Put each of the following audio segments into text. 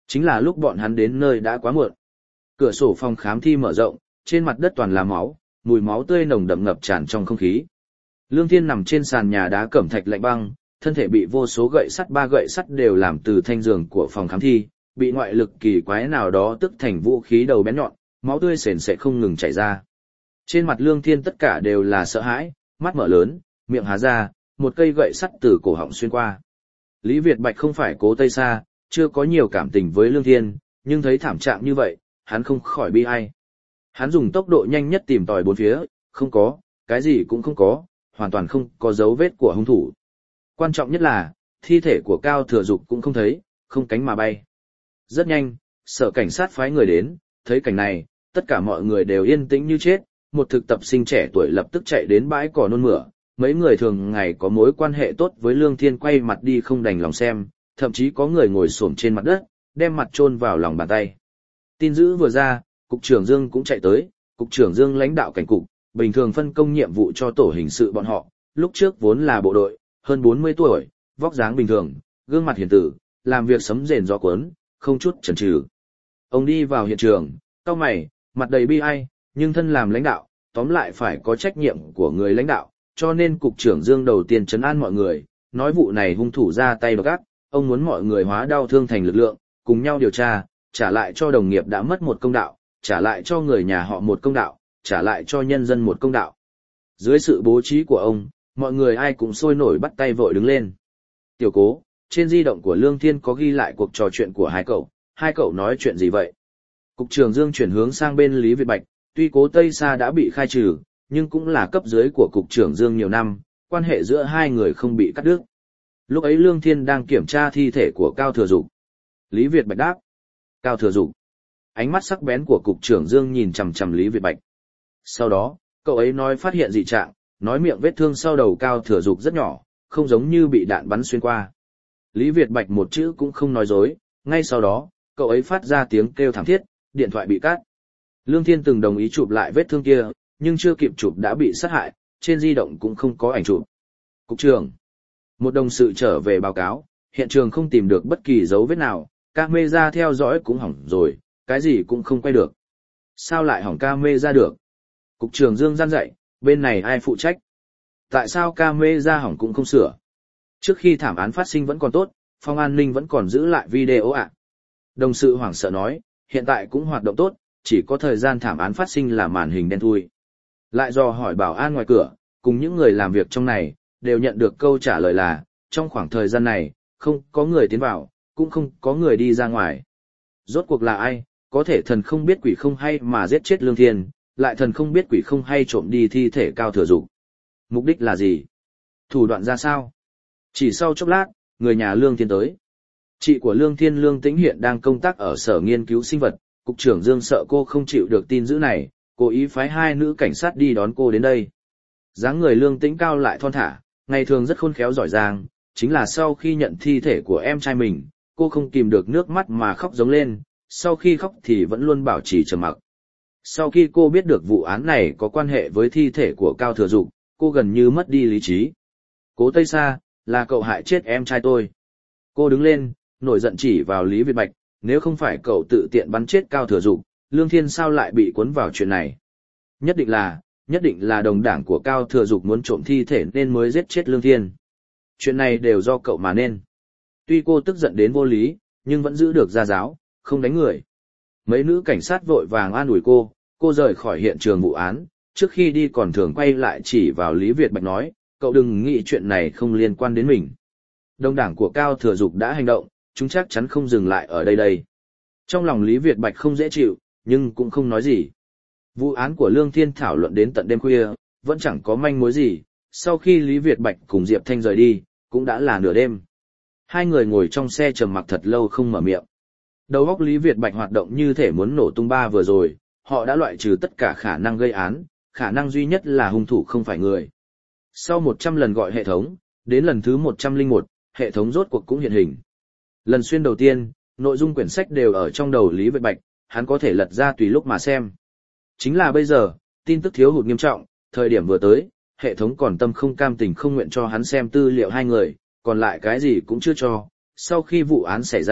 Chính là lúc bọn hắn đến nơi đã quá muộn. Cửa sổ phòng khám thi mở rộng, trên mặt đất toàn là máu, mùi máu tươi nồng đậm ngập tràn trong không khí. Lương Thiên nằm trên sàn nhà đá cẩm thạch lạnh băng, thân thể bị vô số gậy sắt, 3 gậy sắt đều làm từ thanh giường của phòng khám thi, bị ngoại lực kỳ quái nào đó tức thành vũ khí đầu bén nhọn, máu tươi sền sệt không ngừng chảy ra. Trên mặt Lương Thiên tất cả đều là sợ hãi, mắt mở lớn, miệng há ra, một cây gậy sắt từ cổ họng xuyên qua. Lý Việt Bạch không phải Cố Tây Sa, chưa có nhiều cảm tình với Lương Thiên, nhưng thấy thảm trạng như vậy, hắn không khỏi bi ai. Hắn dùng tốc độ nhanh nhất tìm tòi bốn phía, không có, cái gì cũng không có, hoàn toàn không có dấu vết của hung thủ. Quan trọng nhất là, thi thể của Cao Thừa Dục cũng không thấy, không cánh mà bay. Rất nhanh, sở cảnh sát phái người đến, thấy cảnh này, tất cả mọi người đều yên tĩnh như chết, một thực tập sinh trẻ tuổi lập tức chạy đến bãi cỏ nôn mửa. Mấy người thường ngày có mối quan hệ tốt với Lương Thiên quay mặt đi không đành lòng xem, thậm chí có người ngồi xổm trên mặt đất, đem mặt chôn vào lòng bàn tay. Tin dữ vừa ra, Cục trưởng Dương cũng chạy tới, Cục trưởng Dương lãnh đạo cảnh cục, bình thường phân công nhiệm vụ cho tổ hình sự bọn họ, lúc trước vốn là bộ đội, hơn 40 tuổi, vóc dáng bình thường, gương mặt hiền tử, làm việc sấm rền gió cuốn, không chút chần chừ. Ông đi vào hiện trường, cau mày, mặt đầy bi ai, nhưng thân làm lãnh đạo, tóm lại phải có trách nhiệm của người lãnh đạo, cho nên Cục trưởng Dương đầu tiên trấn an mọi người, nói vụ này hung thủ ra tay độc ác, ông muốn mọi người hóa đau thương thành lực lượng, cùng nhau điều tra, trả lại cho đồng nghiệp đã mất một công đạo, trả lại cho người nhà họ một công đạo, trả lại cho nhân dân một công đạo. Dưới sự bố trí của ông, mọi người ai cũng sôi nổi bắt tay vội đứng lên. Tiểu Cố, trên di động của Lương Thiên có ghi lại cuộc trò chuyện của hai cậu nói chuyện gì vậy? Cục trưởng Dương chuyển hướng sang bên Lý Việt Bạch, tuy Cố Tây Sa đã bị khai trừ, nhưng cũng là cấp dưới của Cục trưởng Dương nhiều năm, quan hệ giữa hai người không bị cắt đứt. Lúc ấy Lương Thiên đang kiểm tra thi thể của Cao Thừa Dục. Lý Việt Bạch đáp. Cao Thừa Dục. Ánh mắt sắc bén của Cục trưởng Dương nhìn chằm chằm Lý Việt Bạch. Sau đó, cậu ấy nói phát hiện dị trạng, nói miệng vết thương sau đầu Cao Thừa Dục rất nhỏ, không giống như bị đạn bắn xuyên qua. Lý Việt Bạch một chữ cũng không nói dối, ngay sau đó, cậu ấy phát ra tiếng kêu thảm thiết, điện thoại bị cắt. Lương Thiên từng đồng ý chụp lại vết thương kia, nhưng chưa kịp chụp đã bị sát hại, trên di động cũng không có ảnh chụp. Cục trưởng. Một đồng sự trở về báo cáo, hiện trường không tìm được bất kỳ dấu vết nào, camera theo dõi cũng hỏng rồi, cái gì cũng không quay được. Sao lại hỏng camera được? Cục trưởng Dương gian dạy, bên này ai phụ trách? Tại sao camera hỏng cũng không sửa? Trước khi thảm án phát sinh vẫn còn tốt, phòng an ninh vẫn còn giữ lại video ạ. Đồng sự hoảng sợ nói, hiện tại cũng hoạt động tốt, chỉ có thời gian thảm án phát sinh là màn hình đen thui. Lại dò hỏi bảo an ngoài cửa, cùng những người làm việc trong này, đều nhận được câu trả lời là, trong khoảng thời gian này, không có người tiến vào, cũng không có người đi ra ngoài. Rốt cuộc là ai, có thể thần không biết quỷ không hay mà giết chết Lương Thiên, lại thần không biết quỷ không hay trộm đi thi thể Cao Thừa Dục. Mục đích là gì? Thủ đoạn ra sao? Chỉ sau chốc lát, người nhà Lương Thiên tới. Chị của Lương Thiên Lương Tĩnh hiện đang công tác ở sở nghiên cứu sinh vật, Cục trưởng Dương sợ cô không chịu được tin dữ này, cố ý phái 2 nữ cảnh sát đi đón cô đến đây. Dáng người Lương Tĩnh cao lại thon thả, ngày thường rất khôn khéo giỏi giang, chính là sau khi nhận thi thể của em trai mình, cô không kìm được nước mắt mà khóc giống lên, sau khi khóc thì vẫn luôn bảo trì trầm mặc. Sau khi cô biết được vụ án này có quan hệ với thi thể của Cao Thừa Dục, cô gần như mất đi lý trí. Cố Tây Sa, là cậu hại chết em trai tôi. Cô đứng lên, nổi giận chỉ vào Lý Việt Bạch, nếu không phải cậu tự tiện bắn chết Cao Thừa Dục, Lương Thiên sao lại bị cuốn vào chuyện này? Nhất định là đồng đảng của Cao Thừa Dục muốn trộm thi thể nên mới giết chết Lương Thiên. Chuyện này đều do cậu mà nên. Tuy cô tức giận đến vô lý, nhưng vẫn giữ được gia giáo, không đánh người. Mấy nữ cảnh sát vội vàng an ủi cô rời khỏi hiện trường vụ án, trước khi đi còn thường quay lại chỉ vào Lý Việt Bạch nói, cậu đừng nghĩ chuyện này không liên quan đến mình. Đồng đảng của Cao Thừa Dục đã hành động, chúng chắc chắn không dừng lại ở đây. Trong lòng Lý Việt Bạch không dễ chịu, nhưng cũng không nói gì. Vụ án của Lương Thiên thảo luận đến tận đêm khuya, vẫn chẳng có manh mối gì, sau khi Lý Việt Bạch cùng Diệp Thanh rời đi, cũng đã là nửa đêm. Hai người ngồi trong xe trầm mặc thật lâu không mở miệng. Đầu óc Lý Việt Bạch hoạt động như thể muốn nổ tung ba vừa rồi, họ đã loại trừ tất cả khả năng gây án, khả năng duy nhất là hung thủ không phải người. Sau 100 lần gọi hệ thống, đến lần thứ 101, hệ thống rốt cuộc cũng hiện hình. Lần xuyên đầu tiên, nội dung quyển sách đều ở trong đầu Lý Việt Bạch, hắn có thể lật ra tùy lúc mà xem. Chính là bây giờ, tin tức thiếu hụt nghiêm trọng, thời điểm vừa tới, hệ thống còn tâm không cam tình không nguyện cho hắn xem tư liệu hai người, còn lại cái gì cũng chưa cho. Sau khi vụ án xảy ra,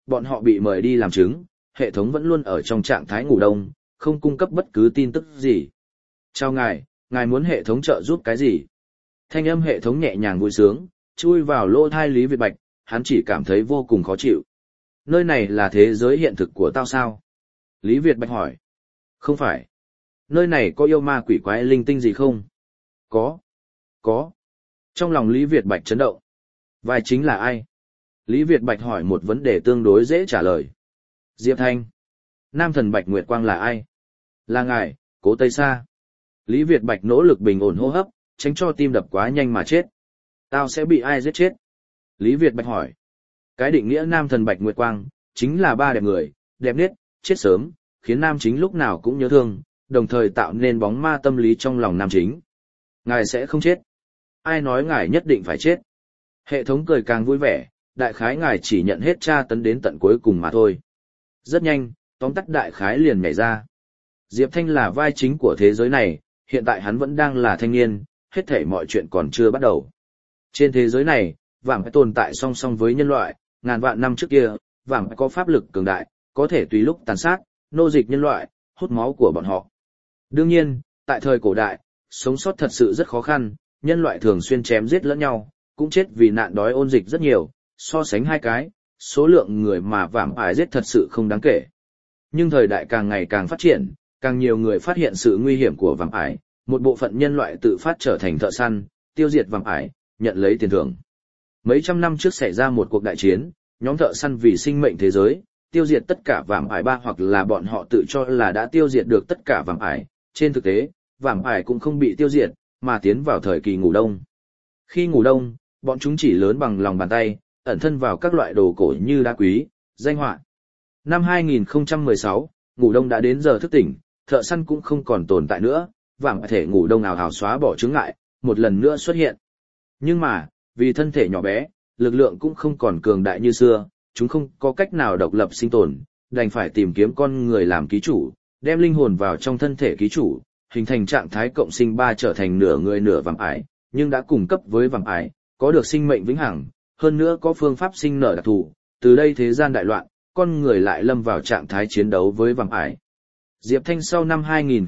bọn họ bị mời đi làm chứng, hệ thống vẫn luôn ở trong trạng thái ngủ đông, không cung cấp bất cứ tin tức gì. Chào ngài muốn hệ thống trợ giúp cái gì? Thanh âm hệ thống nhẹ nhàng vui sướng, chui vào lỗ tai Lý Việt Bạch, hắn chỉ cảm thấy vô cùng khó chịu. Nơi này là thế giới hiện thực của tao sao? Lý Việt Bạch hỏi. Không phải. Nơi này có yêu ma quỷ quái linh tinh gì không? Có. Trong lòng Lý Việt Bạch chấn động. Vai chính là ai? Lý Việt Bạch hỏi một vấn đề tương đối dễ trả lời. Diệp Thanh. Nam thần Bạch Nguyệt Quang là ai? Là ngài, Cố Tây Sa. Lý Việt Bạch nỗ lực bình ổn hô hấp, tránh cho tim đập quá nhanh mà chết. Tao sẽ bị ai giết chết? Lý Việt Bạch hỏi. Cái định nghĩa nam thần Bạch Nguyệt Quang, chính là ba đẹp người, đẹp nhất, chết sớm, khiến nam chính lúc nào cũng nhớ thương, đồng thời tạo nên bóng ma tâm lý trong lòng nam chính. Ngài sẽ không chết. Ai nói ngài nhất định phải chết? Hệ thống cười càng vui vẻ, đại khái ngài chỉ nhận hết tra tấn đến tận cuối cùng mà thôi. Rất nhanh, tóm tắt đại khái liền nhảy ra. Diệp Thanh là vai chính của thế giới này, hiện tại hắn vẫn đang là thanh niên, hết thảy mọi chuyện còn chưa bắt đầu. Trên thế giới này, vàng phải tồn tại song song với nhân loại, ngàn vạn năm trước kia, vàng phải có pháp lực cường đại, có thể tùy lúc tàn sát, nô dịch nhân loại, hút máu của bọn họ. Đương nhiên, tại thời cổ đại, sống sót thật sự rất khó khăn, nhân loại thường xuyên chém giết lẫn nhau, cũng chết vì nạn đói ôn dịch rất nhiều, so sánh hai cái, số lượng người mà vạm ải giết thật sự không đáng kể. Nhưng thời đại càng ngày càng phát triển, càng nhiều người phát hiện sự nguy hiểm của vạm ải, một bộ phận nhân loại tự phát trở thành thợ săn, tiêu diệt vạm ải, nhận lấy tiền thưởng. Mấy trăm năm trước xảy ra một cuộc đại chiến, nhóm thợ săn vì sinh mệnh thế giới, tiêu diệt tất cả vạm ải ba hoặc là bọn họ tự cho là đã tiêu diệt được tất cả vạm ải. Trên thực tế, vạm ải cũng không bị tiêu diệt, mà tiến vào thời kỳ ngủ đông. Khi ngủ đông, bọn chúng chỉ lớn bằng lòng bàn tay, ẩn thân vào các loại đồ cổ như đá quý, danh họa. Năm 2016, ngủ đông đã đến giờ thức tỉnh, thợ săn cũng không còn tồn tại nữa, vạm thể ngủ đông ảo ảo xóa bỏ chướng ngại, một lần nữa xuất hiện. Nhưng mà, vì thân thể nhỏ bé, lực lượng cũng không còn cường đại như xưa, chúng không có cách nào độc lập sinh tồn, đành phải tìm kiếm con người làm ký chủ, đem linh hồn vào trong thân thể ký chủ, hình thành trạng thái cộng sinh ba trở thành nửa người nửa vạm ải, nhưng đã cùng cấp với vạm ải, có được sinh mệnh vĩnh hằng, hơn nữa có phương pháp sinh nở đặc thù, từ đây thế gian đại loạn, con người lại lâm vào trạng thái chiến đấu với vạm ải. Diệp Thanh sau năm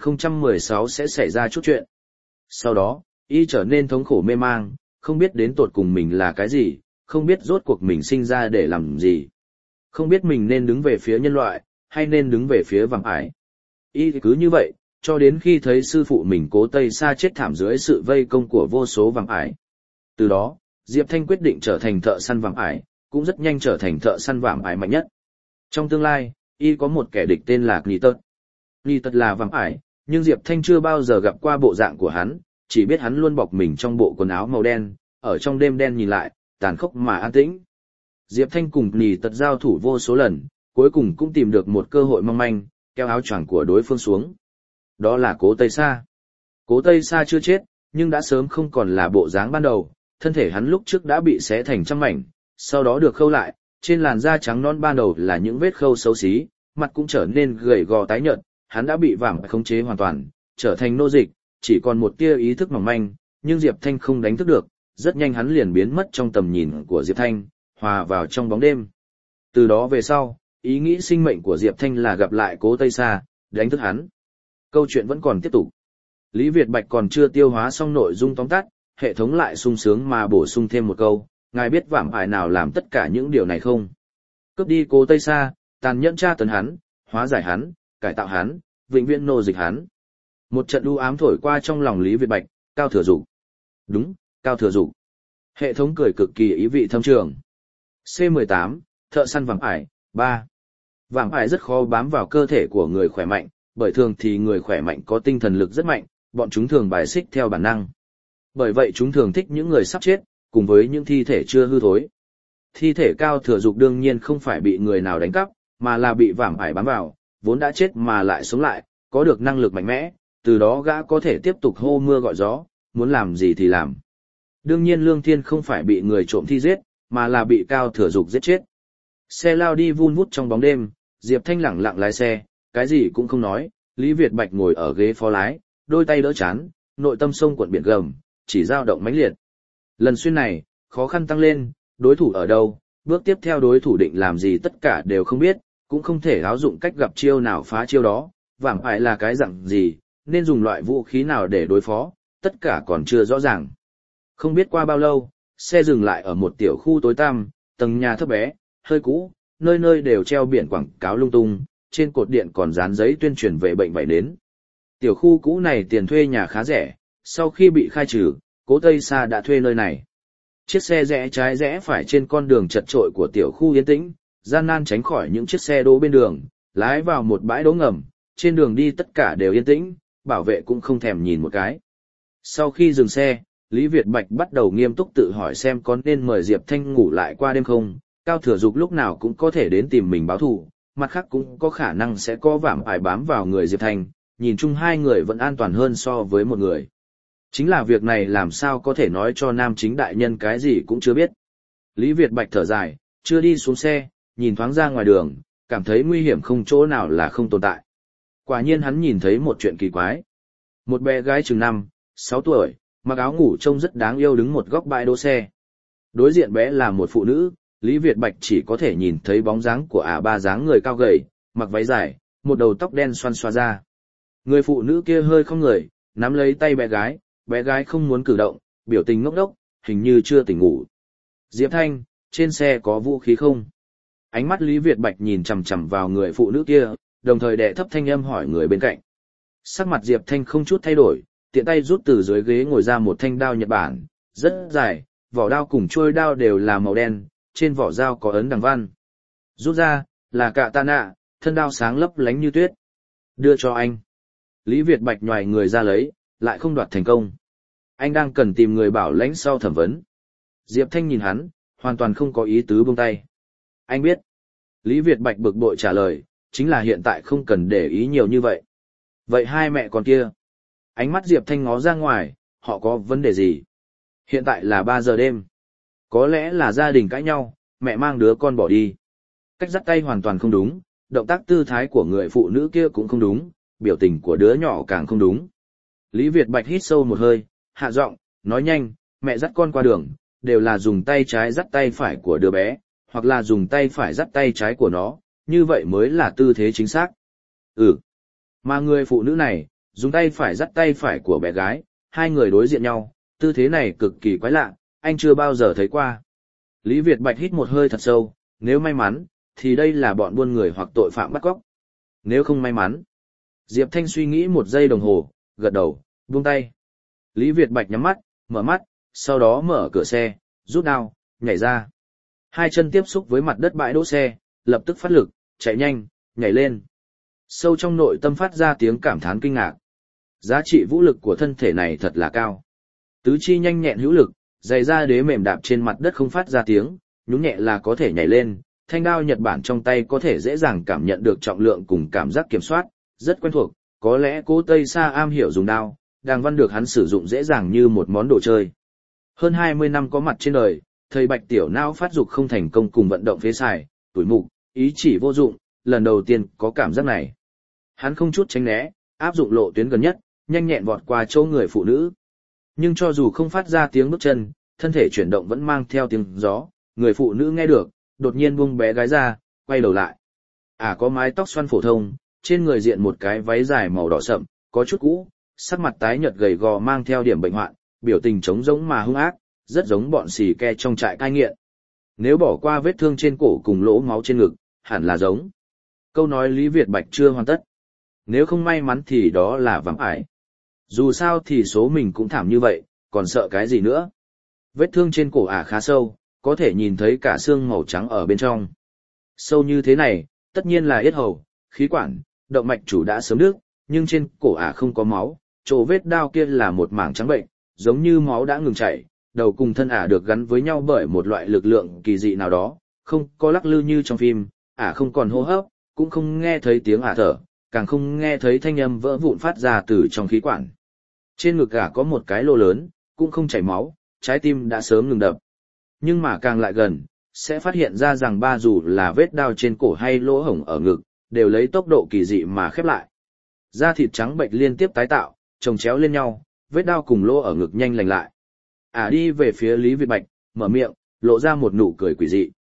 2016 sẽ xảy ra chút chuyện. Sau đó, y trở nên thống khổ mê mang, không biết đến tột cùng mình là cái gì, không biết rốt cuộc mình sinh ra để làm gì. Không biết mình nên đứng về phía nhân loại, hay nên đứng về phía vạm ải. Y cứ như vậy, cho đến khi thấy sư phụ mình Cố Tây Sa chết thảm dưới sự vây công của vô số vạm ải. Từ đó, Diệp Thanh quyết định trở thành thợ săn vạm ải, cũng rất nhanh trở thành thợ săn vạm ải mạnh nhất. Trong tương lai, y có một kẻ địch tên là Knitot. Knitot là vạm ải, nhưng Diệp Thanh chưa bao giờ gặp qua bộ dạng của hắn, chỉ biết hắn luôn bọc mình trong bộ quần áo màu đen, ở trong đêm đen nhìn lại, tàn khốc mà an tĩnh. Diệp Thanh cùng Knitot giao thủ vô số lần, cuối cùng cũng tìm được một cơ hội mong manh, kéo áo choàng của đối phương xuống. Đó là Cố Tây Sa. Cố Tây Sa chưa chết, nhưng đã sớm không còn là bộ dáng ban đầu, thân thể hắn lúc trước đã bị xé thành trăm mảnh, sau đó được khâu lại, trên làn da trắng non ban đầu là những vết khâu xấu xí, mặt cũng trở nên gầy gò tái nhợt, hắn đã bị vạm khống chế hoàn toàn, trở thành nô dịch, chỉ còn một tia ý thức mỏng manh, nhưng Diệp Thanh không đánh thức được, rất nhanh hắn liền biến mất trong tầm nhìn của Diệp Thanh, hòa vào trong bóng đêm. Từ đó về sau, ý nghĩ sinh mệnh của Diệp Thanh là gặp lại Cố Tây Sa, đánh thức hắn. Câu chuyện vẫn còn tiếp tục. Lý Việt Bạch còn chưa tiêu hóa xong nội dung tóm tắt, hệ thống lại sung sướng mà bổ sung thêm một câu, ngài biết vạm ải nào làm tất cả những điều này không? Cướp đi Cố Tây Sa, tàn nhẫn tra tấn hắn, hóa giải hắn, cải tạo hắn, vĩnh viễn nô dịch hắn. Một trận u ám thổi qua trong lòng Lý Việt Bạch, Cao Thừa Dục. Đúng, Cao Thừa Dục. Hệ thống cười cực kỳ ý vị thâm trường. C18, thợ săn vạm ải, 3. Vạm ải rất khó bám vào cơ thể của người khỏe mạnh, bởi thường thì người khỏe mạnh có tinh thần lực rất mạnh, bọn chúng thường bài xích theo bản năng. Bởi vậy chúng thường thích những người sắp chết, cùng với những thi thể chưa hư thối. Thi thể Cao Thừa Dục đương nhiên không phải bị người nào đánh cắp, mà là bị vạm ải bám vào, vốn đã chết mà lại sống lại, có được năng lực mạnh mẽ, từ đó gã có thể tiếp tục hô mưa gọi gió, muốn làm gì thì làm. Đương nhiên Lương Thiên không phải bị người trộm thi giết, mà là bị Cao Thừa Dục giết chết. Xe lao đi vun vút trong bóng đêm, Diệp Thanh lẳng lặng lái xe, cái gì cũng không nói, Lý Việt Bạch ngồi ở ghế phó lái, đôi tay đỡ chán, nội tâm sông cuộn biển gầm, chỉ dao động mãnh liệt. Lần xuyên này, khó khăn tăng lên, đối thủ ở đâu, bước tiếp theo đối thủ định làm gì tất cả đều không biết, cũng không thể áo dụng cách gặp chiêu nào phá chiêu đó, vảm ải là cái dạng gì, nên dùng loại vũ khí nào để đối phó, tất cả còn chưa rõ ràng. Không biết qua bao lâu, xe dừng lại ở một tiểu khu tối tăm, tầng nhà thấp bé, hơi cũ, nơi nơi đều treo biển quảng cáo lung tung, trên cột điện còn dán giấy tuyên truyền về bệnh vảy nến. Tiểu khu cũ này tiền thuê nhà khá rẻ, sau khi bị khai trừ, Cố Tây Sa đã thuê nơi này. Chiếc xe rẽ trái rẽ phải trên con đường chật trội của tiểu khu yên tĩnh, gian nan tránh khỏi những chiếc xe đỗ bên đường, lái vào một bãi đỗ ngầm, trên đường đi tất cả đều yên tĩnh, bảo vệ cũng không thèm nhìn một cái. Sau khi dừng xe, Lý Việt Bạch bắt đầu nghiêm túc tự hỏi xem có nên mời Diệp Thanh ngủ lại qua đêm không, Cao Thừa Dục lúc nào cũng có thể đến tìm mình báo thù, mặt khác cũng có khả năng sẽ có vảm ải bám vào người Diệp Thanh, nhìn chung hai người vẫn an toàn hơn so với một người. Chính là việc này làm sao có thể nói cho nam chính đại nhân cái gì cũng chưa biết. Lý Việt Bạch thở dài, chưa đi xuống xe, nhìn thoáng ra ngoài đường, cảm thấy nguy hiểm không chỗ nào là không tồn tại. Quả nhiên hắn nhìn thấy một chuyện kỳ quái. Một bé gái chừng 5-6 tuổi, mặc áo ngủ trông rất đáng yêu đứng một góc bãi đỗ xe. Đối diện bé là một phụ nữ, Lý Việt Bạch chỉ có thể nhìn thấy bóng dáng của ba dáng người cao gầy, mặc váy dài, một đầu tóc đen xoăn xoa ra. Người phụ nữ kia hơi không người, nắm lấy tay bé gái không muốn cử động, biểu tình ngốc đốc, hình như chưa tỉnh ngủ. Diệp Thanh, trên xe có vũ khí không? Ánh mắt Lý Việt Bạch nhìn chằm chằm vào người phụ nữ kia, đồng thời đệ thấp thanh âm hỏi người bên cạnh. Sắc mặt Diệp Thanh không chút thay đổi, tiện tay rút từ dưới ghế ngồi ra một thanh đao Nhật Bản, rất dài, vỏ đao cùng chuôi đao đều là màu đen, trên vỏ dao có ấn đằng văn. Rút ra, là katana, thân đao sáng lấp lánh như tuyết. Đưa cho anh. Lý Việt Bạch nhoài người ra lấy, lại không đoạt thành công. Anh đang cần tìm người bảo lãnh sau thẩm vấn. Diệp Thanh nhìn hắn, hoàn toàn không có ý tứ buông tay. Anh biết. Lý Việt Bạch bực bội trả lời, chính là hiện tại không cần để ý nhiều như vậy. Vậy hai mẹ con kia? Ánh mắt Diệp Thanh ngó ra ngoài, họ có vấn đề gì? Hiện tại là 3 giờ đêm. Có lẽ là gia đình cãi nhau, mẹ mang đứa con bỏ đi. Cách dắt tay hoàn toàn không đúng, động tác tư thái của người phụ nữ kia cũng không đúng, biểu tình của đứa nhỏ càng không đúng. Lý Việt Bạch hít sâu một hơi, hạ giọng, nói nhanh, mẹ dắt con qua đường, đều là dùng tay trái dắt tay phải của đứa bé, hoặc là dùng tay phải dắt tay trái của nó, như vậy mới là tư thế chính xác. Mà người phụ nữ này, dùng tay phải dắt tay phải của bé gái, hai người đối diện nhau, tư thế này cực kỳ quái lạ, anh chưa bao giờ thấy qua. Lý Việt Bạch hít một hơi thật sâu, nếu may mắn, thì đây là bọn buôn người hoặc tội phạm bắt cóc. Nếu không may mắn, Diệp Thanh suy nghĩ một giây đồng hồ, gật đầu, buông tay. Lý Việt Bạch nhắm mắt, mở mắt, sau đó mở cửa xe, rút đao, nhảy ra. Hai chân tiếp xúc với mặt đất bãi đỗ xe, lập tức phát lực, chạy nhanh, nhảy lên. Sâu trong nội tâm phát ra tiếng cảm thán kinh ngạc. Giá trị vũ lực của thân thể này thật là cao. Tứ chi nhanh nhẹn hữu lực, giày da đế mềm đạp trên mặt đất không phát ra tiếng, nhún nhẹ là có thể nhảy lên. Thanh đao Nhật Bản trong tay có thể dễ dàng cảm nhận được trọng lượng cùng cảm giác kiểm soát, rất quen thuộc. Có lẽ Cố Tây Sa am hiểu dùng đao, đàng văn được hắn sử dụng dễ dàng như một món đồ chơi. Hơn 20 năm có mặt trên đời, thầy Bạch tiểu não phát dục không thành công cùng vận động phế xài, tuổi mục, ý chỉ vô dụng, lần đầu tiên có cảm giác này. Hắn không chút tránh né, áp dụng lộ tuyến gần nhất, nhanh nhẹn vọt qua chỗ người phụ nữ. Nhưng cho dù không phát ra tiếng bước chân, thân thể chuyển động vẫn mang theo tiếng gió, người phụ nữ nghe được, đột nhiên buông bé gái ra, quay đầu lại. Có mái tóc xoăn phổ thông, trên người diện một cái váy dài màu đỏ sậm, có chút cũ, sắc mặt tái nhợt gầy gò mang theo điểm bệnh hoạn, biểu tình trống rỗng mà hung ác, rất giống bọn xì ke trong trại cai nghiện. Nếu bỏ qua vết thương trên cổ cùng lỗ máu trên ngực, hẳn là giống. Câu nói Lý Việt Bạch chưa hoàn tất. Nếu không may mắn thì đó là vắng ải. Dù sao thì số mình cũng thảm như vậy, còn sợ cái gì nữa. Vết thương trên cổ khá sâu, có thể nhìn thấy cả xương màu trắng ở bên trong. Sâu như thế này, tất nhiên là yết hầu, khí quản, động mạch chủ đã sớm đứt, nhưng trên cổ không có máu, chỗ vết đao kia là một mảng trắng bệnh, giống như máu đã ngừng chảy, đầu cùng thân được gắn với nhau bởi một loại lực lượng kỳ dị nào đó, không có lắc lư như trong phim, không còn hô hấp, cũng không nghe thấy tiếng thở, càng không nghe thấy thanh âm vỡ vụn phát ra từ trong khí quản. Trên ngực có một cái lỗ lớn, cũng không chảy máu, trái tim đã sớm ngừng đập. Nhưng mà càng lại gần, sẽ phát hiện ra rằng dù là vết đao trên cổ hay lỗ hổng ở ngực, đều lấy tốc độ kỳ dị mà khép lại. Da thịt trắng bệnh liên tiếp tái tạo, chồng chéo lên nhau, vết đao cùng lỗ ở ngực nhanh lành lại. Đi về phía Lý Việt Bạch, mở miệng, lộ ra một nụ cười quỷ dị.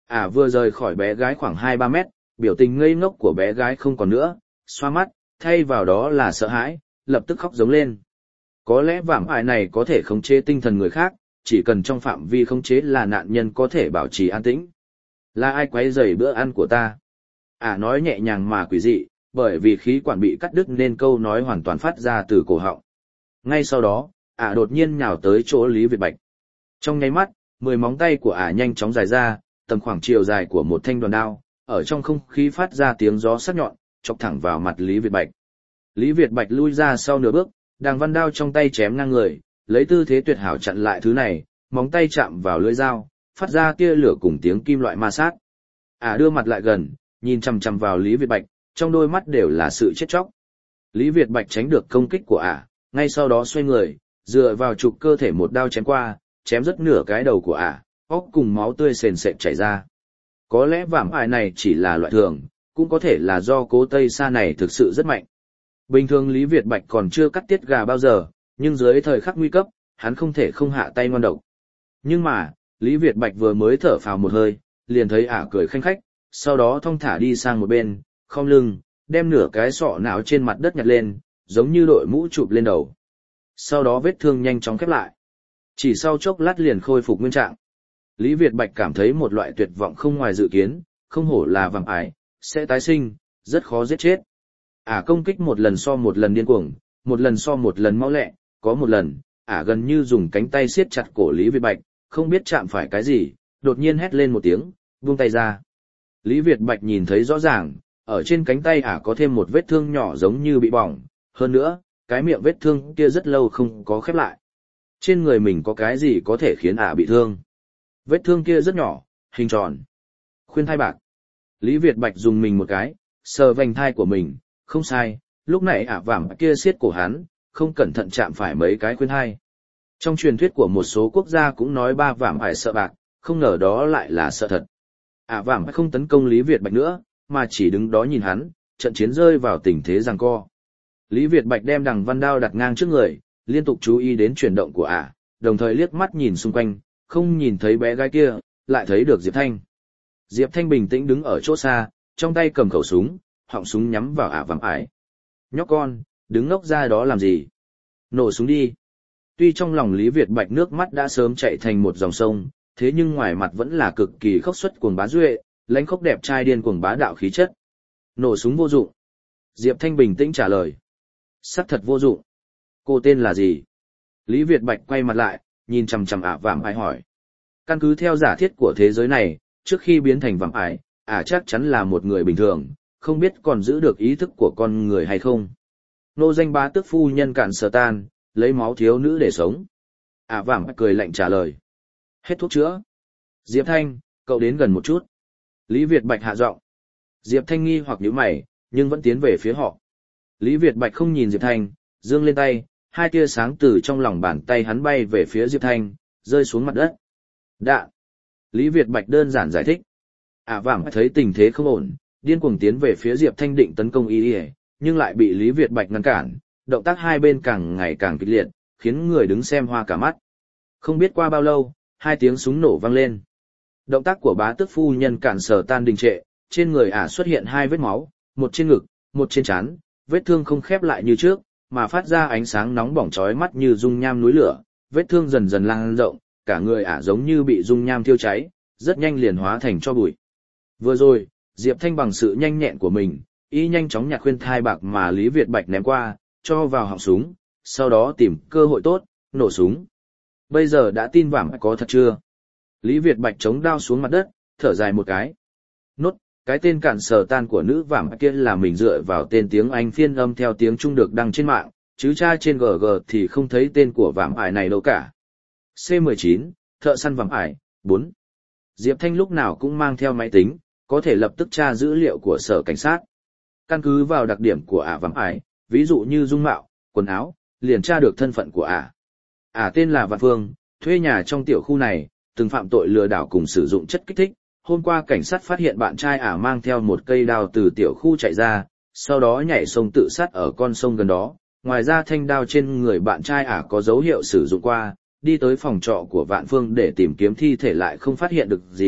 Vừa rời khỏi bé gái khoảng 2-3 mét, biểu tình ngây ngốc của bé gái không còn nữa, xoa mắt, thay vào đó là sợ hãi, lập tức khóc giống lên. Có lẽ vạm ải này có thể khống chế tinh thần người khác, chỉ cần trong phạm vi khống chế là nạn nhân có thể bảo trì an tĩnh. Là ai quấy rầy bữa ăn của ta? Nói nhẹ nhàng mà quỷ dị, bởi vì khí quản bị cắt đứt nên câu nói hoàn toàn phát ra từ cổ họng. Ngay sau đó, đột nhiên nhào tới chỗ Lý Việt Bạch. Trong nháy mắt, 10 móng tay của nhanh chóng dài ra, tầm khoảng chiều dài của một thanh đoàn đao, ở trong không khí phát ra tiếng gió sắc nhọn, chọc thẳng vào mặt Lý Việt Bạch. Lý Việt Bạch lui ra sau nửa bước, đàng văn đao trong tay chém ngang người, lấy tư thế tuyệt hảo chặn lại thứ này, móng tay chạm vào lưỡi dao, phát ra tia lửa cùng tiếng kim loại ma sát. Đưa mặt lại gần, nhìn chằm chằm vào Lý Việt Bạch, trong đôi mắt đều là sự chết chóc. Lý Việt Bạch tránh được công kích của ngay sau đó xoay người, dựa vào trục cơ thể một đao chém qua, chém rất nửa cái đầu của óc cùng máu tươi sền sệt chảy ra. Có lẽ vạm ải này chỉ là loại thường, cũng có thể là do cố Tây Sa này thực sự rất mạnh. Bình thường Lý Việt Bạch còn chưa cắt tiết gà bao giờ, nhưng dưới thời khắc nguy cấp, hắn không thể không hạ tay ngoan độc. Nhưng mà, Lý Việt Bạch vừa mới thở phào một hơi, liền thấy cười khanh khách, sau đó thong thả đi sang một bên, khom lưng, đem nửa cái sọ não trên mặt đất nhặt lên, giống như đội mũ chụp lên đầu. Sau đó vết thương nhanh chóng khép lại. Chỉ sau chốc lát liền khôi phục nguyên trạng. Lý Việt Bạch cảm thấy một loại tuyệt vọng không ngoài dự kiến, không hổ là vạm ải, sẽ tái sinh, rất khó giết chết. Công kích một lần so một lần điên cuồng, một lần so một lần mau lẹ, có một lần, gần như dùng cánh tay siết chặt cổ Lý Việt Bạch, không biết chạm phải cái gì, đột nhiên hét lên một tiếng, buông tay ra. Lý Việt Bạch nhìn thấy rõ ràng, ở trên cánh tay có thêm một vết thương nhỏ giống như bị bỏng, hơn nữa, cái miệng vết thương kia rất lâu không có khép lại. Trên người mình có cái gì có thể khiến bị thương? Vết thương kia rất nhỏ, hình tròn. Khuyên thai bạc. Lý Việt Bạch dùng mình một cái, sờ vành thai của mình, không sai, lúc này vạm kia siết cổ hắn, không cẩn thận chạm phải mấy cái khuyên thai. Trong truyền thuyết của một số quốc gia cũng nói ba vạm ải sợ bạc, không ngờ đó lại là sợ thật. Vạm không tấn công Lý Việt Bạch nữa, mà chỉ đứng đó nhìn hắn, trận chiến rơi vào tình thế giằng co. Lý Việt Bạch đem đằng văn đao đặt ngang trước người, liên tục chú ý đến chuyển động của đồng thời liếc mắt nhìn xung quanh, không nhìn thấy bé gái kia, lại thấy được Diệp Thanh. Diệp Thanh bình tĩnh đứng ở chỗ xa, trong tay cầm khẩu súng, họng súng nhắm vào vạm ải. Nhóc con, đứng ngốc ra đó làm gì? Nổ súng đi. Tuy trong lòng Lý Việt Bạch nước mắt đã sớm chạy thành một dòng sông, thế nhưng ngoài mặt vẫn là cực kỳ khốc xuất cuồng bá duệ, lãnh khốc đẹp trai điên cuồng bá đạo khí chất. Nổ súng vô dụng. Diệp Thanh bình tĩnh trả lời. Sắc thật vô dụng. Cô tên là gì? Lý Việt Bạch quay mặt lại, nhìn chằm chằm vạm ải hỏi. Căn cứ theo giả thiết của thế giới này, trước khi biến thành vạm ải, chắc chắn là một người bình thường, không biết còn giữ được ý thức của con người hay không. Nô danh bá tước phu nhân Cản Sở Tan, lấy máu thiếu nữ để sống. Vạm ải cười lạnh trả lời. Hết thuốc chữa. Diệp Thanh, cậu đến gần một chút. Lý Việt Bạch hạ giọng. Diệp Thanh nghi hoặc nhíu mày, nhưng vẫn tiến về phía họ. Lý Việt Bạch không nhìn Diệp Thanh, giương lên tay, hai tia sáng từ trong lòng bàn tay hắn bay về phía Diệp Thanh, rơi xuống mặt đất. Đạn. Lý Việt Bạch đơn giản giải thích. Vạm thấy tình thế không ổn, điên cuồng tiến về phía Diệp Thanh định tấn công nhưng lại bị Lý Việt Bạch ngăn cản, động tác hai bên càng ngày càng kịch liệt, khiến người đứng xem hoa cả mắt. Không biết qua bao lâu, hai tiếng súng nổ vang lên. Động tác của bá tước phu nhân Cản Sở Tan đình trệ, trên người xuất hiện hai vết máu, một trên ngực, một trên trán, vết thương không khép lại như trước, mà phát ra ánh sáng nóng bỏng chói mắt như dung nham núi lửa, vết thương dần dần lan rộng, cả người giống như bị dung nham thiêu cháy, rất nhanh liền hóa thành tro bụi. Vừa rồi, Diệp Thanh bằng sự nhanh nhẹn của mình, nhanh chóng nhặt khuyên thai bạc mà Lý Việt Bạch ném qua, cho vào họng súng, sau đó tìm cơ hội tốt, nổ súng. Bây giờ đã tin vạm có thật chưa? Lý Việt Bạch chống đao xuống mặt đất, thở dài một cái. Nốt, cái tên Cản Sở Tan của nữ vạm kia là mình dựa vào tên tiếng Anh phiên âm theo tiếng Trung được đăng trên mạng, chứ tra trên GG thì không thấy tên của vạm ải này đâu cả. C19, thợ săn vạm ải, 4. Diệp Thanh lúc nào cũng mang theo máy tính, có thể lập tức tra dữ liệu của sở cảnh sát. Căn cứ vào đặc điểm của vạm ải, ví dụ như dung mạo, quần áo, liền tra được thân phận của tên là Vạn Phương, thuê nhà trong tiểu khu này, từng phạm tội lừa đảo cùng sử dụng chất kích thích. Hôm qua cảnh sát phát hiện bạn trai mang theo một cây đao từ tiểu khu chạy ra, sau đó nhảy sông tự sát ở con sông gần đó. Ngoài ra thanh đao trên người bạn trai có dấu hiệu sử dụng qua, đi tới phòng trọ của Vạn Phương để tìm kiếm thi thể lại không phát hiện được gì,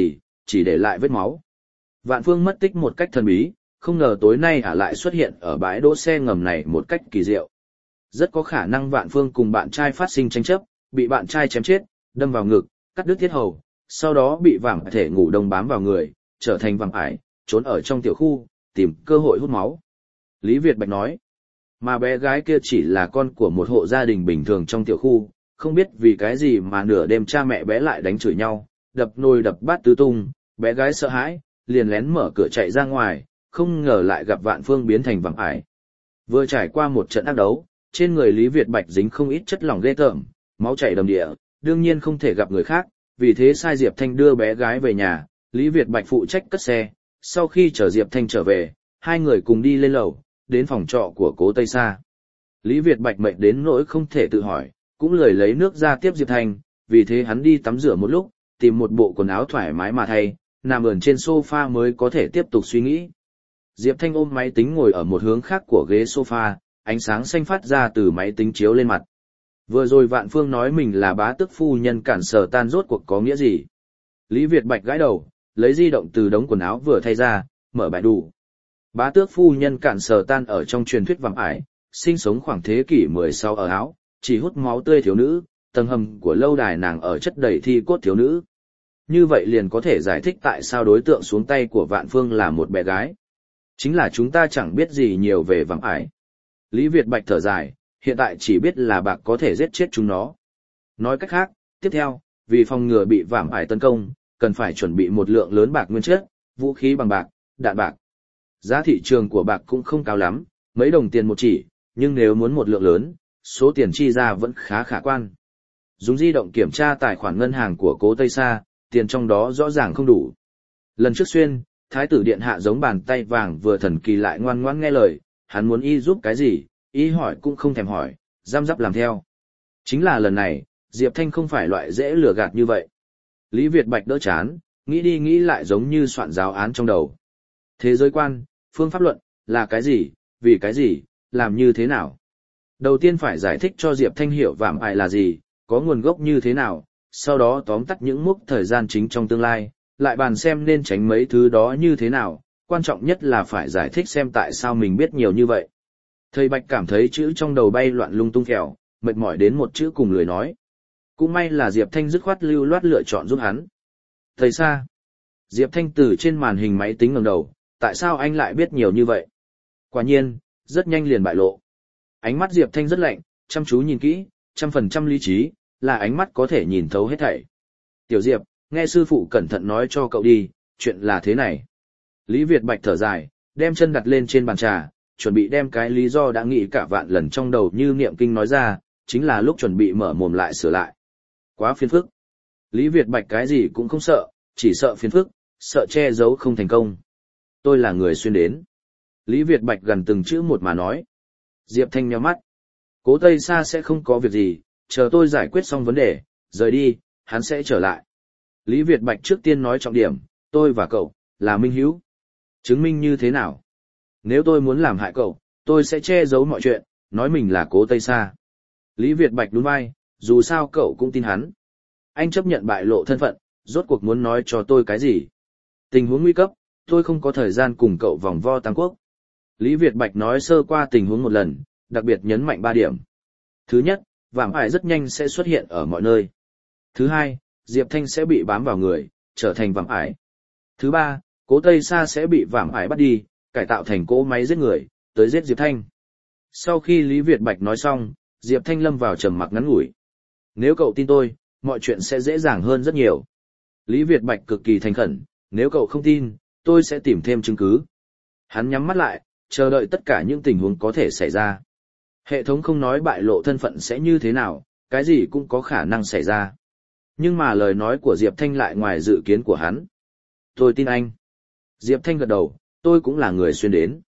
chỉ để lại vết máu. Vạn Phương mất tích một cách thần bí, không ngờ tối nay lại xuất hiện ở bãi đỗ xe ngầm này một cách kỳ diệu. Rất có khả năng Vạn Phương cùng bạn trai phát sinh tranh chấp, bị bạn trai chém chết, đâm vào ngực, cắt đứt thiết hầu, sau đó bị vàng thể ngủ đông bám vào người, trở thành vàng ải, trốn ở trong tiểu khu, tìm cơ hội hút máu. Lý Việt Bạch nói, mà bé gái kia chỉ là con của một hộ gia đình bình thường trong tiểu khu, không biết vì cái gì mà nửa đêm cha mẹ bé lại đánh chửi nhau, đập nồi đập bát tứ tung, bé gái sợ hãi, liền lén mở cửa chạy ra ngoài, không ngờ lại gặp Vạn Phương biến thành vàng ải. Vừa trải qua một trận ác đấu, trên người Lý Việt Bạch dính không ít chất lỏng ghê tởm, máu chảy đầm địa, đương nhiên không thể gặp người khác, vì thế sai Diệp Thanh đưa bé gái về nhà, Lý Việt Bạch phụ trách cất xe, sau khi chở Diệp Thanh trở về, hai người cùng đi lên lầu, đến phòng trọ của Cố Tây Sa. Lý Việt Bạch mệt đến nỗi không thể tự hỏi, cũng lười lấy nước ra tiếp Diệp Thanh, vì thế hắn đi tắm rửa một lúc, tìm một bộ quần áo thoải mái mà thay, nằm ườn trên sofa mới có thể tiếp tục suy nghĩ. Diệp Thanh ôm máy tính ngồi ở một hướng khác của ghế sofa, ánh sáng xanh phát ra từ máy tính chiếu lên mặt. Vừa rồi Vạn Phương nói mình là bá tước phu nhân Cản Sở Tan rốt cuộc có nghĩa gì? Lý Việt Bạch gãi đầu, lấy di động từ đống quần áo vừa thay ra, mở bài đủ. Bá tước phu nhân Cản Sở Tan ở trong truyền thuyết vạm ải, sinh sống khoảng thế kỷ 16 ở Áo, chỉ hút máu tươi thiếu nữ, tầng hầm của lâu đài nàng ở chất đầy thi cốt thiếu nữ. Như vậy liền có thể giải thích tại sao đối tượng xuống tay của Vạn Phương là một bé gái. Chính là chúng ta chẳng biết gì nhiều về vạm ải. Lý Việt Bạch thở dài, hiện tại chỉ biết là bạc có thể giết chết chúng nó. Nói cách khác, tiếp theo, vì phòng ngừa bị vạm ải tấn công, cần phải chuẩn bị một lượng lớn bạc nguyên chất, vũ khí bằng bạc, đạn bạc. Giá thị trường của bạc cũng không cao lắm, mấy đồng tiền một chỉ, nhưng nếu muốn một lượng lớn, số tiền chi ra vẫn khá khả quan. Dùng di động kiểm tra tài khoản ngân hàng của Cố Tây Sa, tiền trong đó rõ ràng không đủ. Lần trước xuyên, Thái tử điện hạ giống bàn tay vàng vừa thần kỳ lại ngoan ngoãn nghe lời, hắn muốn y giúp cái gì, y hỏi cũng không thèm hỏi, giam giáp làm theo. Chính là lần này, Diệp Thanh không phải loại dễ lừa gạt như vậy. Lý Việt Bạch đỡ chán, nghĩ đi nghĩ lại giống như soạn giáo án trong đầu. Thế giới quan, phương pháp luận, là cái gì, vì cái gì, làm như thế nào. Đầu tiên phải giải thích cho Diệp Thanh hiểu vạm ải là gì, có nguồn gốc như thế nào, sau đó tóm tắt những mốc thời gian chính trong tương lai, lại bàn xem nên tránh mấy thứ đó như thế nào, quan trọng nhất là phải giải thích xem tại sao mình biết nhiều như vậy. Thầy Bạch cảm thấy chữ trong đầu bay loạn lung tung kẹo, mệt mỏi đến một chữ cùng lười nói. Cũng may là Diệp Thanh dứt khoát lưu loát lựa chọn giúp hắn. Thầy Sa. Diệp Thanh từ trên màn hình máy tính ngẩng đầu, tại sao anh lại biết nhiều như vậy? Quả nhiên, rất nhanh liền bại lộ. Ánh mắt Diệp Thanh rất lạnh, chăm chú nhìn kỹ, 100% lý trí, là ánh mắt có thể nhìn thấu hết thảy. Tiểu Diệp, nghe sư phụ cẩn thận nói cho cậu đi, chuyện là thế này. Lý Việt Bạch thở dài, đem chân đặt lên trên bàn trà, chuẩn bị đem cái lý do đã nghĩ cả vạn lần trong đầu như niệm kinh nói ra, chính là lúc chuẩn bị mở mồm lại sửa lại. Quá phiền phức. Lý Việt Bạch cái gì cũng không sợ, chỉ sợ phiền phức, sợ che giấu không thành công. Tôi là người xuyên đến. Lý Việt Bạch gần từng chữ một mà nói. Diệp Thanh nhíu mắt. Cố Tây Sa sẽ không có việc gì, chờ tôi giải quyết xong vấn đề, rời đi, hắn sẽ trở lại. Lý Việt Bạch trước tiên nói trọng điểm, tôi và cậu, là minh hữu. Chứng minh như thế nào? Nếu tôi muốn làm hại cậu, tôi sẽ che giấu mọi chuyện, nói mình là Cố Tây Sa. Lý Việt Bạch nhún vai, dù sao cậu cũng tin hắn. Anh chấp nhận bại lộ thân phận, rốt cuộc muốn nói cho tôi cái gì? Tình huống nguy cấp, tôi không có thời gian cùng cậu vòng vo Tam Quốc. Lý Việt Bạch nói sơ qua tình huống một lần, đặc biệt nhấn mạnh 3 điểm. Thứ nhất, vạm ải rất nhanh sẽ xuất hiện ở mọi nơi. Thứ hai, Diệp Thanh sẽ bị bám vào người, trở thành vạm ải. Thứ ba, Cố Tây Sa sẽ bị vạm ải bắt đi, cải tạo thành cỗ máy giết người, tới giết Diệp Thanh. Sau khi Lý Việt Bạch nói xong, Diệp Thanh lâm vào trầm mặc ngắn ngủi. Nếu cậu tin tôi, mọi chuyện sẽ dễ dàng hơn rất nhiều. Lý Việt Bạch cực kỳ thành khẩn, nếu cậu không tin, tôi sẽ tìm thêm chứng cứ. Hắn nhắm mắt lại, chờ đợi tất cả những tình huống có thể xảy ra. Hệ thống không nói bại lộ thân phận sẽ như thế nào, cái gì cũng có khả năng xảy ra. Nhưng mà lời nói của Diệp Thanh lại ngoài dự kiến của hắn. Tôi tin anh. Diệp Thanh gật đầu, tôi cũng là người xuyên đến.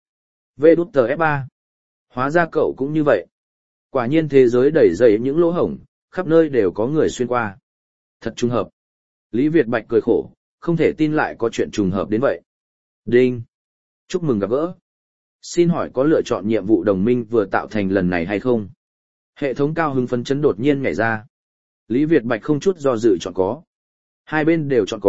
VđF3. Hóa ra cậu cũng như vậy. Quả nhiên thế giới đầy dày những lỗ hổng, khắp nơi đều có người xuyên qua. Thật trùng hợp. Lý Việt Bạch cười khổ, không thể tin lại có chuyện trùng hợp đến vậy. Đinh. Chúc mừng gặp gỡ. Xin hỏi có lựa chọn nhiệm vụ đồng minh vừa tạo thành lần này hay không? Hệ thống cao hứng phấn chấn đột nhiên nhảy ra. Lý Việt Bạch không chút do dự chọn có. Hai bên đều chọn có,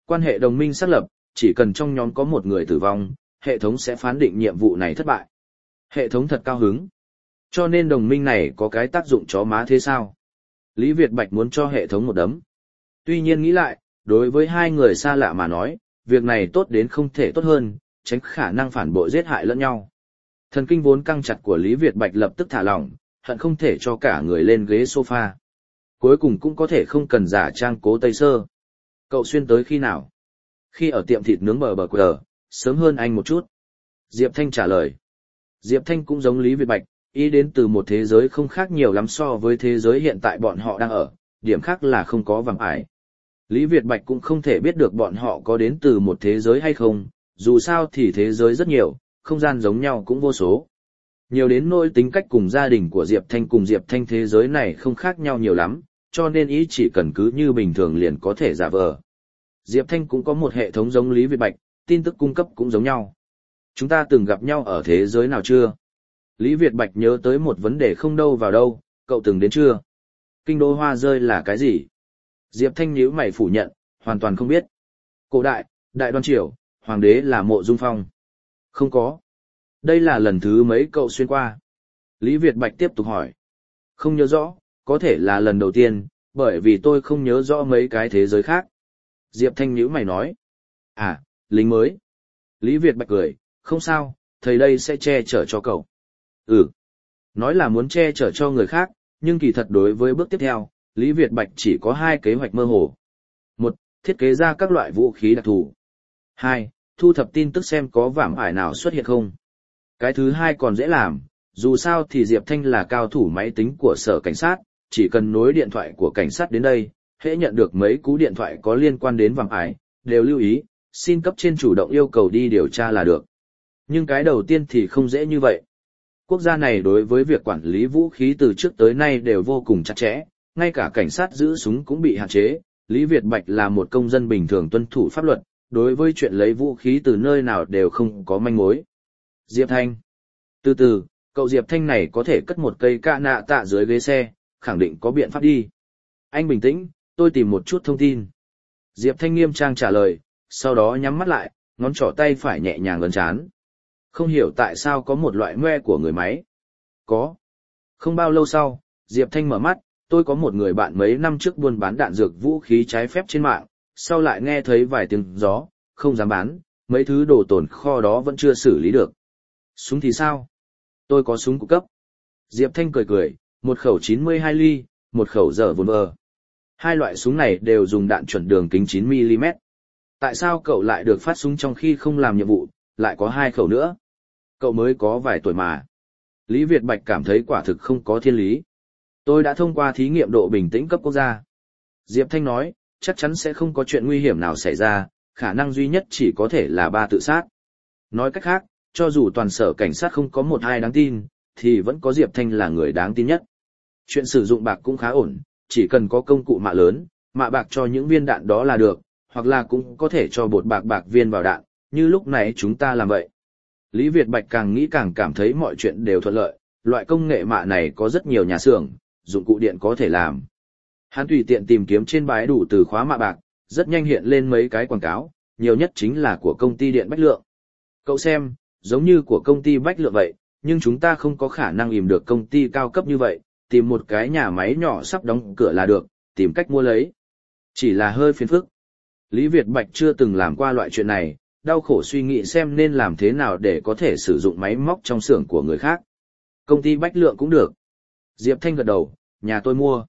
Quan hệ đồng minh xác lập, chỉ cần trong nhóm có một người tử vong, hệ thống sẽ phán định nhiệm vụ này thất bại. Hệ thống thật cao hứng. Cho nên đồng minh này có cái tác dụng chó má thế sao? Lý Việt Bạch muốn cho hệ thống một đấm. Tuy nhiên nghĩ lại, đối với hai người xa lạ mà nói, việc này tốt đến không thể tốt hơn, tránh khả năng phản bội giết hại lẫn nhau. Thần kinh vốn căng chặt của Lý Việt Bạch lập tức thả lỏng, hận không thể cho cả người lên ghế sofa. Cuối cùng cũng có thể không cần giả trang Cố Tây Sơ. Cậu xuyên tới khi nào? Khi ở tiệm thịt nướng bờ quờ, sớm hơn anh một chút. Diệp Thanh trả lời. Diệp Thanh cũng giống Lý Việt Bạch, ý đến từ một thế giới không khác nhiều lắm so với thế giới hiện tại bọn họ đang ở, điểm khác là không có vàng ải. Lý Việt Bạch cũng không thể biết được bọn họ có đến từ một thế giới hay không, dù sao thì thế giới rất nhiều, không gian giống nhau cũng vô số. Nhiều đến nỗi tính cách cùng gia đình của Diệp Thanh cùng Diệp Thanh thế giới này không khác nhau nhiều lắm, cho nên ý chỉ cần cứ như bình thường liền có thể giả vờ. Diệp Thanh cũng có một hệ thống giống Lý Việt Bạch, tin tức cung cấp cũng giống nhau. Chúng ta từng gặp nhau ở thế giới nào chưa? Lý Việt Bạch nhớ tới một vấn đề không đâu vào đâu, cậu từng đến chưa? Kinh đô hoa rơi là cái gì? Diệp Thanh nhíu mày phủ nhận, hoàn toàn không biết. Cổ đại, Đại Đoan Triều, Hoàng đế là Mộ Dung Phong. Không có. Đây là lần thứ mấy cậu xuyên qua? Lý Việt Bạch tiếp tục hỏi. Không nhớ rõ, có thể là lần đầu tiên, bởi vì tôi không nhớ rõ mấy cái thế giới khác. Diệp Thanh nhíu mày nói. À, lính mới. Lý Việt Bạch cười, không sao, thầy đây sẽ che chở cho cậu. Ừ. Nói là muốn che chở cho người khác, nhưng kỳ thật đối với bước tiếp theo, Lý Việt Bạch chỉ có hai kế hoạch mơ hồ. Một, thiết kế ra các loại vũ khí đặc thù. Hai, thu thập tin tức xem có vạm ải nào xuất hiện không. Cái thứ hai còn dễ làm, dù sao thì Diệp Thanh là cao thủ máy tính của sở cảnh sát, chỉ cần nối điện thoại của cảnh sát đến đây, hễ nhận được mấy cú điện thoại có liên quan đến vạm ải, đều lưu ý, xin cấp trên chủ động yêu cầu đi điều tra là được. Nhưng cái đầu tiên thì không dễ như vậy. Quốc gia này đối với việc quản lý vũ khí từ trước tới nay đều vô cùng chặt chẽ, ngay cả cảnh sát giữ súng cũng bị hạn chế. Lý Việt Bạch là một công dân bình thường tuân thủ pháp luật, đối với chuyện lấy vũ khí từ nơi nào đều không có manh mối. Diệp Thanh. Từ từ, cậu Diệp Thanh này có thể cất một cây ca nạ tạ dưới ghế xe, khẳng định có biện pháp đi. Anh bình tĩnh, tôi tìm một chút thông tin. Diệp Thanh nghiêm trang trả lời, sau đó nhắm mắt lại, ngón trỏ tay phải nhẹ nhàng ấn trán. Không hiểu tại sao có một loại ngoe của người máy. Có. Không bao lâu sau, Diệp Thanh mở mắt, tôi có một người bạn mấy năm trước buôn bán đạn dược vũ khí trái phép trên mạng, sau lại nghe thấy vài tiếng gió, không dám bán, mấy thứ đồ tồn kho đó vẫn chưa xử lý được. Súng thì sao? Tôi có súng của cấp. Diệp Thanh cười cười, một khẩu 92 ly, một khẩu dở vồn vờ. Hai loại súng này đều dùng đạn chuẩn đường kính 9mm. Tại sao cậu lại được phát súng trong khi không làm nhiệm vụ, lại có hai khẩu nữa? Cậu mới có vài tuổi mà. Lý Việt Bạch cảm thấy quả thực không có thiên lý. Tôi đã thông qua thí nghiệm độ bình tĩnh cấp quốc gia. Diệp Thanh nói, chắc chắn sẽ không có chuyện nguy hiểm nào xảy ra, khả năng duy nhất chỉ có thể là 3 tự sát. Nói cách khác, cho dù toàn sở cảnh sát không có một ai đáng tin, thì vẫn có Diệp Thanh là người đáng tin nhất. Chuyện sử dụng bạc cũng khá ổn, chỉ cần có công cụ mạ lớn, mạ bạc cho những viên đạn đó là được, hoặc là cũng có thể cho bột bạc viên vào đạn, như lúc này chúng ta làm vậy. Lý Việt Bạch càng nghĩ càng cảm thấy mọi chuyện đều thuận lợi, loại công nghệ mạ này có rất nhiều nhà xưởng, dụng cụ điện có thể làm. Hắn tùy tiện tìm kiếm trên bãi đủ từ khóa mạ bạc, rất nhanh hiện lên mấy cái quảng cáo, nhiều nhất chính là của công ty điện Bách Lượng. Cậu xem, giống như của công ty Bách Lượng vậy, nhưng chúng ta không có khả năng tìm được công ty cao cấp như vậy, tìm một cái nhà máy nhỏ sắp đóng cửa là được, tìm cách mua lấy. Chỉ là hơi phiền phức. Lý Việt Bạch chưa từng làm qua loại chuyện này, đau khổ suy nghĩ xem nên làm thế nào để có thể sử dụng máy móc trong xưởng của người khác. Công ty Bách Lượng cũng được. Diệp Thanh gật đầu, nhà tôi mua.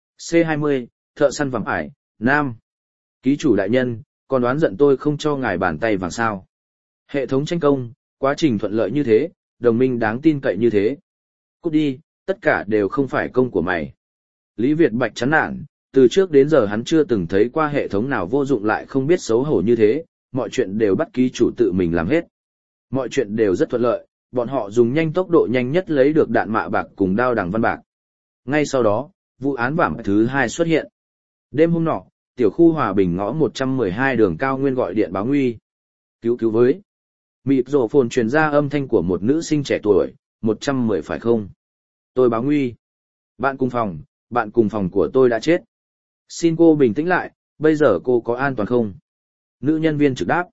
C20, thợ săn vàng ải, Nam. Ký chủ đại nhân, còn đoán giận tôi không cho ngài bàn tay vàng sao. Hệ thống tranh công, quá trình thuận lợi như thế, đồng minh đáng tin cậy như thế. Cút đi, tất cả đều không phải công của mày. Lý Việt Bạch chán nản, từ trước đến giờ hắn chưa từng thấy qua hệ thống nào vô dụng lại không biết xấu hổ như thế, mọi chuyện đều bắt ký chủ tự mình làm hết. Mọi chuyện đều rất thuận lợi, bọn họ dùng nhanh tốc độ nhanh nhất lấy được đạn mạ bạc cùng đao đằng văn bạc. Ngay sau đó, vụ án vảm thứ 2 xuất hiện. Đêm hôm nọ, tiểu khu Hòa Bình ngõ 112 đường Cao Nguyên gọi điện báo nguy. Cứu với. Mịp rổ phồn truyền ra âm thanh của một nữ sinh trẻ tuổi, 110 phải không? Tôi báo nguy. Bạn cùng phòng của tôi đã chết. Xin cô bình tĩnh lại, bây giờ cô có an toàn không? Nữ nhân viên trực đáp.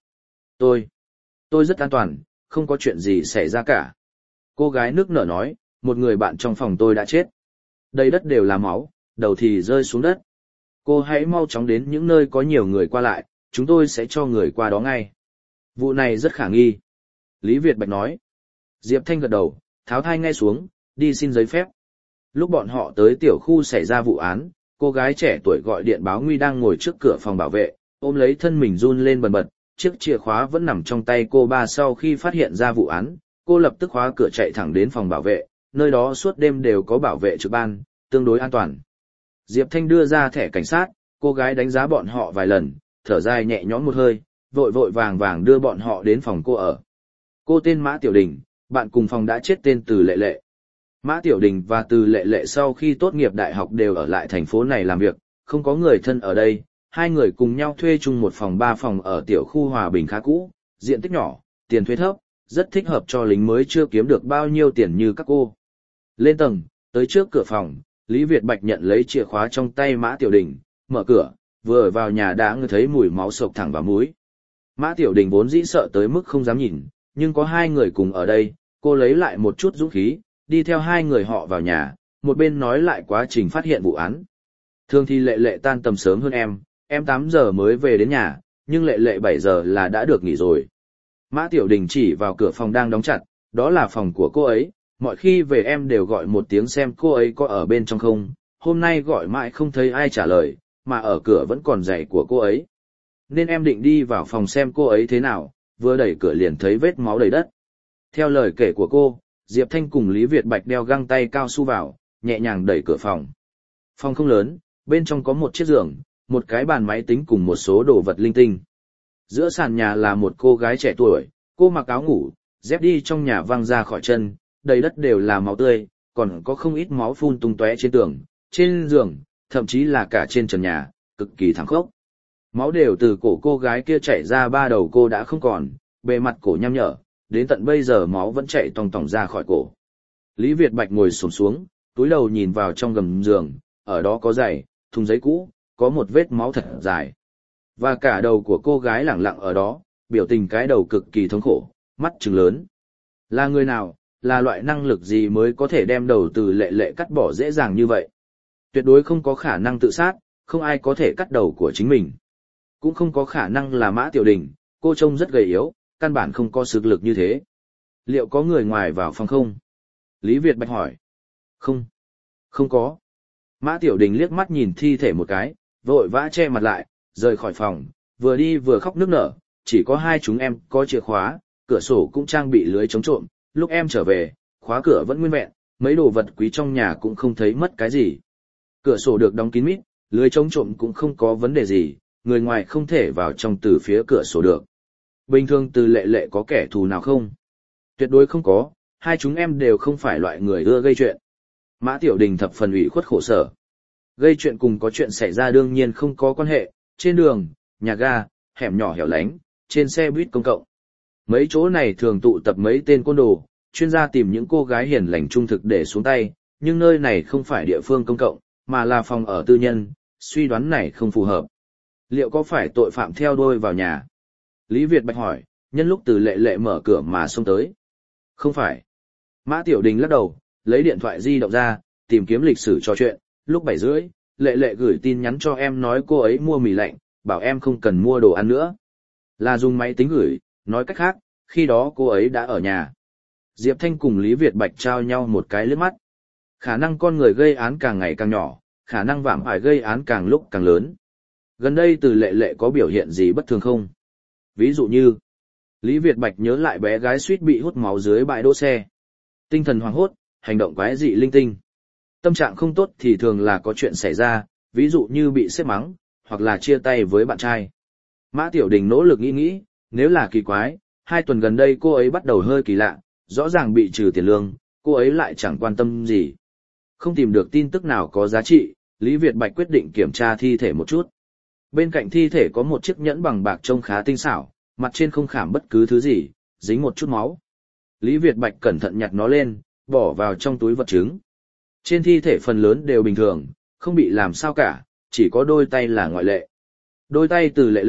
Tôi rất an toàn, không có chuyện gì xảy ra cả. Cô gái nước nở nói, một người bạn trong phòng tôi đã chết. Đầy đất đều là máu, đầu thì rơi xuống đất. Cô hãy mau chóng đến những nơi có nhiều người qua lại, chúng tôi sẽ cho người qua đó ngay. Vụ này rất khả nghi. Lý Việt Bạch nói. Diệp Thanh gật đầu, tháo thai ngay xuống, đi xin giấy phép. Lúc bọn họ tới tiểu khu xảy ra vụ án, cô gái trẻ tuổi gọi điện báo nguy đang ngồi trước cửa phòng bảo vệ, ôm lấy thân mình run lên bần bật, chiếc chìa khóa vẫn nằm trong tay cô ba. Sau khi phát hiện ra vụ án, cô lập tức khóa cửa chạy thẳng đến phòng bảo vệ, nơi đó suốt đêm đều có bảo vệ trực ban, tương đối an toàn. Diệp Thanh đưa ra thẻ cảnh sát, cô gái đánh giá bọn họ vài lần, thở dài nhẹ nhõm một hơi, vội vội vàng vàng đưa bọn họ đến phòng cô ở. Cô tên Mã Tiểu Đình, bạn cùng phòng đã chết tên Từ Lệ Lệ. Mã Tiểu Đình và Từ Lệ Lệ sau khi tốt nghiệp đại học đều ở lại thành phố này làm việc, không có người thân ở đây, hai người cùng nhau thuê chung một phòng 3 phòng ở tiểu khu Hòa Bình khá cũ, diện tích nhỏ, tiền thuê thấp, rất thích hợp cho lính mới chưa kiếm được bao nhiêu tiền như các cô. Lên tầng, tới trước cửa phòng, Lý Việt Bạch nhận lấy chìa khóa trong tay Mã Tiểu Đình, mở cửa, vừa vào nhà đã ngửi thấy mùi máu sộc thẳng vào mũi. Mã Tiểu Đình vốn dĩ sợ tới mức không dám nhìn, nhưng có hai người cùng ở đây, cô lấy lại một chút dũng khí, đi theo hai người họ vào nhà, một bên nói lại quá trình phát hiện vụ án. Thường thì Lệ Lệ tan tầm sớm hơn em 8 giờ mới về đến nhà, nhưng Lệ Lệ 7 giờ là đã được nghỉ rồi. Mã Tiểu Đình chỉ vào cửa phòng đang đóng chặt, đó là phòng của cô ấy, mọi khi về em đều gọi một tiếng xem cô ấy có ở bên trong không, hôm nay gọi mãi không thấy ai trả lời, mà ở cửa vẫn còn giày của cô ấy. Nên em định đi vào phòng xem cô ấy thế nào, vừa đẩy cửa liền thấy vết máu đầy đất. Theo lời kể của cô, Diệp Thanh cùng Lý Việt Bạch đeo găng tay cao su vào, nhẹ nhàng đẩy cửa phòng. Phòng không lớn, bên trong có một chiếc giường, một cái bàn máy tính cùng một số đồ vật linh tinh. Giữa sàn nhà là một cô gái trẻ tuổi, cô mặc áo ngủ, dép đi trong nhà văng ra khỏi chân, đầy đất đều là máu tươi, còn có không ít máu phun tung tóe trên tường, trên giường, thậm chí là cả trên trần nhà, cực kỳ thảm khốc. Máu đều từ cổ cô gái kia chảy ra, ba đầu cô đã không còn, bề mặt cổ nham nhở, đến tận bây giờ máu vẫn chảy tòng tòng ra khỏi cổ. Lý Việt Bạch ngồi xổm xuống, túi đầu nhìn vào trong gầm giường, ở đó có giày, thùng giấy cũ, có một vết máu thật dài. Và cả đầu của cô gái lẳng lặng ở đó, biểu tình cái đầu cực kỳ thống khổ, mắt trừng lớn. Là người nào, là loại năng lực gì mới có thể đem đầu Từ Lệ Lệ cắt bỏ dễ dàng như vậy? Tuyệt đối không có khả năng tự sát, không ai có thể cắt đầu của chính mình. Cũng không có khả năng là Mã Tiểu Đình, cô trông rất gầy yếu, căn bản không có sức lực như thế. Liệu có người ngoài vào phòng không? Lý Việt Bạch hỏi. Không. Không có. Mã Tiểu Đình liếc mắt nhìn thi thể một cái, vội vã che mặt lại, rời khỏi phòng, vừa đi vừa khóc nức nở, chỉ có hai chúng em có chìa khóa, cửa sổ cũng trang bị lưới chống trộm, lúc em trở về, khóa cửa vẫn nguyên vẹn, mấy đồ vật quý trong nhà cũng không thấy mất cái gì. Cửa sổ được đóng kín mít, lưới chống trộm cũng không có vấn đề gì, người ngoài không thể vào trong từ phía cửa sổ được. Bình thường Từ Lệ Lệ có kẻ thù nào không? Tuyệt đối không có, hai chúng em đều không phải loại người ưa gây chuyện. Mã Tiểu Đình thập phần ủy khuất khổ sở. Gây chuyện cùng có chuyện xảy ra đương nhiên không có quan hệ, trên đường, nhà ga, hẻm nhỏ hẻo lánh, trên xe buýt công cộng. Mấy chỗ này thường tụ tập mấy tên côn đồ, chuyên gia tìm những cô gái hiền lành trung thực để xuống tay, nhưng nơi này không phải địa phương công cộng, mà là phòng ở tư nhân, suy đoán này không phù hợp. Liệu có phải tội phạm theo đuôi vào nhà? Lý Việt Bạch hỏi, nhân lúc Từ Lệ Lệ mở cửa mà xông tới. Không phải. Mã Tiểu Đình lắc đầu, lấy điện thoại di động ra, tìm kiếm lịch sử trò chuyện, lúc 7 rưỡi, Lệ Lệ gửi tin nhắn cho em nói cô ấy mua mì lạnh, bảo em không cần mua đồ ăn nữa. Là dùng máy tính gửi, nói cách khác, khi đó cô ấy đã ở nhà. Diệp Thanh cùng Lý Việt Bạch trao nhau một cái liếc mắt. Khả năng con người gây án càng ngày càng nhỏ, khả năng vạm ải gây án càng lúc càng lớn. Gần đây Từ Lệ Lệ có biểu hiện gì bất thường không? Ví dụ như, Lý Việt Bạch nhớ lại bé gái suýt bị hút máu dưới bãi đỗ xe. Tinh thần hoảng hốt, hành động quái dị linh tinh. Tâm trạng không tốt thì thường là có chuyện xảy ra, ví dụ như bị sếp mắng, hoặc là chia tay với bạn trai. Mã Tiểu Đình nỗ lực nghĩ, nếu là kỳ quái, 2 tuần gần đây cô ấy bắt đầu hơi kỳ lạ, rõ ràng bị trừ tiền lương, cô ấy lại chẳng quan tâm gì. Không tìm được tin tức nào có giá trị, Lý Việt Bạch quyết định kiểm tra thi thể một chút. Bên cạnh thi thể có một chiếc nhẫn bằng bạc trông khá tinh xảo, mặt trên không khảm bất cứ thứ gì, dính một chút máu. Lý Việt Bạch cẩn thận nhặt nó lên, bỏ vào trong túi vật chứng. Trên thi thể phần lớn đều bình thường, không bị làm sao cả, chỉ có đôi tay là ngoại lệ. Đôi tay Từ Lệ Lệ,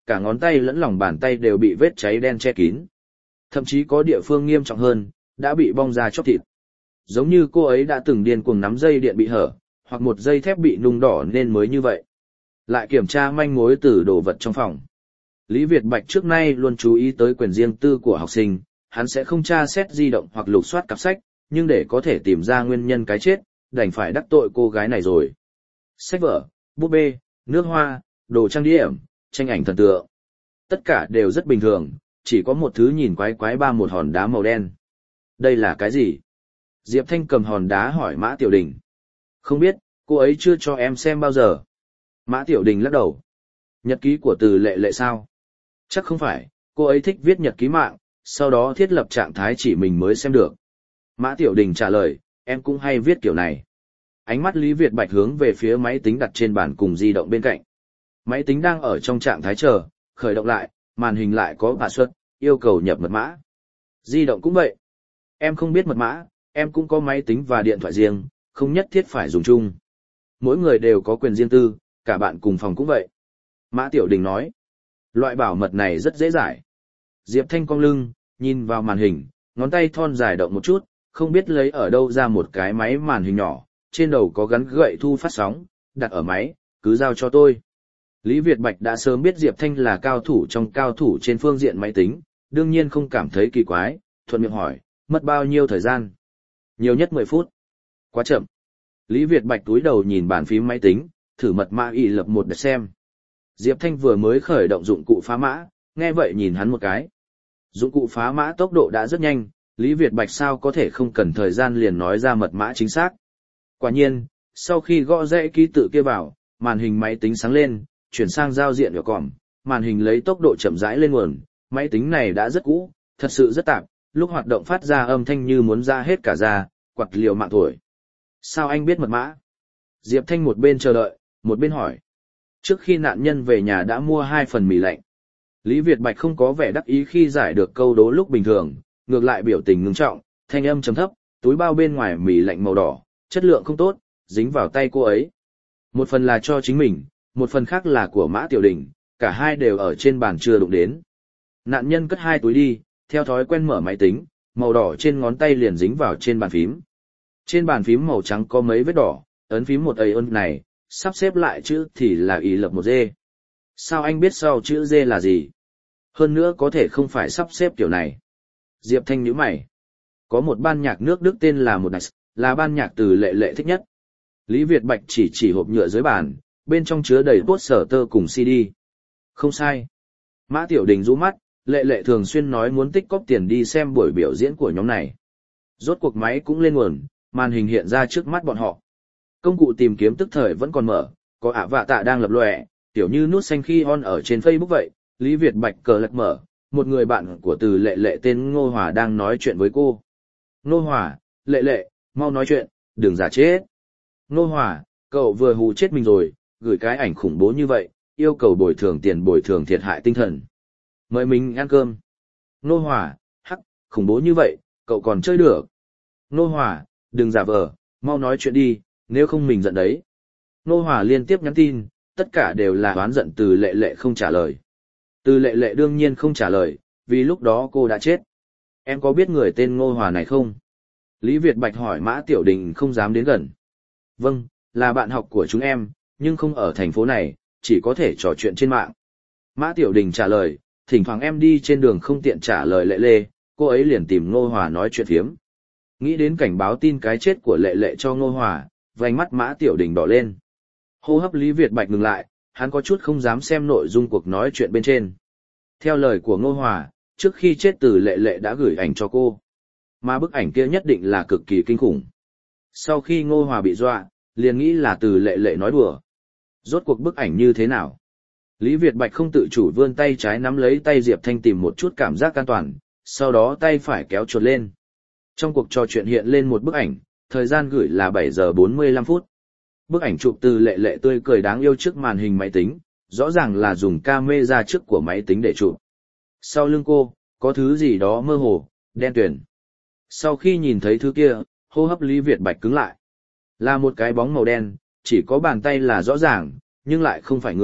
cả ngón tay lẫn lòng bàn tay đều bị vết cháy đen che kín. Thậm chí có địa phương nghiêm trọng hơn, đã bị bong ra chóc thịt. Giống như cô ấy đã từng điên cuồng nắm dây điện bị hở, hoặc một dây thép bị nung đỏ nên mới như vậy. Lại kiểm tra manh mối từ đồ vật trong phòng. Lý Việt Bạch trước nay luôn chú ý tới quyền riêng tư của học sinh, hắn sẽ không tra xét di động hoặc lục soát cặp sách, nhưng để có thể tìm ra nguyên nhân cái chết, đành phải đắc tội cô gái này rồi. Sách vở, búp bê, nước hoa, đồ trang điểm, tranh ảnh thần tượng. Tất cả đều rất bình thường, chỉ có một thứ nhìn quái quái ba một hòn đá màu đen. Đây là cái gì? Diệp Thanh cầm hòn đá hỏi Mã Tiểu Đình. Không biết, cô ấy chưa cho em xem bao giờ. Mã Tiểu Đình lắc đầu. Nhật ký của Từ Lệ Lệ sao? Chắc không phải, cô ấy thích viết nhật ký mạng, sau đó thiết lập trạng thái chỉ mình mới xem được. Mã Tiểu Đình trả lời, em cũng hay viết kiểu này. Ánh mắt Lý Việt Bạch hướng về phía máy tính đặt trên bàn cùng di động bên cạnh. Máy tính đang ở trong trạng thái chờ, khởi động lại, màn hình lại có password, yêu cầu nhập mật mã. Di động cũng vậy. Em không biết mật mã, em cũng có máy tính và điện thoại riêng, không nhất thiết phải dùng chung. Mỗi người đều có quyền riêng tư, cả bạn cùng phòng cũng vậy. Mã Tiểu Đình nói. Loại bảo mật này rất dễ giải. Diệp Thanh cong lưng, nhìn vào màn hình, ngón tay thon dài động một chút, không biết lấy ở đâu ra một cái máy màn hình nhỏ, trên đầu có gắn gậy thu phát sóng, đặt ở máy, cứ giao cho tôi. Lý Việt Bạch đã sớm biết Diệp Thanh là cao thủ trong cao thủ trên phương diện máy tính, đương nhiên không cảm thấy kỳ quái, thuận miệng hỏi, mất bao nhiêu thời gian? Nhiều nhất 10 phút. Quá chậm. Lý Việt Bạch túi đầu nhìn bàn phím máy tính, thử mật mã y lập một để xem. Diệp Thanh vừa mới khởi động dụng cụ phá mã, nghe vậy nhìn hắn một cái. Dụng cụ phá mã tốc độ đã rất nhanh, Lý Việt Bạch sao có thể không cần thời gian liền nói ra mật mã chính xác. Quả nhiên, sau khi gõ rẽ ký tự kia vào, màn hình máy tính sáng lên, chuyển sang giao diện của còm, màn hình lấy tốc độ chậm rãi lên nguồn, máy tính này đã rất cũ, thật sự rất tạp, lúc hoạt động phát ra âm thanh như muốn ra hết cả da, quặt liều mạng thổi. Sao anh biết mật mã? Diệp Thanh một bên chờ đợi, một bên hỏi. Trước khi nạn nhân về nhà đã mua 2 phần mì lạnh. Lý Việt Bạch không có vẻ đắc ý khi giải được câu đố lúc bình thường, ngược lại biểu tình ngưng trọng, thanh âm trầm thấp, túi bao bên ngoài mì lạnh màu đỏ, chất lượng không tốt, dính vào tay cô ấy. Một phần là cho chính mình, một phần khác là của Mã Tiểu Đình, cả hai đều ở trên bàn chưa đụng đến. Nạn nhân cất 2 túi đi, theo thói quen mở máy tính, màu đỏ trên ngón tay liền dính vào trên bàn phím. Trên bàn phím màu trắng có mấy vết đỏ, ấn phím một ơn này, sắp xếp lại chữ thì là y lập một dê. Sao anh biết sau chữ dê là gì? Hơn nữa có thể không phải sắp xếp kiểu này. Diệp Thanh nhíu mày. Có một ban nhạc nước Đức tên là một Nice, là ban nhạc Từ Lệ Lệ thích nhất. Lý Việt Bạch chỉ hộp nhựa dưới bàn, bên trong chứa đầy poster cùng CD. Không sai. Mã Tiểu Đình rũ mắt, Lệ Lệ thường xuyên nói muốn tích cóp tiền đi xem buổi biểu diễn của nhóm này. Rốt cuộc máy cũng lên nguồn, màn hình hiện ra trước mắt bọn họ. Công cụ tìm kiếm tức thời vẫn còn mở, có ả vạ tạ đang lập lòe, kiểu như nút xanh khi on ở trên Facebook vậy. Lý Việt Bạch cờ lật mở, một người bạn của Từ Lệ Lệ tên Ngô Hòa đang nói chuyện với cô. Ngô Hòa, Lệ Lệ, mau nói chuyện, đừng giả chết. Ngô Hòa, cậu vừa hù chết mình rồi, gửi cái ảnh khủng bố như vậy, yêu cầu bồi thường tiền bồi thường thiệt hại tinh thần. Mời mình ăn cơm. Ngô Hòa, hắc, khủng bố như vậy, cậu còn chơi được. Ngô Hòa, đừng giả vờ, mau nói chuyện đi, nếu không mình giận đấy. Ngô Hòa liên tiếp nhắn tin, tất cả đều là oán giận Từ Lệ Lệ không trả lời. Từ Lệ Lệ đương nhiên không trả lời, vì lúc đó cô đã chết. Em có biết người tên Ngô Hòa này không? Lý Việt Bạch hỏi Mã Tiểu Đình không dám đến gần. Vâng, là bạn học của chúng em, nhưng không ở thành phố này, chỉ có thể trò chuyện trên mạng. Mã Tiểu Đình trả lời, thỉnh thoảng em đi trên đường không tiện trả lời Lệ Lệ, cô ấy liền tìm Ngô Hòa nói chuyện phiếm. Nghĩ đến cảnh báo tin cái chết của Lệ Lệ cho Ngô Hòa, vành mắt Mã Tiểu Đình đỏ lên. Hô hấp Lý Việt Bạch ngừng lại, hắn có chút không dám xem nội dung cuộc nói chuyện bên trên. Theo lời của Ngô Hòa, trước khi chết Từ Lệ Lệ đã gửi ảnh cho cô. Mà bức ảnh kia nhất định là cực kỳ kinh khủng. Sau khi Ngô Hòa bị dọa, liền nghĩ là Từ Lệ Lệ nói đùa. Rốt cuộc bức ảnh như thế nào? Lý Việt Bạch không tự chủ vươn tay trái nắm lấy tay Diệp Thanh tìm một chút cảm giác an toàn, sau đó tay phải kéo chuột lên. Trong cuộc trò chuyện hiện lên một bức ảnh, thời gian gửi là 7 giờ 45 phút. Bức ảnh chụp Từ Lệ Lệ tươi cười đáng yêu trước màn hình máy tính, rõ ràng là dùng camera trước của máy tính để chụp. Sau lưng cô, có thứ gì đó mơ hồ, đen tuyền. Sau khi nhìn thấy thứ kia, hô hấp Lý Việt Bạch cứng lại. Là một cái bóng màu đen, chỉ có bàn tay là rõ ràng, nhưng lại không phải người,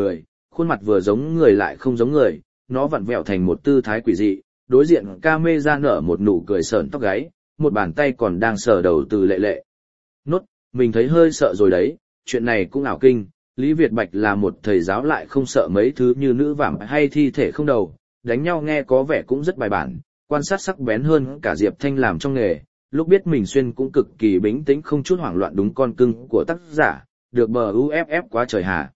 khuôn mặt vừa giống người lại không giống người, nó vặn vẹo thành một tư thái quỷ dị, đối diện camera nở một nụ cười sởn tóc gáy, một bàn tay còn đang sờ đầu Từ Lệ Lệ. Nốt, mình thấy hơi sợ rồi đấy, chuyện này cũng ảo kinh, Lý Việt Bạch là một thầy giáo lại không sợ mấy thứ như nữ vạm hay thi thể không đầu, đánh nhau nghe có vẻ cũng rất bài bản, quan sát sắc bén hơn cả Diệp Thanh làm trong nghề, lúc biết mình xuyên cũng cực kỳ bình tĩnh không chút hoảng loạn đúng con cưng của tác giả, được bờ UFF quá trời hà.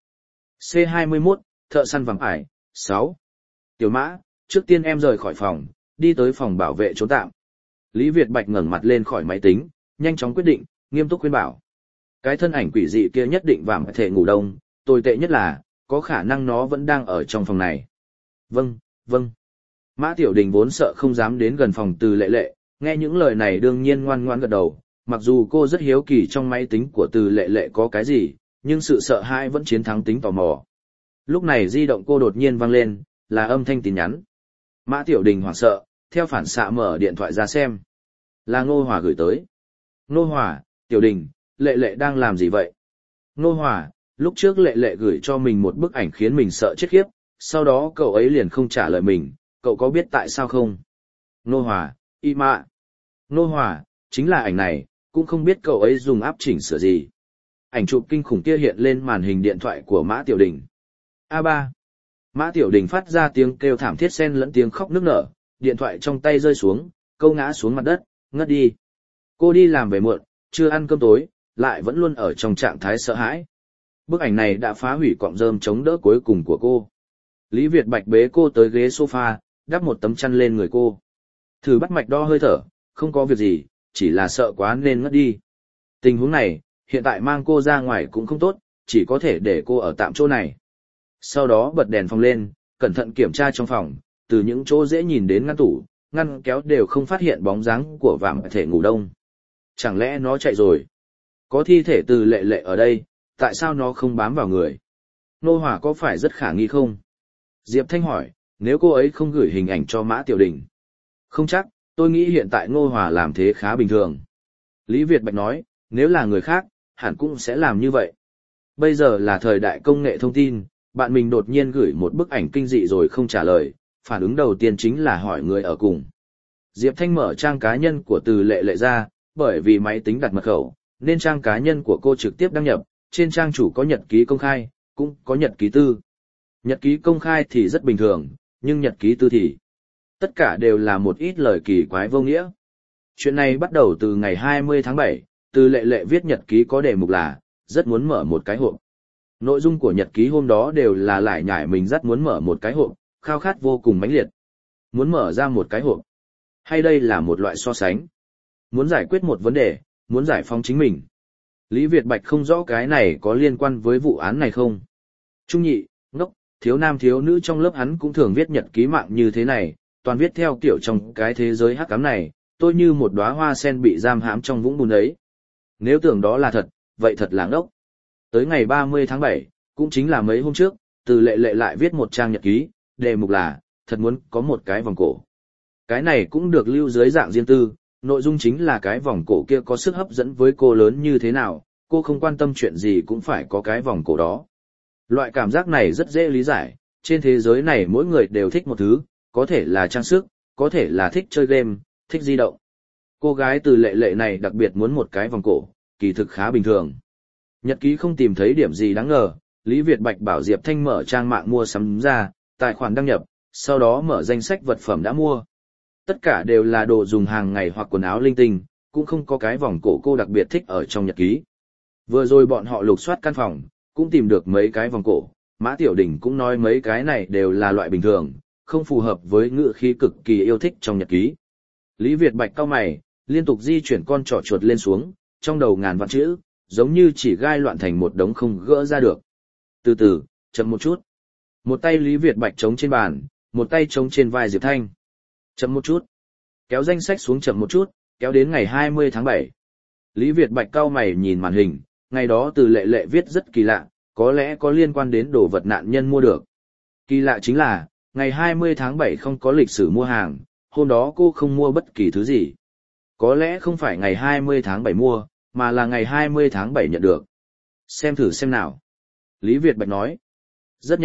C21, thợ săn vàng ải, 6. Tiểu Mã, trước tiên em rời khỏi phòng, đi tới phòng bảo vệ trốn tạm. Lý Việt Bạch ngẩng mặt lên khỏi máy tính, nhanh chóng quyết định, nghiêm túc khuyên bảo. Cái thân ảnh quỷ dị kia nhất định vạm thể ngủ đông, tồi tệ nhất là, có khả năng nó vẫn đang ở trong phòng này. Vâng, vâng. Mã Tiểu Đình vốn sợ không dám đến gần phòng Từ Lệ Lệ, nghe những lời này đương nhiên ngoan ngoãn gật đầu, mặc dù cô rất hiếu kỳ trong máy tính của Từ Lệ Lệ có cái gì, nhưng sự sợ hãi vẫn chiến thắng tính tò mò. Lúc này di động cô đột nhiên vang lên, là âm thanh tin nhắn. Mã Tiểu Đình hoảng sợ, theo phản xạ mở điện thoại ra xem. Là Ngô Hòa gửi tới. Ngô Hòa, Tiểu Đình, Lệ Lệ đang làm gì vậy? Ngô Hòa, lúc trước Lệ Lệ gửi cho mình một bức ảnh khiến mình sợ chết khiếp, sau đó cậu ấy liền không trả lời mình, cậu có biết tại sao không? Ngô Hòa, im ạ. Ngô Hòa, chính là ảnh này, cũng không biết cậu ấy dùng áp chỉnh sửa gì. Ảnh chụp kinh khủng kia hiện lên màn hình điện thoại của Mã Tiểu Đình. A3. Mã Tiểu Đình phát ra tiếng kêu thảm thiết xen lẫn tiếng khóc nức nở, điện thoại trong tay rơi xuống, câu ngã xuống mặt đất, ngất đi. Cô đi làm về muộn, chưa ăn cơm tối, lại vẫn luôn ở trong trạng thái sợ hãi. Bức ảnh này đã phá hủy cọng rơm chống đỡ cuối cùng của cô. Lý Việt Bạch bế cô tới ghế sofa, đắp một tấm chăn lên người cô. Thử bắt mạch đo hơi thở, không có việc gì, chỉ là sợ quá nên ngất đi. Tình huống này, hiện tại mang cô ra ngoài cũng không tốt, chỉ có thể để cô ở tạm chỗ này. Sau đó bật đèn phòng lên, cẩn thận kiểm tra trong phòng, từ những chỗ dễ nhìn đến ngăn tủ, ngăn kéo đều không phát hiện bóng dáng của vạm thể ngủ đông. Chẳng lẽ nó chạy rồi? Có thi thể Từ Lệ Lệ ở đây, tại sao nó không bám vào người? Nô Hòa có phải rất khả nghi không? Diệp Thanh hỏi, nếu cô ấy không gửi hình ảnh cho Mã Tiểu Đình. Không chắc, tôi nghĩ hiện tại Ngô Hòa làm thế khá bình thường. Lý Việt Bạch nói, nếu là người khác, hẳn cũng sẽ làm như vậy. Bây giờ là thời đại công nghệ thông tin, bạn mình đột nhiên gửi một bức ảnh kinh dị rồi không trả lời, phản ứng đầu tiên chính là hỏi người ở cùng. Diệp Thanh mở trang cá nhân của Từ Lệ Lệ ra, bởi vì máy tính đặt mật khẩu, nên trang cá nhân của cô trực tiếp đăng nhập, trên trang chủ có nhật ký công khai, cũng có nhật ký tư. Nhật ký công khai thì rất bình thường, nhưng nhật ký tư thì tất cả đều là một ít lời kỳ quái vô nghĩa. Chuyện này bắt đầu từ ngày 20 tháng 7, Từ Lệ Lệ viết nhật ký có đề mục là, rất muốn mở một cái hộp. Nội dung của nhật ký hôm đó đều là lải nhải mình rất muốn mở một cái hộp, khao khát vô cùng mãnh liệt. Muốn mở ra một cái hộp. Hay đây là một loại so sánh? Muốn giải quyết một vấn đề, muốn giải phóng chính mình. Lý Việt Bạch không rõ cái này có liên quan với vụ án này không? Trung nhị, ngốc, thiếu nam thiếu nữ trong lớp hắn cũng thường viết nhật ký mạng như thế này, toàn viết theo kiểu trong cái thế giới hắc ám này, tôi như một đóa hoa sen bị giam hãm trong vũng bùn ấy. Nếu tưởng đó là thật, vậy thật là ngốc. Tới ngày 30 tháng 7, cũng chính là mấy hôm trước, Từ Lệ Lệ lại viết một trang nhật ký, đề mục là, thật muốn có một cái vòng cổ. Cái này cũng được lưu dưới dạng riêng tư, nội dung chính là cái vòng cổ kia có sức hấp dẫn với cô lớn như thế nào, cô không quan tâm chuyện gì cũng phải có cái vòng cổ đó. Loại cảm giác này rất dễ lý giải, trên thế giới này mỗi người đều thích một thứ, có thể là trang sức, có thể là thích chơi game, thích di động. Cô gái Từ Lệ Lệ này đặc biệt muốn một cái vòng cổ, kỳ thực khá bình thường. Nhật ký không tìm thấy điểm gì đáng ngờ, Lý Việt Bạch bảo Diệp Thanh mở trang mạng mua sắm ra, tài khoản đăng nhập, sau đó mở danh sách vật phẩm đã mua. Tất cả đều là đồ dùng hàng ngày hoặc quần áo linh tinh, cũng không có cái vòng cổ cô đặc biệt thích ở trong nhật ký. Vừa rồi bọn họ lục soát căn phòng, cũng tìm được mấy cái vòng cổ, Mã Tiểu Đình cũng nói mấy cái này đều là loại bình thường, không phù hợp với ngữ khí cực kỳ yêu thích trong nhật ký. Lý Việt Bạch cau mày, liên tục di chuyển con trỏ chuột lên xuống, trong đầu ngàn vạn chữ, giống như chỉ gai loạn thành một đống không gỡ ra được. Từ từ, chậm một chút. Một tay Lý Việt Bạch chống trên bàn, một tay chống trên vai Diệp Thanh. Chậm một chút. Kéo danh sách xuống chậm một chút, kéo đến ngày 20 tháng 7. Lý Việt Bạch cau mày nhìn màn hình, ngày đó Từ Lệ Lệ viết rất kỳ lạ, có lẽ có liên quan đến đồ vật nạn nhân mua được. Kỳ lạ chính là, ngày 20 tháng 7 không có lịch sử mua hàng, hôm đó cô không mua bất kỳ thứ gì. Có lẽ không phải ngày 20 tháng 7 mua, mà là ngày 20 tháng 7 nhận được. Xem thử xem nào. Lý Việt Bạch nói. Rất nhanh,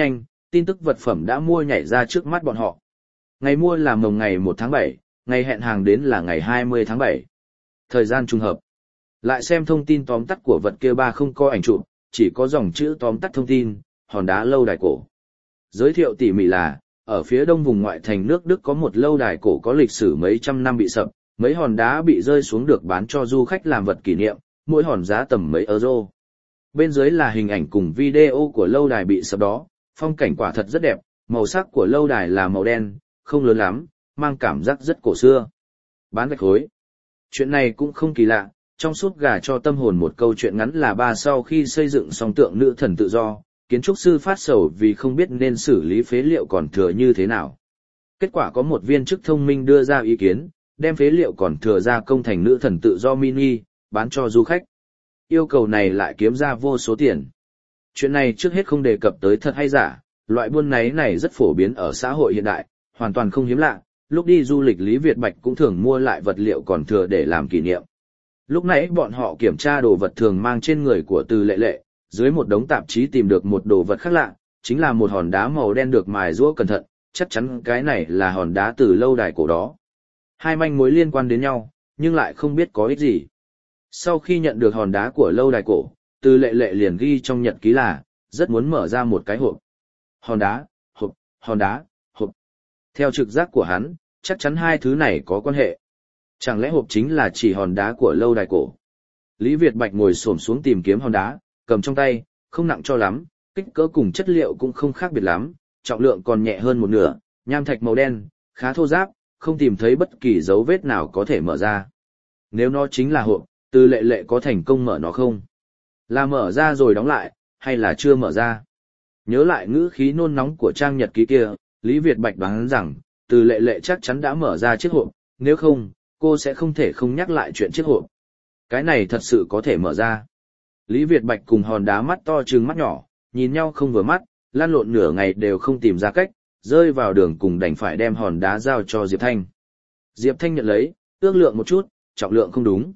tin tức vật phẩm đã mua nhảy ra trước mắt bọn họ. Ngày mua là mồng ngày 1 tháng 7, ngày hẹn hàng đến là ngày 20 tháng 7. Thời gian trùng hợp. Lại xem thông tin tóm tắt của vật kia ba không có ảnh chụp, chỉ có dòng chữ tóm tắt thông tin, hòn đá lâu đài cổ. Giới thiệu tỉ mỉ là, ở phía đông vùng ngoại thành nước Đức có một lâu đài cổ có lịch sử mấy trăm năm bị sập, mấy hòn đá bị rơi xuống được bán cho du khách làm vật kỷ niệm, mỗi hòn giá tầm mấy euro. Bên dưới là hình ảnh cùng video của lâu đài bị sập đó, phong cảnh quả thật rất đẹp, màu sắc của lâu đài là màu đen, không lớn lắm, mang cảm giác rất cổ xưa. Bán gạch khối. Chuyện này cũng không kỳ lạ, trong Súp Gà cho tâm hồn một câu chuyện ngắn là ba sau khi xây dựng xong tượng nữ thần tự do, kiến trúc sư phát sầu vì không biết nên xử lý phế liệu còn thừa như thế nào. Kết quả có một viên chức thông minh đưa ra ý kiến, đem phế liệu còn thừa ra công thành nữ thần tự do mini, bán cho du khách. Yêu cầu này lại kiếm ra vô số tiền. Chuyện này trước hết không đề cập tới thật hay giả, loại buôn này rất phổ biến ở xã hội hiện đại, hoàn toàn không hiếm lạ, lúc đi du lịch Lý Việt Bạch cũng thường mua lại vật liệu còn thừa để làm kỷ niệm. Lúc nãy bọn họ kiểm tra đồ vật thường mang trên người của Từ Lệ Lệ, dưới một đống tạp chí tìm được một đồ vật khác lạ, chính là một hòn đá màu đen được mài giũa cẩn thận, chắc chắn cái này là hòn đá từ lâu đài cổ đó. Hai manh mối liên quan đến nhau, nhưng lại không biết có ích gì. Sau khi nhận được hòn đá của lâu đài cổ, Từ Lệ Lệ liền ghi trong nhật ký là, rất muốn mở ra một cái hộp. Hòn đá, hộp, hòn đá, hộp. Theo trực giác của hắn, chắc chắn hai thứ này có quan hệ. Chẳng lẽ hộp chính là chỉ hòn đá của lâu đài cổ? Lý Việt Bạch ngồi xổm xuống tìm kiếm hòn đá, cầm trong tay, không nặng cho lắm, kích cỡ cùng chất liệu cũng không khác biệt lắm, trọng lượng còn nhẹ hơn một nửa, nham thạch màu đen, khá thô ráp, không tìm thấy bất kỳ dấu vết nào có thể mở ra. Nếu nó chính là hộp, Từ Lệ Lệ có thành công mở nó không? Là mở ra rồi đóng lại, hay là chưa mở ra? Nhớ lại ngữ khí nôn nóng của trang nhật ký kia, Lý Việt Bạch đoán rằng, Từ Lệ Lệ chắc chắn đã mở ra chiếc hộp, nếu không, cô sẽ không thể không nhắc lại chuyện chiếc hộp. Cái này thật sự có thể mở ra. Lý Việt Bạch cùng hòn đá mắt to trừng mắt nhỏ, nhìn nhau không vừa mắt, lăn lộn nửa ngày đều không tìm ra cách, rơi vào đường cùng đành phải đem hòn đá giao cho Diệp Thanh. Diệp Thanh nhận lấy, ước lượng một chút, trọng lượng không đúng.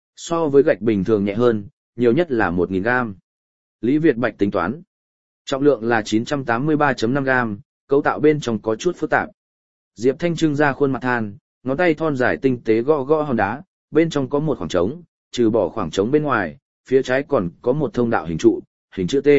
So với gạch bình thường nhẹ hơn, nhiều nhất là 1.000 gram. Lý Việt Bạch tính toán. Trọng lượng là 983.5 gram, cấu tạo bên trong có chút phức tạp. Diệp Thanh trưng ra khuôn mặt than, ngón tay thon dài tinh tế gõ gõ hòn đá, bên trong có một khoảng trống, trừ bỏ khoảng trống bên ngoài, phía trái còn có một thông đạo hình trụ, hình chữ T.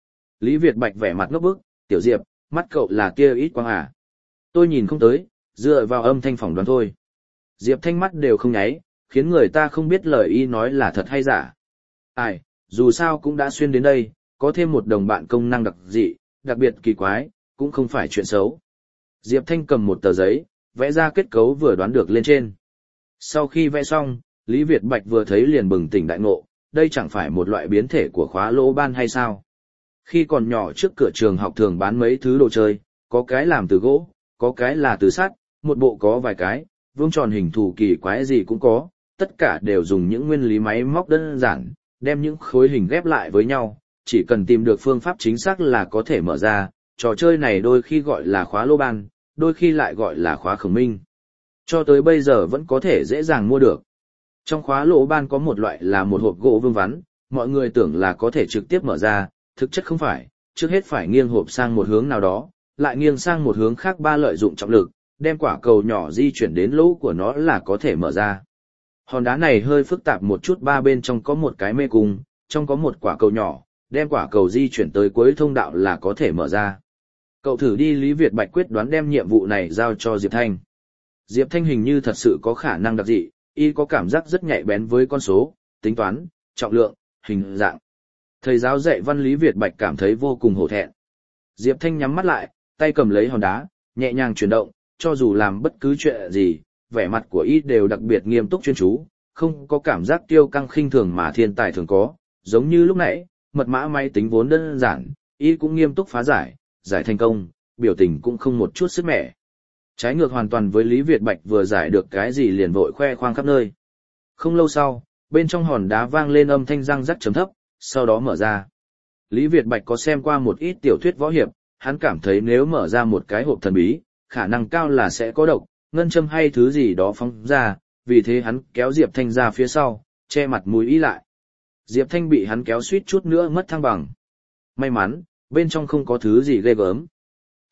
Lý Việt Bạch vẻ mặt ngốc bức, tiểu Diệp, mắt cậu là kia ít quang à. Tôi nhìn không tới, dựa vào âm thanh phỏng đoán thôi. Diệp Thanh mắt đều không nháy, khiến người ta không biết lời y nói là thật hay giả. Ai, dù sao cũng đã xuyên đến đây, có thêm một đồng bạn công năng đặc dị, đặc biệt kỳ quái, cũng không phải chuyện xấu. Diệp Thanh cầm một tờ giấy, vẽ ra kết cấu vừa đoán được lên trên. Sau khi vẽ xong, Lý Việt Bạch vừa thấy liền bừng tỉnh đại ngộ, đây chẳng phải một loại biến thể của khóa lỗ ban hay sao? Khi còn nhỏ trước cửa trường học thường bán mấy thứ đồ chơi, có cái làm từ gỗ, có cái là từ sắt, một bộ có vài cái, vuông tròn hình thù kỳ quái gì cũng có, tất cả đều dùng những nguyên lý máy móc đơn giản, đem những khối hình ghép lại với nhau, chỉ cần tìm được phương pháp chính xác là có thể mở ra. Trò chơi này đôi khi gọi là khóa lỗ ban, đôi khi lại gọi là khóa khổng minh. Cho tới bây giờ vẫn có thể dễ dàng mua được. Trong khóa lỗ ban có một loại là một hộp gỗ vuông vắn, mọi người tưởng là có thể trực tiếp mở ra, thực chất không phải, trước hết phải nghiêng hộp sang một hướng nào đó, lại nghiêng sang một hướng khác ba lợi dụng trọng lực, đem quả cầu nhỏ di chuyển đến lỗ của nó là có thể mở ra. Hòn đá này hơi phức tạp một chút, ba bên trong có một cái mê cung, trong có một quả cầu nhỏ, đem quả cầu di chuyển tới cuối thông đạo là có thể mở ra. Cậu thử đi. Lý Việt Bạch quyết đoán đem nhiệm vụ này giao cho Diệp Thanh. Diệp Thanh hình như thật sự có khả năng đặc dị, y có cảm giác rất nhạy bén với con số, tính toán, trọng lượng, hình dạng. Thầy giáo dạy văn Lý Việt Bạch cảm thấy vô cùng hổ thẹn. Diệp Thanh nhắm mắt lại, tay cầm lấy hòn đá, nhẹ nhàng chuyển động, cho dù làm bất cứ chuyện gì, vẻ mặt của y đều đặc biệt nghiêm túc chuyên chú, không có cảm giác tiêu căng khinh thường mà thiên tài thường có, giống như lúc nãy, mật mã máy tính vốn đơn giản, y cũng nghiêm túc phá giải, giải thành công, biểu tình cũng không một chút sức mẻ. Trái ngược hoàn toàn với Lý Việt Bạch vừa giải được cái gì liền vội khoe khoang khắp nơi. Không lâu sau, bên trong hòn đá vang lên âm thanh răng rắc trầm thấp, sau đó mở ra. Lý Việt Bạch có xem qua một ít tiểu thuyết võ hiệp, hắn cảm thấy nếu mở ra một cái hộp thần bí, khả năng cao là sẽ có độc, ngân châm hay thứ gì đó phóng ra, vì thế hắn kéo Diệp Thanh ra phía sau, che mặt mũi ý lại. Diệp Thanh bị hắn kéo suýt chút nữa mất thăng bằng. May mắn, bên trong không có thứ gì ghê gớm.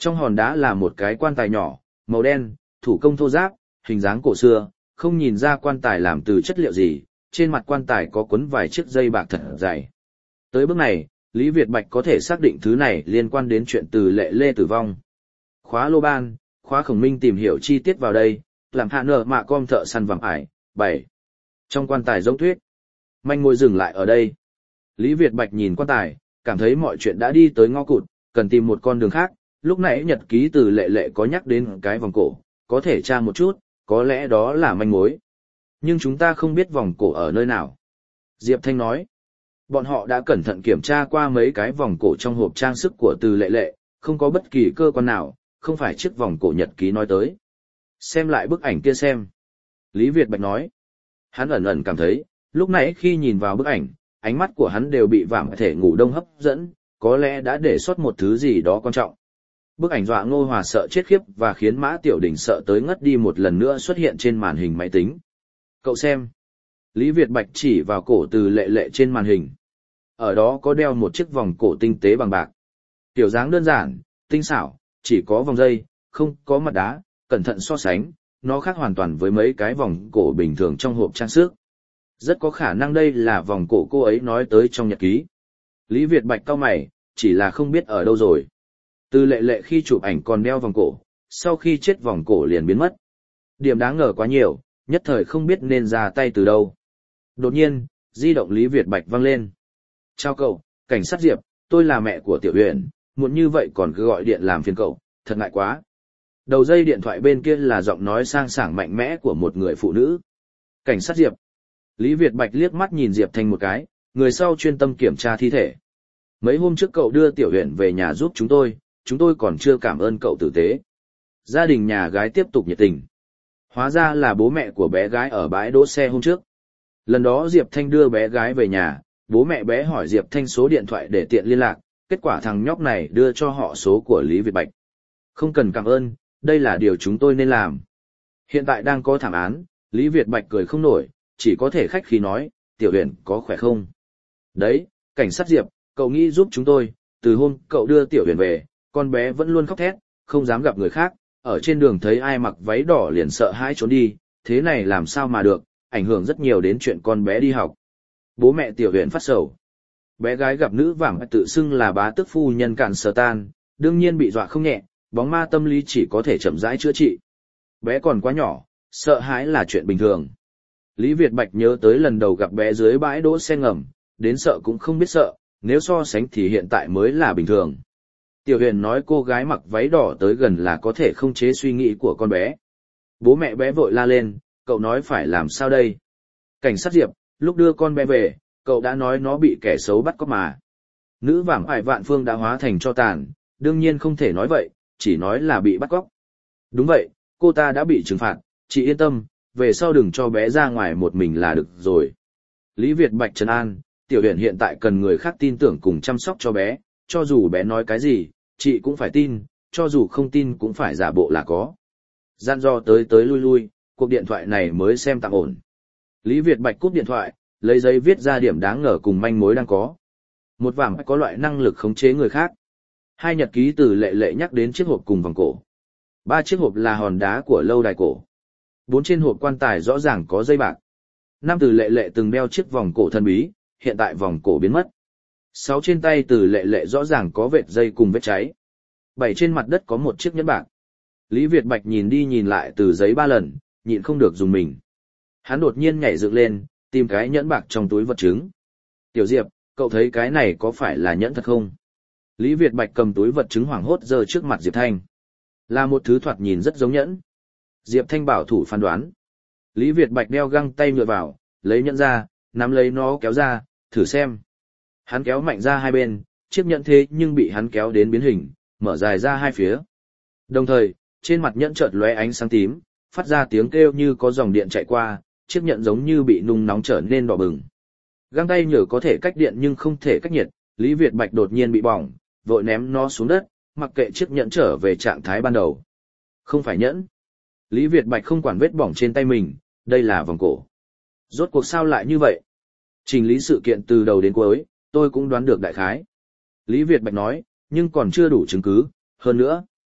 Trong hòn đá là một cái quan tài nhỏ, màu đen, thủ công thô ráp, hình dáng cổ xưa, không nhìn ra quan tài làm từ chất liệu gì, trên mặt quan tài có quấn vài chiếc dây bạc thật dày. Tới bước này, Lý Việt Bạch có thể xác định thứ này liên quan đến chuyện Từ Lệ Lê tử vong. Khóa lô ban, khóa Khổng Minh tìm hiểu chi tiết vào đây, làm hạ nở mạ com thợ săn vàng ải, 7. Trong quan tài giống thuyết, manh mối dừng lại ở đây. Lý Việt Bạch nhìn quan tài, cảm thấy mọi chuyện đã đi tới ngõ cụt, cần tìm một con đường khác. Lúc nãy nhật ký Từ Lệ Lệ có nhắc đến cái vòng cổ, có thể tra một chút, có lẽ đó là manh mối. Nhưng chúng ta không biết vòng cổ ở nơi nào. Diệp Thanh nói, bọn họ đã cẩn thận kiểm tra qua mấy cái vòng cổ trong hộp trang sức của Từ Lệ Lệ, không có bất kỳ cơ quan nào, không phải chiếc vòng cổ nhật ký nói tới. Xem lại bức ảnh kia xem. Lý Việt Bạch nói, hắn ẩn ẩn cảm thấy, lúc nãy khi nhìn vào bức ảnh, ánh mắt của hắn đều bị vảm thể ngủ đông hấp dẫn, có lẽ đã để sót một thứ gì đó quan trọng. Bức ảnh dọa Ngô Hòa sợ chết khiếp và khiến Mã Tiểu Đình sợ tới ngất đi một lần nữa xuất hiện trên màn hình máy tính. Cậu xem. Lý Việt Bạch chỉ vào cổ Từ Lệ Lệ trên màn hình. Ở đó có đeo một chiếc vòng cổ tinh tế bằng bạc. Kiểu dáng đơn giản, tinh xảo, chỉ có vòng dây, không có mặt đá, cẩn thận so sánh, nó khác hoàn toàn với mấy cái vòng cổ bình thường trong hộp trang sức. Rất có khả năng đây là vòng cổ cô ấy nói tới trong nhật ký. Lý Việt Bạch cau mày, chỉ là không biết ở đâu rồi. Từ Lệ Lệ khi chụp ảnh còn đeo vòng cổ, sau khi chết vòng cổ liền biến mất. Điểm đáng ngờ quá nhiều, nhất thời không biết nên ra tay từ đâu. Đột nhiên, di động Lý Việt Bạch vang lên. Chào cậu, cảnh sát Diệp, tôi là mẹ của Tiểu Huyền, muộn như vậy còn cứ gọi điện làm phiền cậu, thật ngại quá. Đầu dây điện thoại bên kia là giọng nói sang sảng mạnh mẽ của một người phụ nữ. Cảnh sát Diệp. Lý Việt Bạch liếc mắt nhìn Diệp Thanh một cái, người sau chuyên tâm kiểm tra thi thể. Mấy hôm trước cậu đưa Tiểu Huyền về nhà giúp chúng tôi còn chưa cảm ơn cậu tử tế. Gia đình nhà gái tiếp tục nhiệt tình. Hóa ra là bố mẹ của bé gái ở bãi đỗ xe hôm trước. Lần đó Diệp Thanh đưa bé gái về nhà, bố mẹ bé hỏi Diệp Thanh số điện thoại để tiện liên lạc, kết quả thằng nhóc này đưa cho họ số của Lý Việt Bạch. Không cần cảm ơn, đây là điều chúng tôi nên làm. Hiện tại đang có thảm án, Lý Việt Bạch cười không nổi, chỉ có thể khách khí nói, Tiểu Huyền có khỏe không? Đấy, cảnh sát Diệp, cậu nghĩ giúp chúng tôi, từ hôm cậu đưa Tiểu Huyền về, con bé vẫn luôn khóc thét, không dám gặp người khác, ở trên đường thấy ai mặc váy đỏ liền sợ hãi trốn đi, thế này làm sao mà được, ảnh hưởng rất nhiều đến chuyện con bé đi học. Bố mẹ Tiểu Huyền phát sầu. Bé gái gặp nữ vàng tự xưng là bá tước phu nhân Cản Sở Tan, đương nhiên bị dọa không nhẹ, bóng ma tâm lý chỉ có thể chậm rãi chữa trị. Bé còn quá nhỏ, sợ hãi là chuyện bình thường. Lý Việt Bạch nhớ tới lần đầu gặp bé dưới bãi đỗ xe ngầm, đến sợ cũng không biết sợ, nếu so sánh thì hiện tại mới là bình thường. Tiểu Huyền nói cô gái mặc váy đỏ tới gần là có thể không chế suy nghĩ của con bé. Bố mẹ bé vội la lên, cậu nói phải làm sao đây? Cảnh sát Diệp, lúc đưa con bé về, cậu đã nói nó bị kẻ xấu bắt cóc mà. Nữ vàng ải Vạn Phương đã hóa thành tro tàn, đương nhiên không thể nói vậy, chỉ nói là bị bắt cóc. Đúng vậy, cô ta đã bị trừng phạt, chị yên tâm, về sau đừng cho bé ra ngoài một mình là được rồi. Lý Việt Bạch trấn an, Tiểu Huyền hiện tại cần người khác tin tưởng cùng chăm sóc cho bé, cho dù bé nói cái gì, chị cũng phải tin, cho dù không tin cũng phải giả bộ là có. Gian do tới tới lui lui, cuộc điện thoại này mới xem tạm ổn. Lý Việt Bạch cúp điện thoại, lấy giấy viết ra điểm đáng ngờ cùng manh mối đang có. Một vàng có loại năng lực khống chế người khác. 2 nhật ký Từ Lệ Lệ nhắc đến chiếc hộp cùng vòng cổ. 3 chiếc hộp là hòn đá của lâu đài cổ. 4 trên hộp quan tài rõ ràng có dây bạc. 5 Từ Lệ Lệ từng đeo chiếc vòng cổ thần bí, hiện tại vòng cổ biến mất. 6 trên tay Từ Lệ Lệ rõ ràng có vệt dây cùng vết cháy. 7 trên mặt đất có một chiếc nhẫn bạc. Lý Việt Bạch nhìn đi nhìn lại từ giấy 3 lần, nhịn không được dùng mình. Hắn đột nhiên nhảy dựng lên, tìm cái nhẫn bạc trong túi vật chứng. Tiểu Diệp, cậu thấy cái này có phải là nhẫn thật không? Lý Việt Bạch cầm túi vật chứng hoảng hốt giơ trước mặt Diệp Thanh. Là một thứ thoạt nhìn rất giống nhẫn. Diệp Thanh bảo thủ phán đoán. Lý Việt Bạch đeo găng tay nhựa vào, lấy nhẫn ra, nắm lấy nó kéo ra, thử xem. Hắn kéo mạnh ra hai bên, chiếc nhẫn thế nhưng bị hắn kéo đến biến hình, mở dài ra hai phía. Đồng thời, trên mặt nhẫn chợt lóe ánh sáng tím, phát ra tiếng kêu như có dòng điện chạy qua, chiếc nhẫn giống như bị nung nóng trở nên đỏ bừng. Găng tay nhựa có thể cách điện nhưng không thể cách nhiệt, Lý Việt Bạch đột nhiên bị bỏng, vội ném nó xuống đất, mặc kệ chiếc nhẫn trở về trạng thái ban đầu. Không phải nhẫn. Lý Việt Bạch không quản vết bỏng trên tay mình, đây là vòng cổ. Rốt cuộc sao lại như vậy? Trình lý sự kiện từ đầu đến cuối, tôi cũng đoán được đại khái. Lý Việt Bạch nói, nhưng còn chưa đủ chứng cứ, hơn nữa.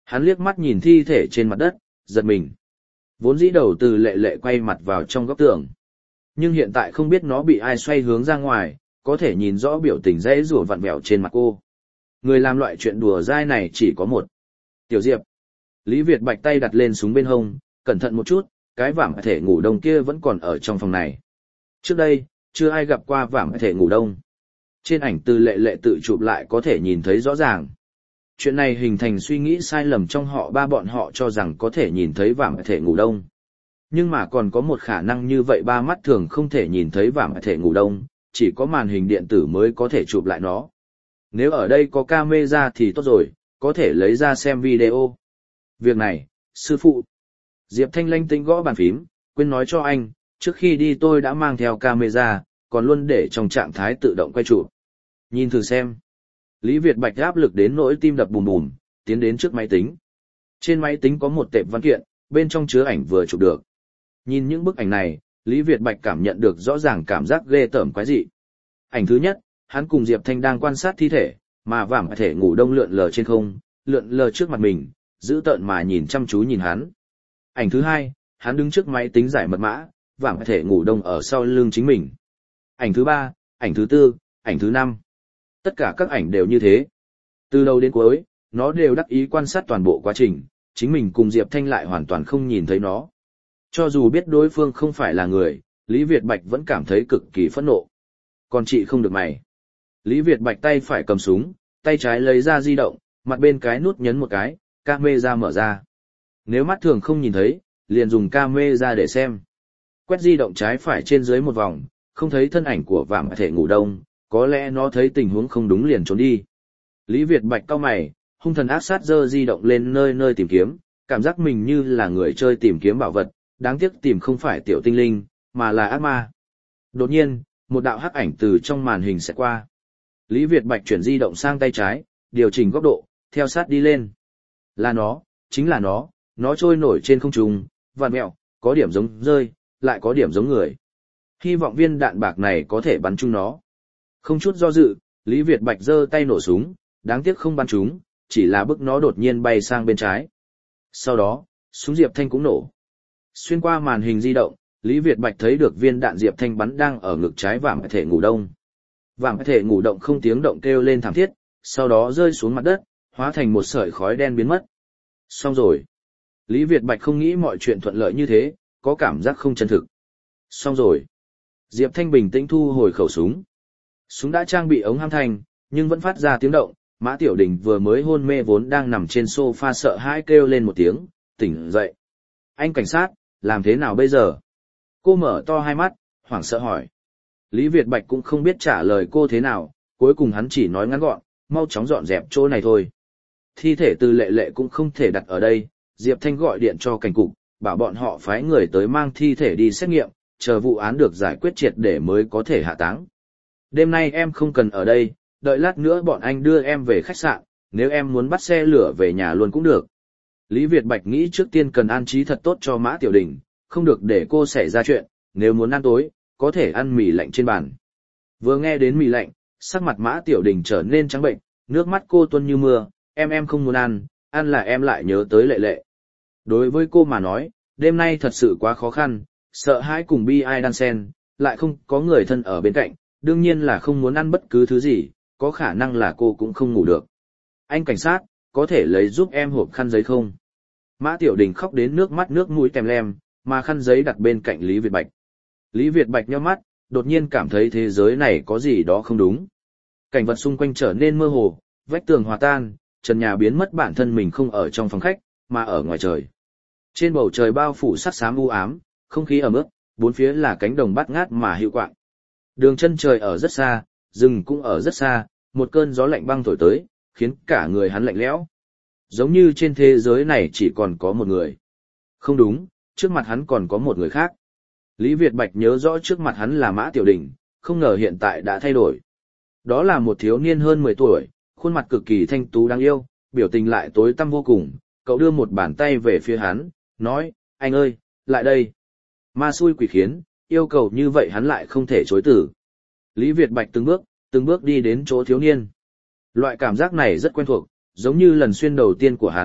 Hắn liếc mắt nhìn thi thể trên mặt đất, giật mình. Vốn dĩ đầu từ lệ lệ quay mặt vào trong góc tường. Nhưng hiện tại không biết nó bị ai xoay hướng ra ngoài, có thể nhìn rõ biểu tình dễ rủa vặn vẹo trên mặt cô. Người làm loại chuyện đùa dai này chỉ có một. Tiểu Diệp. Lý Việt Bạch tay đặt lên súng bên hông, cẩn thận một chút, cái vảm thể ngủ đông kia vẫn còn ở trong phòng này. Trước đây, chưa ai gặp qua vảm thể ngủ đông. Trên ảnh từ lệ lệ tự chụp lại có thể nhìn thấy rõ ràng. Chuyện này hình thành suy nghĩ sai lầm trong họ ba bọn họ cho rằng có thể nhìn thấy vảm thể ngủ đông. Nhưng mà còn có một khả năng như vậy ba mắt thường không thể nhìn thấy vảm thể ngủ đông, chỉ có màn hình điện tử mới có thể chụp lại nó. Nếu ở đây có camera thì tốt rồi, có thể lấy ra xem video. Việc này, sư phụ. Diệp Thanh lanh tinh gõ bàn phím, quên nói cho anh, trước khi đi tôi đã mang theo camera, còn luôn để trong trạng thái tự động quay chụp. Nhìn thử xem. Lý Việt Bạch áp lực đến nỗi tim đập bùm bùm, tiến đến trước máy tính. Trên máy tính có một tệp văn kiện, bên trong chứa ảnh vừa chụp được. Nhìn những bức ảnh này, Lý Việt Bạch cảm nhận được rõ ràng cảm giác ghê tởm quái dị. Ảnh thứ nhất, hắn cùng Diệp Thanh đang quan sát thi thể, mà vảm thể ngủ đông lượn lờ trên không, lượn lờ trước mặt mình, giữ tợn mà nhìn chăm chú nhìn hắn. Ảnh thứ hai, hắn đứng trước máy tính giải mật mã, vảm thể ngủ đông ở sau lưng chính mình. Ảnh thứ ba, ảnh thứ tư, ảnh thứ năm. Tất cả các ảnh đều như thế. Từ đầu đến cuối, nó đều đắc ý quan sát toàn bộ quá trình, chính mình cùng Diệp Thanh lại hoàn toàn không nhìn thấy nó. Cho dù biết đối phương không phải là người, Lý Việt Bạch vẫn cảm thấy cực kỳ phẫn nộ. Còn chị không được mày. Lý Việt Bạch tay phải cầm súng, tay trái lấy ra di động, mặt bên cái nút nhấn một cái, camera mở ra. Nếu mắt thường không nhìn thấy, liền dùng camera để xem. Quét di động trái phải trên dưới một vòng, không thấy thân ảnh của vảm thể ngủ đông, có lẽ nó thấy tình huống không đúng liền trốn đi. Lý Việt Bạch cau mày, hung thần ác sát giơ di động lên nơi nơi tìm kiếm, cảm giác mình như là người chơi tìm kiếm bảo vật, đáng tiếc tìm không phải tiểu tinh linh, mà là ác ma. Đột nhiên, một đạo hắc ảnh từ trong màn hình sẽ qua. Lý Việt Bạch chuyển di động sang tay trái, điều chỉnh góc độ, theo sát đi lên. Là nó, chính là nó trôi nổi trên không trung, vặn mẹo, có điểm giống rơi, lại có điểm giống người. Hy vọng viên đạn bạc này có thể bắn trúng nó. Không chút do dự, Lý Việt Bạch giơ tay nổ súng, đáng tiếc không bắn trúng, chỉ là bức nó đột nhiên bay sang bên trái. Sau đó, súng Diệp Thanh cũng nổ. Xuyên qua màn hình di động, Lý Việt Bạch thấy được viên đạn Diệp Thanh bắn đang ở ngực trái vảm thể ngủ đông. Vảm thể ngủ động không tiếng động kêu lên thảm thiết, sau đó rơi xuống mặt đất, hóa thành một sợi khói đen biến mất. Xong rồi. Lý Việt Bạch không nghĩ mọi chuyện thuận lợi như thế, có cảm giác không chân thực. Xong rồi. Diệp Thanh bình tĩnh thu hồi khẩu súng. Súng đã trang bị ống ham thanh, nhưng vẫn phát ra tiếng động. Mã Tiểu Đình vừa mới hôn mê vốn đang nằm trên sofa sợ hãi kêu lên một tiếng, tỉnh dậy. Anh cảnh sát, làm thế nào bây giờ? Cô mở to hai mắt, hoảng sợ hỏi. Lý Việt Bạch cũng không biết trả lời cô thế nào, cuối cùng hắn chỉ nói ngắn gọn, mau chóng dọn dẹp chỗ này thôi. Thi thể từ lệ lệ cũng không thể đặt ở đây, Diệp Thanh gọi điện cho cảnh cục, bảo bọn họ phái người tới mang thi thể đi xét nghiệm, chờ vụ án được giải quyết triệt để mới có thể hạ táng. Đêm nay em không cần ở đây, đợi lát nữa bọn anh đưa em về khách sạn, nếu em muốn bắt xe lửa về nhà luôn cũng được. Lý Việt Bạch nghĩ trước tiên cần an trí thật tốt cho Mã Tiểu Đình, không được để cô xảy ra chuyện, nếu muốn ăn tối, có thể ăn mì lạnh trên bàn. Vừa nghe đến mì lạnh, sắc mặt Mã Tiểu Đình trở nên trắng bệnh, nước mắt cô tuôn như mưa, em không muốn ăn là em lại nhớ tới lệ lệ. Đối với cô mà nói, đêm nay thật sự quá khó khăn, sợ hãi cùng bi ai đan sen, lại không có người thân ở bên cạnh, đương nhiên là không muốn ăn bất cứ thứ gì, có khả năng là cô cũng không ngủ được. Anh cảnh sát, có thể lấy giúp em hộp khăn giấy không? Mã Tiểu Đình khóc đến nước mắt nước mũi tèm lem, mà khăn giấy đặt bên cạnh Lý Việt Bạch. Lý Việt Bạch nhíu mắt, đột nhiên cảm thấy thế giới này có gì đó không đúng. Cảnh vật xung quanh trở nên mơ hồ, vách tường hòa tan, trần nhà biến mất bản thân mình không ở trong phòng khách, mà ở ngoài trời. Trên bầu trời bao phủ sắc xám u ám, không khí ẩm ướt, bốn phía là cánh đồng bát ngát mà hữu quạng. Đường chân trời ở rất xa, rừng cũng ở rất xa, một cơn gió lạnh băng thổi tới, khiến cả người hắn lạnh lẽo. Giống như trên thế giới này chỉ còn có một người. Không đúng, trước mặt hắn còn có một người khác. Lý Việt Bạch nhớ rõ trước mặt hắn là Mã Tiểu Đình, không ngờ hiện tại đã thay đổi. Đó là một thiếu niên hơn 10 tuổi, khuôn mặt cực kỳ thanh tú đáng yêu, biểu tình lại tối tăm vô cùng. Cậu đưa một bàn tay về phía hắn, nói, anh ơi, lại đây. Ma xui quỷ khiến, yêu cầu như vậy hắn lại không thể chối từ. Lý Việt Bạch từng bước đi đến chỗ thiếu niên. Loại cảm giác này rất quen thuộc, giống như lần xuyên đầu tiên của hắn,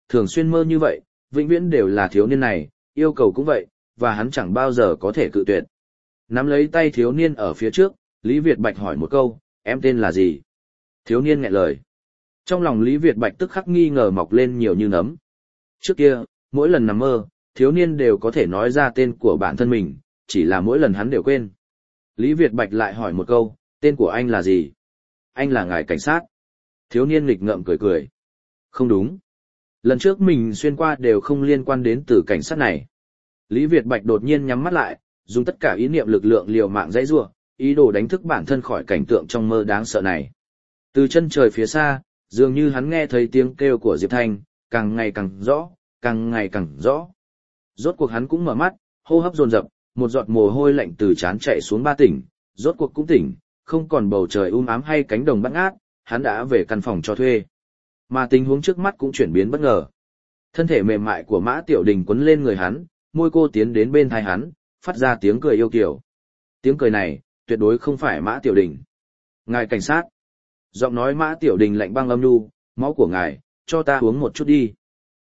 thường xuyên mơ như vậy, vĩnh viễn đều là thiếu niên này, yêu cầu cũng vậy, và hắn chẳng bao giờ có thể cự tuyệt. Nắm lấy tay thiếu niên ở phía trước, Lý Việt Bạch hỏi một câu, em tên là gì? Thiếu niên nghẹn lời. Trong lòng Lý Việt Bạch tức khắc nghi ngờ mọc lên nhiều như nấm. Trước kia, mỗi lần nằm mơ, thiếu niên đều có thể nói ra tên của bản thân mình, chỉ là mỗi lần hắn đều quên. Lý Việt Bạch lại hỏi một câu, tên của anh là gì? Anh là ngài cảnh sát. Thiếu niên nghịch ngợm cười cười. Không đúng. Lần trước mình xuyên qua đều không liên quan đến từ cảnh sát này. Lý Việt Bạch đột nhiên nhắm mắt lại, dùng tất cả ý niệm lực lượng liều mạng dãy giụa, ý đồ đánh thức bản thân khỏi cảnh tượng trong mơ đáng sợ này. Từ chân trời phía xa, dường như hắn nghe thấy tiếng kêu của Diệp Thanh, càng ngày càng rõ, càng ngày càng rõ. Rốt cuộc hắn cũng mở mắt, hô hấp dồn dập, một giọt mồ hôi lạnh từ trán chạy xuống ba tỉnh, rốt cuộc cũng tỉnh, không còn bầu trời ám hay cánh đồng bát ngát, hắn đã về căn phòng cho thuê. Mà tình huống trước mắt cũng chuyển biến bất ngờ. Thân thể mềm mại của Mã Tiểu Đình quấn lên người hắn, môi cô tiến đến bên tai hắn, phát ra tiếng cười yêu kiều. Tiếng cười này, tuyệt đối không phải Mã Tiểu Đình. Ngài cảnh sát. Giọng nói Mã Tiểu Đình lạnh băng âm nhu, máu của ngài, cho ta uống một chút đi.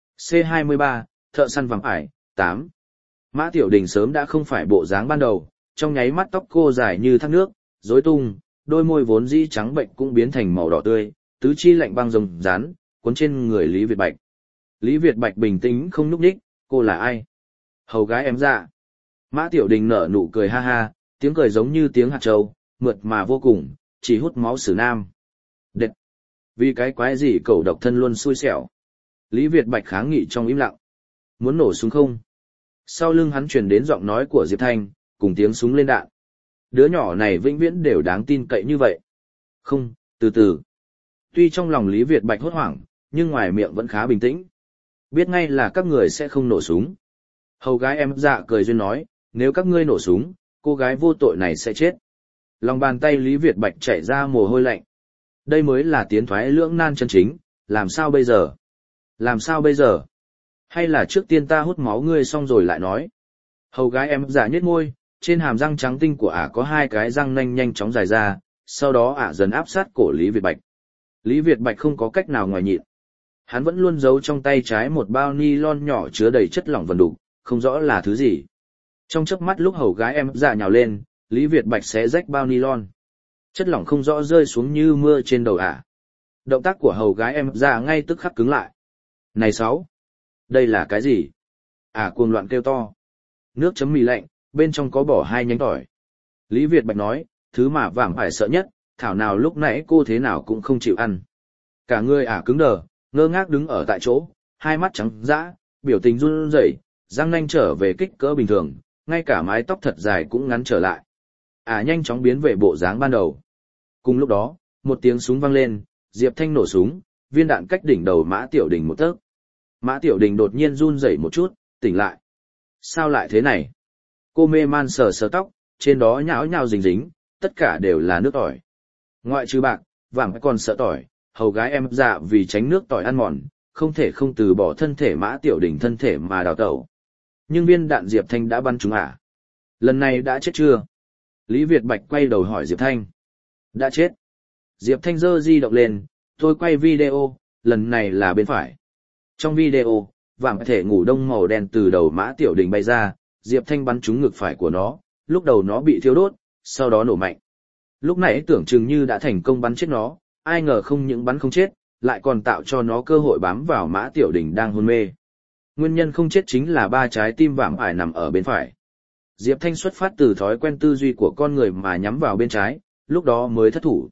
C23, thợ săn vàng ải, 8. Mã Tiểu Đình sớm đã không phải bộ dáng ban đầu, trong nháy mắt tóc cô dài như thác nước, rối tung, đôi môi vốn dĩ trắng bệnh cũng biến thành màu đỏ tươi, tứ chi lạnh băng rồng rán, cuốn trên người Lý Việt Bạch. Lý Việt Bạch bình tĩnh không nhúc nhích, cô là ai? Hầu gái em dạ. Mã Tiểu Đình nở nụ cười ha ha, tiếng cười giống như tiếng hạt trâu, mượt mà vô cùng, chỉ hút máu xử nam. Đệt! Vì cái quái gì cậu độc thân luôn xui xẻo. Lý Việt Bạch kháng nghị trong im lặng. Muốn nổ súng không? Sau lưng hắn truyền đến giọng nói của Diệp Thanh, cùng tiếng súng lên đạn. Đứa nhỏ này vĩnh viễn đều đáng tin cậy như vậy. Không, từ từ. Tuy trong lòng Lý Việt Bạch hốt hoảng, nhưng ngoài miệng vẫn khá bình tĩnh. Biết ngay là các người sẽ không nổ súng. Hầu gái em dạ cười duyên nói, nếu các ngươi nổ súng, cô gái vô tội này sẽ chết. Lòng bàn tay Lý Việt Bạch chảy ra mồ hôi lạnh. Đây mới là tiến thoái lưỡng nan chân chính, làm sao bây giờ? Làm sao bây giờ? Hay là trước tiên ta hút máu ngươi xong rồi lại nói? Hầu gái em dạ nhếch môi, trên hàm răng trắng tinh của ả có hai cái răng nanh nhanh chóng dài ra, sau đó ả dần áp sát cổ Lý Việt Bạch. Lý Việt Bạch không có cách nào ngoài nhịn. Hắn vẫn luôn giấu trong tay trái một bao ni-lon nhỏ chứa đầy chất lỏng vần đục, không rõ là thứ gì. Trong chớp mắt lúc hầu gái em dạ nhào lên, Lý Việt Bạch xé rách bao ni-lon. Chất lỏng không rõ rơi xuống như mưa trên đầu ả. Động tác của hầu gái em dạ ngay tức khắc cứng lại. Này sáu! Đây là cái gì? Ả cuồng loạn kêu to. Nước chấm mì lạnh, bên trong có bỏ 2 nhánh tỏi. Lý Việt Bạch nói, thứ mà vảm phải sợ nhất, thảo nào lúc nãy cô thế nào cũng không chịu ăn. Cả người Ả cứng đờ, ngơ ngác đứng ở tại chỗ, hai mắt trắng dã, biểu tình run rẩy, răng nanh trở về kích cỡ bình thường, ngay cả mái tóc thật dài cũng ngắn trở lại. Ả nhanh chóng biến về bộ dáng ban đầu. Cùng lúc đó, một tiếng súng vang lên, Diệp Thanh nổ súng, viên đạn cách đỉnh đầu Mã Tiểu Đình một tấc. Mã Tiểu Đình đột nhiên run rẩy một chút, tỉnh lại. Sao lại thế này? Cô mê man sờ sờ tóc, trên đó nhão nhao dính dính, tất cả đều là nước tỏi. Ngoại trừ bạc, vàng còn sợ tỏi, hầu gái em dạ vì tránh nước tỏi ăn mòn, không thể không từ bỏ thân thể Mã Tiểu Đình thân thể mà đào tẩu. Nhưng viên đạn Diệp Thanh đã bắn trúng ả. Lần này đã chết chưa? Lý Việt Bạch quay đầu hỏi Diệp Thanh. Đã chết. Diệp Thanh giơ di động lên, tôi quay video, lần này là bên phải. Trong video, vàng thể ngủ đông màu đen từ đầu Mã Tiểu Đình bay ra, Diệp Thanh bắn trúng ngực phải của nó, lúc đầu nó bị thiêu đốt, sau đó nổ mạnh. Lúc nãy tưởng chừng như đã thành công bắn chết nó, ai ngờ không những bắn không chết, lại còn tạo cho nó cơ hội bám vào Mã Tiểu Đình đang hôn mê. Nguyên nhân không chết chính là 3 trái tim vàng ải nằm ở bên phải. Diệp Thanh xuất phát từ thói quen tư duy của con người mà nhắm vào bên trái, lúc đó mới thất thủ.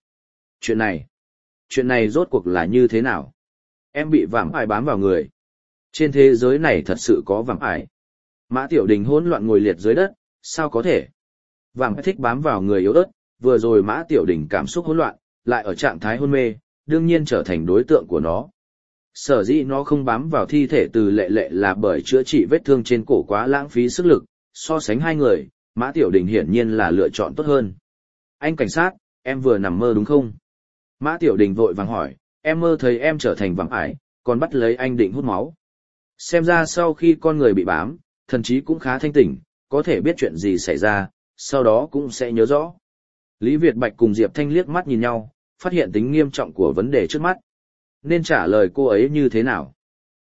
Chuyện này rốt cuộc là như thế nào? Em bị vàng ải bám vào người. Trên thế giới này thật sự có vàng ải. Mã Tiểu Đình hỗn loạn ngồi liệt dưới đất, sao có thể? Vàng ải thích bám vào người yếu ớt, vừa rồi Mã Tiểu Đình cảm xúc hỗn loạn, lại ở trạng thái hôn mê, đương nhiên trở thành đối tượng của nó. Sở dĩ nó không bám vào thi thể Từ Lệ Lệ là bởi chữa trị vết thương trên cổ quá lãng phí sức lực, so sánh hai người, Mã Tiểu Đình hiển nhiên là lựa chọn tốt hơn. Anh cảnh sát, em vừa nằm mơ đúng không? Mã Tiểu Đình vội vàng hỏi, em mơ thấy em trở thành vàng ải, còn bắt lấy anh định hút máu. Xem ra sau khi con người bị bám, thần trí cũng khá thanh tỉnh, có thể biết chuyện gì xảy ra, sau đó cũng sẽ nhớ rõ. Lý Việt Bạch cùng Diệp Thanh liếc mắt nhìn nhau, phát hiện tính nghiêm trọng của vấn đề trước mắt. Nên trả lời cô ấy như thế nào?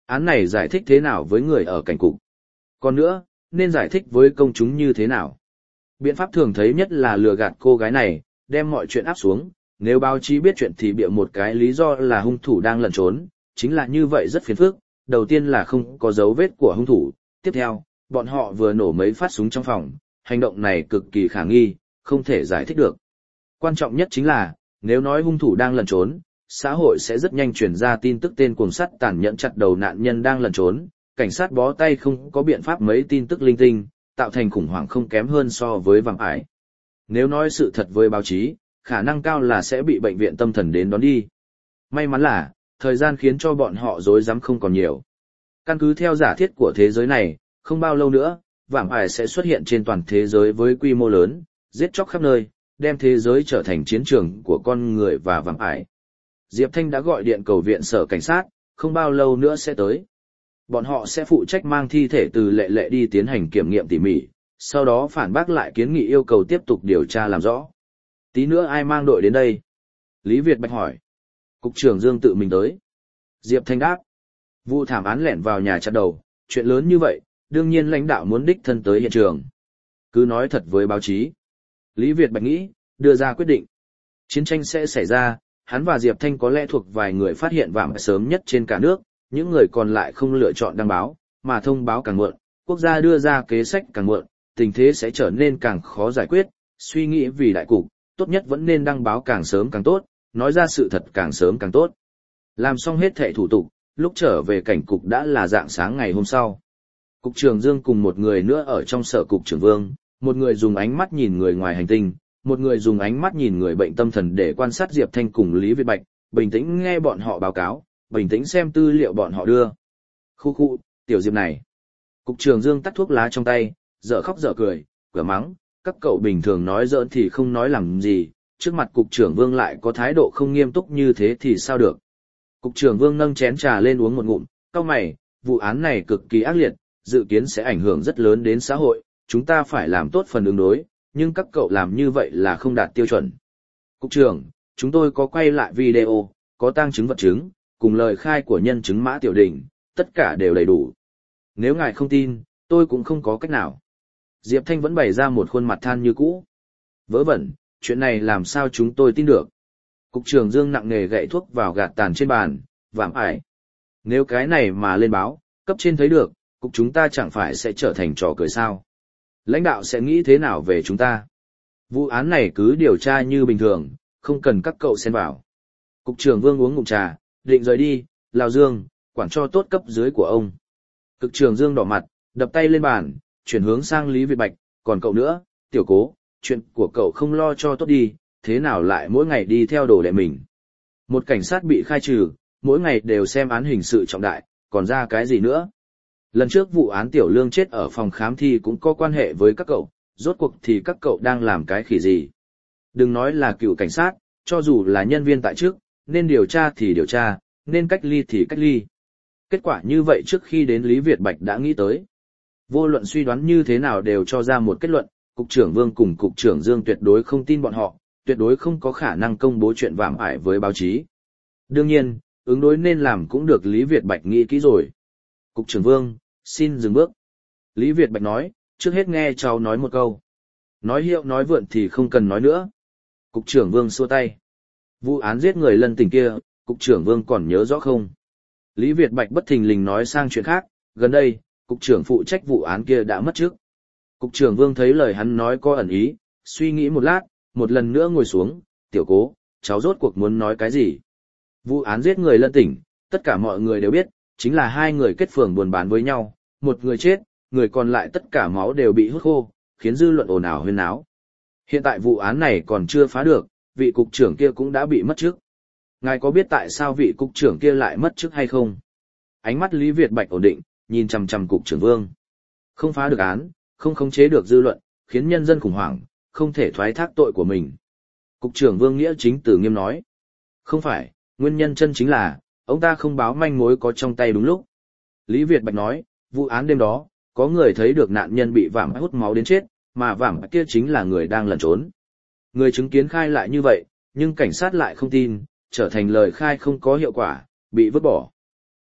Án này giải thích thế nào với người ở cảnh cục? Còn nữa, nên giải thích với công chúng như thế nào? Biện pháp thường thấy nhất là lừa gạt cô gái này, đem mọi chuyện áp xuống, nếu báo chí biết chuyện thì bịa một cái lý do là hung thủ đang lẩn trốn, chính là như vậy rất phiền phức. Đầu tiên là không có dấu vết của hung thủ, tiếp theo, bọn họ vừa nổ mấy phát súng trong phòng, hành động này cực kỳ khả nghi, không thể giải thích được. Quan trọng nhất chính là, nếu nói hung thủ đang lẩn trốn, xã hội sẽ rất nhanh truyền ra tin tức tên cuồng sắt tàn nhẫn chặt đầu nạn nhân đang lẩn trốn, cảnh sát bó tay không có biện pháp mấy tin tức linh tinh, tạo thành khủng hoảng không kém hơn so với vàng ải. Nếu nói sự thật với báo chí, khả năng cao là sẽ bị bệnh viện tâm thần đến đón đi. May mắn là, thời gian khiến cho bọn họ rối rắm không còn nhiều. Căn cứ theo giả thiết của thế giới này, không bao lâu nữa, vàng ải sẽ xuất hiện trên toàn thế giới với quy mô lớn, giết chóc khắp nơi, đem thế giới trở thành chiến trường của con người và vàng ải. Diệp Thanh đã gọi điện cầu viện sở cảnh sát, không bao lâu nữa sẽ tới. Bọn họ sẽ phụ trách mang thi thể từ Lệ Lệ đi tiến hành kiểm nghiệm tỉ mỉ, sau đó phản bác lại kiến nghị yêu cầu tiếp tục điều tra làm rõ. Tí nữa ai mang đội đến đây? Lý Việt Bạch hỏi. Cục trưởng Dương tự mình tới. Diệp Thanh đáp. Vụ thảm án lẻn vào nhà chặt đầu, chuyện lớn như vậy, đương nhiên lãnh đạo muốn đích thân tới hiện trường. Cứ nói thật với báo chí. Lý Việt Bạch nghĩ, đưa ra quyết định. Chiến tranh sẽ xảy ra, hắn và Diệp Thanh có lẽ thuộc vài người phát hiện vàng sớm nhất trên cả nước, những người còn lại không lựa chọn đăng báo, mà thông báo càng muộn, quốc gia đưa ra kế sách càng muộn, tình thế sẽ trở nên càng khó giải quyết, suy nghĩ vì đại cục, tốt nhất vẫn nên đăng báo càng sớm càng tốt, nói ra sự thật càng sớm càng tốt. Làm xong hết thảy thủ tục, lúc trở về cảnh cục đã là rạng sáng ngày hôm sau. Cục trưởng Dương cùng một người nữa ở trong sở cục trưởng Vương, một người dùng ánh mắt nhìn người ngoài hành tinh, một người dùng ánh mắt nhìn người bệnh tâm thần để quan sát Diệp Thanh cùng Lý Việt Bạch, bình tĩnh nghe bọn họ báo cáo, bình tĩnh xem tư liệu bọn họ đưa. Khu khu, tiểu Diệp này. Cục trưởng Dương tắt thuốc lá trong tay, dở khóc dở cười, cửa mắng, các cậu bình thường nói giỡn thì không nói làm gì, trước mặt cục trưởng Vương lại có thái độ không nghiêm túc như thế thì sao được. Cục trưởng Vương nâng chén trà lên uống một ngụm, cau mày, vụ án này cực kỳ ác liệt, dự kiến sẽ ảnh hưởng rất lớn đến xã hội, chúng ta phải làm tốt phần ứng đối, nhưng các cậu làm như vậy là không đạt tiêu chuẩn. Cục trưởng, chúng tôi có quay lại video, có tang chứng vật chứng, cùng lời khai của nhân chứng Mã Tiểu Đình, tất cả đều đầy đủ. Nếu ngài không tin, tôi cũng không có cách nào. Diệp Thanh vẫn bày ra một khuôn mặt than như cũ. Vớ vẩn, chuyện này làm sao chúng tôi tin được. Cục trưởng Dương nặng nề gậy thuốc vào gạt tàn trên bàn, vảm ải. Nếu cái này mà lên báo, cấp trên thấy được, cục chúng ta chẳng phải sẽ trở thành trò cười sao. Lãnh đạo sẽ nghĩ thế nào về chúng ta. Vụ án này cứ điều tra như bình thường, không cần các cậu xen vào. Cục trưởng Vương uống ngụm trà, định rời đi, Lào Dương, quản cho tốt cấp dưới của ông. Cục trưởng Dương đỏ mặt, đập tay lên bàn, chuyển hướng sang Lý Việt Bạch, còn cậu nữa, Tiểu Cố, chuyện của cậu không lo cho tốt đi, thế nào lại mỗi ngày đi theo đồ đệ mình. Một cảnh sát bị khai trừ, mỗi ngày đều xem án hình sự trọng đại, còn ra cái gì nữa. Lần trước vụ án Tiểu Lương chết ở phòng khám thi cũng có quan hệ với các cậu, rốt cuộc thì các cậu đang làm cái khỉ gì. Đừng nói là cựu cảnh sát, cho dù là nhân viên tại chức, nên điều tra thì điều tra, nên cách ly thì cách ly. Kết quả như vậy trước khi đến Lý Việt Bạch đã nghĩ tới. Vô luận suy đoán như thế nào đều cho ra một kết luận, Cục trưởng Vương cùng Cục trưởng Dương tuyệt đối không tin bọn họ, tuyệt đối không có khả năng công bố chuyện vạm ải với báo chí. Đương nhiên, ứng đối nên làm cũng được Lý Việt Bạch nghĩ kỹ rồi. Cục trưởng Vương, xin dừng bước. Lý Việt Bạch nói, trước hết nghe cháu nói một câu. Nói hiệu nói vượn thì không cần nói nữa. Cục trưởng Vương xua tay. Vụ án giết người Lân Tỉnh kia, Cục trưởng Vương còn nhớ rõ không? Lý Việt Bạch bất thình lình nói sang chuyện khác, gần đây, Cục trưởng phụ trách vụ án kia đã mất chức. Cục trưởng Vương thấy lời hắn nói có ẩn ý, suy nghĩ một lát, một lần nữa ngồi xuống, Tiểu Cố, cháu rốt cuộc muốn nói cái gì? Vụ án giết người Lân Tỉnh, tất cả mọi người đều biết, chính là hai người kết phường buôn bán với nhau, một người chết, người còn lại tất cả máu đều bị hút khô, khiến dư luận ồn ào huyên náo. Hiện tại vụ án này còn chưa phá được, vị cục trưởng kia cũng đã bị mất chức. Ngài có biết tại sao vị cục trưởng kia lại mất chức hay không? Ánh mắt Lý Việt Bạch ổn định, nhìn chằm chằm Cục trưởng Vương. Không phá được án, không khống chế được dư luận, khiến nhân dân khủng hoảng, không thể thoái thác tội của mình. Cục trưởng Vương nghĩa chính từ nghiêm nói. Không phải, nguyên nhân chân chính là, ông ta không báo manh mối có trong tay đúng lúc. Lý Việt Bạch nói, vụ án đêm đó, có người thấy được nạn nhân bị vạm hút máu đến chết, mà vạm kia chính là người đang lẩn trốn. Người chứng kiến khai lại như vậy, nhưng cảnh sát lại không tin, trở thành lời khai không có hiệu quả, bị vứt bỏ.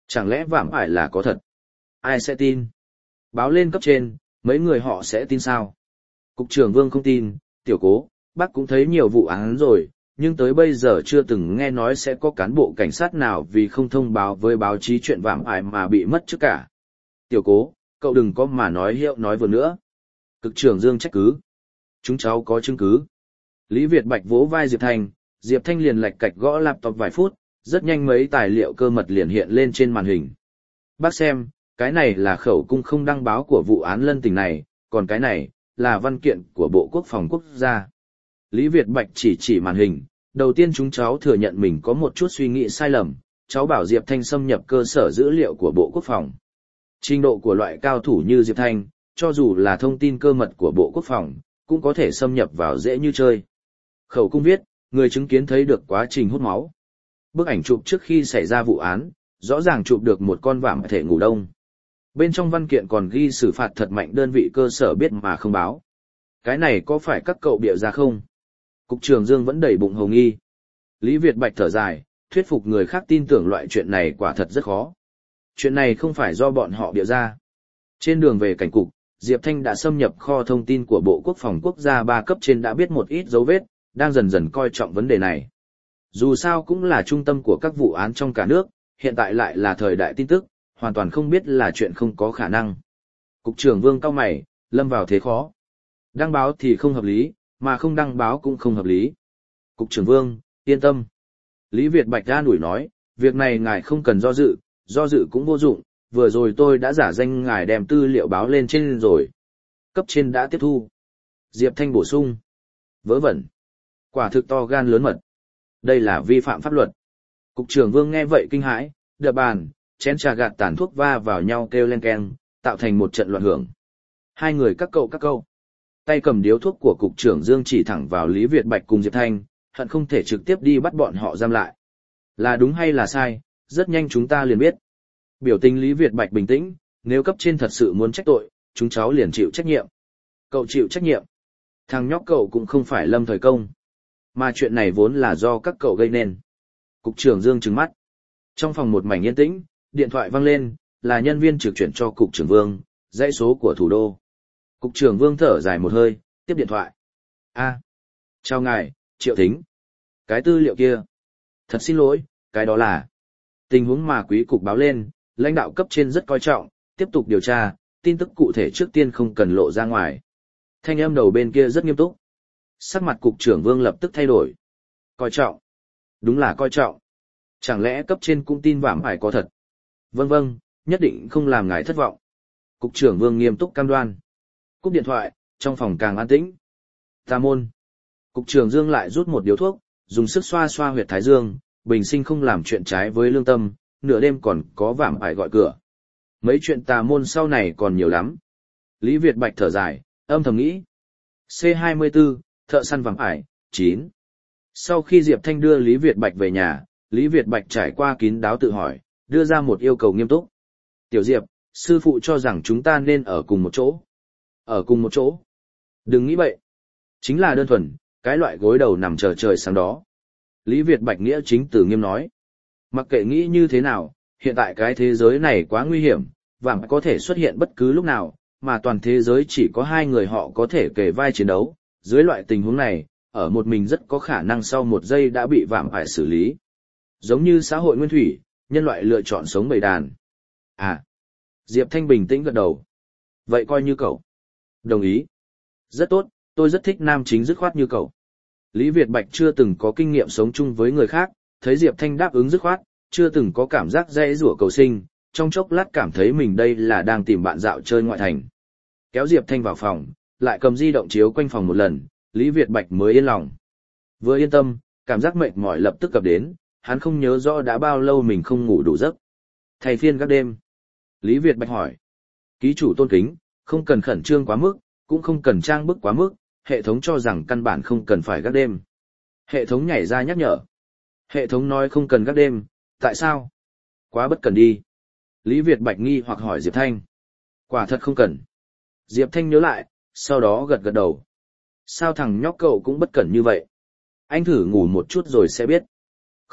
Chẳng lẽ vạm ải là có thật? Ai sẽ tin? Báo lên cấp trên, mấy người họ sẽ tin sao? Cục trưởng Vương không tin, tiểu cố, bác cũng thấy nhiều vụ án rồi, nhưng tới bây giờ chưa từng nghe nói sẽ có cán bộ cảnh sát nào vì không thông báo với báo chí chuyện vạm ải mà bị mất chức cả. Tiểu cố, cậu đừng có mà nói hiệu nói vừa nữa. Cục trưởng Dương trách cứ. Chúng cháu có chứng cứ. Lý Việt Bạch vỗ vai Diệp Thanh liền lạch cạch gõ laptop vài phút, rất nhanh mấy tài liệu cơ mật liền hiện lên trên màn hình. Bác xem, cái này là khẩu cung không đăng báo của vụ án lân tình này, còn cái này, là văn kiện của Bộ Quốc phòng Quốc gia. Lý Việt Bạch chỉ màn hình, đầu tiên chúng cháu thừa nhận mình có một chút suy nghĩ sai lầm, cháu bảo Diệp Thanh xâm nhập cơ sở dữ liệu của Bộ Quốc phòng. Trình độ của loại cao thủ như Diệp Thanh, cho dù là thông tin cơ mật của Bộ Quốc phòng, cũng có thể xâm nhập vào dễ như chơi. Khẩu cung viết, người chứng kiến thấy được quá trình hút máu. Bức ảnh chụp trước khi xảy ra vụ án, rõ ràng chụp được một con vạm thể ngủ đông. Bên trong văn kiện còn ghi xử phạt thật mạnh đơn vị cơ sở biết mà không báo. Cái này có phải các cậu bịa ra không? Cục trưởng Dương vẫn đầy bụng hồng nghi. Lý Việt Bạch thở dài, thuyết phục người khác tin tưởng loại chuyện này quả thật rất khó. Chuyện này không phải do bọn họ bịa ra. Trên đường về cảnh cục, Diệp Thanh đã xâm nhập kho thông tin của Bộ Quốc phòng Quốc gia 3 cấp trên đã biết một ít dấu vết, đang dần dần coi trọng vấn đề này. Dù sao cũng là trung tâm của các vụ án trong cả nước, hiện tại lại là thời đại tin tức, hoàn toàn không biết là chuyện không có khả năng. Cục trưởng Vương cau mày, lâm vào thế khó. Đăng báo thì không hợp lý, mà không đăng báo cũng không hợp lý. Cục trưởng Vương, yên tâm. Lý Việt Bạch an ủi nói, việc này ngài không cần do dự cũng vô dụng, vừa rồi tôi đã giả danh ngài đem tư liệu báo lên trên rồi. Cấp trên đã tiếp thu. Diệp Thanh bổ sung. Vớ vẩn. Quả thực to gan lớn mật. Đây là vi phạm pháp luật. Cục trưởng Vương nghe vậy kinh hãi, đập bàn, chén trà gạt tàn thuốc va vào nhau kêu len keng, tạo thành một trận loạn hưởng. Hai người các cậu. Tay cầm điếu thuốc của cục trưởng Dương chỉ thẳng vào Lý Việt Bạch cùng Diệp Thanh, hận không thể trực tiếp đi bắt bọn họ giam lại. Là đúng hay là sai, rất nhanh chúng ta liền biết. Biểu tình Lý Việt Bạch bình tĩnh, nếu cấp trên thật sự muốn trách tội, chúng cháu liền chịu trách nhiệm. Cậu chịu trách nhiệm. Thằng nhóc cậu cũng không phải Lâm Thời Công. Mà chuyện này vốn là do các cậu gây nên. Cục trưởng Dương trừng mắt. Trong phòng một mảnh yên tĩnh, điện thoại vang lên, là nhân viên trực chuyển cho Cục trưởng Vương, dãy số của thủ đô. Cục trưởng Vương thở dài một hơi, tiếp điện thoại. Chào ngài, Triệu Thính. Cái tư liệu kia. Thật xin lỗi, cái đó là. Tình huống mà quý cục báo lên, lãnh đạo cấp trên rất coi trọng, tiếp tục điều tra, tin tức cụ thể trước tiên không cần lộ ra ngoài. Thanh âm đầu bên kia rất nghiêm túc. Sắc mặt cục trưởng Vương lập tức thay đổi. Coi trọng. Đúng là coi trọng. Chẳng lẽ cấp trên cũng tin vạm ải có thật? Vâng, nhất định không làm ngài thất vọng. Cục trưởng Vương nghiêm túc cam đoan. Cúp điện thoại, trong phòng càng an tĩnh. Tà môn. Cục trưởng Dương lại rút một điếu thuốc, dùng sức xoa xoa huyệt thái dương, bình sinh không làm chuyện trái với lương tâm, nửa đêm còn có vạm ải gọi cửa. Mấy chuyện tà môn sau này còn nhiều lắm. Lý Việt Bạch thở dài, âm thầm nghĩ. C24, thợ săn vạm ải, 9. Sau khi Diệp Thanh đưa Lý Việt Bạch về nhà, Lý Việt Bạch trải qua kín đáo tự hỏi, đưa ra một yêu cầu nghiêm túc. Tiểu Diệp, sư phụ cho rằng chúng ta nên ở cùng một chỗ. Ở cùng một chỗ. Đừng nghĩ bậy. Chính là đơn thuần, cái loại gối đầu nằm chờ trời sáng đó. Lý Việt Bạch nghĩa chính từ nghiêm nói. Mặc kệ nghĩ như thế nào, hiện tại cái thế giới này quá nguy hiểm, vạm có thể xuất hiện bất cứ lúc nào, mà toàn thế giới chỉ có 2 người họ có thể kề vai chiến đấu. Dưới loại tình huống này, ở một mình rất có khả năng sau 1 giây đã bị vạm ải xử lý. Giống như xã hội nguyên thủy, nhân loại lựa chọn sống bầy đàn. Diệp Thanh bình tĩnh gật đầu. Vậy coi như cậu. Đồng ý. Rất tốt, tôi rất thích nam chính dứt khoát như cậu. Lý Việt Bạch chưa từng có kinh nghiệm sống chung với người khác, thấy Diệp Thanh đáp ứng dứt khoát, chưa từng có cảm giác dễ rủa cầu sinh, trong chốc lát cảm thấy mình đây là đang tìm bạn dạo chơi ngoại thành. Kéo Diệp Thanh vào phòng, lại cầm di động chiếu quanh phòng một lần, Lý Việt Bạch mới yên lòng. Vừa yên tâm, cảm giác mệt mỏi lập tức cập đến, hắn không nhớ rõ đã bao lâu mình không ngủ đủ giấc. Thay phiên các đêm. Lý Việt Bạch hỏi. Ký chủ tôn kính, không cần khẩn trương quá mức, cũng không cần trang bức quá mức, hệ thống cho rằng căn bản không cần phải gác đêm. Hệ thống nhảy ra nhắc nhở. Hệ thống nói không cần gác đêm, tại sao? Quá bất cần đi. Lý Việt Bạch nghi hoặc hỏi Diệp Thanh. Quả thật không cần. Diệp Thanh nhớ lại, sau đó gật gật đầu. Sao thằng nhóc cậu cũng bất cẩn như vậy? Anh thử ngủ một chút rồi sẽ biết.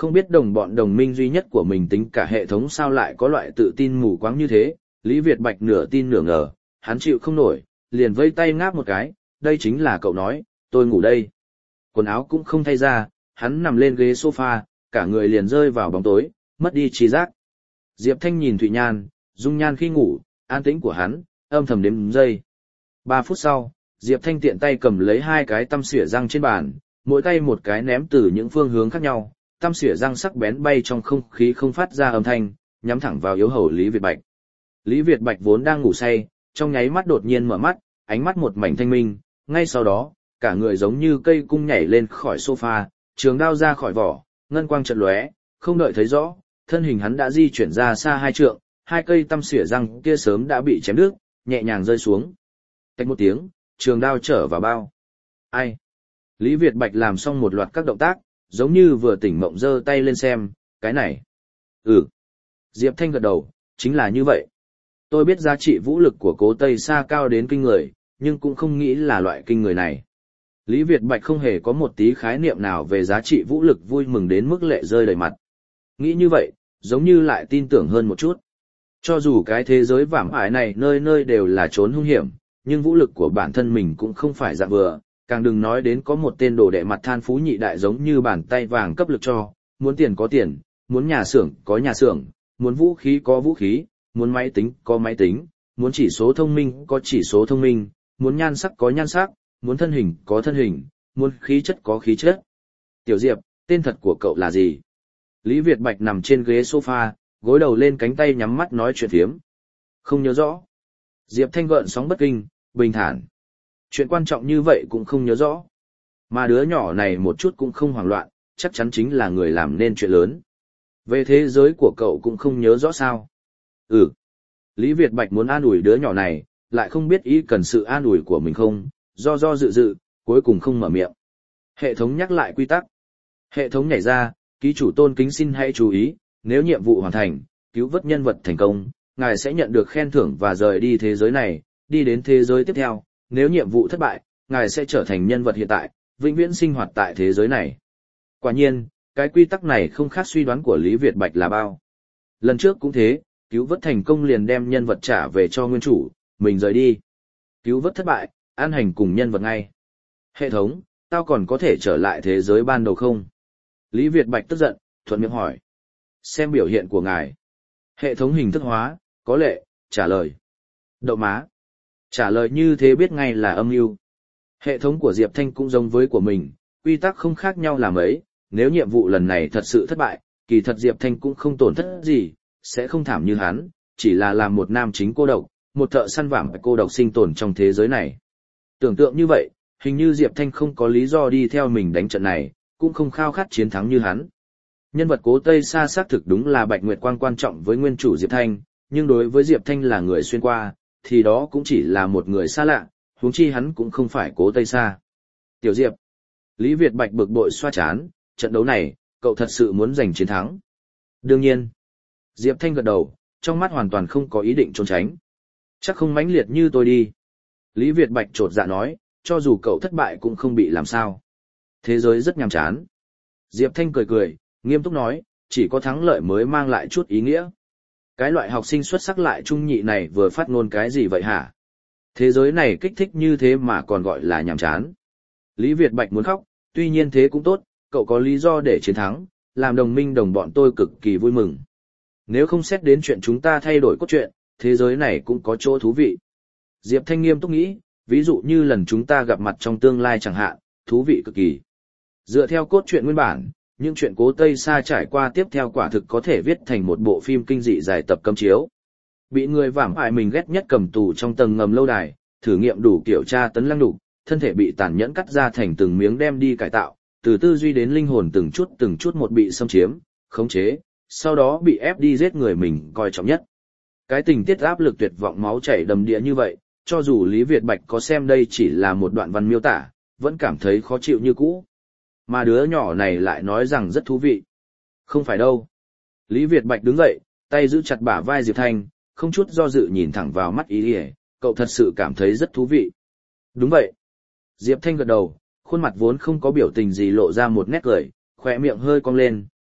Không biết đồng bọn đồng minh duy nhất của mình tính cả hệ thống sao lại có loại tự tin mù quáng như thế, Lý Việt Bạch nửa tin nửa ngờ, hắn chịu không nổi, liền vây tay ngáp một cái, đây chính là cậu nói, tôi ngủ đây. Quần áo cũng không thay ra, hắn nằm lên ghế sofa, cả người liền rơi vào bóng tối, mất đi trí giác. Diệp Thanh nhìn Thụy Nhan, dung nhan khi ngủ, an tĩnh của hắn, âm thầm đếm giây. 3 phút sau, Diệp Thanh tiện tay cầm lấy 2 cái tăm xỉa răng trên bàn, mỗi tay một cái ném từ những phương hướng khác nhau, tăm xỉa răng sắc bén bay trong không khí không phát ra âm thanh, nhắm thẳng vào yếu hầu Lý Việt Bạch. Lý Việt Bạch vốn đang ngủ say, trong nháy mắt đột nhiên mở mắt, ánh mắt một mảnh thanh minh, ngay sau đó, cả người giống như cây cung nhảy lên khỏi sofa, trường đao ra khỏi vỏ, ngân quang chợt lóe, không đợi thấy rõ, thân hình hắn đã di chuyển ra xa 2 trượng, 2 cây tăm xỉa răng kia sớm đã bị chém đứt, nhẹ nhàng rơi xuống. Tách một tiếng, trường đao trở vào bao. Ai? Lý Việt Bạch làm xong một loạt các động tác, giống như vừa tỉnh mộng giơ tay lên xem, cái này. Ừ. Diệp Thanh gật đầu, chính là như vậy. Tôi biết giá trị vũ lực của Cố Tây Sa cao đến kinh người, nhưng cũng không nghĩ là loại kinh người này. Lý Việt Bạch không hề có một tí khái niệm nào về giá trị vũ lực, vui mừng đến mức lệ rơi đầy mặt. Nghĩ như vậy, giống như lại tin tưởng hơn một chút. Cho dù cái thế giới vảm ải này nơi nơi đều là trốn hung hiểm, nhưng vũ lực của bản thân mình cũng không phải dạng vừa, càng đừng nói đến có một tên đồ đệ mặt than phú nhị đại giống như bàn tay vàng cấp lực cho, muốn tiền có tiền, muốn nhà xưởng có nhà xưởng, muốn vũ khí có vũ khí, muốn máy tính có máy tính, muốn chỉ số thông minh có chỉ số thông minh, muốn nhan sắc có nhan sắc, muốn thân hình có thân hình, muốn khí chất có khí chất. Tiểu Diệp, tên thật của cậu là gì? Lý Việt Bạch nằm trên ghế sofa, gối đầu lên cánh tay nhắm mắt nói chuyện phiếm. Không nhớ rõ. Diệp Thanh gợn sóng bất kinh, bình thản. Chuyện quan trọng như vậy cũng không nhớ rõ. Mà đứa nhỏ này một chút cũng không hoảng loạn, chắc chắn chính là người làm nên chuyện lớn. Về thế giới của cậu cũng không nhớ rõ sao? Ừ. Lý Việt Bạch muốn an ủi đứa nhỏ này, lại không biết ý cần sự an ủi của mình không, do dự, cuối cùng không mở miệng. Hệ thống nhắc lại quy tắc. Hệ thống nhảy ra, ký chủ tôn kính xin hãy chú ý, nếu nhiệm vụ hoàn thành, cứu vớt nhân vật thành công, ngài sẽ nhận được khen thưởng và rời đi thế giới này, đi đến thế giới tiếp theo. Nếu nhiệm vụ thất bại, ngài sẽ trở thành nhân vật hiện tại, vĩnh viễn sinh hoạt tại thế giới này. Quả nhiên, cái quy tắc này không khác suy đoán của Lý Việt Bạch là bao. Lần trước cũng thế, cứu vớt thành công liền đem nhân vật trả về cho nguyên chủ, mình rời đi. Cứu vớt thất bại, an hành cùng nhân vật ngay. Hệ thống, tao còn có thể trở lại thế giới ban đầu không? Lý Việt Bạch tức giận, thuận miệng hỏi. Xem biểu hiện của ngài. Hệ thống hình thức hóa, có lệ, trả lời. Đậu má. Trả lời như thế biết ngay là âm mưu. Hệ thống của Diệp Thanh cũng giống với của mình, quy tắc không khác nhau là mấy, nếu nhiệm vụ lần này thật sự thất bại, kỳ thật Diệp Thanh cũng không tổn thất gì, sẽ không thảm như hắn, chỉ là làm một nam chính cô độc, một thợ săn vảm cô độc sinh tồn trong thế giới này. Tưởng tượng như vậy, hình như Diệp Thanh không có lý do đi theo mình đánh trận này, cũng không khao khát chiến thắng như hắn. Nhân vật Cố Tây Sa xác thực đúng là Bạch Nguyệt Quang quan trọng với nguyên chủ Diệp Thanh, nhưng đối với Diệp Thanh là người xuyên qua, thì đó cũng chỉ là một người xa lạ, huống chi hắn cũng không phải Cố Tây Sa. Tiểu Diệp. Lý Việt Bạch bực bội xoa chán, trận đấu này, cậu thật sự muốn giành chiến thắng. Đương nhiên. Diệp Thanh gật đầu, trong mắt hoàn toàn không có ý định trốn tránh. Chắc không mãnh liệt như tôi đi. Lý Việt Bạch chột dạ nói, cho dù cậu thất bại cũng không bị làm sao. Thế giới rất nhàm chán. Diệp Thanh cười cười, nghiêm túc nói, chỉ có thắng lợi mới mang lại chút ý nghĩa. Cái loại học sinh xuất sắc lại trung nhị này vừa phát ngôn cái gì vậy hả? Thế giới này kích thích như thế mà còn gọi là nhàm chán. Lý Việt Bạch muốn khóc, tuy nhiên thế cũng tốt, cậu có lý do để chiến thắng, làm đồng minh đồng bọn tôi cực kỳ vui mừng. Nếu không xét đến chuyện chúng ta thay đổi cốt truyện, thế giới này cũng có chỗ thú vị. Diệp Thanh nghiêm túc nghĩ, ví dụ như lần chúng ta gặp mặt trong tương lai chẳng hạn, thú vị cực kỳ. Dựa theo cốt truyện nguyên bản, những chuyện Cố Tây Sa trải qua tiếp theo quả thực có thể viết thành một bộ phim kinh dị dài tập cấm chiếu. Bị người vảm hại mình ghét nhất cầm tù trong tầng ngầm lâu đài, thử nghiệm đủ kiểu tra tấn lăng đục, thân thể bị tàn nhẫn cắt ra thành từng miếng đem đi cải tạo, từ tư duy đến linh hồn từng chút một bị xâm chiếm, khống chế, sau đó bị ép đi giết người mình coi trọng nhất. Cái tình tiết áp lực tuyệt vọng máu chảy đầm đìa như vậy, cho dù Lý Việt Bạch có xem đây chỉ là một đoạn văn miêu tả, vẫn cảm thấy khó chịu như cũ. Mà đứa nhỏ này lại nói rằng rất thú vị. Không phải đâu. Lý Việt Bạch đứng dậy, tay giữ chặt bả vai Diệp Thanh, không chút do dự nhìn thẳng vào mắt ý ỉa, cậu thật sự cảm thấy rất thú vị. Đúng vậy. Diệp Thanh gật đầu, khuôn mặt vốn không có biểu tình gì lộ ra một nét cười, khỏe miệng hơi cong lên,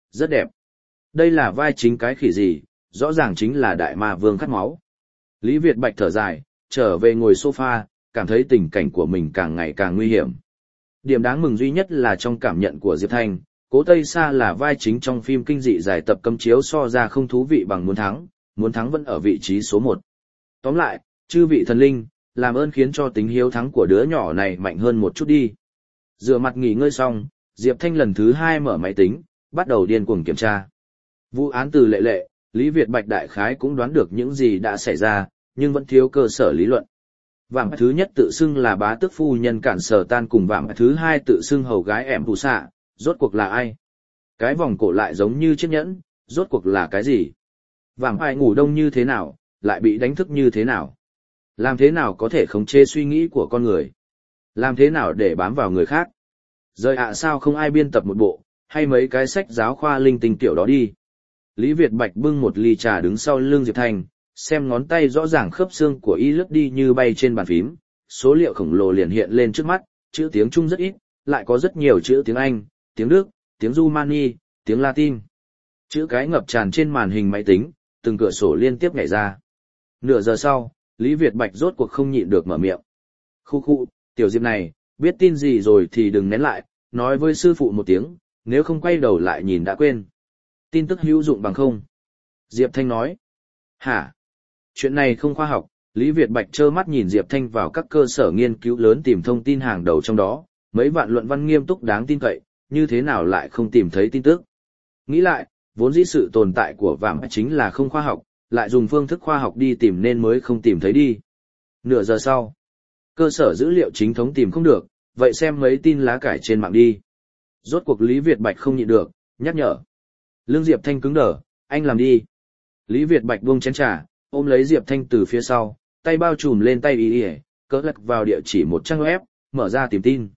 rất đẹp. Đây là vai chính cái khỉ gì, rõ ràng chính là đại ma vương khát máu. Lý Việt Bạch thở dài, trở về ngồi sofa, cảm thấy tình cảnh của mình càng ngày càng nguy hiểm. Điểm đáng mừng duy nhất là trong cảm nhận của Diệp Thanh, Cố Tây Sa là vai chính trong phim kinh dị dài tập cấm chiếu so ra không thú vị bằng muốn thắng vẫn ở vị trí số 1. Tóm lại, chư vị thần linh, làm ơn khiến cho tính hiếu thắng của đứa nhỏ này mạnh hơn một chút đi. Rửa mặt nghỉ ngơi xong, Diệp Thanh lần thứ 2 mở máy tính, bắt đầu điên cuồng kiểm tra. Vụ án từ lệ lệ, Lý Việt Bạch đại khái cũng đoán được những gì đã xảy ra, nhưng vẫn thiếu cơ sở lý luận. Vạm thứ nhất tự xưng là bá tước phu nhân Cản Sở Tan cùng vạm thứ hai tự xưng hầu gái ẻm Hù Xạ, rốt cuộc là ai? Cái vòng cổ lại giống như chiếc nhẫn, rốt cuộc là cái gì? Vạm ai ngủ đông như thế nào, lại bị đánh thức như thế nào? Làm thế nào có thể khống chế suy nghĩ của con người? Làm thế nào để bám vào người khác? Rời sao không ai biên tập một bộ, hay mấy cái sách giáo khoa linh tinh tiểu đó đi. Lý Việt Bạch bưng một ly trà đứng sau lưng Diệp Thanh, xem ngón tay rõ ràng khớp xương của y lướt đi như bay trên bàn phím, số liệu khổng lồ liền hiện lên trước mắt, chữ tiếng Trung rất ít, lại có rất nhiều chữ tiếng Anh, tiếng Đức, tiếng Rumani, tiếng Latin. Chữ cái ngập tràn trên màn hình máy tính, từng cửa sổ liên tiếp nhảy ra. Nửa giờ sau, Lý Việt Bạch rốt cuộc không nhịn được mở miệng. Khu khu, tiểu Diệp này, biết tin gì rồi thì đừng nén lại, nói với sư phụ một tiếng, nếu không quay đầu lại nhìn đã quên. Tin tức hữu dụng bằng không? Diệp Thanh nói. Hả? Chuyện này không khoa học, Lý Việt Bạch trơ mắt nhìn Diệp Thanh vào các cơ sở nghiên cứu lớn tìm thông tin hàng đầu trong đó, mấy vạn luận văn nghiêm túc đáng tin cậy, như thế nào lại không tìm thấy tin tức. Nghĩ lại, vốn dĩ sự tồn tại của vạm chính là không khoa học, lại dùng phương thức khoa học đi tìm nên mới không tìm thấy đi. Nửa giờ sau, cơ sở dữ liệu chính thống tìm không được, vậy xem mấy tin lá cải trên mạng đi. Rốt cuộc Lý Việt Bạch không nhịn được, nhắc nhở. Lương Diệp Thanh cứng đờ, anh làm đi. Lý Việt Bạch buông chén trà, ôm lấy Diệp Thanh từ phía sau, tay bao trùm lên tay cỡ lật vào địa chỉ một trang web, mở ra tìm tin.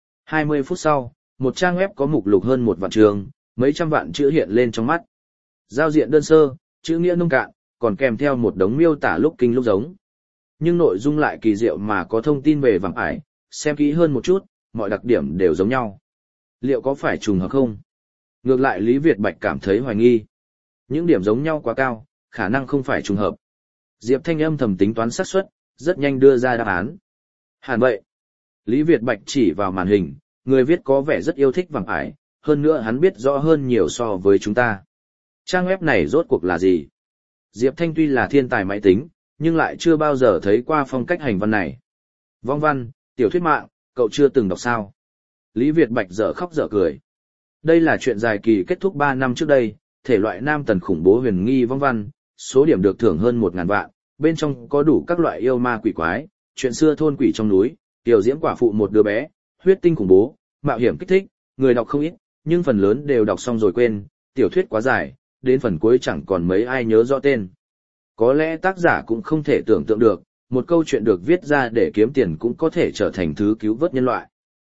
20 phút sau, một trang web có mục lục hơn 1 vạn trường, mấy trăm vạn chữ hiện lên trong mắt. Giao diện đơn sơ, chữ nghĩa nông cạn, còn kèm theo một đống miêu tả lúc kinh lúc giống. Nhưng nội dung lại kỳ diệu mà có thông tin về vạm ải, xem kỹ hơn một chút, mọi đặc điểm đều giống nhau. Liệu có phải trùng hợp không? Ngược lại Lý Việt Bạch cảm thấy hoài nghi. Những điểm giống nhau quá cao, khả năng không phải trùng hợp. Diệp Thanh âm thầm tính toán xác suất, rất nhanh đưa ra đáp án. Hẳn vậy. Lý Việt Bạch chỉ vào màn hình, người viết có vẻ rất yêu thích vạm ải, hơn nữa hắn biết rõ hơn nhiều so với chúng ta. Trang web này rốt cuộc là gì? Diệp Thanh tuy là thiên tài máy tính, nhưng lại chưa bao giờ thấy qua phong cách hành văn này. Vong văn, tiểu thuyết mạng, cậu chưa từng đọc sao? Lý Việt Bạch dở khóc dở cười. Đây là chuyện dài kỳ kết thúc 3 năm trước đây, thể loại nam tần khủng bố huyền nghi vong văn, số điểm được thưởng hơn 1.000 vạn, bên trong có đủ các loại yêu ma quỷ quái, chuyện xưa thôn quỷ trong núi, tiểu diễm quả phụ một đứa bé, huyết tinh khủng bố, mạo hiểm kích thích, người đọc không ít, nhưng phần lớn đều đọc xong rồi quên, tiểu thuyết quá dài, đến phần cuối chẳng còn mấy ai nhớ rõ tên. Có lẽ tác giả cũng không thể tưởng tượng được, một câu chuyện được viết ra để kiếm tiền cũng có thể trở thành thứ cứu vớt nhân loại.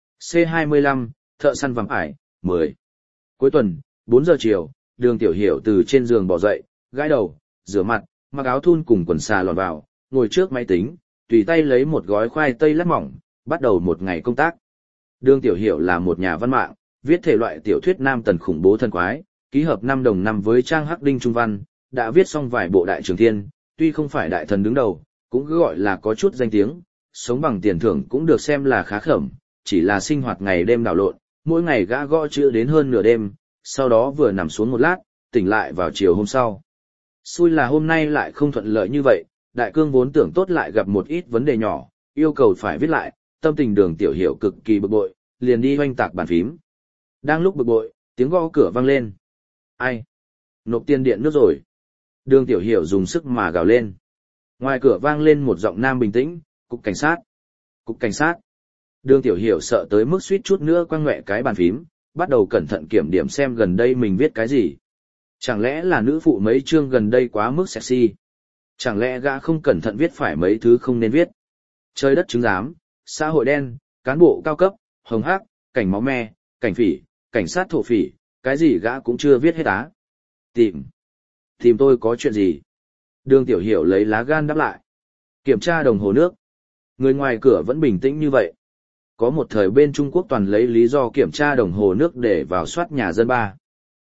C25, thợ săn vạm ải, 10. Cuối tuần, 4 giờ chiều, Đường Tiểu Hiểu từ trên giường bò dậy, gãi đầu, rửa mặt, mặc áo thun cùng quần xà lọt vào, ngồi trước máy tính, tùy tay lấy một gói khoai tây lát mỏng, bắt đầu một ngày công tác. Đường Tiểu Hiểu là một nhà văn mạng, viết thể loại tiểu thuyết nam tần khủng bố thần quái, ký hợp 5 đồng năm với Trang Hắc Đinh Trung Văn, đã viết xong vài bộ đại trường thiên, tuy không phải đại thần đứng đầu, cũng cứ gọi là có chút danh tiếng, sống bằng tiền thưởng cũng được xem là khá khẩm, chỉ là sinh hoạt ngày đêm đảo lộn, mỗi ngày gã gõ chữ đến hơn nửa đêm, sau đó vừa nằm xuống một lát, tỉnh lại vào chiều hôm sau. Xui là hôm nay lại không thuận lợi như vậy, đại cương vốn tưởng tốt lại gặp một ít vấn đề nhỏ, yêu cầu phải viết lại, tâm tình Đường Tiểu Hiểu cực kỳ bực bội, liền đi hoanh tạc bàn phím. Đang lúc bực bội, tiếng gõ cửa vang lên. Ai? Nộp tiền điện nước rồi. Đường Tiểu Hiểu dùng sức mà gào lên. Ngoài cửa vang lên một giọng nam bình tĩnh, cục cảnh sát. Cục cảnh sát. Đường Tiểu Hiểu sợ tới mức suýt chút nữa quăng ngoẹ cái bàn phím, bắt đầu cẩn thận kiểm điểm xem gần đây mình viết cái gì. Chẳng lẽ là nữ phụ mấy chương gần đây quá mức sexy? Chẳng lẽ gã không cẩn thận viết phải mấy thứ không nên viết? Trời đất chứng giám, xã hội đen, cán bộ cao cấp, hồng hắc, cảnh máu me, cảnh phỉ, cảnh sát thổ phỉ, cái gì gã cũng chưa viết hết á. Tìm tôi có chuyện gì? Đường Tiểu Hiểu lấy lá gan đáp lại. Kiểm tra đồng hồ nước. Người ngoài cửa vẫn bình tĩnh như vậy. Có một thời bên Trung Quốc toàn lấy lý do kiểm tra đồng hồ nước để vào soát nhà dân ba.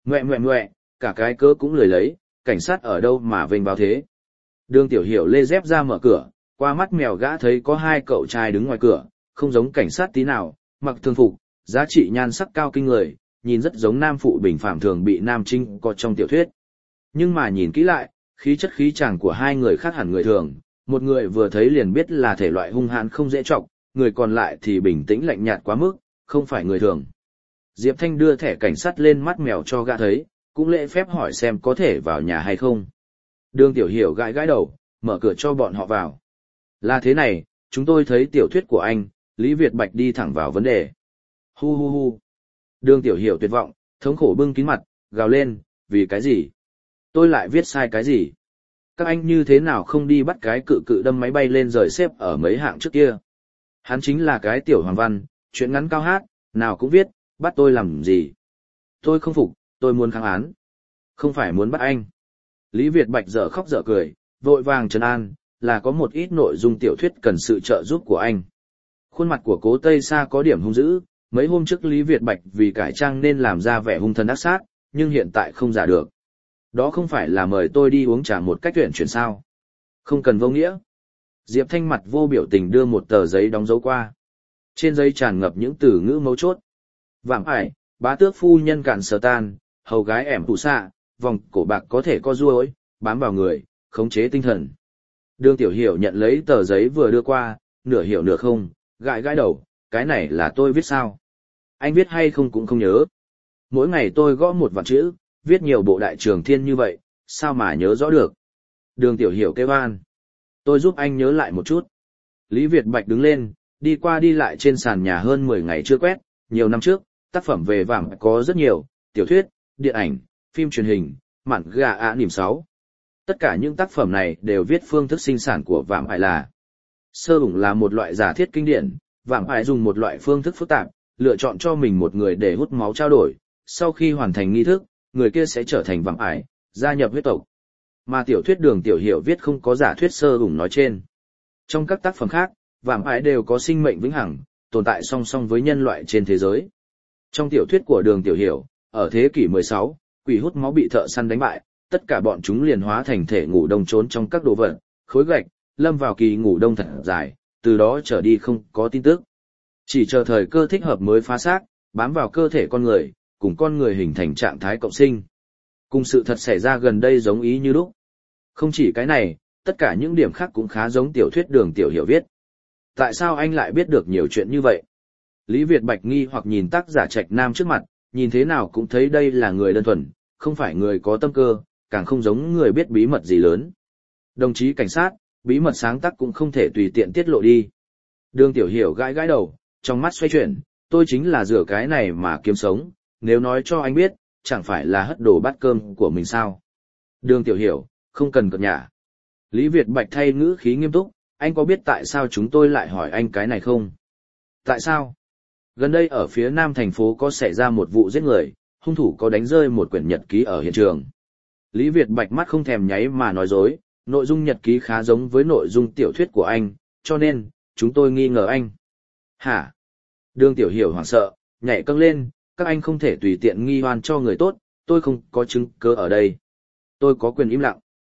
Ngoẹ, cả cái cớ cũng lười lấy, cảnh sát ở đâu mà vênh vào thế. Đường Tiểu Hiểu lê dép ra mở cửa, qua mắt mèo gã thấy có hai cậu trai đứng ngoài cửa, không giống cảnh sát tí nào, mặc thường phục, giá trị nhan sắc cao kinh người, nhìn rất giống nam phụ bình phạm thường bị nam trinh có trong tiểu thuyết. Nhưng mà nhìn kỹ lại, khí chất khí chàng của hai người khác hẳn người thường, một người vừa thấy liền biết là thể loại hung hãn không dễ trọng, người còn lại thì bình tĩnh lạnh nhạt quá mức, không phải người thường. Diệp Thanh đưa thẻ cảnh sát lên mắt mèo cho gã thấy, cũng lễ phép hỏi xem có thể vào nhà hay không. Đường Tiểu Hiểu gãi gãi đầu, mở cửa cho bọn họ vào. Là thế này, chúng tôi thấy tiểu thuyết của anh, Lý Việt Bạch đi thẳng vào vấn đề. Hu hu hu. Đường Tiểu Hiểu tuyệt vọng, thống khổ bưng kín mặt, gào lên, vì cái gì? Tôi lại viết sai cái gì? Các anh như thế nào không đi bắt cái cự cự đâm máy bay lên rời xếp ở mấy hạng trước kia? Hắn chính là cái tiểu hoàng văn, chuyện ngắn cao hát, nào cũng viết, bắt tôi làm gì? Tôi không phục, tôi muốn kháng án. Không phải muốn bắt anh. Lý Việt Bạch dở khóc dở cười, vội vàng trấn an, là có một ít nội dung tiểu thuyết cần sự trợ giúp của anh. Khuôn mặt của Cố Tây Sa có điểm hung dữ, mấy hôm trước Lý Việt Bạch vì cải trang nên làm ra vẻ hung thần ác sát, nhưng hiện tại không giả được. Đó không phải là mời tôi đi uống trà một cách tuyển chuyển sao? Không cần vô nghĩa. Diệp Thanh mặt vô biểu tình đưa một tờ giấy đóng dấu qua. Trên giấy tràn ngập những từ ngữ mấu chốt. Vạm ải, bá tước phu nhân cản sở tan, hầu gái ẻm phụ xạ, vòng cổ bạc có thể co duỗi, bám vào người, khống chế tinh thần. Đường Tiểu Hiểu nhận lấy tờ giấy vừa đưa qua, nửa hiểu nửa không, gãi gãi đầu, cái này là tôi viết sao? Anh viết hay không cũng không nhớ. Mỗi ngày tôi gõ một vạn chữ, viết nhiều bộ đại trường thiên như vậy, sao mà nhớ rõ được? Đường Tiểu Hiểu kêu an. Tôi giúp anh nhớ lại một chút. Lý Việt Bạch đứng lên, đi qua đi lại trên sàn nhà hơn 10 ngày chưa quét, nhiều năm trước, tác phẩm về vàng có rất nhiều, tiểu thuyết, điện ảnh, phim truyền hình, mảng gà ạ nỉm 6. Tất cả những tác phẩm này đều viết phương thức sinh sản của vạm ải là sơ ủng là một loại giả thiết kinh điển, vạm ải dùng một loại phương thức phức tạp, lựa chọn cho mình một người để hút máu trao đổi, sau khi hoàn thành nghi thức, người kia sẽ trở thành vạm ải, gia nhập huyết tộc. Mà tiểu thuyết Đường Tiểu Hiểu viết không có giả thuyết sơ ủng nói trên. Trong các tác phẩm khác, vạm ải đều có sinh mệnh vĩnh hằng, tồn tại song song với nhân loại trên thế giới. Trong tiểu thuyết của Đường Tiểu Hiểu, ở thế kỷ 16, quỷ hút máu bị thợ săn đánh bại, tất cả bọn chúng liền hóa thành thể ngủ đông trốn trong các đồ vật, khối gạch, lâm vào kỳ ngủ đông thật dài, từ đó trở đi không có tin tức. Chỉ chờ thời cơ thích hợp mới phá xác, bám vào cơ thể con người, cùng con người hình thành trạng thái cộng sinh. Cùng sự thật xảy ra gần đây giống ý như lúc. Không chỉ cái này, tất cả những điểm khác cũng khá giống tiểu thuyết Đường Tiểu Hiểu viết. Tại sao anh lại biết được nhiều chuyện như vậy? Lý Việt Bạch nghi hoặc nhìn tác giả Trạch Nam trước mặt, nhìn thế nào cũng thấy đây là người đơn thuần, không phải người có tâm cơ, càng không giống người biết bí mật gì lớn. Đồng chí cảnh sát, bí mật sáng tác cũng không thể tùy tiện tiết lộ đi. Đường Tiểu Hiểu gãi gãi đầu, trong mắt xoay chuyển, tôi chính là rửa cái này mà kiếm sống, nếu nói cho anh biết, chẳng phải là hất đồ bát cơm của mình sao. Đường Tiểu Hiểu, không cần cợt nhả. Lý Việt Bạch thay ngữ khí nghiêm túc, anh có biết tại sao chúng tôi lại hỏi anh cái này không? Tại sao? Gần đây ở phía nam thành phố có xảy ra một vụ giết người, hung thủ có đánh rơi một quyển nhật ký ở hiện trường. Lý Việt Bạch mắt không thèm nháy mà nói dối, nội dung nhật ký khá giống với nội dung tiểu thuyết của anh, cho nên, chúng tôi nghi ngờ anh. Hả? Đường Tiểu Hiểu hoảng sợ, nhảy câng lên, các anh không thể tùy tiện nghi oan cho người tốt, tôi không có chứng cứ ở đây. Tôi có quyền im lặng.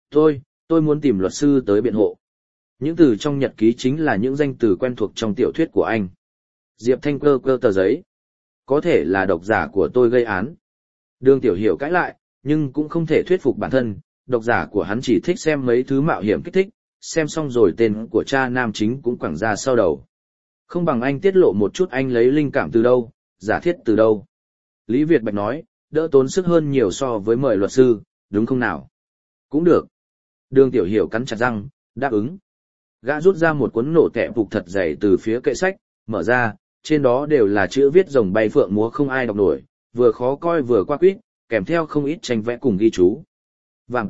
Tôi muốn tìm luật sư tới biện hộ. Những từ trong nhật ký chính là những danh từ quen thuộc trong tiểu thuyết của anh. Diệp Thanh cơ tờ giấy. Có thể là độc giả của tôi gây án. Đường Tiểu Hiểu cãi lại, nhưng cũng không thể thuyết phục bản thân, độc giả của hắn chỉ thích xem mấy thứ mạo hiểm kích thích, xem xong rồi tên của cha nam chính cũng quẳng ra sau đầu. Không bằng anh tiết lộ một chút anh lấy linh cảm từ đâu, giả thiết từ đâu. Lý Việt Bạch nói, đỡ tốn sức hơn nhiều so với mời luật sư, đúng không nào? Cũng được. Đường Tiểu Hiểu cắn chặt răng, đáp ứng. Gã rút ra một cuốn nổ tẻ phục thật dày từ phía kệ sách, mở ra, trên đó đều là chữ viết rồng bay phượng múa không ai đọc nổi, vừa khó coi vừa qua quýt, kèm theo không ít tranh vẽ cùng ghi chú. Vạm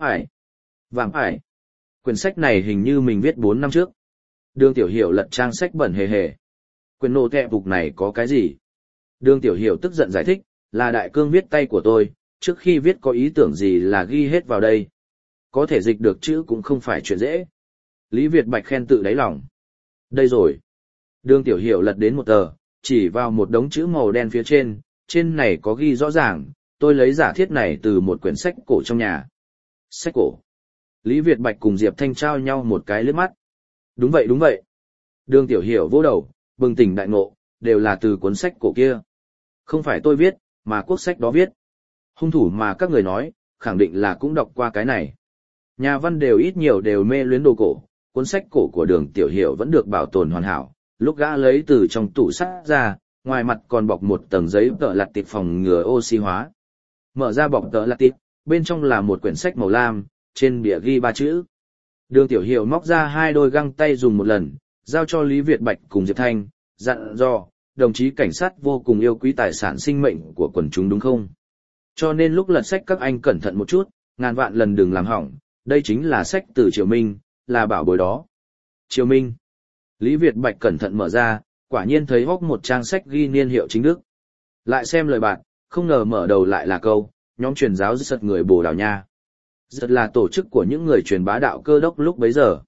ải. Quyển sách này hình như mình viết 4 năm trước. Đường Tiểu Hiểu lật trang sách bẩn hề hề. Quyển nổ tẻ phục này có cái gì? Đường Tiểu Hiểu tức giận giải thích, là đại cương viết tay của tôi, trước khi viết có ý tưởng gì là ghi hết vào đây. Có thể dịch được chữ cũng không phải chuyện dễ. Lý Việt Bạch khen tự đáy lòng. Đây rồi. Đường Tiểu Hiểu lật đến một tờ, chỉ vào một đống chữ màu đen phía trên này có ghi rõ ràng, tôi lấy giả thiết này từ một quyển sách cổ trong nhà. Sách cổ. Lý Việt Bạch cùng Diệp Thanh trao nhau một cái liếc mắt. Đúng vậy đúng vậy. Đường Tiểu Hiểu vỗ đầu, bừng tỉnh đại ngộ, đều là từ cuốn sách cổ kia. Không phải tôi viết, mà quốc sách đó viết. Hung thủ mà các người nói, khẳng định là cũng đọc qua cái này. Nhà văn đều ít nhiều đều mê luyến đồ cổ, cuốn sách cổ của Đường Tiểu Hiểu vẫn được bảo tồn hoàn hảo. Lúc gã lấy từ trong tủ sắt ra, ngoài mặt còn bọc một tầng giấy tợ lặt tiệp phòng ngừa oxy hóa. Mở ra bọc tợ lặt tiệp, bên trong là một quyển sách màu lam, trên bìa ghi 3 chữ. Đường Tiểu Hiểu móc ra 2 đôi găng tay dùng một lần, giao cho Lý Việt Bạch cùng Diệp Thanh, dặn dò, đồng chí cảnh sát vô cùng yêu quý tài sản sinh mệnh của quần chúng đúng không? Cho nên lúc lật sách các anh cẩn thận một chút, ngàn vạn lần đừng làm hỏng, đây chính là sách từ Triều Minh, là bảo bối đó. Triều Minh. Lý Việt Bạch cẩn thận mở ra, quả nhiên thấy hốc một trang sách ghi niên hiệu chính Đức. Lại xem lời bạn, không ngờ mở đầu lại là câu, nhóm truyền giáo giật người Bồ Đào Nha. Giật là tổ chức của những người truyền bá đạo Cơ đốc lúc bấy giờ.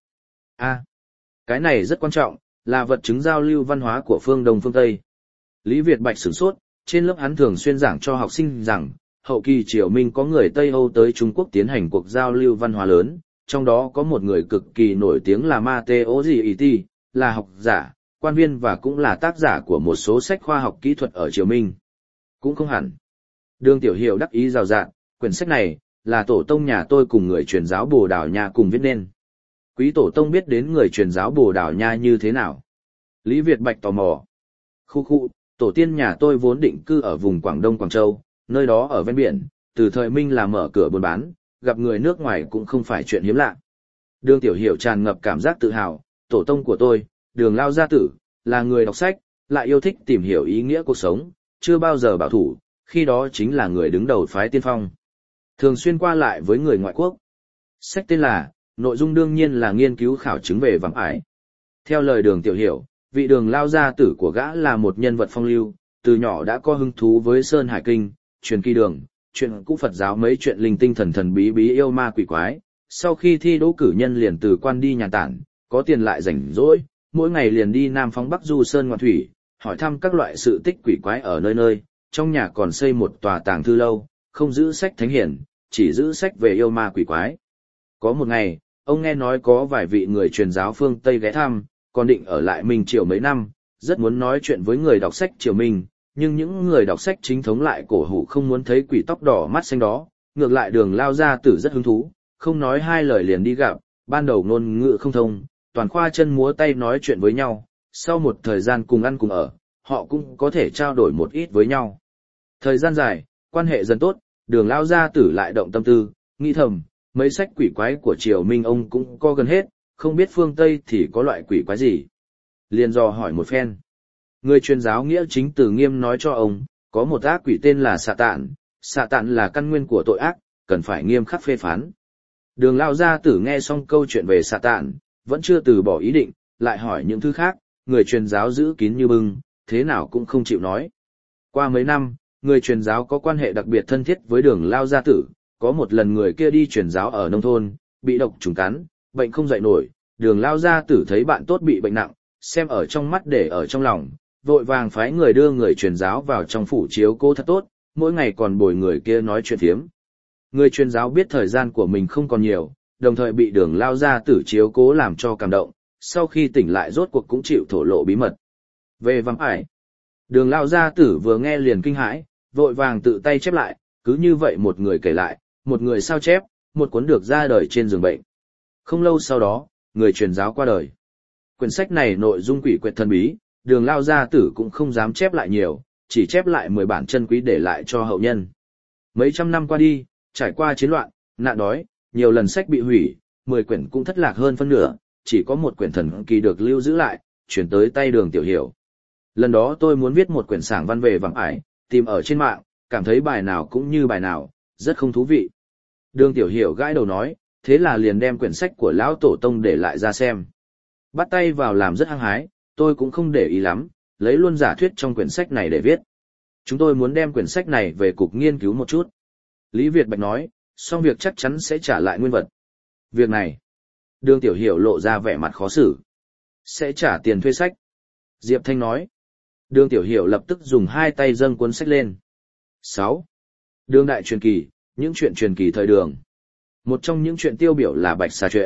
Cái này rất quan trọng, là vật chứng giao lưu văn hóa của phương Đông phương Tây. Lý Việt Bạch sửng sốt, trên lớp hắn thường xuyên giảng cho học sinh rằng, hậu kỳ Triều Minh có người Tây Âu tới Trung Quốc tiến hành cuộc giao lưu văn hóa lớn, trong đó có một người cực kỳ nổi tiếng là Matteo Giiti, là học giả, quan viên và cũng là tác giả của một số sách khoa học kỹ thuật ở Triều Minh. Cũng không hẳn. Đường Tiểu Hiểu đắc ý rào rạng, quyển sách này, là tổ tông nhà tôi cùng người truyền giáo Bồ Đào Nha cùng viết nên. Quý tổ tông biết đến người truyền giáo Bồ Đào Nha như thế nào? Lý Việt Bạch tò mò. Khu, tổ tiên nhà tôi vốn định cư ở vùng Quảng Đông Quảng Châu, nơi đó ở ven biển, từ thời Minh là mở cửa buôn bán, gặp người nước ngoài cũng không phải chuyện hiếm lạ. Đường Tiểu Hiểu tràn ngập cảm giác tự hào, tổ tông của tôi, Đường Lao Gia Tử, là người đọc sách, lại yêu thích tìm hiểu ý nghĩa cuộc sống, chưa bao giờ bảo thủ, khi đó chính là người đứng đầu phái tiên phong. Thường xuyên qua lại với người ngoại quốc. Sách tên là, nội dung đương nhiên là nghiên cứu khảo chứng về vàng ải. Theo lời Đường Tiểu Hiểu, vị Đường Lao Gia Tử của gã là một nhân vật phong lưu, từ nhỏ đã có hứng thú với Sơn Hải Kinh, truyền kỳ đường, chuyện cũ Phật giáo mấy chuyện linh tinh thần bí bí yêu ma quỷ quái. Sau khi thi đỗ cử nhân liền từ quan đi nhà tản, có tiền lại rảnh rỗi, mỗi ngày liền đi Nam phóng Bắc du sơn ngoạn thủy, hỏi thăm các loại sự tích quỷ quái ở nơi nơi, trong nhà còn xây một tòa tàng thư lâu, không giữ sách thánh hiển, chỉ giữ sách về yêu ma quỷ quái. Có một ngày, ông nghe nói có vài vị người truyền giáo phương Tây ghé thăm, còn định ở lại Minh Triều mấy năm, rất muốn nói chuyện với người đọc sách Triều Minh, nhưng những người đọc sách chính thống lại cổ hủ không muốn thấy quỷ tóc đỏ mắt xanh đó, ngược lại Đường Lao Gia Tử rất hứng thú, không nói hai lời liền đi gặp, ban đầu ngôn ngữ không thông, toàn khoa chân múa tay nói chuyện với nhau, sau một thời gian cùng ăn cùng ở, họ cũng có thể trao đổi một ít với nhau. Thời gian dài, quan hệ dần tốt, Đường Lao Gia Tử lại động tâm tư, nghĩ thầm, mấy sách quỷ quái của Triều Minh ông cũng có gần hết, không biết phương Tây thì có loại quỷ quái gì. Liền dò hỏi một phen. Người truyền giáo nghĩa chính từ nghiêm nói cho ông, có một ác quỷ tên là xạ tạn là căn nguyên của tội ác, cần phải nghiêm khắc phê phán. Đường Lao Gia Tử nghe xong câu chuyện về xạ tạn, vẫn chưa từ bỏ ý định, lại hỏi những thứ khác, người truyền giáo giữ kín như bưng, thế nào cũng không chịu nói. Qua mấy năm, người truyền giáo có quan hệ đặc biệt thân thiết với Đường Lao Gia Tử, có một lần người kia đi truyền giáo ở nông thôn, bị độc trùng cắn, bệnh không dậy nổi, Đường Lao Gia Tử thấy bạn tốt bị bệnh nặng, xem ở trong mắt để ở trong lòng, vội vàng phái người đưa người truyền giáo vào trong phủ chiếu cố thật tốt, mỗi ngày còn bồi người kia nói chuyện phiếm. Người truyền giáo biết thời gian của mình không còn nhiều, đồng thời bị Đường Lao Gia Tử chiếu cố làm cho cảm động, sau khi tỉnh lại rốt cuộc cũng chịu thổ lộ bí mật. Về vắng ải, Đường Lao Gia Tử vừa nghe liền kinh hãi, vội vàng tự tay chép lại, cứ như vậy một người kể lại, một người sao chép, một cuốn được ra đời trên giường bệnh. Không lâu sau đó, người truyền giáo qua đời. Quyển sách này nội dung quỷ quyệt thần bí, Đường Lao Gia Tử cũng không dám chép lại nhiều, chỉ chép lại 10 bản chân quý để lại cho hậu nhân. Mấy trăm năm qua đi, trải qua chiến loạn, nạn đói, nhiều lần sách bị hủy, 10 quyển cũng thất lạc hơn phân nửa, chỉ có một quyển thần kỳ được lưu giữ lại, chuyển tới tay Đường Tiểu Hiểu. Lần đó tôi muốn viết một quyển sảng văn về vàng ải, tìm ở trên mạng, cảm thấy bài nào cũng như bài nào, rất không thú vị. Đường Tiểu Hiểu gãi đầu nói, thế là liền đem quyển sách của lão tổ tông để lại ra xem. Bắt tay vào làm rất hăng hái, tôi cũng không để ý lắm, lấy luôn giả thuyết trong quyển sách này để viết. Chúng tôi muốn đem quyển sách này về cục nghiên cứu một chút. Lý Việt Bạch nói, xong việc chắc chắn sẽ trả lại nguyên vật. Việc này, Đường Tiểu Hiểu lộ ra vẻ mặt khó xử. Sẽ trả tiền thuê sách. Diệp Thanh nói. Đường Tiểu Hiểu lập tức dùng hai tay dâng cuốn sách lên. 6. Đường đại truyền kỳ, những chuyện truyền kỳ thời đường. Một trong những chuyện tiêu biểu là Bạch Xà chuyện.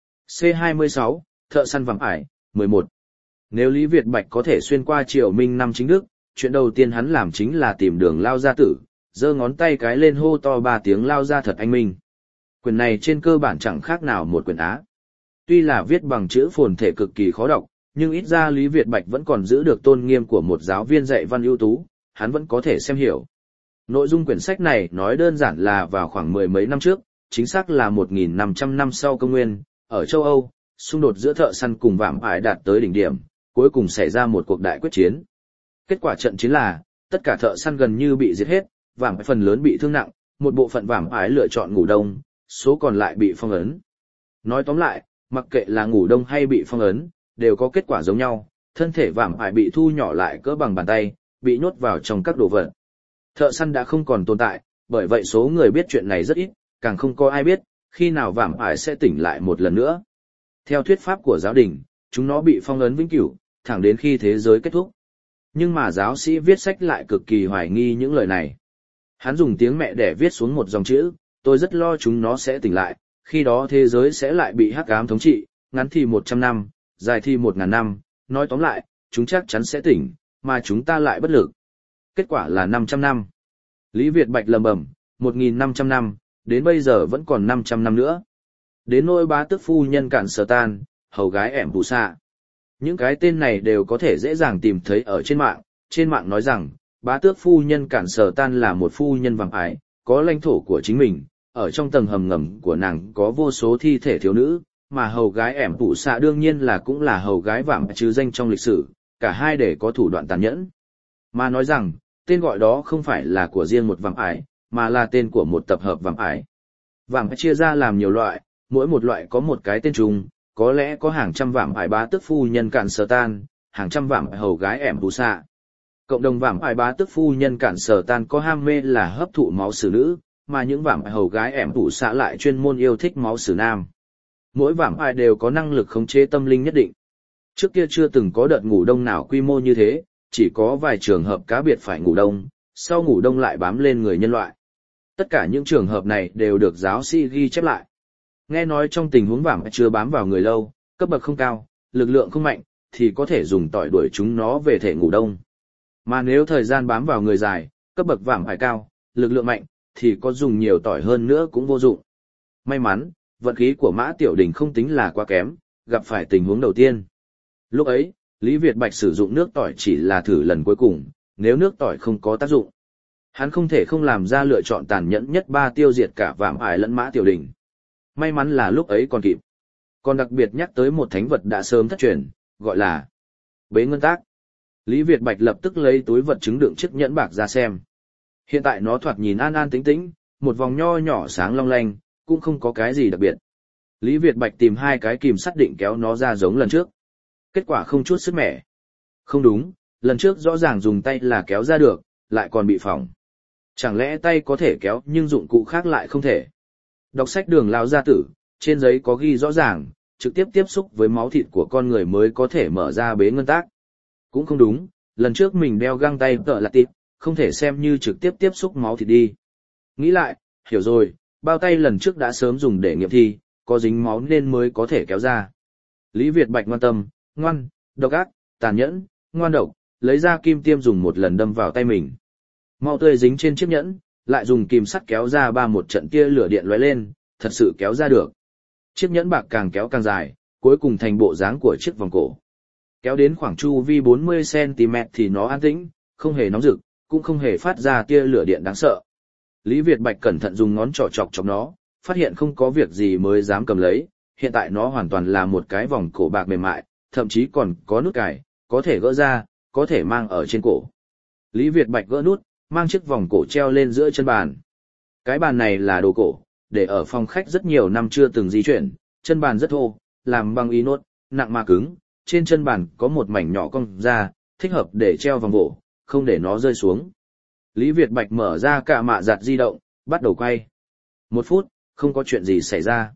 C26, Thợ săn vạm ải, 11. Nếu Lý Việt Bạch có thể xuyên qua triều Minh năm chính đức, chuyện đầu tiên hắn làm chính là tìm đường Lao gia tử, giơ ngón tay cái lên hô to 3 tiếng Lao gia thật anh minh. Quyển này trên cơ bản chẳng khác nào một quyển Á. Tuy là viết bằng chữ phồn thể cực kỳ khó đọc, nhưng ít ra Lý Việt Bạch vẫn còn giữ được tôn nghiêm của một giáo viên dạy văn ưu tú, hắn vẫn có thể xem hiểu. Nội dung quyển sách này nói đơn giản là vào khoảng mười mấy năm trước, chính xác là 1.500 năm sau công nguyên, ở châu Âu, xung đột giữa thợ săn cùng vạm ải đạt tới đỉnh điểm, cuối cùng xảy ra một cuộc đại quyết chiến. Kết quả trận chiến là, tất cả thợ săn gần như bị giết hết, vạm ải phần lớn bị thương nặng, một bộ phận vạm ải lựa chọn ngủ đông, số còn lại bị phong ấn. Nói tóm lại, mặc kệ là ngủ đông hay bị phong ấn, đều có kết quả giống nhau, thân thể vạm ải bị thu nhỏ lại cỡ bằng bàn tay, bị nhốt vào trong các đồ vật. Thợ săn đã không còn tồn tại, bởi vậy số người biết chuyện này rất ít, càng không có ai biết, khi nào vạm ải sẽ tỉnh lại một lần nữa. Theo thuyết pháp của giáo đình, chúng nó bị phong ấn vĩnh cửu, thẳng đến khi thế giới kết thúc. Nhưng mà giáo sĩ viết sách lại cực kỳ hoài nghi những lời này. Hắn dùng tiếng mẹ để viết xuống một dòng chữ, tôi rất lo chúng nó sẽ tỉnh lại, khi đó thế giới sẽ lại bị hắc ám thống trị, ngắn thì 100 năm, dài thì 1.000 năm, nói tóm lại, chúng chắc chắn sẽ tỉnh, mà chúng ta lại bất lực. Kết quả là 500 năm. Lý Việt Bạch lầm bầm, 1.500 năm, đến bây giờ vẫn còn 500 năm nữa. Đến nỗi bá tước phu nhân Cản Sở Tan, hầu gái ẻm Bù Xạ. Những cái tên này đều có thể dễ dàng tìm thấy ở trên mạng nói rằng, bá tước phu nhân Cản Sở Tan là một phu nhân vạm ải, có lãnh thổ của chính mình, ở trong tầng hầm ngầm của nàng có vô số thi thể thiếu nữ, mà hầu gái ẻm Bù Xạ đương nhiên là cũng là hầu gái vạm trừ danh trong lịch sử, cả hai đều có thủ đoạn tàn nhẫn. Mà nói rằng, tên gọi đó không phải là của riêng một vạm ải, mà là tên của một tập hợp vạm ải. Vạm ải chia ra làm nhiều loại, mỗi một loại có một cái tên chung, có lẽ có hàng trăm vạm ải bá tước phu nhân Cản Sở Tan, hàng trăm vạm ải hầu gái ẻm Bù Xạ. Cộng đồng vạm ải bá tước phu nhân Cản Sở Tan có ham mê là hấp thụ máu xử nữ, mà những vạm ải hầu gái ẻm Bù Xạ lại chuyên môn yêu thích máu xử nam. Mỗi vạm ải đều có năng lực khống chế tâm linh nhất định. Trước kia chưa từng có đợt ngủ đông nào quy mô như thế, chỉ có vài trường hợp cá biệt phải ngủ đông, sau ngủ đông lại bám lên người nhân loại. Tất cả những trường hợp này đều được giáo sĩ ghi chép lại. Nghe nói trong tình huống vạm ải chưa bám vào người lâu, cấp bậc không cao, lực lượng không mạnh, thì có thể dùng tỏi đuổi chúng nó về thể ngủ đông. Mà nếu thời gian bám vào người dài, cấp bậc vạm ải cao, lực lượng mạnh, thì có dùng nhiều tỏi hơn nữa cũng vô dụng. May mắn, vận khí của Mã Tiểu Đình không tính là quá kém, gặp phải tình huống đầu tiên. Lúc ấy, Lý Việt Bạch sử dụng nước tỏi chỉ là thử lần cuối cùng, nếu nước tỏi không có tác dụng, hắn không thể không làm ra lựa chọn tàn nhẫn nhất tiêu diệt cả vạm ải lẫn Mã Tiểu Đình. May mắn là lúc ấy còn kịp. Còn đặc biệt nhắc tới một thánh vật đã sớm thất truyền, gọi là Bế Ngân Tác. Lý Việt Bạch lập tức lấy túi vật chứng đựng chiếc nhẫn bạc ra xem. Hiện tại nó thoạt nhìn an an tĩnh tĩnh, một vòng nho nhỏ sáng long lanh, cũng không có cái gì đặc biệt. Lý Việt Bạch tìm 2 cái kìm sắt định kéo nó ra giống lần trước. Kết quả không chút sức mẻ. Không đúng, lần trước rõ ràng dùng tay là kéo ra được, lại còn bị phỏng. Chẳng lẽ tay có thể kéo nhưng dụng cụ khác lại không thể? Đọc sách Đường Lão gia tử, trên giấy có ghi rõ ràng, trực tiếp tiếp xúc với máu thịt của con người mới có thể mở ra bế ngân tác. Cũng không đúng, lần trước mình đeo găng tay tợ là tịp, không thể xem như trực tiếp tiếp xúc máu thịt đi. Nghĩ lại, hiểu rồi, bao tay lần trước đã sớm dùng để nghiệm thi, có dính máu nên mới có thể kéo ra. Lý Việt Bạch ngoan tâm, ngoan, độc ác, tàn nhẫn, ngoan độc, lấy ra kim tiêm dùng một lần đâm vào tay mình. Máu tươi dính trên chiếc nhẫn, lại dùng kìm sắt kéo ra một trận tia lửa điện lóe lên, thật sự kéo ra được. Chiếc nhẫn bạc càng kéo càng dài, cuối cùng thành bộ dáng của chiếc vòng cổ. Kéo đến khoảng chu vi 40cm thì nó an tĩnh, không hề nóng rực, cũng không hề phát ra tia lửa điện đáng sợ. Lý Việt Bạch cẩn thận dùng ngón trỏ chọc chọc nó, phát hiện không có việc gì mới dám cầm lấy, hiện tại nó hoàn toàn là một cái vòng cổ bạc mềm mại, thậm chí còn có nút cài, có thể gỡ ra, có thể mang ở trên cổ. Lý Việt Bạch gỡ nút, mang chiếc vòng cổ treo lên giữa chân bàn. Cái bàn này là đồ cổ, để ở phòng khách rất nhiều năm chưa từng di chuyển, chân bàn rất thô, làm bằng inox, nặng mà cứng, trên chân bàn có một mảnh nhỏ cong ra, thích hợp để treo vòng cổ, không để nó rơi xuống. Lý Việt Bạch mở ra cả mạ giặt di động, bắt đầu quay. 1 phút, không có chuyện gì xảy ra.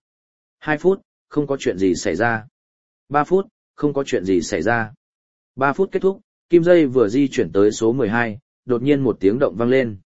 2 phút, không có chuyện gì xảy ra. 3 phút, không có chuyện gì xảy ra. 3 phút kết thúc, kim dây vừa di chuyển tới số 12, đột nhiên một tiếng động vang lên.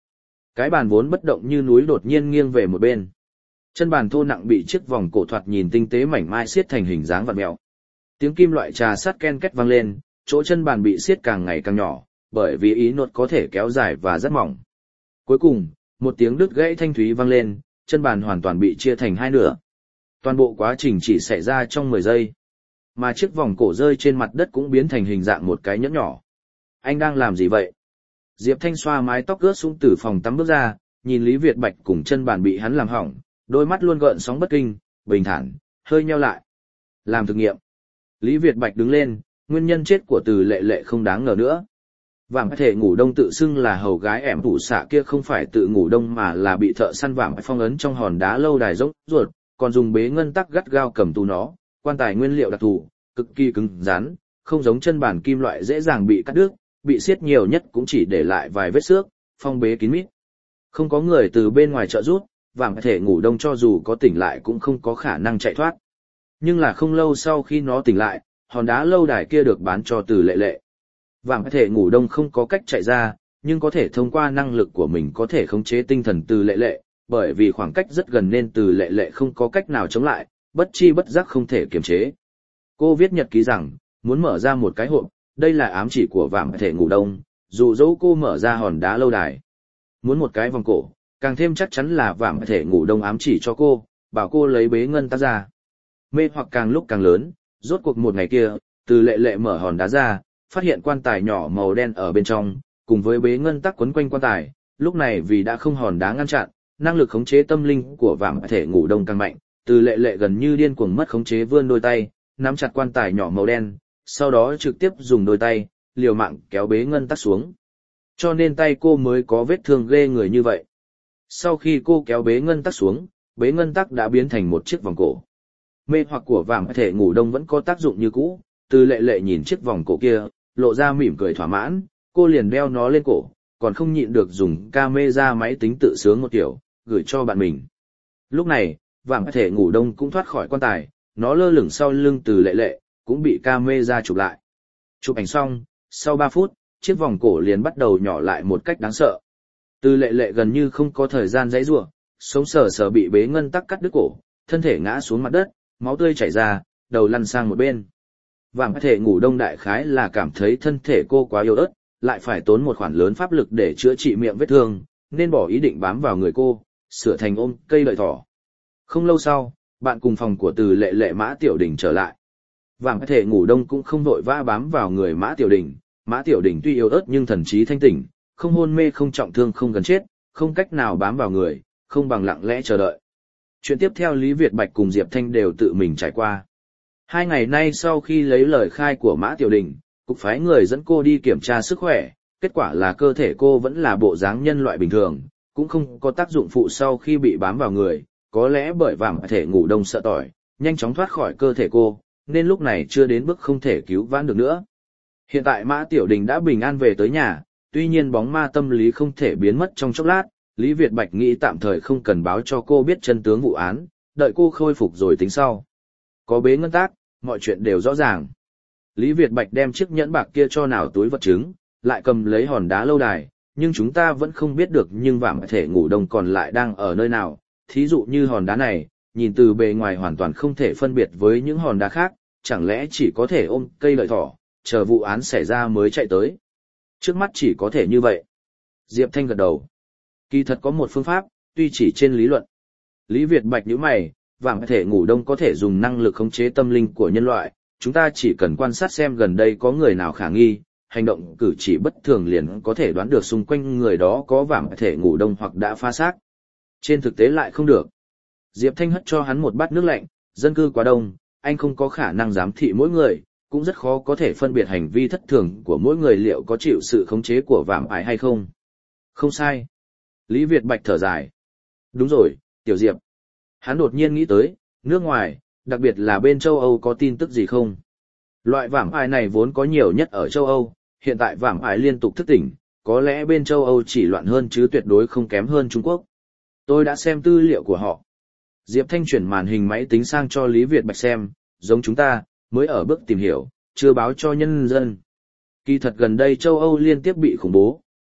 Cái bàn vốn bất động như núi đột nhiên nghiêng về một bên. Chân bàn thô nặng bị chiếc vòng cổ thoạt nhìn tinh tế mảnh mai siết thành hình dáng vặn mèo. Tiếng kim loại trà sắt ken két vang lên, chỗ chân bàn bị siết càng ngày càng nhỏ, bởi vì ý nốt có thể kéo dài và rất mỏng. Cuối cùng, một tiếng đứt gãy thanh thúy vang lên, chân bàn hoàn toàn bị chia thành hai nửa. Toàn bộ quá trình chỉ xảy ra trong 10 giây. Mà chiếc vòng cổ rơi trên mặt đất cũng biến thành hình dạng một cái nhẫn nhỏ. Anh đang làm gì vậy? Diệp Thanh xoa mái tóc ướt sũng từ phòng tắm bước ra, nhìn Lý Việt Bạch cùng chân bàn bị hắn làm hỏng, đôi mắt luôn gợn sóng bất kinh, bình thản, hơi nheo lại. Làm thực nghiệm. Lý Việt Bạch đứng lên, nguyên nhân chết của Từ Lệ Lệ không đáng ngờ nữa. Vàng thể ngủ đông tự xưng là hầu gái ẻm thủ xạ kia không phải tự ngủ đông mà là bị thợ săn vàng phong ấn trong hòn đá lâu đài rỗng ruột, còn dùng bế ngân tắc gắt gao cầm tù nó, quan tài nguyên liệu đặc thù, cực kỳ cứng rắn, không giống chân bản kim loại dễ dàng bị cắt đứt, bị siết nhiều nhất cũng chỉ để lại vài vết xước, phong bế kín mít. Không có người từ bên ngoài trợ giúp, vàng thể ngủ đông cho dù có tỉnh lại cũng không có khả năng chạy thoát. Nhưng là không lâu sau khi nó tỉnh lại, hòn đá lâu đài kia được bán cho Từ Lệ Lệ. Vàng thể ngủ đông không có cách chạy ra, nhưng có thể thông qua năng lực của mình có thể khống chế tinh thần Từ Lệ Lệ, bởi vì khoảng cách rất gần nên Từ Lệ Lệ không có cách nào chống lại, bất chi bất giác không thể kiềm chế. Cô viết nhật ký rằng, muốn mở ra một cái hộp, đây là ám chỉ của vàng thể ngủ đông, dụ dỗ cô mở ra hòn đá lâu đài. Muốn một cái vòng cổ, càng thêm chắc chắn là vàng thể ngủ đông ám chỉ cho cô, bảo cô lấy bế ngân tắc ra. Mê hoặc càng lúc càng lớn, rốt cuộc một ngày kia, Từ Lệ Lệ mở hòn đá ra, phát hiện quan tài nhỏ màu đen ở bên trong, cùng với bế ngân tắc quấn quanh quan tài, lúc này vì đã không hòn đá ngăn chặn, năng lực khống chế tâm linh của vàng thể ngủ đông càng mạnh, Từ Lệ Lệ gần như điên cuồng mất khống chế vươn đôi tay, nắm chặt quan tài nhỏ màu đen, sau đó trực tiếp dùng đôi tay, liều mạng kéo bế ngân tắc xuống. Cho nên tay cô mới có vết thương ghê người như vậy. Sau khi cô kéo bế ngân tắc xuống, bế ngân tắc đã biến thành một chiếc vòng cổ. Mê hoặc của vàng thể ngủ đông vẫn có tác dụng như cũ, Từ Lệ Lệ nhìn chiếc vòng cổ kia, lộ ra mỉm cười thỏa mãn, cô liền đeo nó lên cổ, còn không nhịn được dùng camera máy tính tự sướng một kiểu, gửi cho bạn mình. Lúc này, vàng thể ngủ đông cũng thoát khỏi quan tài, nó lơ lửng sau lưng Từ Lệ Lệ, cũng bị camera chụp lại. Chụp ảnh xong, sau 3 phút, chiếc vòng cổ liền bắt đầu nhỏ lại một cách đáng sợ. Từ Lệ Lệ gần như không có thời gian giãy giụa, sống sờ sờ bị bế ngân tắc cắt đứt cổ, thân thể ngã xuống mặt đất, máu tươi chảy ra, đầu lăn sang một bên. Vàng thể ngủ đông đại khái là cảm thấy thân thể cô quá yếu ớt, lại phải tốn một khoản lớn pháp lực để chữa trị miệng vết thương, nên bỏ ý định bám vào người cô, sửa thành ôm cây lợi thỏ. Không lâu sau, bạn cùng phòng của Từ Lệ Lệ Mã Tiểu Đình trở lại. Vàng thể ngủ đông cũng không vội vã bám vào người Mã Tiểu Đình. Mã Tiểu Đình tuy yếu ớt nhưng thần trí thanh tỉnh, không hôn mê không trọng thương không gần chết, không cách nào bám vào người, không bằng lặng lẽ chờ đợi. Chuyện tiếp theo Lý Việt Bạch cùng Diệp Thanh đều tự mình trải qua. 2 ngày nay sau khi lấy lời khai của Mã Tiểu Đình, cục phái người dẫn cô đi kiểm tra sức khỏe, kết quả là cơ thể cô vẫn là bộ dáng nhân loại bình thường, cũng không có tác dụng phụ sau khi bị bám vào người, có lẽ bởi vàng thể ngủ đông sợ tỏi, nhanh chóng thoát khỏi cơ thể cô, nên lúc này chưa đến mức không thể cứu vãn được nữa. Hiện tại Mã Tiểu Đình đã bình an về tới nhà, tuy nhiên bóng ma tâm lý không thể biến mất trong chốc lát, Lý Việt Bạch nghĩ tạm thời không cần báo cho cô biết chân tướng vụ án, đợi cô khôi phục rồi tính sau. Có bế ngân tác, mọi chuyện đều rõ ràng. Lý Việt Bạch đem chiếc nhẫn bạc kia cho nào túi vật chứng, lại cầm lấy hòn đá lâu đài, nhưng chúng ta vẫn không biết được nhưng vàng thể ngủ đông còn lại đang ở nơi nào. Thí dụ như hòn đá này, nhìn từ bề ngoài hoàn toàn không thể phân biệt với những hòn đá khác, chẳng lẽ chỉ có thể ôm cây lợi thỏ, chờ vụ án xảy ra mới chạy tới. Trước mắt chỉ có thể như vậy. Diệp Thanh gật đầu. Kỳ thật có một phương pháp, tuy chỉ trên lý luận. Lý Việt Bạch nhíu mày, vàng thể ngủ đông có thể dùng năng lực khống chế tâm linh của nhân loại, chúng ta chỉ cần quan sát xem gần đây có người nào khả nghi, hành động cử chỉ bất thường liền có thể đoán được xung quanh người đó có vàng thể ngủ đông hoặc đã phá xác. Trên thực tế lại không được. Diệp Thanh hất cho hắn một bát nước lạnh, dân cư quá đông, anh không có khả năng giám thị mỗi người, cũng rất khó có thể phân biệt hành vi thất thường của mỗi người liệu có chịu sự khống chế của vạm ải hay không. Không sai. Lý Việt Bạch thở dài. Đúng rồi, Tiểu Diệp. Hắn đột nhiên nghĩ tới, nước ngoài, đặc biệt là bên châu Âu có tin tức gì không? Loại vạm ải này vốn có nhiều nhất ở châu Âu, hiện tại vạm ải liên tục thức tỉnh, có lẽ bên châu Âu chỉ loạn hơn chứ tuyệt đối không kém hơn Trung Quốc. Tôi đã xem tư liệu của họ. Diệp Thanh chuyển màn hình máy tính sang cho Lý Việt Bạch xem, giống chúng ta, mới ở bước tìm hiểu, chưa báo cho nhân dân. Kỳ thật gần đây châu Âu liên tiếp bị khủng bố,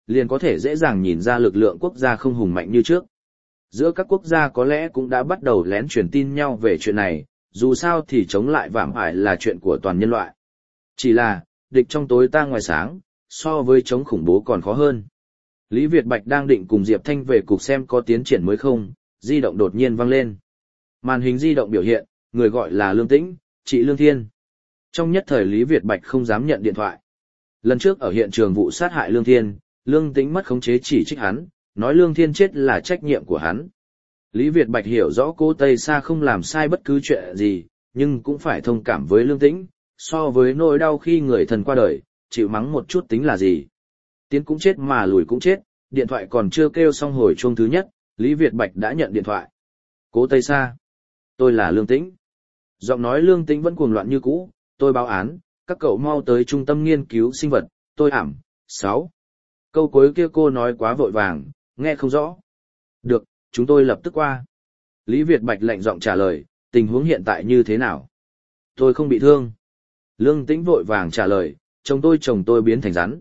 liền có thể dễ dàng nhìn ra lực lượng quốc gia không hùng mạnh như trước. Giữa các quốc gia có lẽ cũng đã bắt đầu lén truyền tin nhau về chuyện này, dù sao thì chống lại vạm ải là chuyện của toàn nhân loại. Chỉ là, địch trong tối ta ngoài sáng, so với chống khủng bố còn khó hơn. Lý Việt Bạch đang định cùng Diệp Thanh về cục xem có tiến triển mới không, di động đột nhiên vang lên. Màn hình di động biểu hiện, người gọi là Lương Tĩnh, chị Lương Thiên. Trong nhất thời Lý Việt Bạch không dám nhận điện thoại. Lần trước ở hiện trường vụ sát hại Lương Thiên, Lương Tĩnh mất khống chế chỉ trích hắn, nói Lương Thiên chết là trách nhiệm của hắn. Lý Việt Bạch hiểu rõ cô Tây Sa không làm sai bất cứ chuyện gì, nhưng cũng phải thông cảm với Lương Tĩnh, so với nỗi đau khi người thân qua đời, chịu mắng một chút tính là gì. Tiến cũng chết mà lùi cũng chết, điện thoại còn chưa kêu xong hồi chuông thứ nhất, Lý Việt Bạch đã nhận điện thoại. Cố Tây Sa, tôi là Lương Tĩnh. Giọng nói Lương Tĩnh vẫn cuồng loạn như cũ, tôi báo án, các cậu mau tới trung tâm nghiên cứu sinh vật, tôi ảm, 6. Câu cuối kia cô nói quá vội vàng, nghe không rõ. Được, chúng tôi lập tức qua. Lý Việt Bạch lạnh giọng trả lời, tình huống hiện tại như thế nào? Tôi không bị thương. Lương Tĩnh vội vàng trả lời, chồng tôi biến thành rắn.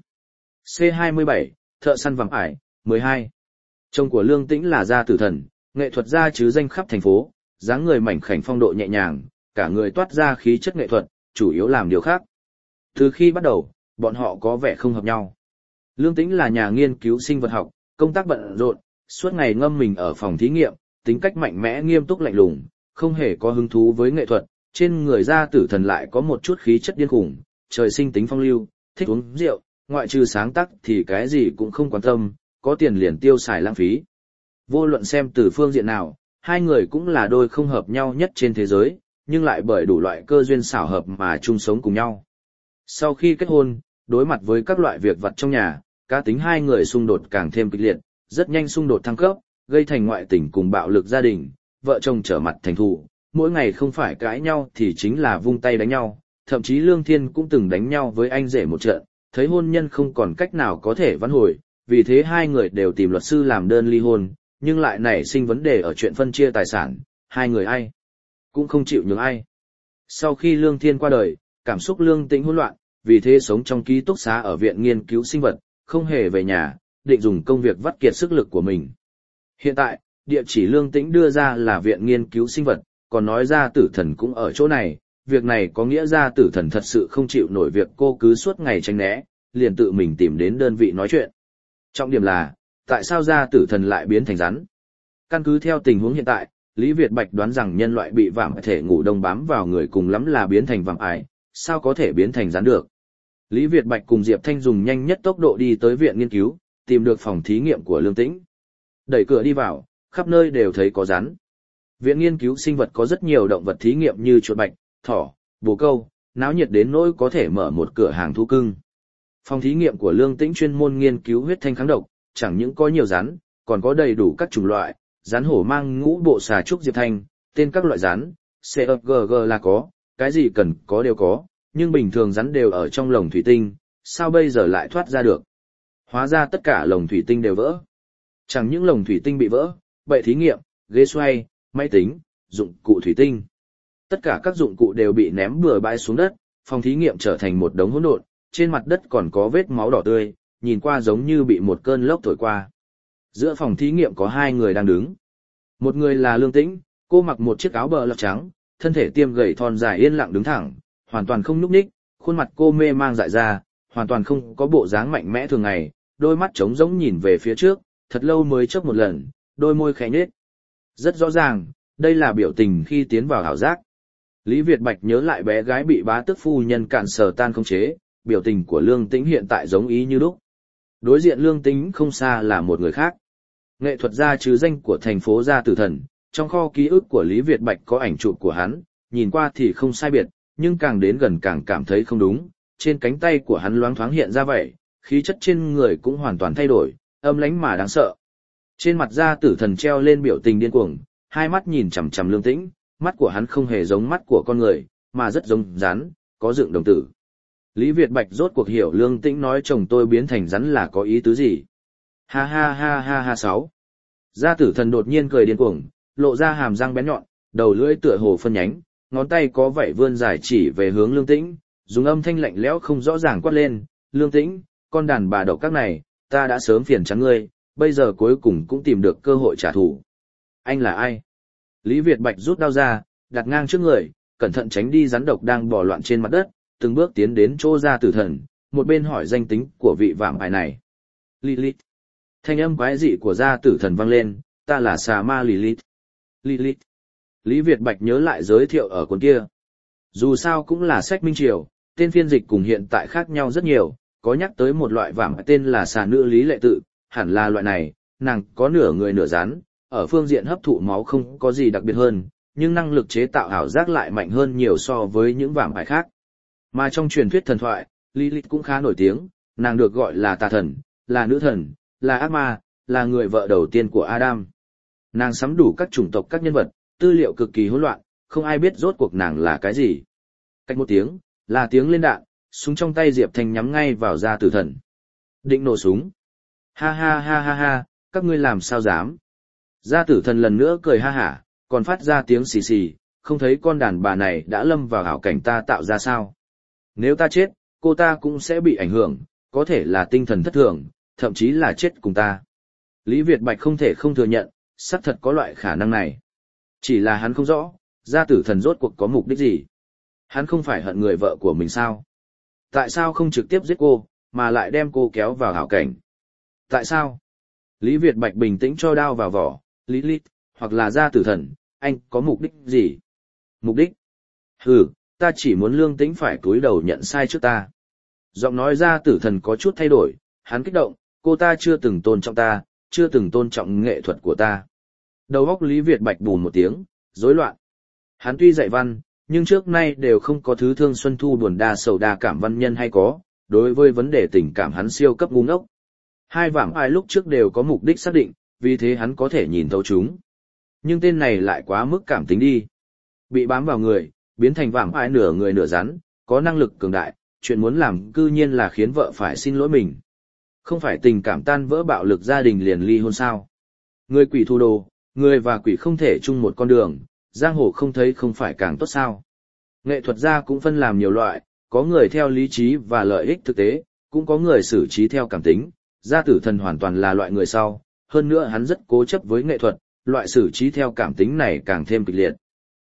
C27, thợ săn vàng ải, 12. Chồng của Lương Tĩnh là gia tử thần, nghệ thuật gia chứ danh khắp thành phố, dáng người mảnh khảnh phong độ nhẹ nhàng, cả người toát ra khí chất nghệ thuật, chủ yếu làm điều khác. Từ khi bắt đầu, bọn họ có vẻ không hợp nhau. Lương Tĩnh là nhà nghiên cứu sinh vật học, công tác bận rộn, suốt ngày ngâm mình ở phòng thí nghiệm, tính cách mạnh mẽ nghiêm túc lạnh lùng, không hề có hứng thú với nghệ thuật, trên người gia tử thần lại có một chút khí chất điên khủng, trời sinh tính phong lưu, thích uống rượu, ngoại trừ sáng tác thì cái gì cũng không quan tâm, có tiền liền tiêu xài lãng phí. Vô luận xem từ phương diện nào, hai người cũng là đôi không hợp nhau nhất trên thế giới, nhưng lại bởi đủ loại cơ duyên xảo hợp mà chung sống cùng nhau. Sau khi kết hôn, đối mặt với các loại việc vặt trong nhà, cá tính hai người xung đột càng thêm kịch liệt, rất nhanh xung đột thăng cấp, gây thành ngoại tình cùng bạo lực gia đình, vợ chồng trở mặt thành thù, mỗi ngày không phải cãi nhau thì chính là vung tay đánh nhau, thậm chí Lương Thiên cũng từng đánh nhau với anh rể một trận, thấy hôn nhân không còn cách nào có thể vãn hồi, vì thế hai người đều tìm luật sư làm đơn ly hôn, nhưng lại nảy sinh vấn đề ở chuyện phân chia tài sản, hai người ai cũng không chịu nhường ai. Sau khi Lương Thiên qua đời, cảm xúc Lương Tĩnh hỗn loạn, vì thế sống trong ký túc xá ở viện nghiên cứu sinh vật, không hề về nhà, định dùng công việc vắt kiệt sức lực của mình. Hiện tại, địa chỉ Lương Tĩnh đưa ra là viện nghiên cứu sinh vật, còn nói ra tử thần cũng ở chỗ này, việc này có nghĩa ra tử thần thật sự không chịu nổi việc cô cứ suốt ngày tránh né, liền tự mình tìm đến đơn vị nói chuyện. Trọng điểm là, tại sao ra tử thần lại biến thành rắn? Căn cứ theo tình huống hiện tại, Lý Việt Bạch đoán rằng nhân loại bị vạm thể ngủ đông bám vào người cùng lắm là biến thành vạm ải, sao có thể biến thành rắn được? Lý Việt Bạch cùng Diệp Thanh dùng nhanh nhất tốc độ đi tới viện nghiên cứu, tìm được phòng thí nghiệm của Lương Tĩnh. Đẩy cửa đi vào, khắp nơi đều thấy có rắn. Viện nghiên cứu sinh vật có rất nhiều động vật thí nghiệm như chuột bạch, thỏ, bồ câu, náo nhiệt đến nỗi có thể mở một cửa hàng thú cưng. Phòng thí nghiệm của Lương Tĩnh chuyên môn nghiên cứu huyết thanh kháng độc, chẳng những có nhiều rắn, còn có đầy đủ các chủng loại, rắn hổ mang ngũ bộ xà trúc Diệp Thanh, tên các loại rắn, CFGG là có, cái gì cần có đều có, nhưng bình thường rắn đều ở trong lồng thủy tinh, sao bây giờ lại thoát ra được? Hóa ra tất cả lồng thủy tinh đều vỡ. Chẳng những lồng thủy tinh bị vỡ, bệ thí nghiệm, ghế xoay, máy tính, dụng cụ thủy tinh. Tất cả các dụng cụ đều bị ném bừa bãi xuống đất, phòng thí nghiệm trở thành một đống hỗn độn, trên mặt đất còn có vết máu đỏ tươi, nhìn qua giống như bị một cơn lốc thổi qua. Giữa phòng thí nghiệm có hai người đang đứng. Một người là Lương Tĩnh, cô mặc một chiếc áo bờ lọc trắng, thân thể tiêm gầy thon dài yên lặng đứng thẳng, hoàn toàn không nhúc nhích, khuôn mặt cô mê mang dại ra, hoàn toàn không có bộ dáng mạnh mẽ thường ngày, đôi mắt trống rỗng nhìn về phía trước, thật lâu mới chớp một lần, đôi môi khẽ nhếch. Rất rõ ràng, đây là biểu tình khi tiến vào ảo giác. Lý Việt Bạch nhớ lại bé gái bị bá tước phu nhân cạn sờ tan không chế, biểu tình của Lương Tĩnh hiện tại giống ý như lúc. Đối diện Lương Tĩnh không xa là một người khác. Nghệ thuật gia chứ danh của thành phố Gia Tử Thần, trong kho ký ức của Lý Việt Bạch có ảnh chụp của hắn, nhìn qua thì không sai biệt, nhưng càng đến gần càng cảm thấy không đúng. Trên cánh tay của hắn loáng thoáng hiện ra vậy, khí chất trên người cũng hoàn toàn thay đổi, âm lãnh mà đáng sợ. Trên mặt Gia Tử Thần treo lên biểu tình điên cuồng, hai mắt nhìn chằm chằm Lương Tĩnh, mắt của hắn không hề giống mắt của con người, mà rất giống rắn, có dựng đồng tử. Lý Việt Bạch rốt cuộc hiểu Lương Tĩnh nói chồng tôi biến thành rắn là có ý tứ gì. Ha ha ha ha ha 6. Gia Tử Thần đột nhiên cười điên cuồng, lộ ra hàm răng bén nhọn, đầu lưỡi tựa hồ phân nhánh, ngón tay có vảy vươn dài chỉ về hướng Lương Tĩnh, dùng âm thanh lạnh lẽo không rõ ràng quát lên, Lương Tĩnh, con đàn bà độc các này, ta đã sớm phiền trắng ngươi, bây giờ cuối cùng cũng tìm được cơ hội trả thù. Anh là ai? Lý Việt Bạch rút đao ra, đặt ngang trước người, cẩn thận tránh đi rắn độc đang bò loạn trên mặt đất, từng bước tiến đến chỗ Gia Tử Thần, một bên hỏi danh tính của vị vạm ải này. Lilith. Thanh âm quái dị của Gia Tử Thần vang lên, ta là xà ma Lilith. Lilith. Lý Việt Bạch nhớ lại giới thiệu ở cuốn kia. Dù sao cũng là sách Minh Triều, tên phiên dịch cùng hiện tại khác nhau rất nhiều, có nhắc tới một loại vạm ải tên là xà nữ Lý Lệ Tự, hẳn là loại này, nàng có nửa người nửa rắn, ở phương diện hấp thụ máu không có gì đặc biệt hơn, nhưng năng lực chế tạo ảo giác lại mạnh hơn nhiều so với những vạm ải khác. Mà trong truyền thuyết thần thoại, Lilith cũng khá nổi tiếng, nàng được gọi là tà thần, là nữ thần, là ác ma, là người vợ đầu tiên của Adam. Nàng sắm đủ các chủng tộc các nhân vật, tư liệu cực kỳ hỗn loạn, không ai biết rốt cuộc nàng là cái gì. Cách một tiếng, là tiếng lên đạn, súng trong tay Diệp Thanh nhắm ngay vào Gia Tử Thần. Định nổ súng. Ha ha ha ha ha, các ngươi làm sao dám. Gia Tử Thần lần nữa cười ha hả, còn phát ra tiếng xì xì, không thấy con đàn bà này đã lâm vào ảo cảnh ta tạo ra sao. Nếu ta chết, cô ta cũng sẽ bị ảnh hưởng, có thể là tinh thần thất thường, thậm chí là chết cùng ta. Lý Việt Bạch không thể không thừa nhận, xác thật có loại khả năng này. Chỉ là hắn không rõ, Gia Tử Thần rốt cuộc có mục đích gì. Hắn không phải hận người vợ của mình sao? Tại sao không trực tiếp giết cô, mà lại đem cô kéo vào ảo cảnh? Tại sao? Lý Việt Bạch bình tĩnh cho đao vào vỏ, Lilith, hoặc là Gia Tử Thần, anh có mục đích gì? Mục đích? Hừ, ta chỉ muốn Lương Tĩnh phải cúi đầu nhận sai trước ta. Giọng nói Gia Tử Thần có chút thay đổi, hắn kích động, cô ta chưa từng tôn trọng ta, chưa từng tôn trọng nghệ thuật của ta. Đầu óc Lý Việt Bạch bùn một tiếng, rối loạn. Hắn tuy dạy văn, nhưng trước nay đều không có thứ thương xuân thu buồn đa sầu đa cảm văn nhân hay có, đối với vấn đề tình cảm hắn siêu cấp ngu ngốc. Hai vạm ải lúc trước đều có mục đích xác định, vì thế hắn có thể nhìn thấu chúng. Nhưng tên này lại quá mức cảm tính đi. Bị bám vào người, biến thành vạm ải nửa người nửa rắn, có năng lực cường đại, chuyện muốn làm cư nhiên là khiến vợ phải xin lỗi mình. Không phải tình cảm tan vỡ bạo lực gia đình liền ly hôn sao. Người quỷ thu đồ, người và quỷ không thể chung một con đường, giang hồ không thấy không phải càng tốt sao. Nghệ thuật gia cũng phân làm nhiều loại, có người theo lý trí và lợi ích thực tế, cũng có người xử trí theo cảm tính. Gia Tử Thần hoàn toàn là loại người sau, hơn nữa hắn rất cố chấp với nghệ thuật, loại xử trí theo cảm tính này càng thêm kịch liệt.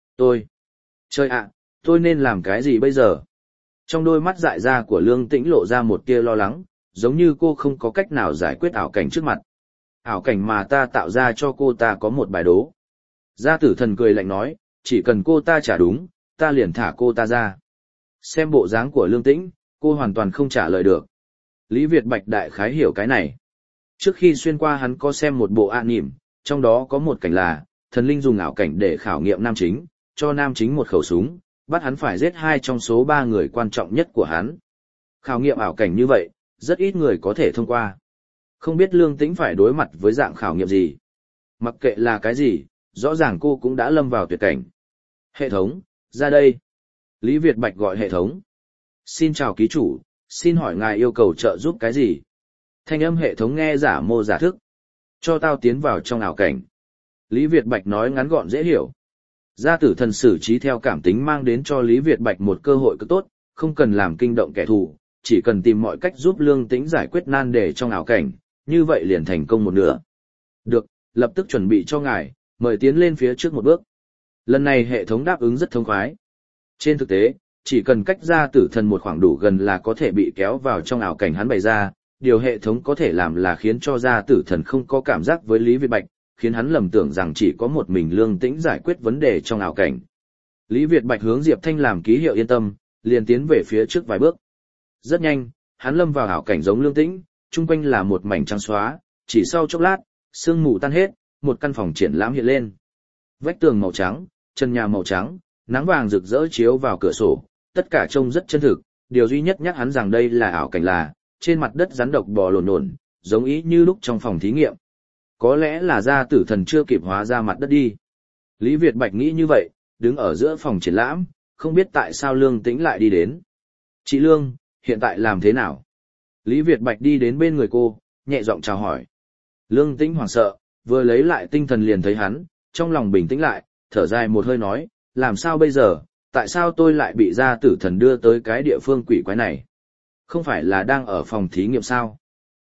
Trời ạ, tôi nên làm cái gì bây giờ? Trong đôi mắt dại ra của Lương Tĩnh lộ ra một tia lo lắng, giống như cô không có cách nào giải quyết ảo cảnh trước mặt. Ảo cảnh mà ta tạo ra cho cô ta có một bài đố. Gia Tử Thần cười lạnh nói, chỉ cần cô ta trả đúng, ta liền thả cô ta ra. Xem bộ dáng của Lương Tĩnh, cô hoàn toàn không trả lời được. Lý Việt Bạch đại khái hiểu cái này. Trước khi xuyên qua hắn có xem một bộ anime, trong đó có một cảnh là, thần linh dùng ảo cảnh để khảo nghiệm nam chính, cho nam chính một khẩu súng, bắt hắn phải giết 2 trong số 3 người quan trọng nhất của hắn. Khảo nghiệm ảo cảnh như vậy, rất ít người có thể thông qua. Không biết Lương Tĩnh phải đối mặt với dạng khảo nghiệm gì. Mặc kệ là cái gì, rõ ràng cô cũng đã lâm vào tuyệt cảnh. Hệ thống, ra đây. Lý Việt Bạch gọi hệ thống. Xin chào ký chủ, xin hỏi ngài yêu cầu trợ giúp cái gì? Thanh âm hệ thống nghe giả mô giả thức. Cho tao tiến vào trong ảo cảnh. Lý Việt Bạch nói ngắn gọn dễ hiểu. Gia Tử Thần xử trí theo cảm tính mang đến cho Lý Việt Bạch một cơ hội cực tốt, không cần làm kinh động kẻ thù, chỉ cần tìm mọi cách giúp Lương Tĩnh giải quyết nan đề trong ảo cảnh, như vậy liền thành công một nửa. Được, lập tức chuẩn bị cho ngài, mời tiến lên phía trước một bước. Lần này hệ thống đáp ứng rất thông khoái. Trên thực tế, chỉ cần cách Gia Tử Thần một khoảng đủ gần là có thể bị kéo vào trong ảo cảnh hắn bày ra, điều hệ thống có thể làm là khiến cho Gia Tử Thần không có cảm giác với Lý Việt Bạch, khiến hắn lầm tưởng rằng chỉ có một mình Lương Tĩnh giải quyết vấn đề trong ảo cảnh. Lý Việt Bạch hướng Diệp Thanh làm ký hiệu yên tâm, liền tiến về phía trước vài bước. Rất nhanh, hắn lâm vào ảo cảnh giống Lương Tĩnh, chung quanh là một mảnh trắng xóa, chỉ sau chốc lát, sương mù tan hết, một căn phòng triển lãm hiện lên. Vách tường màu trắng, trần nhà màu trắng, nắng vàng rực rỡ chiếu vào cửa sổ, tất cả trông rất chân thực, điều duy nhất nhắc hắn rằng đây là ảo cảnh là, trên mặt đất rắn độc bò lổn lổn, giống ý như lúc trong phòng thí nghiệm. Có lẽ là Gia Tử Thần chưa kịp hóa ra mặt đất đi. Lý Việt Bạch nghĩ như vậy, đứng ở giữa phòng triển lãm, không biết tại sao Lương Tĩnh lại đi đến. Chị Lương, hiện tại làm thế nào? Lý Việt Bạch đi đến bên người cô, nhẹ giọng chào hỏi. Lương Tĩnh hoảng sợ, vừa lấy lại tinh thần liền thấy hắn, trong lòng bình tĩnh lại, thở dài một hơi nói, làm sao bây giờ, tại sao tôi lại bị Gia Tử Thần đưa tới cái địa phương quỷ quái này? Không phải là đang ở phòng thí nghiệm sao?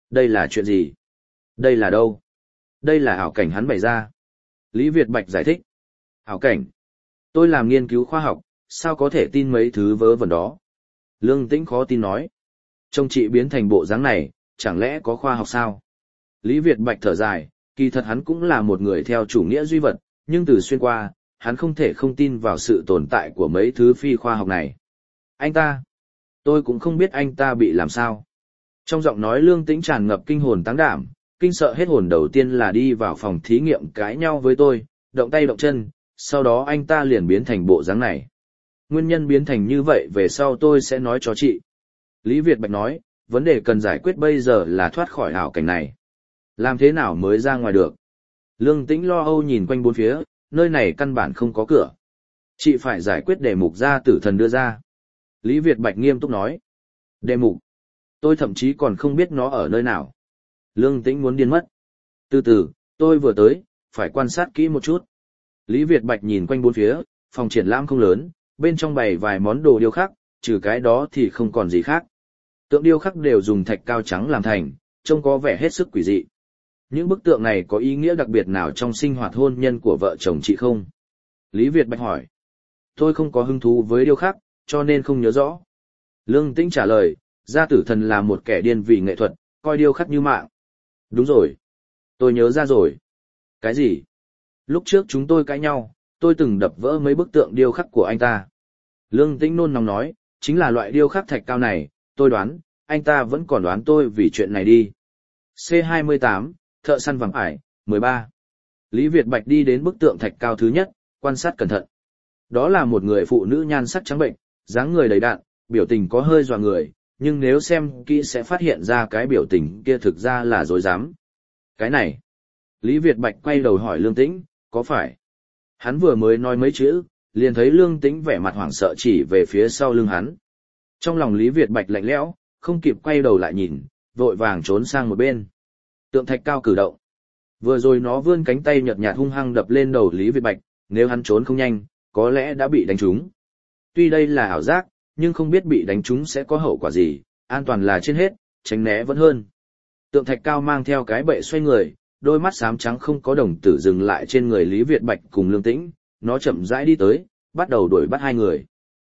Đây là chuyện gì? Đây là đâu? Đây là ảo cảnh hắn bày ra. Lý Việt Bạch giải thích. Ảo cảnh? Tôi làm nghiên cứu khoa học, sao có thể tin mấy thứ vớ vẩn đó? Lương Tĩnh khó tin nói. Trông chị biến thành bộ dáng này, chẳng lẽ có khoa học sao? Lý Việt Bạch thở dài, kỳ thật hắn cũng là một người theo chủ nghĩa duy vật, nhưng từ xuyên qua, hắn không thể không tin vào sự tồn tại của mấy thứ phi khoa học này. Anh ta? Tôi cũng không biết anh ta bị làm sao. Trong giọng nói Lương Tĩnh tràn ngập kinh hồn táng đảm, kinh sợ hết hồn đầu tiên là đi vào phòng thí nghiệm cãi nhau với tôi, động tay động chân, sau đó anh ta liền biến thành bộ dáng này. Nguyên nhân biến thành như vậy về sau tôi sẽ nói cho chị. Lý Việt Bạch nói, vấn đề cần giải quyết bây giờ là thoát khỏi ảo cảnh này. Làm thế nào mới ra ngoài được? Lương Tĩnh lo âu nhìn quanh bốn phía, nơi này căn bản không có cửa. Chị phải giải quyết đề mục gia tử thần đưa ra. Lý Việt Bạch nghiêm túc nói. Đề mục? Tôi thậm chí còn không biết nó ở nơi nào. Lương Tĩnh muốn điên mất. Từ từ, tôi vừa tới, phải quan sát kỹ một chút. Lý Việt Bạch nhìn quanh bốn phía, phòng triển lãm không lớn, bên trong bày vài món đồ điêu khắc, trừ cái đó thì không còn gì khác. Tượng điêu khắc đều dùng thạch cao trắng làm thành, trông có vẻ hết sức quỷ dị. Những bức tượng này có ý nghĩa đặc biệt nào trong sinh hoạt hôn nhân của vợ chồng chị không? Lý Việt Bạch hỏi. Tôi không có hứng thú với điêu khắc, cho nên không nhớ rõ. Lương Tĩnh trả lời, gia tử thần là một kẻ điên vì nghệ thuật, coi điêu khắc như mạng. Đúng rồi. Tôi nhớ ra rồi. Cái gì? Lúc trước chúng tôi cãi nhau, tôi từng đập vỡ mấy bức tượng điêu khắc của anh ta. Lương Tĩnh nôn nóng nói, chính là loại điêu khắc thạch cao này, tôi đoán, anh ta vẫn còn đoán tôi vì chuyện này đi. C28, thợ săn vàng ải, 13. Lý Việt Bạch đi đến bức tượng thạch cao thứ nhất, quan sát cẩn thận. Đó là một người phụ nữ nhan sắc trắng bệnh, dáng người đầy đặn, biểu tình có hơi dọa người, nhưng nếu xem kỹ sẽ phát hiện ra cái biểu tình kia thực ra là dối dám. Cái này. Lý Việt Bạch quay đầu hỏi Lương Tĩnh, có phải? Hắn vừa mới nói mấy chữ, liền thấy Lương Tĩnh vẻ mặt hoảng sợ chỉ về phía sau lưng hắn. Trong lòng Lý Việt Bạch lạnh lẽo, không kịp quay đầu lại nhìn, vội vàng trốn sang một bên. Tượng thạch cao cử động. Vừa rồi nó vươn cánh tay nhợt nhạt hung hăng đập lên đầu Lý Việt Bạch, nếu hắn trốn không nhanh, có lẽ đã bị đánh trúng. Tuy đây là ảo giác, nhưng không biết bị đánh trúng sẽ có hậu quả gì, an toàn là trên hết, tránh né vẫn hơn. Tượng thạch cao mang theo cái bệ xoay người, đôi mắt xám trắng không có đồng tử dừng lại trên người Lý Việt Bạch cùng Lương Tĩnh, nó chậm rãi đi tới, bắt đầu đuổi bắt hai người.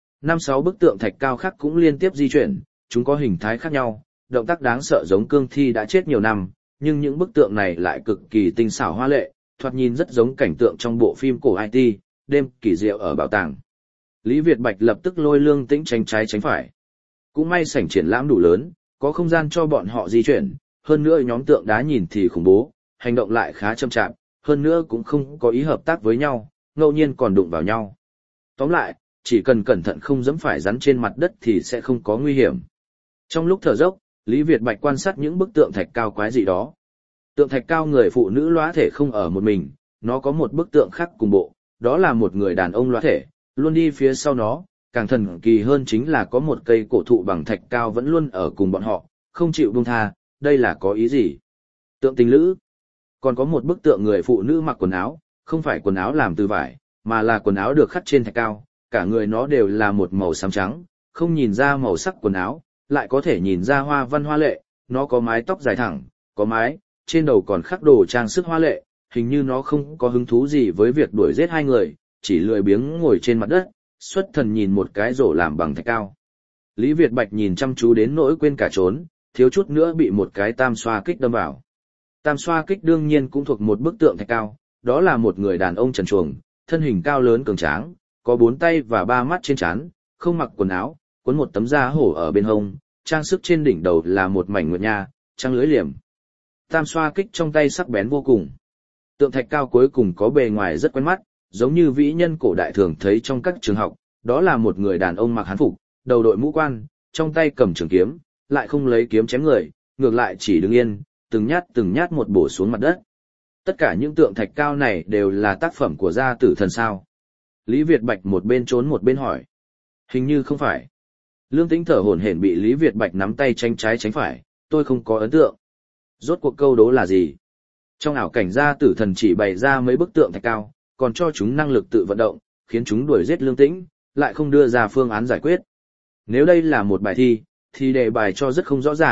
5-6 bức tượng thạch cao khác cũng liên tiếp di chuyển, chúng có hình thái khác nhau, động tác đáng sợ giống cương thi đã chết nhiều năm, nhưng những bức tượng này lại cực kỳ tinh xảo hoa lệ, thoạt nhìn rất giống cảnh tượng trong bộ phim cổ IT, đêm kỳ diệu ở bảo tàng. Lý Việt Bạch lập tức lôi Lương Tĩnh tránh trái tránh phải. Cũng may sảnh triển lãm đủ lớn, có không gian cho bọn họ di chuyển, hơn nữa nhóm tượng đá nhìn thì khủng bố, hành động lại khá chậm chạp, hơn nữa cũng không có ý hợp tác với nhau, ngẫu nhiên còn đụng vào nhau. Tóm lại, chỉ cần cẩn thận không dẫm phải rắn trên mặt đất thì sẽ không có nguy hiểm. Trong lúc thở dốc, Lý Việt Bạch quan sát những bức tượng thạch cao quái dị đó. Tượng thạch cao người phụ nữ lóa thể không ở một mình, nó có một bức tượng khác cùng bộ, đó là một người đàn ông lóa thể, luôn đi phía sau nó, càng thần kỳ hơn chính là có một cây cổ thụ bằng thạch cao vẫn luôn ở cùng bọn họ, không chịu buông tha, đây là có ý gì? Tượng tình lữ. Còn có một bức tượng người phụ nữ mặc quần áo, không phải quần áo làm từ vải, mà là quần áo được khắc trên thạch cao, cả người nó đều là một màu xám trắng, không nhìn ra màu sắc quần áo, lại có thể nhìn ra hoa văn hoa lệ, nó có mái tóc dài thẳng, có mái, trên đầu còn khắc đồ trang sức hoa lệ, hình như nó không có hứng thú gì với việc đuổi giết hai người, chỉ lười biếng ngồi trên mặt đất, xuất thần nhìn một cái rổ làm bằng thạch cao. Lý Việt Bạch nhìn chăm chú đến nỗi quên cả trốn, thiếu chút nữa bị một cái tam xoa kích đâm vào. Tam xoa kích đương nhiên cũng thuộc một bức tượng thạch cao, đó là một người đàn ông trần truồng, thân hình cao lớn cường tráng, có 4 tay và 3 mắt trên trán, không mặc quần áo, quấn một tấm da hổ ở bên hông, trang sức trên đỉnh đầu là một mảnh nguyệt nha, trăng lưới liềm. Tam xoa kích trong tay sắc bén vô cùng. Tượng thạch cao cuối cùng có bề ngoài rất quen mắt, giống như vĩ nhân cổ đại thường thấy trong các trường học, đó là một người đàn ông mặc hán phục, đầu đội mũ quan, trong tay cầm trường kiếm, lại không lấy kiếm chém người, ngược lại chỉ đứng yên, từng nhát một bổ xuống mặt đất. Tất cả những tượng thạch cao này đều là tác phẩm của gia tử thần sao? Lý Việt Bạch một bên trốn một bên hỏi. Hình như không phải. Lương Tĩnh thở hổn hển bị Lý Việt Bạch nắm tay tránh trái tránh phải, tôi không có ấn tượng. Rốt cuộc câu đố là gì? Trong ảo cảnh gia tử thần chỉ bày ra mấy bức tượng thạch cao, còn cho chúng năng lực tự vận động, khiến chúng đuổi giết Lương Tĩnh, lại không đưa ra phương án giải quyết. Nếu đây là một bài thi, thì đề bài cho rất không rõ ràng,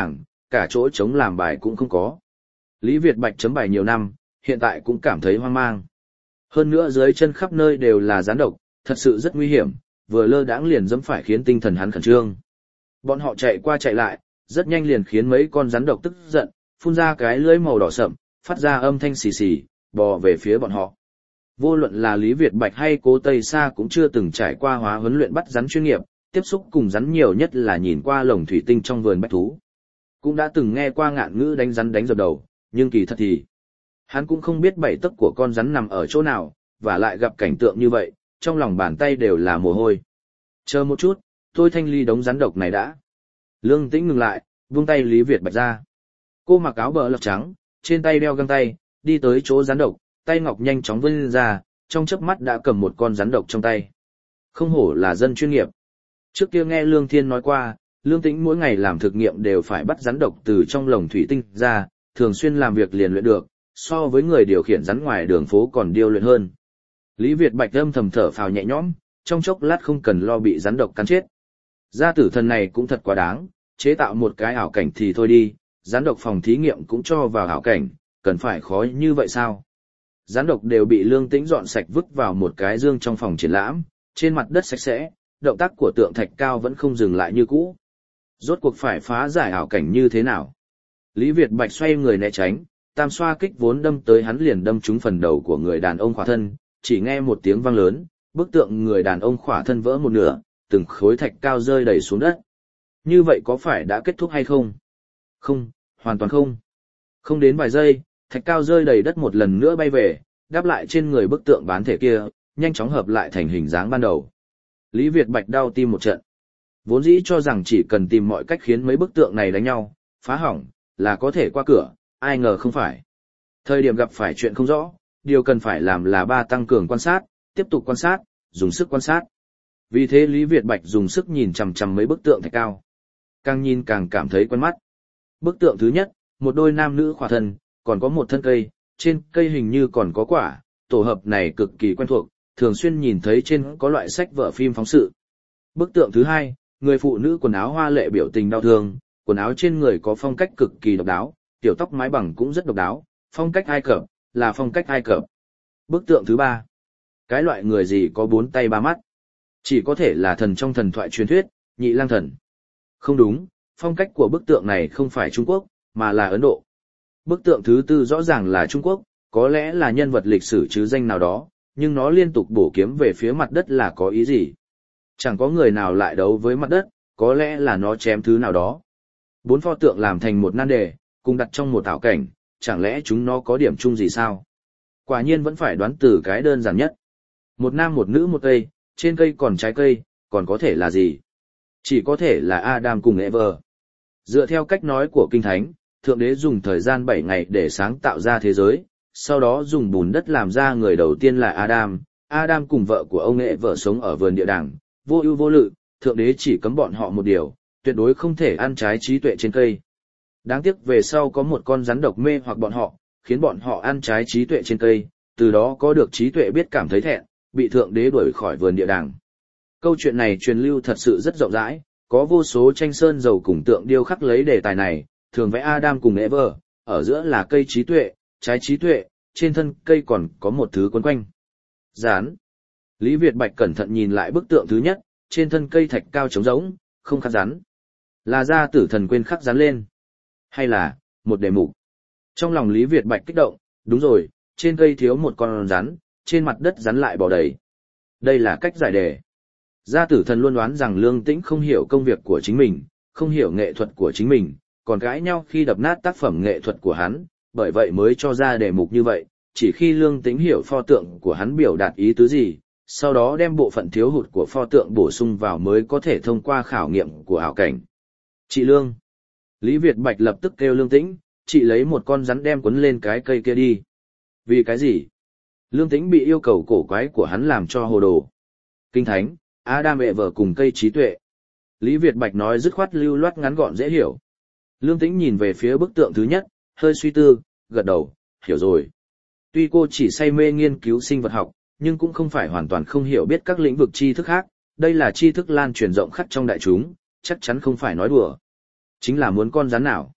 cả chỗ chống làm bài cũng không có. Lý Việt Bạch chấm bài nhiều năm, hiện tại cũng cảm thấy hoang mang. Hơn nữa dưới chân khắp nơi đều là rắn độc, thật sự rất nguy hiểm, vừa lơ đãng liền dẫm phải khiến tinh thần hắn khẩn trương. Bọn họ chạy qua chạy lại, rất nhanh liền khiến mấy con rắn độc tức giận, phun ra cái lưỡi màu đỏ sậm, phát ra âm thanh xì xì, bò về phía bọn họ. Vô luận là Lý Việt Bạch hay Cố Tây Sa cũng chưa từng trải qua hóa huấn luyện bắt rắn chuyên nghiệp, tiếp xúc cùng rắn nhiều nhất là nhìn qua lồng thủy tinh trong vườn bách thú. Cũng đã từng nghe qua ngạn ngữ đánh rắn đánh dập đầu, nhưng kỳ thật thì hắn cũng không biết bảy tấc của con rắn nằm ở chỗ nào, và lại gặp cảnh tượng như vậy, trong lòng bàn tay đều là mồ hôi. Chờ một chút, tôi thanh ly đống rắn độc này đã. Lương Tĩnh ngừng lại, vung tay Lý Việt Bạch ra. Cô mặc áo bờ lọc trắng, trên tay đeo găng tay, đi tới chỗ rắn độc, tay ngọc nhanh chóng vươn ra, trong chớp mắt đã cầm một con rắn độc trong tay. Không hổ là dân chuyên nghiệp. Trước kia nghe Lương Thiên nói qua, Lương Tĩnh mỗi ngày làm thực nghiệm đều phải bắt rắn độc từ trong lồng thủy tinh ra, thường xuyên làm việc liền luyện được, so với người điều khiển rắn ngoài đường phố còn điêu luyện hơn. Lý Việt Bạch âm thầm thở phào nhẹ nhõm, trong chốc lát không cần lo bị rắn độc cắn chết. Gia tử thần này cũng thật quá đáng, chế tạo một cái ảo cảnh thì thôi đi, rắn độc phòng thí nghiệm cũng cho vào ảo cảnh, cần phải khó như vậy sao? Rắn độc đều bị Lương Tĩnh dọn sạch vứt vào một cái dương trong phòng triển lãm, trên mặt đất sạch sẽ, động tác của tượng thạch cao vẫn không dừng lại như cũ. Rốt cuộc phải phá giải ảo cảnh như thế nào? Lý Việt Bạch xoay người né tránh, tam xoa kích vốn đâm tới hắn liền đâm trúng phần đầu của người đàn ông khỏa thân, chỉ nghe một tiếng vang lớn, bức tượng người đàn ông khỏa thân vỡ một nửa, từng khối thạch cao rơi đầy xuống đất. Như vậy có phải đã kết thúc hay không? Không, hoàn toàn không. Không đến vài giây, thạch cao rơi đầy đất một lần nữa bay về, đáp lại trên người bức tượng bán thể kia, nhanh chóng hợp lại thành hình dáng ban đầu. Lý Việt Bạch đau tim một trận. Vốn dĩ cho rằng chỉ cần tìm mọi cách khiến mấy bức tượng này đánh nhau, phá hỏng, là có thể qua cửa, ai ngờ không phải. Thời điểm gặp phải chuyện không rõ, điều cần phải làm là tăng cường quan sát, tiếp tục quan sát, dùng sức quan sát. Vì thế Lý Việt Bạch dùng sức nhìn chằm chằm mấy bức tượng thạch cao. Càng nhìn càng cảm thấy quen mắt. Bức tượng thứ nhất, một đôi nam nữ khỏa thân, còn có một thân cây, trên cây hình như còn có quả, tổ hợp này cực kỳ quen thuộc, thường xuyên nhìn thấy trên có loại sách vở phim phóng sự. Bức tượng thứ hai, người phụ nữ quần áo hoa lệ biểu tình đau thương, quần áo trên người có phong cách cực kỳ độc đáo, tiểu tóc mái bằng cũng rất độc đáo, phong cách Ai Cập, là phong cách Ai Cập. Bức tượng thứ ba, cái loại người gì có bốn tay ba mắt, chỉ có thể là thần trong thần thoại truyền thuyết, Nhị Lang Thần. Không đúng, phong cách của bức tượng này không phải Trung Quốc, mà là Ấn Độ. Bức tượng thứ tư rõ ràng là Trung Quốc, có lẽ là nhân vật lịch sử chứ danh nào đó, nhưng nó liên tục bổ kiếm về phía mặt đất là có ý gì? Chẳng có người nào lại đấu với mặt đất, có lẽ là nó chém thứ nào đó. Bốn pho tượng làm thành một nan đề, cùng đặt trong một ảo cảnh, chẳng lẽ chúng nó có điểm chung gì sao? Quả nhiên vẫn phải đoán từ cái đơn giản nhất. Một nam một nữ một cây, trên cây còn trái cây, còn có thể là gì? Chỉ có thể là Adam cùng Eve. Dựa theo cách nói của Kinh Thánh, Thượng Đế dùng thời gian 7 ngày để sáng tạo ra thế giới, sau đó dùng bùn đất làm ra người đầu tiên là Adam. Adam cùng vợ của ông Eve sống ở vườn địa đàng, vô ưu vô lự, Thượng Đế chỉ cấm bọn họ một điều, tuyệt đối không thể ăn trái trí tuệ trên cây. Đáng tiếc về sau có một con rắn độc mê hoặc bọn họ, khiến bọn họ ăn trái trí tuệ trên cây, từ đó có được trí tuệ biết cảm thấy thẹn, bị Thượng Đế đuổi khỏi vườn địa đàng. Câu chuyện này truyền lưu thật sự rất rộng rãi, có vô số tranh sơn dầu cùng tượng điêu khắc lấy đề tài này, thường vẽ Adam cùng Eve, ở giữa là cây trí tuệ, trái trí tuệ, trên thân cây còn có một thứ quấn quanh. Rán. Lý Việt Bạch cẩn thận nhìn lại bức tượng thứ nhất, trên thân cây thạch cao trống rỗng, không khắc rắn. Là gia tử thần quên khắc rắn lên. Hay là, một đề mục. Trong lòng Lý Việt Bạch kích động, đúng rồi, trên cây thiếu một con rắn, trên mặt đất rắn lại bò đầy. Đây là cách giải đề. Gia tử thần luôn đoán rằng Lương Tĩnh không hiểu công việc của chính mình, không hiểu nghệ thuật của chính mình, còn cãi nhau khi đập nát tác phẩm nghệ thuật của hắn, bởi vậy mới cho ra đề mục như vậy, chỉ khi Lương Tĩnh hiểu pho tượng của hắn biểu đạt ý tứ gì, sau đó đem bộ phận thiếu hụt của pho tượng bổ sung vào mới có thể thông qua khảo nghiệm của ảo cảnh. Chị Lương. Lý Việt Bạch lập tức kêu Lương Tĩnh, chị lấy một con rắn đem quấn lên cái cây kia đi. Vì cái gì? Lương Tĩnh bị yêu cầu cổ quái của hắn làm cho hồ đồ. Kinh Thánh, Adam Eve cùng cây trí tuệ. Lý Việt Bạch nói dứt khoát lưu loát ngắn gọn dễ hiểu. Lương Tĩnh nhìn về phía bức tượng thứ nhất, hơi suy tư, gật đầu, hiểu rồi. Tuy cô chỉ say mê nghiên cứu sinh vật học, nhưng cũng không phải hoàn toàn không hiểu biết các lĩnh vực tri thức khác, đây là tri thức lan truyền rộng khắp trong đại chúng, chắc chắn không phải nói đùa. Chính là muốn con rắn nào.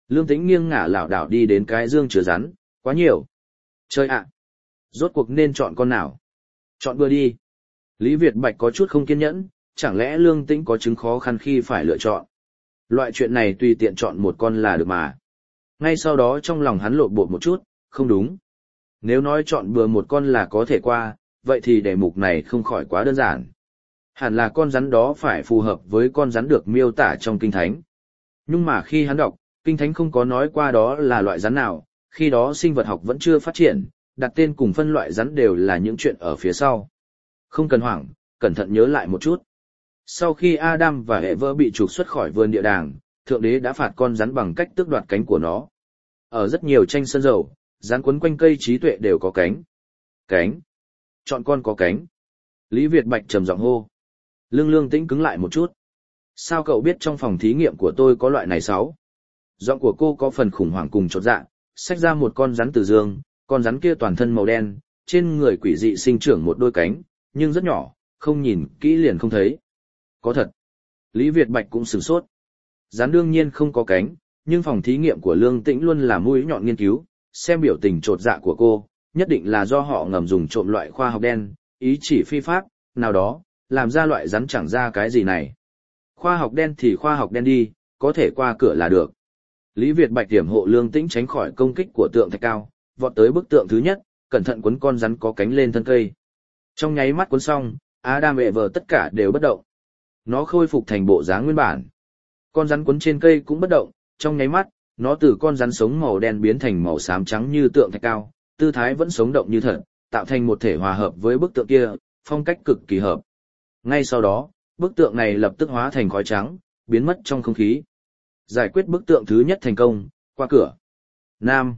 Lương Tĩnh nghiêng ngả lảo đảo đi đến cái dương chứa rắn, quá nhiều. Chơi ạ! Rốt cuộc nên chọn con nào? Chọn bừa đi. Lý Việt Bạch có chút không kiên nhẫn, chẳng lẽ Lương Tĩnh có chứng khó khăn khi phải lựa chọn. Loại chuyện này tùy tiện chọn một con là được mà. Ngay sau đó trong lòng hắn lộn bột một chút, không đúng. Nếu nói chọn bừa một con là có thể qua, vậy thì đề mục này không khỏi quá đơn giản. Hẳn là con rắn đó phải phù hợp với con rắn được miêu tả trong Kinh Thánh. Nhưng mà khi hắn đọc, Kinh Thánh không có nói qua đó là loại rắn nào, khi đó sinh vật học vẫn chưa phát triển, đặt tên cùng phân loại rắn đều là những chuyện ở phía sau. Không cần hoảng, cẩn thận nhớ lại một chút. Sau khi Adam và Eva bị trục xuất khỏi vườn địa đàng, Thượng Đế đã phạt con rắn bằng cách tước đoạt cánh của nó. Ở rất nhiều tranh sơn dầu, rắn quấn quanh cây trí tuệ đều có cánh. Cánh. Chọn con có cánh. Lý Việt Bạch trầm giọng hô. Lương Tĩnh cứng lại một chút. Sao cậu biết trong phòng thí nghiệm của tôi có loại này sáu? Giọng của cô có phần khủng hoảng cùng chột dạ, xách ra một con rắn từ giường, con rắn kia toàn thân màu đen, trên người quỷ dị sinh trưởng một đôi cánh, nhưng rất nhỏ, không nhìn kỹ liền không thấy. Có thật. Lý Việt Bạch cũng sửng sốt. Rắn đương nhiên không có cánh, nhưng phòng thí nghiệm của Lương Tĩnh luôn là mũi nhọn nghiên cứu, xem biểu tình chột dạ của cô, nhất định là do họ ngầm dùng trộm loại khoa học đen, ý chỉ phi pháp, nào đó, làm ra loại rắn chẳng ra cái gì này. Khoa học đen thì khoa học đen đi, có thể qua cửa là được. Lý Việt Bạch điểm hộ Lương Tĩnh tránh khỏi công kích của tượng thạch cao, vọt tới bức tượng thứ nhất, cẩn thận quấn con rắn có cánh lên thân cây. Trong nháy mắt quấn xong, Adam và Eva tất cả đều bất động. Nó khôi phục thành bộ dáng nguyên bản. Con rắn quấn trên cây cũng bất động, trong nháy mắt, nó từ con rắn sống màu đen biến thành màu xám trắng như tượng thạch cao, tư thái vẫn sống động như thật, tạo thành một thể hòa hợp với bức tượng kia, phong cách cực kỳ hợp. Ngay sau đó, bức tượng này lập tức hóa thành khói trắng, biến mất trong không khí. Giải quyết bức tượng thứ nhất thành công, qua cửa. Nam.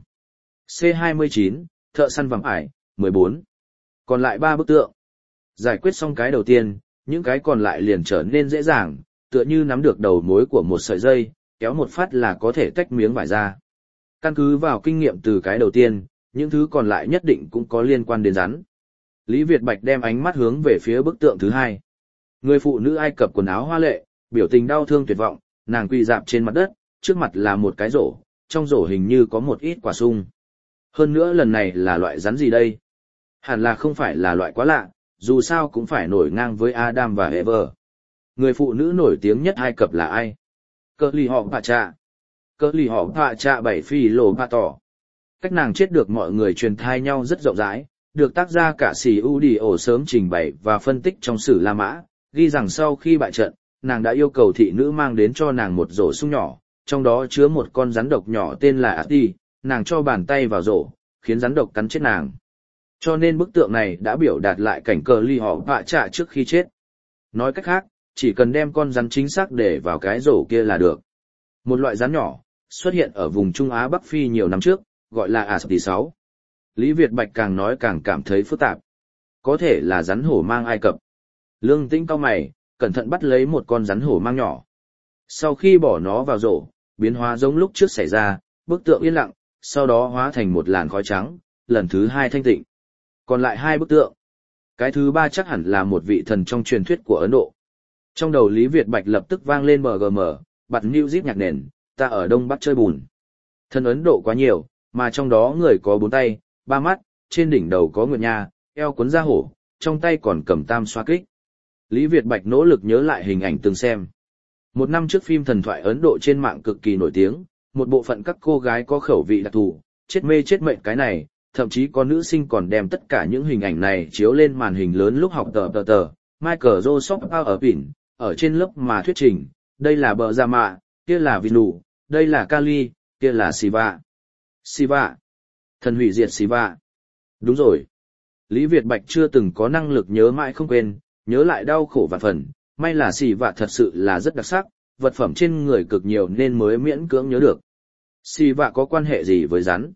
C29, thợ săn vàng ải, 14. Còn lại 3 bức tượng. Giải quyết xong cái đầu tiên, những cái còn lại liền trở nên dễ dàng, tựa như nắm được đầu mối của một sợi dây, kéo một phát là có thể tách miếng vải ra. Căn cứ vào kinh nghiệm từ cái đầu tiên, những thứ còn lại nhất định cũng có liên quan đến rắn. Lý Việt Bạch đem ánh mắt hướng về phía bức tượng thứ hai. Người phụ nữ Ai Cập quần áo hoa lệ, biểu tình đau thương tuyệt vọng, nàng quỳ rạp trên mặt đất, trước mặt là một cái rổ, trong rổ hình như có một ít quả sung. Hơn nữa lần này là loại rắn gì đây? Hẳn là không phải là loại quá lạ, dù sao cũng phải nổi ngang với Adam và Eva. Người phụ nữ nổi tiếng nhất Ai Cập là ai? Cơ lì họ Pạ Trạ. Cơ lì họ Pạ Trạ bảy phi lồ Pạ Tỏ. Cách nàng chết được mọi người truyền thai nhau rất rộng rãi, được tác gia cả sĩ Udio sớm trình bày và phân tích trong sử La Mã, ghi rằng sau khi bại trận, nàng đã yêu cầu thị nữ mang đến cho nàng một rổ sung nhỏ, trong đó chứa một con rắn độc nhỏ tên là Ati, nàng cho bàn tay vào rổ, khiến rắn độc cắn chết nàng. Cho nên bức tượng này đã biểu đạt lại cảnh cờ ly họ vạ trạ trước khi chết. Nói cách khác, chỉ cần đem con rắn chính xác để vào cái rổ kia là được. Một loại rắn nhỏ, xuất hiện ở vùng Trung Á Bắc Phi nhiều năm trước, gọi là Asti 6. Lý Việt Bạch càng nói càng cảm thấy phức tạp. Có thể là rắn hổ mang Ai Cập. Lương Tĩnh cau mày, cẩn thận bắt lấy một con rắn hổ mang nhỏ. Sau khi bỏ nó vào rổ, biến hóa giống lúc trước xảy ra, bức tượng yên lặng, sau đó hóa thành một làn khói trắng, lần thứ 2 thanh tịnh. Còn lại 2 bức tượng. Cái thứ 3 chắc hẳn là một vị thần trong truyền thuyết của Ấn Độ. Trong đầu Lý Việt Bạch lập tức vang lên BGM, bật music nhạc nền, ta ở Đông Bắc chơi bùn. Thần Ấn Độ quá nhiều, mà trong đó người có 4 tay, 3 mắt, trên đỉnh đầu có nguyệt nha, eo cuốn da hổ, trong tay còn cầm tam xoa kích. Lý Việt Bạch nỗ lực nhớ lại hình ảnh từng xem. Một năm trước phim thần thoại Ấn Độ trên mạng cực kỳ nổi tiếng, một bộ phận các cô gái có khẩu vị đặc thù, chết mê chết mệnh cái này, thậm chí có nữ sinh còn đem tất cả những hình ảnh này chiếu lên màn hình lớn lúc học tờ. Michael Joseph ở Pin, ở trên lớp mà thuyết trình, đây là bờ ra mạ, kia là Vinu, đây là Kali, kia là Shiva. Shiva. Thần hủy diệt Shiva. Đúng rồi. Lý Việt Bạch chưa từng có năng lực nhớ mãi không quên, nhớ lại đau khổ vạn phần, may là Shiva thật sự là rất đặc sắc, vật phẩm trên người cực nhiều nên mới miễn cưỡng nhớ được. Shiva có quan hệ gì với rắn?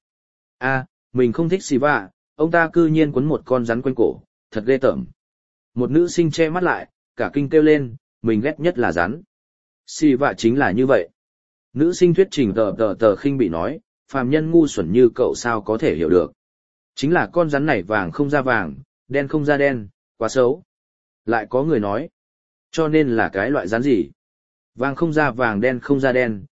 Mình không thích Shiva, ông ta cư nhiên quấn một con rắn quanh cổ, thật ghê tởm. Một nữ sinh che mắt lại, cả kinh kêu lên, mình ghét nhất là rắn. Shiva chính là như vậy. Nữ sinh thuyết trình tờ khinh bị nói, phàm nhân ngu xuẩn như cậu sao có thể hiểu được. Chính là con rắn này vàng không ra vàng, đen không ra đen, quá xấu. Lại có người nói, cho nên là cái loại rắn gì? Vàng không ra vàng, đen không ra đen,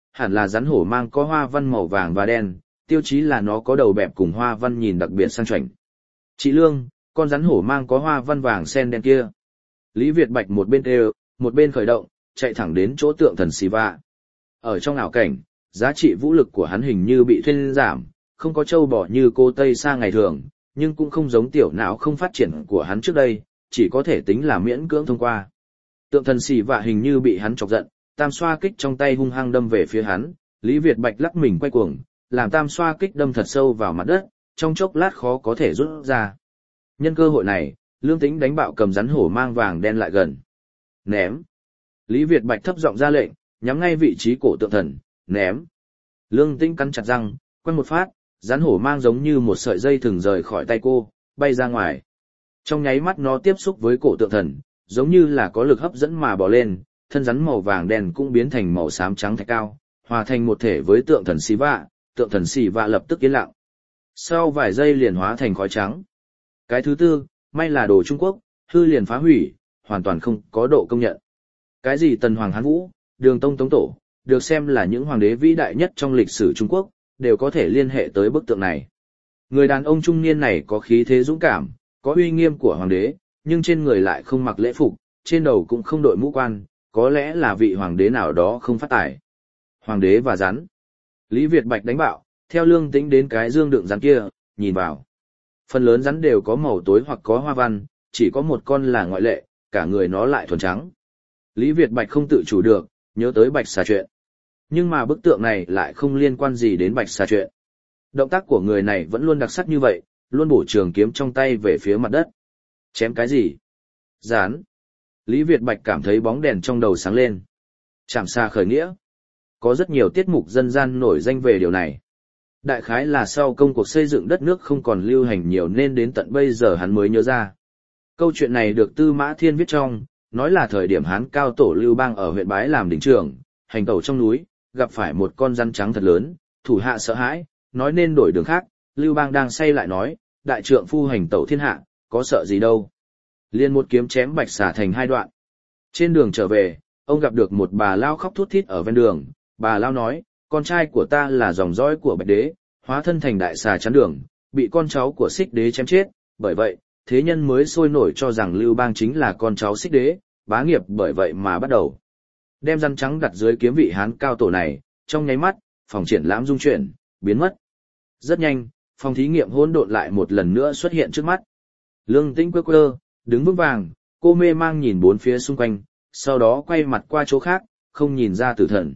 hẳn là rắn hổ mang có hoa văn màu vàng và đen, tiêu chí là nó có đầu bẹp cùng hoa văn nhìn đặc biệt sang chảnh. Chị Lương, con rắn hổ mang có hoa văn vàng sen đen kia. Lý Việt Bạch một bên đều, một bên khởi động, chạy thẳng đến chỗ tượng thần Siva. Ở trong ảo cảnh, giá trị vũ lực của hắn hình như bị thuyên giảm, không có trâu bò như cô Tây Sa ngày thường, nhưng cũng không giống tiểu não không phát triển của hắn trước đây, chỉ có thể tính là miễn cưỡng thông qua. Tượng thần Siva hình như bị hắn chọc giận, tam xoa kích trong tay hung hăng đâm về phía hắn, Lý Việt Bạch lắc mình quay cuồng, làm tam xoa kích đâm thật sâu vào mặt đất, trong chốc lát khó có thể rút ra. Nhân cơ hội này, Lương Tĩnh đánh bạo cầm rắn hổ mang vàng đen lại gần. Ném. Lý Việt Bạch thấp giọng ra lệnh, nhắm ngay vị trí cổ tượng thần, ném. Lương Tĩnh cắn chặt răng, quăng một phát, rắn hổ mang giống như một sợi dây thừng rời khỏi tay cô, bay ra ngoài. Trong nháy mắt nó tiếp xúc với cổ tượng thần, giống như là có lực hấp dẫn mà bò lên, thân rắn màu vàng đen cũng biến thành màu xám trắng thạch cao, hòa thành một thể với tượng thần Siva, tượng thần Siva lập tức yên lặng. Sau vài giây liền hóa thành khói trắng. Cái thứ tư, may là đồ Trung Quốc, hư liền phá hủy, hoàn toàn không có độ công nhận. Cái gì Tần Hoàng Hán Vũ, Đường Tông Tống Tổ, được xem là những hoàng đế vĩ đại nhất trong lịch sử Trung Quốc, đều có thể liên hệ tới bức tượng này. Người đàn ông trung niên này có khí thế dũng cảm, có uy nghiêm của hoàng đế, nhưng trên người lại không mặc lễ phục, trên đầu cũng không đội mũ quan, có lẽ là vị hoàng đế nào đó không phát tài. Hoàng đế và rắn. Lý Việt Bạch đánh bạo, theo Lương Tĩnh đến cái dương đựng rắn kia, nhìn vào. Phần lớn rắn đều có màu tối hoặc có hoa văn, chỉ có một con là ngoại lệ, cả người nó lại thuần trắng. Lý Việt Bạch không tự chủ được, nhớ tới Bạch Xà chuyện. Nhưng mà bức tượng này lại không liên quan gì đến Bạch Xà chuyện. Động tác của người này vẫn luôn đặc sắc như vậy, luôn bổ trường kiếm trong tay về phía mặt đất. Chém cái gì? Rán. Lý Việt Bạch cảm thấy bóng đèn trong đầu sáng lên. Chạm xa khởi nghĩa. Có rất nhiều tiết mục dân gian nổi danh về điều này. Đại khái là sau công cuộc xây dựng đất nước không còn lưu hành nhiều nên đến tận bây giờ hắn mới nhớ ra. Câu chuyện này được Tư Mã Thiên viết trong, nói là thời điểm Hán cao tổ Lưu Bang ở huyện Bái làm đỉnh trưởng, hành tẩu trong núi, gặp phải một con rắn trắng thật lớn, thủ hạ sợ hãi, nói nên đổi đường khác, Lưu Bang đang say lại nói, đại trượng phu hành tẩu thiên hạ, có sợ gì đâu. Liên một kiếm chém Bạch Xà thành hai đoạn. Trên đường trở về, ông gặp được một bà lao khóc thút thít ở ven đường, bà lao nói, con trai của ta là dòng dõi của Bạch Đế, hóa thân thành đại xà chắn đường, bị con cháu của Xích Đế chém chết, bởi vậy, thế nhân mới sôi nổi cho rằng Lưu Bang chính là con cháu Xích Đế, bá nghiệp bởi vậy mà bắt đầu. Đem rắn trắng đặt dưới kiếm vị Hán cao tổ này, trong nháy mắt, phòng triển lãm rung chuyển, biến mất. Rất nhanh, phòng thí nghiệm hỗn độn lại một lần nữa xuất hiện trước mắt. Lương Tĩnh quơ quơ, đứng vững vàng, cô mê mang nhìn bốn phía xung quanh, sau đó quay mặt qua chỗ khác, không nhìn ra Tử Thần.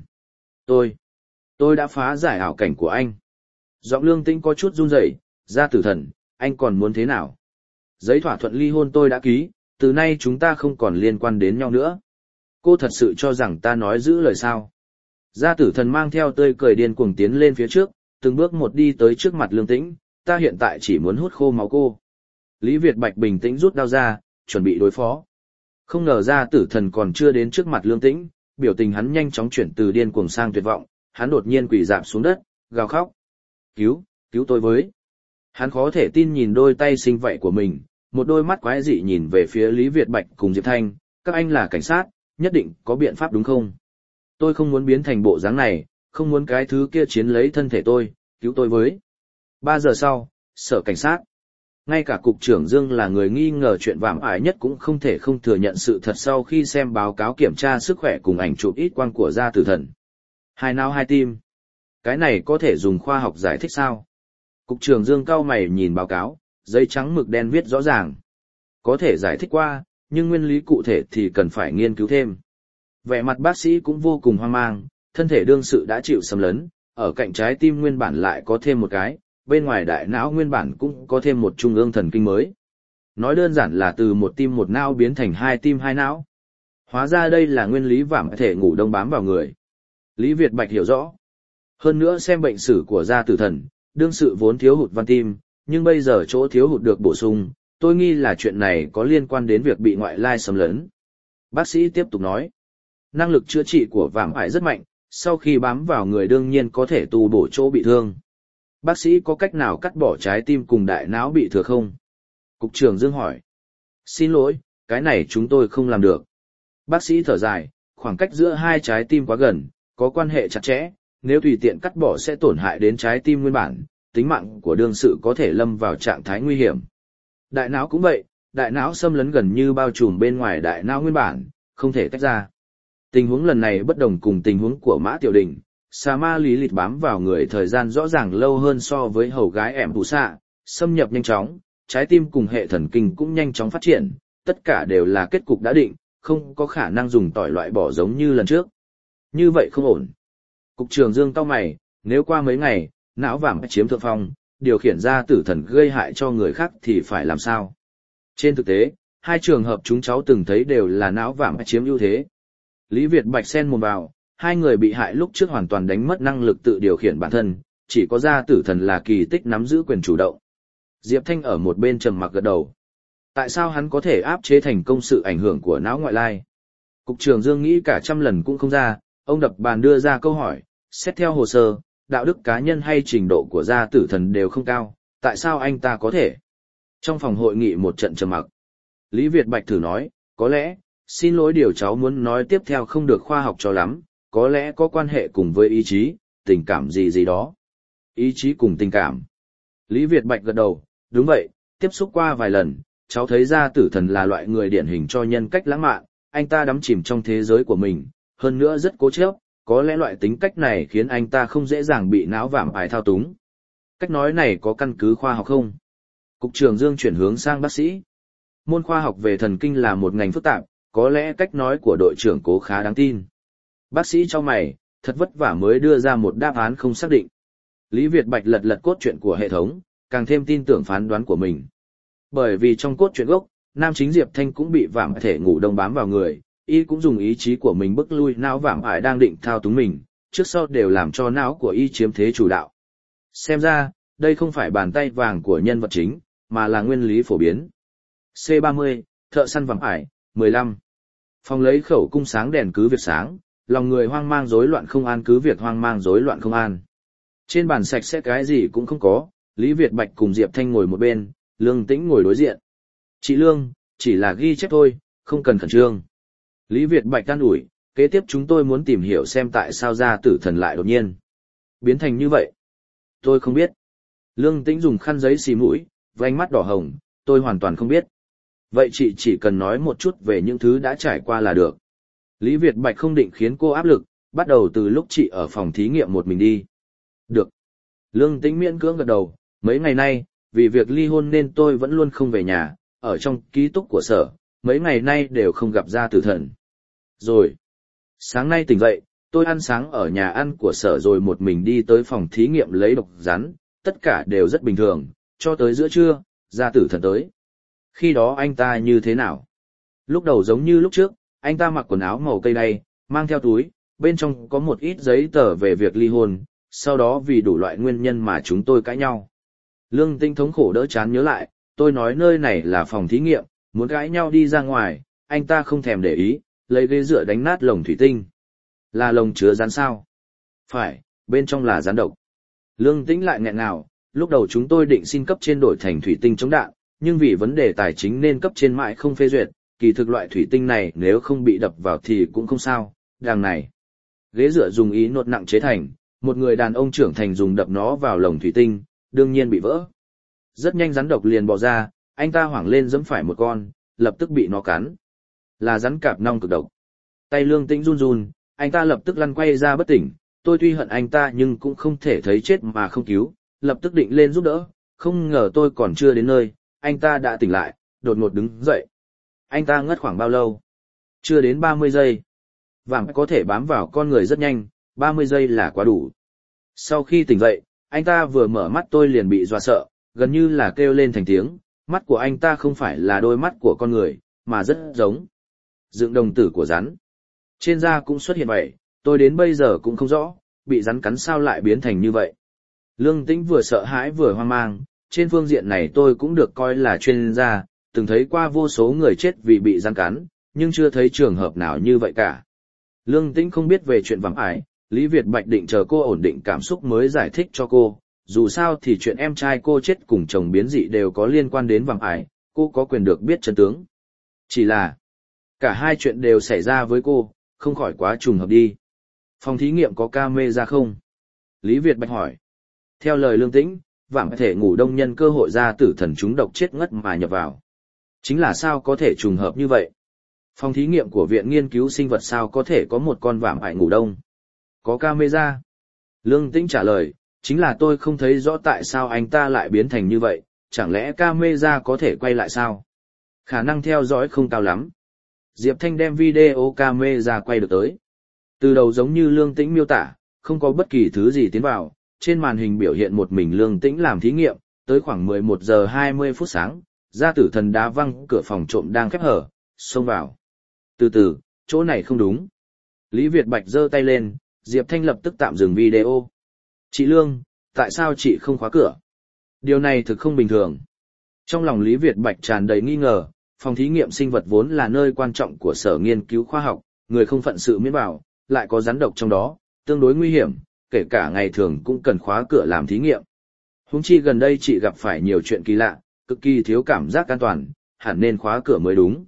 Tôi đã phá giải ảo cảnh của anh. Giọng Lương Tĩnh có chút run rẩy, Gia Tử Thần, anh còn muốn thế nào? Giấy thỏa thuận ly hôn tôi đã ký, từ nay chúng ta không còn liên quan đến nhau nữa. Cô thật sự cho rằng ta nói giữ lời sao? Gia Tử Thần mang theo tươi cười điên cuồng tiến lên phía trước, từng bước một đi tới trước mặt Lương Tĩnh, ta hiện tại chỉ muốn hút khô máu cô. Lý Việt Bạch bình tĩnh rút đao ra, chuẩn bị đối phó. Không ngờ Gia Tử Thần còn chưa đến trước mặt Lương Tĩnh, biểu tình hắn nhanh chóng chuyển từ điên cuồng sang tuyệt vọng, hắn đột nhiên quỳ rạp xuống đất, gào khóc. Cứu tôi với. Hắn khó thể tin nhìn đôi tay sinh vậy của mình, một đôi mắt quái dị nhìn về phía Lý Việt Bạch cùng Diệp Thanh, các anh là cảnh sát, nhất định có biện pháp đúng không? Tôi không muốn biến thành bộ dáng này, không muốn cái thứ kia chiếm lấy thân thể tôi, cứu tôi với. 3 giờ sau, sở cảnh sát. Ngay cả cục trưởng Dương là người nghi ngờ chuyện vạm ải nhất cũng không thể không thừa nhận sự thật sau khi xem báo cáo kiểm tra sức khỏe cùng ảnh chụp ít quang của Gia Tử Thần. Hai não hai tim. Cái này có thể dùng khoa học giải thích sao? Cục trưởng Dương cau mày nhìn báo cáo, giấy trắng mực đen viết rõ ràng. Có thể giải thích qua, nhưng nguyên lý cụ thể thì cần phải nghiên cứu thêm. Vẻ mặt bác sĩ cũng vô cùng hoang mang, thân thể đương sự đã chịu xâm lấn, ở cạnh trái tim nguyên bản lại có thêm một cái, bên ngoài đại não nguyên bản cũng có thêm một trung ương thần kinh mới. Nói đơn giản là từ một tim một não biến thành 2 tim 2 não. Hóa ra đây là nguyên lý vạm thể ngủ đông bám vào người. Lý Việt Bạch hiểu rõ. Hơn nữa xem bệnh sử của Gia Tử Thần, đương sự vốn thiếu hụt van tim, nhưng bây giờ chỗ thiếu hụt được bổ sung, tôi nghi là chuyện này có liên quan đến việc bị ngoại lai xâm lấn. Bác sĩ tiếp tục nói, năng lực chữa trị của vạm ải rất mạnh, sau khi bám vào người đương nhiên có thể tu bổ chỗ bị thương. Bác sĩ có cách nào cắt bỏ trái tim cùng đại não bị thừa không? Cục trưởng Dương hỏi. Xin lỗi, cái này chúng tôi không làm được. Bác sĩ thở dài, khoảng cách giữa hai trái tim quá gần, có quan hệ chặt chẽ, nếu tùy tiện cắt bỏ sẽ tổn hại đến trái tim nguyên bản, tính mạng của đương sự có thể lâm vào trạng thái nguy hiểm. Đại não cũng vậy, đại não xâm lấn gần như bao trùm bên ngoài đại não nguyên bản, không thể tách ra. Tình huống lần này bất đồng cùng tình huống của Mã Tiểu Đình, xà ma lý lịch bám vào người thời gian rõ ràng lâu hơn so với hầu gái ẻm thủ xạ, xâm nhập nhanh chóng, trái tim cùng hệ thần kinh cũng nhanh chóng phát triển, tất cả đều là kết cục đã định, không có khả năng dùng tỏi loại bỏ giống như lần trước. Như vậy không ổn. Cục trưởng Dương cau mày, nếu qua mấy ngày, não vàng chiếm thượng phong, điều khiển ra tử thần gây hại cho người khác thì phải làm sao? Trên thực tế, hai trường hợp chúng cháu từng thấy đều là não vàng chiếm ưu thế. Lý Việt Bạch xen mồm vào, hai người bị hại lúc trước hoàn toàn đánh mất năng lực tự điều khiển bản thân, chỉ có gia tử thần là kỳ tích nắm giữ quyền chủ động. Diệp Thanh ở một bên trầm mặc gật đầu. Tại sao hắn có thể áp chế thành công sự ảnh hưởng của não ngoại lai? Cục trưởng Dương nghĩ cả trăm lần cũng không ra, ông đập bàn đưa ra câu hỏi, xét theo hồ sơ, đạo đức cá nhân hay trình độ của gia tử thần đều không cao, tại sao anh ta có thể? Trong phòng hội nghị một trận trầm mặc. Lý Việt Bạch thử nói, có lẽ, xin lỗi điều cháu muốn nói tiếp theo không được khoa học cho lắm, có lẽ có quan hệ cùng với ý chí, tình cảm gì gì đó. Ý chí cùng tình cảm. Lý Việt Bạch gật đầu, đúng vậy, tiếp xúc qua vài lần, cháu thấy gia tử thần là loại người điển hình cho nhân cách lãng mạn, anh ta đắm chìm trong thế giới của mình, hơn nữa rất cố chấp, có lẽ loại tính cách này khiến anh ta không dễ dàng bị não vạm ải thao túng. Cách nói này có căn cứ khoa học không? Cục trưởng Dương chuyển hướng sang bác sĩ. Môn khoa học về thần kinh là một ngành phức tạp, có lẽ cách nói của đội trưởng Cố khá đáng tin. Bác sĩ cho mày, thật vất vả mới đưa ra một đáp án không xác định. Lý Việt Bạch lật lật cốt truyện của hệ thống, càng thêm tin tưởng phán đoán của mình. Bởi vì trong cốt truyện gốc, nam chính Diệp Thanh cũng bị vạm thể ngủ đông bám vào người, y cũng dùng ý chí của mình bức lui não vạm ải đang định thao túng mình, trước sau đều làm cho não của y chiếm thế chủ đạo. Xem ra, đây không phải bàn tay vàng của nhân vật chính, mà là nguyên lý phổ biến. C30, thợ săn vạm ải, 15. Phòng lấy khẩu cung sáng đèn cứ việc sáng, lòng người hoang mang rối loạn không an cứ việc hoang mang rối loạn không an. Trên bàn sạch sẽ cái gì cũng không có, Lý Việt Bạch cùng Diệp Thanh ngồi một bên, Lương Tĩnh ngồi đối diện. Chị Lương, chỉ là ghi chép thôi, không cần khẩn trương. Lý Việt Bạch an ủi, kế tiếp chúng tôi muốn tìm hiểu xem tại sao gia tử thần lại đột nhiên biến thành như vậy. Tôi không biết. Lương Tĩnh dùng khăn giấy xì mũi, với ánh mắt đỏ hồng, tôi hoàn toàn không biết. Vậy chị chỉ cần nói một chút về những thứ đã trải qua là được. Lý Việt Bạch không định khiến cô áp lực, bắt đầu từ lúc chị ở phòng thí nghiệm một mình đi. Được. Lương Tĩnh miễn cưỡng gật đầu, mấy ngày nay, vì việc ly hôn nên tôi vẫn luôn không về nhà, ở trong ký túc của sở, mấy ngày nay đều không gặp gia tử thần. Rồi. Sáng nay tỉnh dậy, tôi ăn sáng ở nhà ăn của sở rồi một mình đi tới phòng thí nghiệm lấy độc rắn, tất cả đều rất bình thường, cho tới giữa trưa, gia tử thần tới. Khi đó anh ta như thế nào? Lúc đầu giống như lúc trước, anh ta mặc quần áo màu cây đay, mang theo túi, bên trong có một ít giấy tờ về việc ly hôn, sau đó vì đủ loại nguyên nhân mà chúng tôi cãi nhau. Lương Tĩnh thống khổ đỡ chán nhớ lại, tôi nói nơi này là phòng thí nghiệm, muốn cãi nhau đi ra ngoài, anh ta không thèm để ý, lấy ghế dựa đánh nát lồng thủy tinh. Là lồng chứa rắn sao? Phải, bên trong là rắn độc. Lương Tĩnh lại nghẹn ngào, lúc đầu chúng tôi định xin cấp trên đổi thành thủy tinh chống đạn, nhưng vì vấn đề tài chính nên cấp trên mãi không phê duyệt, kỳ thực loại thủy tinh này nếu không bị đập vào thì cũng không sao, đằng này. Ghế dựa dùng ý nốt nặng chế thành, một người đàn ông trưởng thành dùng đập nó vào lồng thủy tinh, đương nhiên bị vỡ. Rất nhanh rắn độc liền bò ra, anh ta hoảng lên giẫm phải một con, lập tức bị nó cắn. Là rắn cạp nong cực độc. Tay Lương Tĩnh run run, anh ta lập tức lăn quay ra bất tỉnh, tôi tuy hận anh ta nhưng cũng không thể thấy chết mà không cứu, lập tức định lên giúp đỡ, không ngờ tôi còn chưa đến nơi, anh ta đã tỉnh lại, đột ngột đứng dậy. Anh ta ngất khoảng bao lâu? Chưa đến 30 giây. Vàng có thể bám vào con người rất nhanh, 30 giây là quá đủ. Sau khi tỉnh dậy, anh ta vừa mở mắt tôi liền bị dọa sợ, gần như là kêu lên thành tiếng, mắt của anh ta không phải là đôi mắt của con người, mà rất giống dựng đồng tử của rắn. Trên da cũng xuất hiện vậy, tôi đến bây giờ cũng không rõ, bị rắn cắn sao lại biến thành như vậy. Lương Tĩnh vừa sợ hãi vừa hoang mang, trên phương diện này tôi cũng được coi là chuyên gia, từng thấy qua vô số người chết vì bị rắn cắn, nhưng chưa thấy trường hợp nào như vậy cả. Lương Tĩnh không biết về chuyện vạm ải, Lý Việt Bạch định chờ cô ổn định cảm xúc mới giải thích cho cô, dù sao thì chuyện em trai cô chết cùng chồng biến dị đều có liên quan đến vạm ải, cô có quyền được biết chân tướng. Chỉ là, cả hai chuyện đều xảy ra với cô, không khỏi quá trùng hợp đi. Phòng thí nghiệm có camera không? Lý Việt Bạch hỏi. Theo lời Lương Tĩnh, vạm thể ngủ đông nhân cơ hội ra tử thần chúng độc chết ngất mà nhập vào. Chính là sao có thể trùng hợp như vậy? Phòng thí nghiệm của Viện Nghiên cứu Sinh vật sao có thể có một con vạm ải ngủ đông? Có camera. Lương Tĩnh trả lời, chính là tôi không thấy rõ tại sao anh ta lại biến thành như vậy, chẳng lẽ camera có thể quay lại sao? Khả năng theo dõi không cao lắm. Diệp Thanh đem video camera quay được tới. Từ đầu giống như Lương Tĩnh miêu tả, không có bất kỳ thứ gì tiến vào, trên màn hình biểu hiện một mình Lương Tĩnh làm thí nghiệm, tới khoảng 11 giờ 20 phút sáng, gia tử thần đá văng cửa phòng trộm đang khép hở, xông vào. Từ từ, chỗ này không đúng. Lý Việt Bạch giơ tay lên, Diệp Thanh lập tức tạm dừng video. Chị Lương, tại sao chị không khóa cửa? Điều này thực không bình thường. Trong lòng Lý Việt Bạch tràn đầy nghi ngờ, phòng thí nghiệm sinh vật vốn là nơi quan trọng của sở nghiên cứu khoa học, người không phận sự miễn vào, lại có rắn độc trong đó, tương đối nguy hiểm, kể cả ngày thường cũng cần khóa cửa làm thí nghiệm. Huống chi gần đây chị gặp phải nhiều chuyện kỳ lạ, cực kỳ thiếu cảm giác an toàn, hẳn nên khóa cửa mới đúng.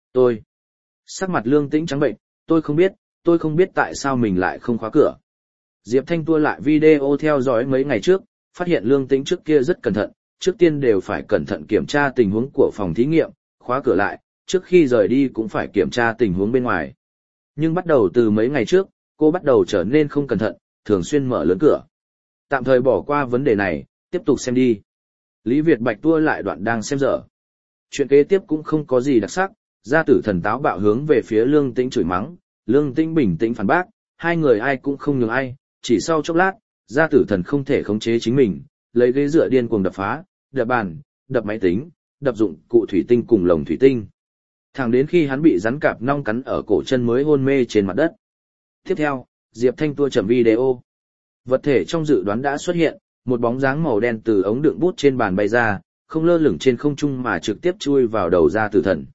Sắc mặt Lương Tĩnh trắng bệnh, tôi không biết tại sao mình lại không khóa cửa. Diệp Thanh tua lại video theo dõi mấy ngày trước, phát hiện Lương Tĩnh trước kia rất cẩn thận, trước tiên đều phải cẩn thận kiểm tra tình huống của phòng thí nghiệm, khóa cửa lại, trước khi rời đi cũng phải kiểm tra tình huống bên ngoài. Nhưng bắt đầu từ mấy ngày trước, cô bắt đầu trở nên không cẩn thận, thường xuyên mở lớn cửa. Tạm thời bỏ qua vấn đề này, tiếp tục xem đi. Lý Việt Bạch tua lại đoạn đang xem dở. Chuyện kế tiếp cũng không có gì đặc sắc, gia tử thần táo bạo hướng về phía Lương Tĩnh chửi mắng, Lương Tĩnh bình tĩnh phản bác, hai người ai cũng không nhường ai, chỉ sau chốc lát, gia tử thần không thể khống chế chính mình, lấy ghế dựa điên cuồng đập phá, đập bàn, đập máy tính, đập dụng cụ thủy tinh cùng lồng thủy tinh. Thẳng đến khi hắn bị rắn cạp nong cắn ở cổ chân mới hôn mê trên mặt đất. Tiếp theo, Diệp Thanh tua chậm video. Vật thể trong dự đoán đã xuất hiện, một bóng dáng màu đen từ ống đựng bút trên bàn bay ra, không lơ lửng trên không trung mà trực tiếp chui vào đầu gia tử thần.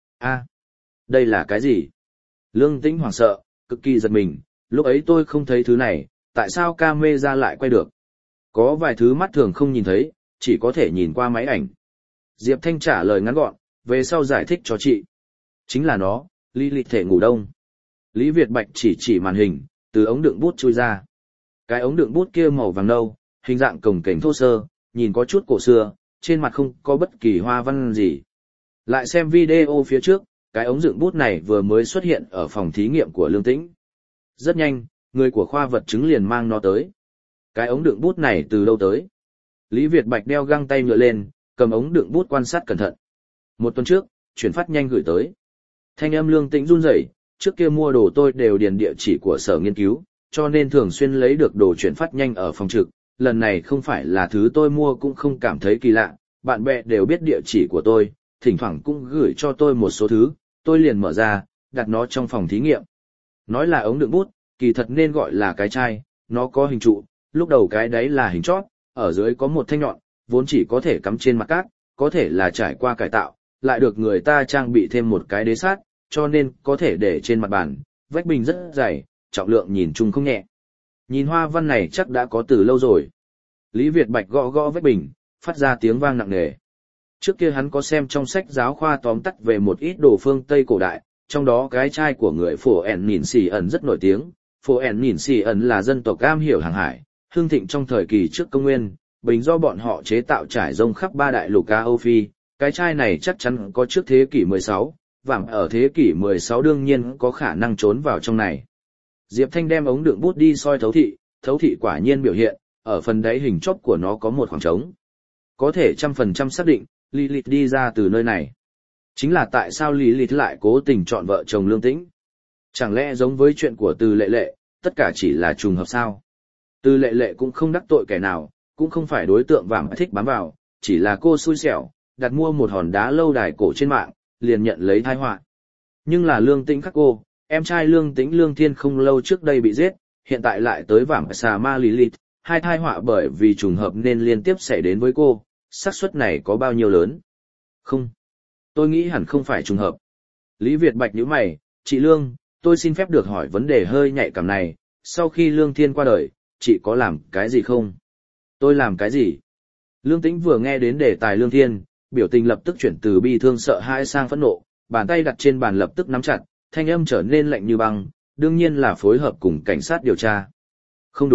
Đây là cái gì? Lương Tĩnh hoảng sợ, cực kỳ giật mình, lúc ấy tôi không thấy thứ này, tại sao camera lại quay được? Có vài thứ mắt thường không nhìn thấy, chỉ có thể nhìn qua máy ảnh. Diệp Thanh trả lời ngắn gọn, về sau giải thích cho chị. Chính là nó, Lilith thể ngủ đông. Lý Việt Bạch chỉ màn hình, từ ống đựng bút chui ra. Cái ống đựng bút kia màu vàng nâu, hình dạng cồng kềnh thô sơ, nhìn có chút cổ xưa, trên mặt không có bất kỳ hoa văn gì. Lại xem video phía trước, cái ống đựng bút này vừa mới xuất hiện ở phòng thí nghiệm của Lương Tĩnh. Rất nhanh, người của khoa vật chứng liền mang nó tới. Cái ống đựng bút này từ đâu tới? Lý Việt Bạch đeo găng tay nhựa lên, cầm ống đựng bút quan sát cẩn thận. Một tuần trước, chuyển phát nhanh gửi tới. Thanh âm Lương Tĩnh run rẩy, trước kia mua đồ tôi đều điền địa chỉ của sở nghiên cứu, cho nên thường xuyên lấy được đồ chuyển phát nhanh ở phòng trực. Lần này không phải là thứ tôi mua cũng không cảm thấy kỳ lạ, bạn bè đều biết địa chỉ của tôi, thỉnh thoảng cũng gửi cho tôi một số thứ, tôi liền mở ra, đặt nó trong phòng thí nghiệm. Nói là ống đựng bút, kỳ thật nên gọi là cái chai, nó có hình trụ, lúc đầu cái đấy là hình chót, ở dưới có một thanh nhọn, vốn chỉ có thể cắm trên mặt cát, có thể là trải qua cải tạo, lại được người ta trang bị thêm một cái đế sát, cho nên có thể để trên mặt bàn, vách bình rất dày, trọng lượng nhìn chung không nhẹ. Nhìn hoa văn này chắc đã có từ lâu rồi. Lý Việt Bạch gõ gõ vách bình, phát ra tiếng vang nặng nề. Trước kia hắn có xem trong sách giáo khoa tóm tắt về một ít đồ phương Tây cổ đại, trong đó cái chai của người Phổ ẻn nhìn xì ẩn rất nổi tiếng. Phổ ẻn nhìn xì ẩn là dân tộc am hiểu hàng hải, hương thịnh trong thời kỳ trước công nguyên, bình do bọn họ chế tạo trải rông khắp ba đại lục Âu Phi. Cái chai này chắc chắn có trước thế kỷ 16, vàng ở thế kỷ 16 đương nhiên có khả năng trốn vào trong này. Diệp Thanh đem ống đựng bút đi soi thấu thị quả nhiên biểu hiện, ở phần đáy hình chóp của nó có một khoảng trống. Có thể 100% xác định, Lilith đi ra từ nơi này. Chính là tại sao Lilith lại cố tình chọn vợ chồng Lương Tĩnh? Chẳng lẽ giống với chuyện của Từ Lệ Lệ, tất cả chỉ là trùng hợp sao? Từ Lệ Lệ cũng không đắc tội kẻ nào, cũng không phải đối tượng vàng thích bám vào, chỉ là cô xui xẻo, đặt mua một hòn đá lâu đài cổ trên mạng, liền nhận lấy tai họa. Nhưng là Lương Tĩnh khác cô, em trai Lương Tĩnh Lương Thiên không lâu trước đây bị giết, hiện tại lại tới vàng xà ma Lilith, hai tai họa bởi vì trùng hợp nên liên tiếp xảy đến với cô, xác suất này có bao nhiêu lớn? Không, tôi nghĩ hẳn không phải trùng hợp. Lý Việt Bạch nhíu mày, chị Lương, tôi xin phép được hỏi vấn đề hơi nhạy cảm này, sau khi Lương Thiên qua đời, chị có làm cái gì không? Tôi làm cái gì? Lương Tĩnh vừa nghe đến đề tài Lương Thiên, biểu tình lập tức chuyển từ bi thương sợ hãi sang phẫn nộ, bàn tay đặt trên bàn lập tức nắm chặt, thanh âm trở nên lạnh như băng, đương nhiên là phối hợp cùng cảnh sát điều tra. Không đúng,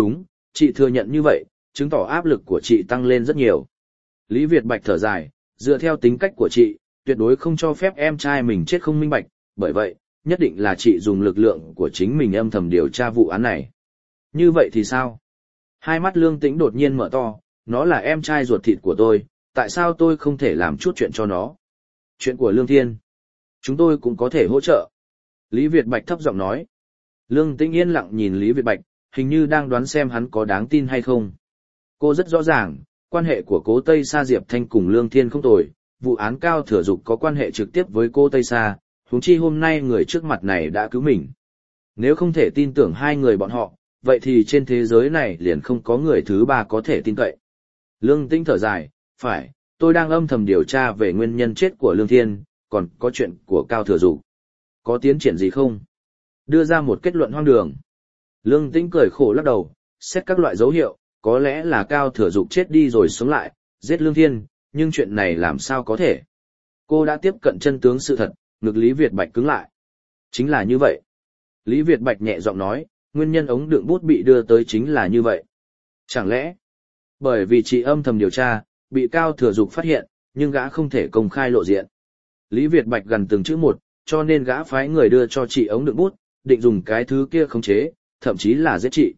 chị thừa nhận như vậy, chứng tỏ áp lực của chị tăng lên rất nhiều. Lý Việt Bạch thở dài, dựa theo tính cách của chị, tuyệt đối không cho phép em trai mình chết không minh bạch, bởi vậy, nhất định là chị dùng lực lượng của chính mình âm thầm điều tra vụ án này. Như vậy thì sao? Hai mắt Lương Tĩnh đột nhiên mở to, nó là em trai ruột thịt của tôi, tại sao tôi không thể làm chút chuyện cho nó? Chuyện của Lương Thiên. Chúng tôi cũng có thể hỗ trợ. Lý Việt Bạch thấp giọng nói. Lương Tĩnh yên lặng nhìn Lý Việt Bạch, hình như đang đoán xem hắn có đáng tin hay không. Cô rất rõ ràng, quan hệ của Cố Tây Sa Diệp Thanh cùng Lương Thiên không tồi, vụ án Cao Thừa Dục có quan hệ trực tiếp với cô Tây Sa, huống chi hôm nay người trước mặt này đã cứu mình. Nếu không thể tin tưởng hai người bọn họ, vậy thì trên thế giới này liền không có người thứ ba có thể tin cậy. Lương Tĩnh thở dài, phải, tôi đang âm thầm điều tra về nguyên nhân chết của Lương Thiên, còn có chuyện của Cao Thừa Dục. Có tiến triển gì không? Đưa ra một kết luận hoang đường. Lương Tĩnh cười khổ lắc đầu, xét các loại dấu hiệu, có lẽ là Cao Thừa Dục chết đi rồi sống lại, giết Lương Thiên, nhưng chuyện này làm sao có thể? Cô đã tiếp cận chân tướng sự thật, ngực Lý Việt Bạch cứng lại. Chính là như vậy. Lý Việt Bạch nhẹ giọng nói, nguyên nhân ống đựng bút bị đưa tới chính là như vậy. Chẳng lẽ, bởi vì chị âm thầm điều tra, bị Cao Thừa Dục phát hiện, nhưng gã không thể công khai lộ diện. Lý Việt Bạch gần từng chữ một, cho nên gã phái người đưa cho chị ống đựng bút, định dùng cái thứ kia khống chế, thậm chí là giết chị.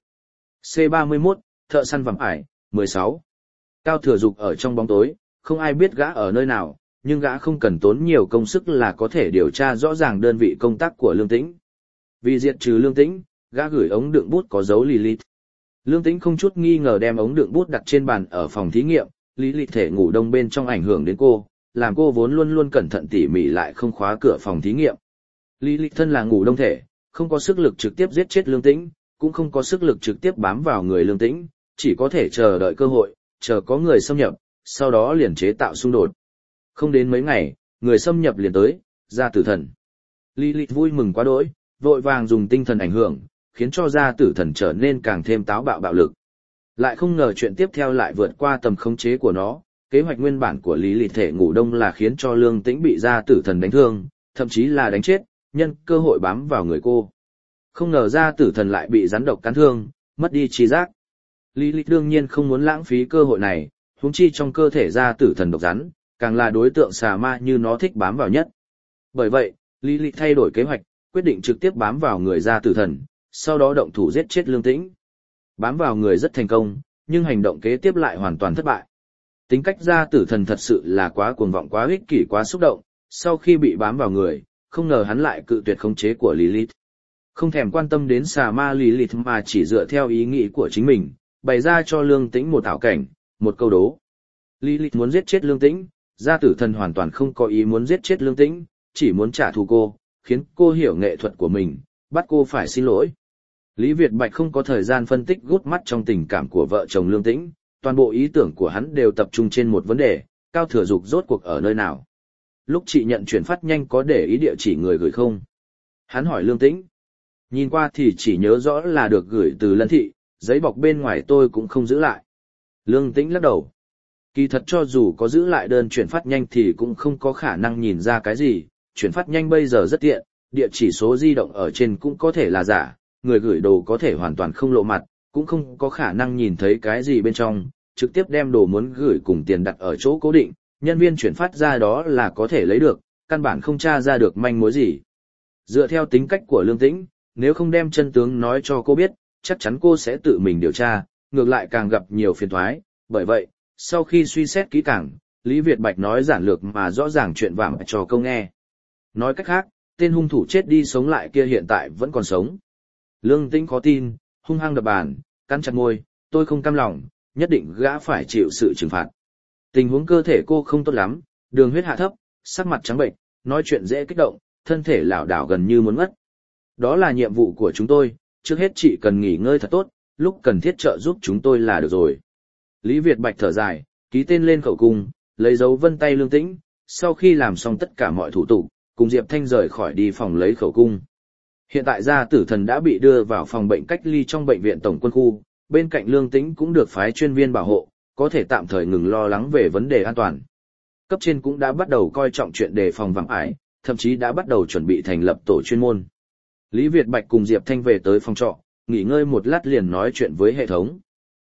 C31, thợ săn vạm ải, 16. Cao Thừa Dục ở trong bóng tối, không ai biết gã ở nơi nào, nhưng gã không cần tốn nhiều công sức là có thể điều tra rõ ràng đơn vị công tác của Lương Tĩnh. Vì diệt trừ Lương Tĩnh, gã gửi ống đựng bút có dấu Lilith. Lương Tĩnh không chút nghi ngờ đem ống đựng bút đặt trên bàn ở phòng thí nghiệm, Lilith thể ngủ đông bên trong ảnh hưởng đến cô, làm cô vốn luôn luôn cẩn thận tỉ mỉ lại không khóa cửa phòng thí nghiệm. Lilith thân là ngủ đông thể, không có sức lực trực tiếp giết chết Lương Tĩnh, cũng không có sức lực trực tiếp bám vào người Lương Tĩnh, chỉ có thể chờ đợi cơ hội, chờ có người xâm nhập, sau đó liền chế tạo xung đột. Không đến mấy ngày, người xâm nhập liền tới, Gia Tử Thần. Lilith vui mừng quá đỗi, vội vàng dùng tinh thần ảnh hưởng, khiến cho Gia Tử Thần trở nên càng thêm táo bạo bạo lực. Lại không ngờ chuyện tiếp theo lại vượt qua tầm khống chế của nó, kế hoạch nguyên bản của Lilith thể ngủ đông là khiến cho Lương Tĩnh bị Gia Tử Thần đánh thương, thậm chí là đánh chết, nhân cơ hội bám vào người cô. Không ngờ Gia Tử Thần lại bị rắn độc cắn thương, mất đi trí giác. Lilith đương nhiên không muốn lãng phí cơ hội này, huống chi trong cơ thể Gia Tử Thần độc rắn, càng là đối tượng xà ma như nó thích bám vào nhất. Bởi vậy, Lilith thay đổi kế hoạch, quyết định trực tiếp bám vào người Gia Tử Thần, sau đó động thủ giết chết Lương Tĩnh. Bám vào người rất thành công, nhưng hành động kế tiếp lại hoàn toàn thất bại. Tính cách Gia Tử Thần thật sự là quá cuồng vọng, quá ích kỷ, quá xúc động, sau khi bị bám vào người, không ngờ hắn lại cự tuyệt khống chế của Lilith. Không thèm quan tâm đến xà ma Lilith mà chỉ dựa theo ý nghĩ của chính mình, bày ra cho Lương Tĩnh một ảo cảnh, một câu đố. Lilith muốn giết chết Lương Tĩnh, Gia Tử Thần hoàn toàn không có ý muốn giết chết Lương Tĩnh, chỉ muốn trả thù cô, khiến cô hiểu nghệ thuật của mình, bắt cô phải xin lỗi. Lý Việt Bạch không có thời gian phân tích gút mắt trong tình cảm của vợ chồng Lương Tĩnh, toàn bộ ý tưởng của hắn đều tập trung trên một vấn đề, Cao Thừa Dục rốt cuộc ở nơi nào. Lúc chị nhận chuyển phát nhanh có để ý địa chỉ người gửi không? Hắn hỏi Lương Tĩnh. Nhìn qua thì chỉ nhớ rõ là được gửi từ Lân Thị, giấy bọc bên ngoài tôi cũng không giữ lại. Lương Tĩnh lắc đầu. Kỳ thật cho dù có giữ lại đơn chuyển phát nhanh thì cũng không có khả năng nhìn ra cái gì, chuyển phát nhanh bây giờ rất tiện, địa chỉ số di động ở trên cũng có thể là giả, người gửi đồ có thể hoàn toàn không lộ mặt, cũng không có khả năng nhìn thấy cái gì bên trong, trực tiếp đem đồ muốn gửi cùng tiền đặt ở chỗ cố định, nhân viên chuyển phát ra đó là có thể lấy được, căn bản không tra ra được manh mối gì. Dựa theo tính cách của Lương Tĩnh, nếu không đem chân tướng nói cho cô biết, chắc chắn cô sẽ tự mình điều tra, ngược lại càng gặp nhiều phiền toái. Bởi vậy, sau khi suy xét kỹ càng, Lý Việt Bạch nói giản lược mà rõ ràng chuyện vàng cho câu nghe. Nói cách khác, tên hung thủ chết đi sống lại kia hiện tại vẫn còn sống. Lương Tĩnh khó tin, hung hăng đập bàn, cắn chặt môi, tôi không cam lòng, nhất định gã phải chịu sự trừng phạt. Tình huống cơ thể cô không tốt lắm, đường huyết hạ thấp, sắc mặt trắng bệnh, nói chuyện dễ kích động, thân thể lảo đảo gần như muốn ngất. Đó là nhiệm vụ của chúng tôi, trước hết chị cần nghỉ ngơi thật tốt, lúc cần thiết trợ giúp chúng tôi là được rồi. Lý Việt Bạch thở dài, ký tên lên khẩu cung, lấy dấu vân tay Lương Tĩnh, sau khi làm xong tất cả mọi thủ tục, cùng Diệp Thanh rời khỏi đi phòng lấy khẩu cung. Hiện tại Gia Tử Thần đã bị đưa vào phòng bệnh cách ly trong bệnh viện tổng quân khu, bên cạnh Lương Tĩnh cũng được phái chuyên viên bảo hộ, có thể tạm thời ngừng lo lắng về vấn đề an toàn. Cấp trên cũng đã bắt đầu coi trọng chuyện đề phòng vạm ải, thậm chí đã bắt đầu chuẩn bị thành lập tổ chuyên môn. Lý Việt Bạch cùng Diệp Thanh về tới phòng trọ, nghỉ ngơi một lát liền nói chuyện với hệ thống.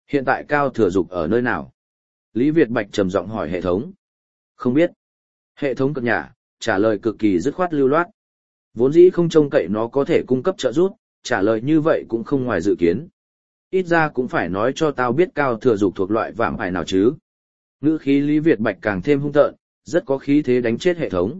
Hiện tại Cao Thừa Dục ở nơi nào? Lý Việt Bạch trầm giọng hỏi hệ thống. Không biết. Hệ thống cực nhả, trả lời cực kỳ dứt khoát lưu loát. Vốn dĩ không trông cậy nó có thể cung cấp trợ giúp, trả lời như vậy cũng không ngoài dự kiến. Ít ra cũng phải nói cho tao biết Cao Thừa Dục thuộc loại vạm ải nào chứ. Ngữ khí Lý Việt Bạch càng thêm hung tợn, rất có khí thế đánh chết hệ thống.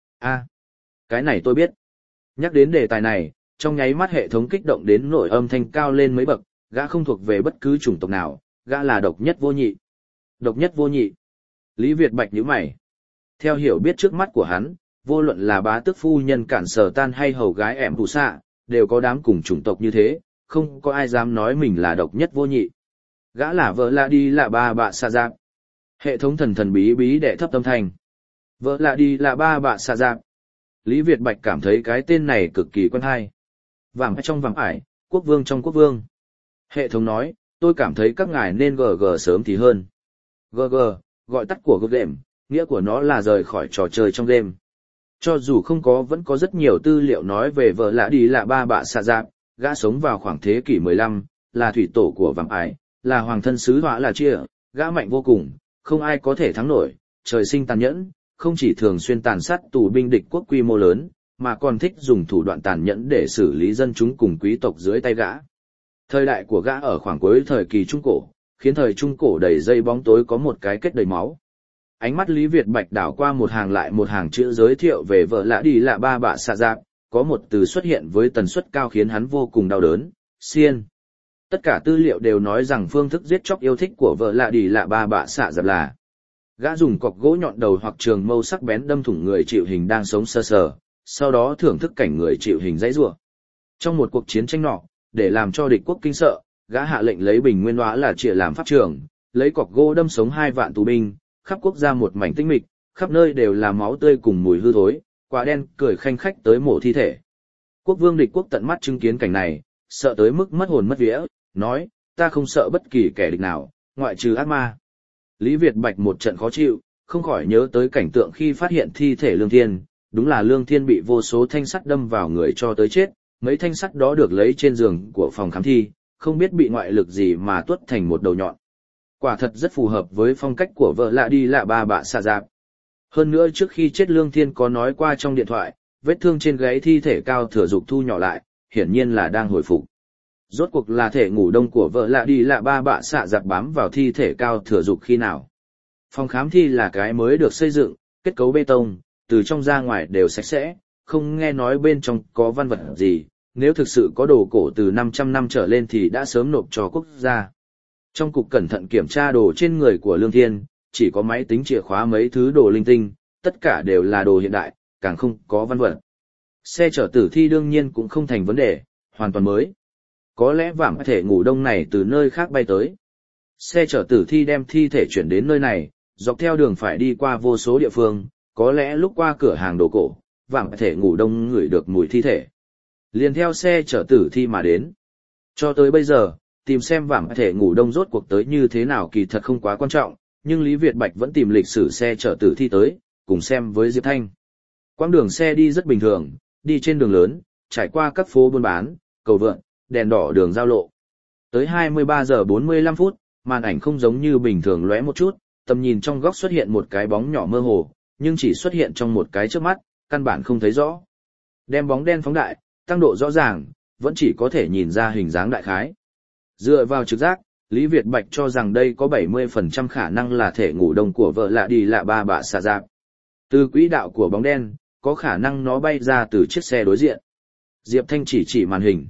Cái này tôi biết. Nhắc đến đề tài này, trong nháy mắt hệ thống kích động đến nỗi âm thanh cao lên mấy bậc, gã không thuộc về bất cứ chủng tộc nào, gã là độc nhất vô nhị. Độc nhất vô nhị. Lý Việt Bạch nhíu mày. Theo hiểu biết trước mắt của hắn, vô luận là bá tước phu nhân Cản Sở Tan hay hầu gái ẻm Thủ Xạ, đều có đám cùng chủng tộc như thế, không có ai dám nói mình là độc nhất vô nhị. Gã là vợ lạ đi là ba bạ xạ giáp. Hệ thống thần thần bí bí đệ thấp âm thanh. Vợ lạ đi là ba bạ xạ giáp. Lý Việt Bạch cảm thấy cái tên này cực kỳ quen hay. Vàng trong vàng ải, quốc vương trong quốc vương. Hệ thống nói, tôi cảm thấy các ngài nên GG sớm thì hơn. GG, gọi tắt của game, nghĩa của nó là rời khỏi trò chơi trong game. Cho dù không có vẫn có rất nhiều tư liệu nói về vợ lạ đi là ba bạ xạ giáp, gã sống vào khoảng thế kỷ 15, là thủy tổ của vàng ải, là hoàng thân sứ họa là chia, gã mạnh vô cùng, không ai có thể thắng nổi, trời sinh tàn nhẫn, không chỉ thường xuyên tàn sát tù binh địch quốc quy mô lớn, mà còn thích dùng thủ đoạn tàn nhẫn để xử lý dân chúng cùng quý tộc dưới tay gã. Thời đại của gã ở khoảng cuối thời kỳ Trung Cổ, khiến thời Trung Cổ đầy dây bóng tối có một cái kết đầy máu. Ánh mắt Lý Việt Bạch đảo qua một hàng lại một hàng chữ giới thiệu về vợ lạ đi là ba bạ xạ giáp, có một từ xuất hiện với tần suất cao khiến hắn vô cùng đau đớn, xiên. Tất cả tư liệu đều nói rằng phương thức giết chóc yêu thích của vợ lạ đi là ba bạ xạ giáp là gã dùng cọc gỗ nhọn đầu hoặc trường mâu sắc bén đâm thủng người chịu hình đang sống sơ sờ, sau đó thưởng thức cảnh người chịu hình dãy rủa. Trong một cuộc chiến tranh nọ, để làm cho địch quốc kinh sợ, gã hạ lệnh lấy bình nguyên hóa là trịa làm pháp trường, lấy cọc gỗ đâm sống 2 vạn tù binh, khắp quốc gia một mảnh tĩnh mịch, khắp nơi đều là máu tươi cùng mùi hư thối, quả đen cười khanh khách tới mổ thi thể. Quốc vương địch quốc tận mắt chứng kiến cảnh này, sợ tới mức mất hồn mất vía, nói, ta không sợ bất kỳ kẻ địch nào, ngoại trừ ác ma. Lý Việt Bạch một trận khó chịu, không khỏi nhớ tới cảnh tượng khi phát hiện thi thể Lương Thiên, đúng là Lương Thiên bị vô số thanh sắt đâm vào người cho tới chết, mấy thanh sắt đó được lấy trên giường của phòng khám thi, không biết bị ngoại lực gì mà tuốt thành một đầu nhọn. Quả thật rất phù hợp với phong cách của vợ lạ đi là ba bạ xạ giáp. Hơn nữa trước khi chết Lương Thiên có nói qua trong điện thoại, vết thương trên gáy thi thể Cao Thừa Dục thu nhỏ lại, hiển nhiên là đang hồi phục. Rốt cuộc là thể ngủ đông của vợ lạ đi là ba bạ xạ giặc bám vào thi thể Cao Thừa Dục khi nào. Phòng khám thi là cái mới được xây dựng, kết cấu bê tông, từ trong ra ngoài đều sạch sẽ, không nghe nói bên trong có văn vật gì, nếu thực sự có đồ cổ từ 500 năm trở lên thì đã sớm nộp cho quốc gia. Trong cục cẩn thận kiểm tra đồ trên người của Lương Thiên, chỉ có máy tính chìa khóa mấy thứ đồ linh tinh, tất cả đều là đồ hiện đại, càng không có văn vật. Xe chở tử thi đương nhiên cũng không thành vấn đề, hoàn toàn mới. Có lẽ vảm thể ngủ đông này từ nơi khác bay tới. Xe chở tử thi đem thi thể chuyển đến nơi này, dọc theo đường phải đi qua vô số địa phương, có lẽ lúc qua cửa hàng đồ cổ, vảm thể ngủ đông ngửi được mùi thi thể. Liền theo xe chở tử thi mà đến. Cho tới bây giờ, tìm xem vảm thể ngủ đông rốt cuộc tới như thế nào kỳ thật không quá quan trọng, nhưng Lý Việt Bạch vẫn tìm lịch sử xe chở tử thi tới, cùng xem với Diệp Thanh. Quãng đường xe đi rất bình thường, đi trên đường lớn, trải qua các phố buôn bán, cầu vượt, đèn đỏ đường giao lộ. Tới 23 giờ 45 phút, màn ảnh không giống như bình thường lóe một chút, tầm nhìn trong góc xuất hiện một cái bóng nhỏ mơ hồ, nhưng chỉ xuất hiện trong một cái chớp mắt, căn bản không thấy rõ. Đem bóng đen phóng đại, tăng độ rõ ràng, vẫn chỉ có thể nhìn ra hình dáng đại khái. Dựa vào trực giác, Lý Việt Bạch cho rằng đây có 70% khả năng là thể ngủ đông của vợ lạ đi là ba bạ xạ giáp. Từ quỹ đạo của bóng đen, có khả năng nó bay ra từ chiếc xe đối diện. Diệp Thanh chỉ màn hình.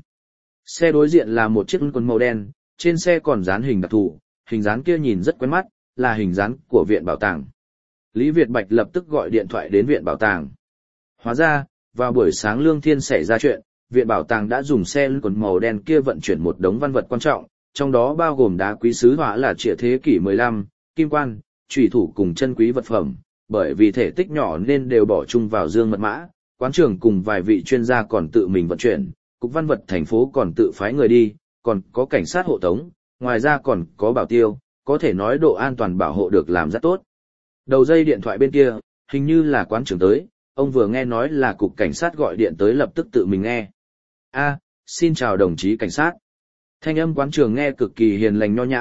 Xe đối diện là một chiếc quần màu đen, trên xe còn dán hình đặc thù, hình dán kia nhìn rất quen mắt, là hình dán của viện bảo tàng. Lý Việt Bạch lập tức gọi điện thoại đến viện bảo tàng. Hóa ra, vào buổi sáng Lương Thiên xảy ra chuyện, viện bảo tàng đã dùng xe quần màu đen kia vận chuyển một đống văn vật quan trọng, trong đó bao gồm đá quý sứ họa là trịa thế kỷ 15, kim quan, chủy thủ cùng chân quý vật phẩm, bởi vì thể tích nhỏ nên đều bỏ chung vào dương mật mã, quán trưởng cùng vài vị chuyên gia còn tự mình vận chuyển, cục văn vật thành phố còn tự phái người đi, còn có cảnh sát hộ tống, ngoài ra còn có bảo tiêu, có thể nói độ an toàn bảo hộ được làm rất tốt. Đầu dây điện thoại bên kia, hình như là quán trưởng tới, ông vừa nghe nói là cục cảnh sát gọi điện tới lập tức tự mình nghe. Xin chào đồng chí cảnh sát. Thanh âm quán trưởng nghe cực kỳ hiền lành nho nhã,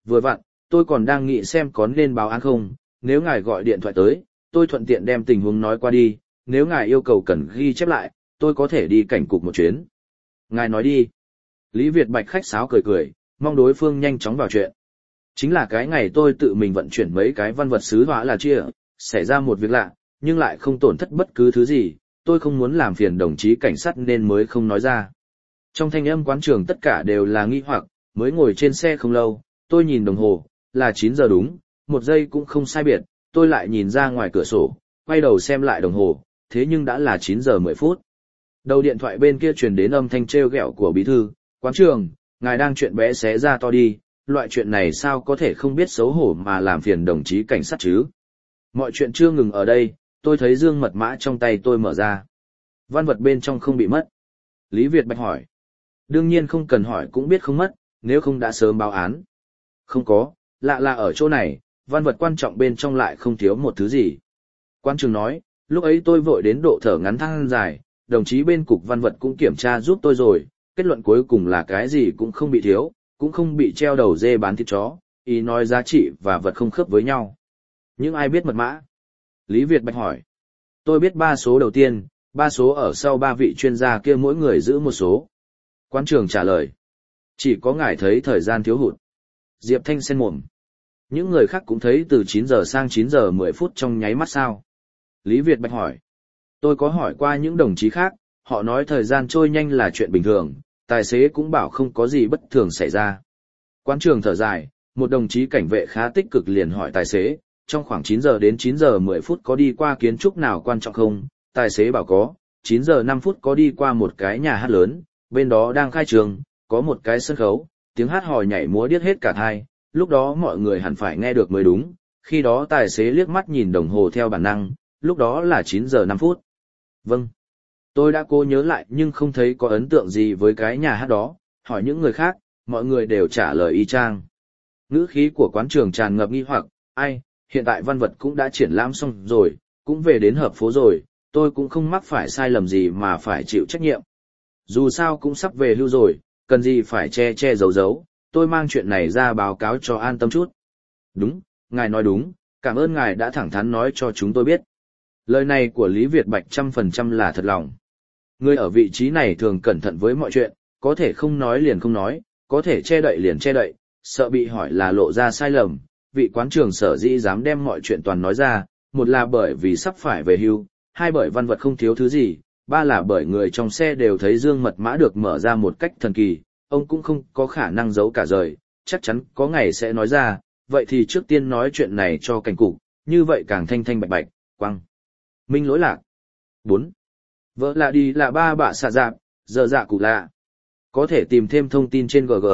vừa vặn, tôi còn đang nghĩ xem có nên báo án không, nếu ngài gọi điện thoại tới, tôi thuận tiện đem tình huống nói qua đi, nếu ngài yêu cầu cần ghi chép lại, tôi có thể đi cảnh cục một chuyến. Ngài nói đi. Lý Việt Bạch khách sáo cười cười, mong đối phương nhanh chóng vào chuyện. Chính là cái ngày tôi tự mình vận chuyển mấy cái văn vật sứ hóa là chia, xảy ra một việc lạ, nhưng lại không tổn thất bất cứ thứ gì, tôi không muốn làm phiền đồng chí cảnh sát nên mới không nói ra. Trong thanh âm quán trường tất cả đều là nghi hoặc, mới ngồi trên xe không lâu, tôi nhìn đồng hồ, là 9 giờ đúng, 1 giây cũng không sai biệt, tôi lại nhìn ra ngoài cửa sổ, quay đầu xem lại đồng hồ, thế nhưng đã là 9 giờ 10 phút. Đầu điện thoại bên kia truyền đến âm thanh trêu ghẹo của bí thư, quán trường, ngài đang chuyện bé xé ra to đi, loại chuyện này sao có thể không biết xấu hổ mà làm phiền đồng chí cảnh sát chứ. Mọi chuyện chưa ngừng ở đây, tôi thấy dương mật mã trong tay tôi mở ra. Văn vật bên trong không bị mất. Lý Việt Bạch hỏi. Đương nhiên không cần hỏi cũng biết không mất, nếu không đã sớm báo án. Không có, lạ là ở chỗ này, văn vật quan trọng bên trong lại không thiếu một thứ gì. Quan trường nói, lúc ấy tôi vội đến độ thở ngắn than dài, đồng chí bên cục văn vật cũng kiểm tra giúp tôi rồi, kết luận cuối cùng là cái gì cũng không bị thiếu, cũng không bị treo đầu dê bán thịt chó, ý nói giá trị và vật không khớp với nhau. Nhưng ai biết mật mã? Lý Việt Bạch hỏi. Tôi biết 3 số đầu tiên, 3 số ở sau 3 vị chuyên gia kia mỗi người giữ một số. Quán trường trả lời. Chỉ có ngài thấy thời gian thiếu hụt. Diệp Thanh sen mồm. Những người khác cũng thấy từ 9 giờ sang 9 giờ 10 phút trong nháy mắt sao? Lý Việt Bạch hỏi. Tôi có hỏi qua những đồng chí khác, họ nói thời gian trôi nhanh là chuyện bình thường, tài xế cũng bảo không có gì bất thường xảy ra. Quán trường thở dài, một đồng chí cảnh vệ khá tích cực liền hỏi tài xế, trong khoảng 9 giờ đến 9 giờ 10 phút có đi qua kiến trúc nào quan trọng không? Tài xế bảo có, 9 giờ 5 phút có đi qua một cái nhà hát lớn, bên đó đang khai trường, có một cái sân khấu, tiếng hát hò nhảy múa điếc hết cả tai, lúc đó mọi người hẳn phải nghe được mới đúng, khi đó tài xế liếc mắt nhìn đồng hồ theo bản năng, lúc đó là 9 giờ 5 phút. Vâng. Tôi đã cố nhớ lại nhưng không thấy có ấn tượng gì với cái nhà hát đó, hỏi những người khác, mọi người đều trả lời y chang. Ngữ khí của quán trường tràn ngập nghi hoặc, ai, hiện tại văn vật cũng đã triển lãm xong rồi, cũng về đến hợp phố rồi, tôi cũng không mắc phải sai lầm gì mà phải chịu trách nhiệm. Dù sao cũng sắp về hưu rồi, cần gì phải che che giấu giấu, tôi mang chuyện này ra báo cáo cho an tâm chút. Đúng, ngài nói đúng, cảm ơn ngài đã thẳng thắn nói cho chúng tôi biết. Lời này của Lý Việt Bạch 100% là thật lòng. Người ở vị trí này thường cẩn thận với mọi chuyện, có thể không nói liền không nói, có thể che đậy liền che đậy, sợ bị hỏi là lộ ra sai lầm. Vị quán trường sở dĩ dám đem mọi chuyện toàn nói ra, một là bởi vì sắp phải về hưu, hai bởi văn vật không thiếu thứ gì, ba là bởi người trong xe đều thấy dương mật mã được mở ra một cách thần kỳ, ông cũng không có khả năng giấu cả rời, chắc chắn có ngày sẽ nói ra, vậy thì trước tiên nói chuyện này cho cảnh cục, như vậy càng thanh thanh bạch bạch, quăng. Minh lỗi lạc. 4. Vợ lạ đi là ba bạ xạ dạp, giờ dạ cụ lạ. Có thể tìm thêm thông tin trên GG.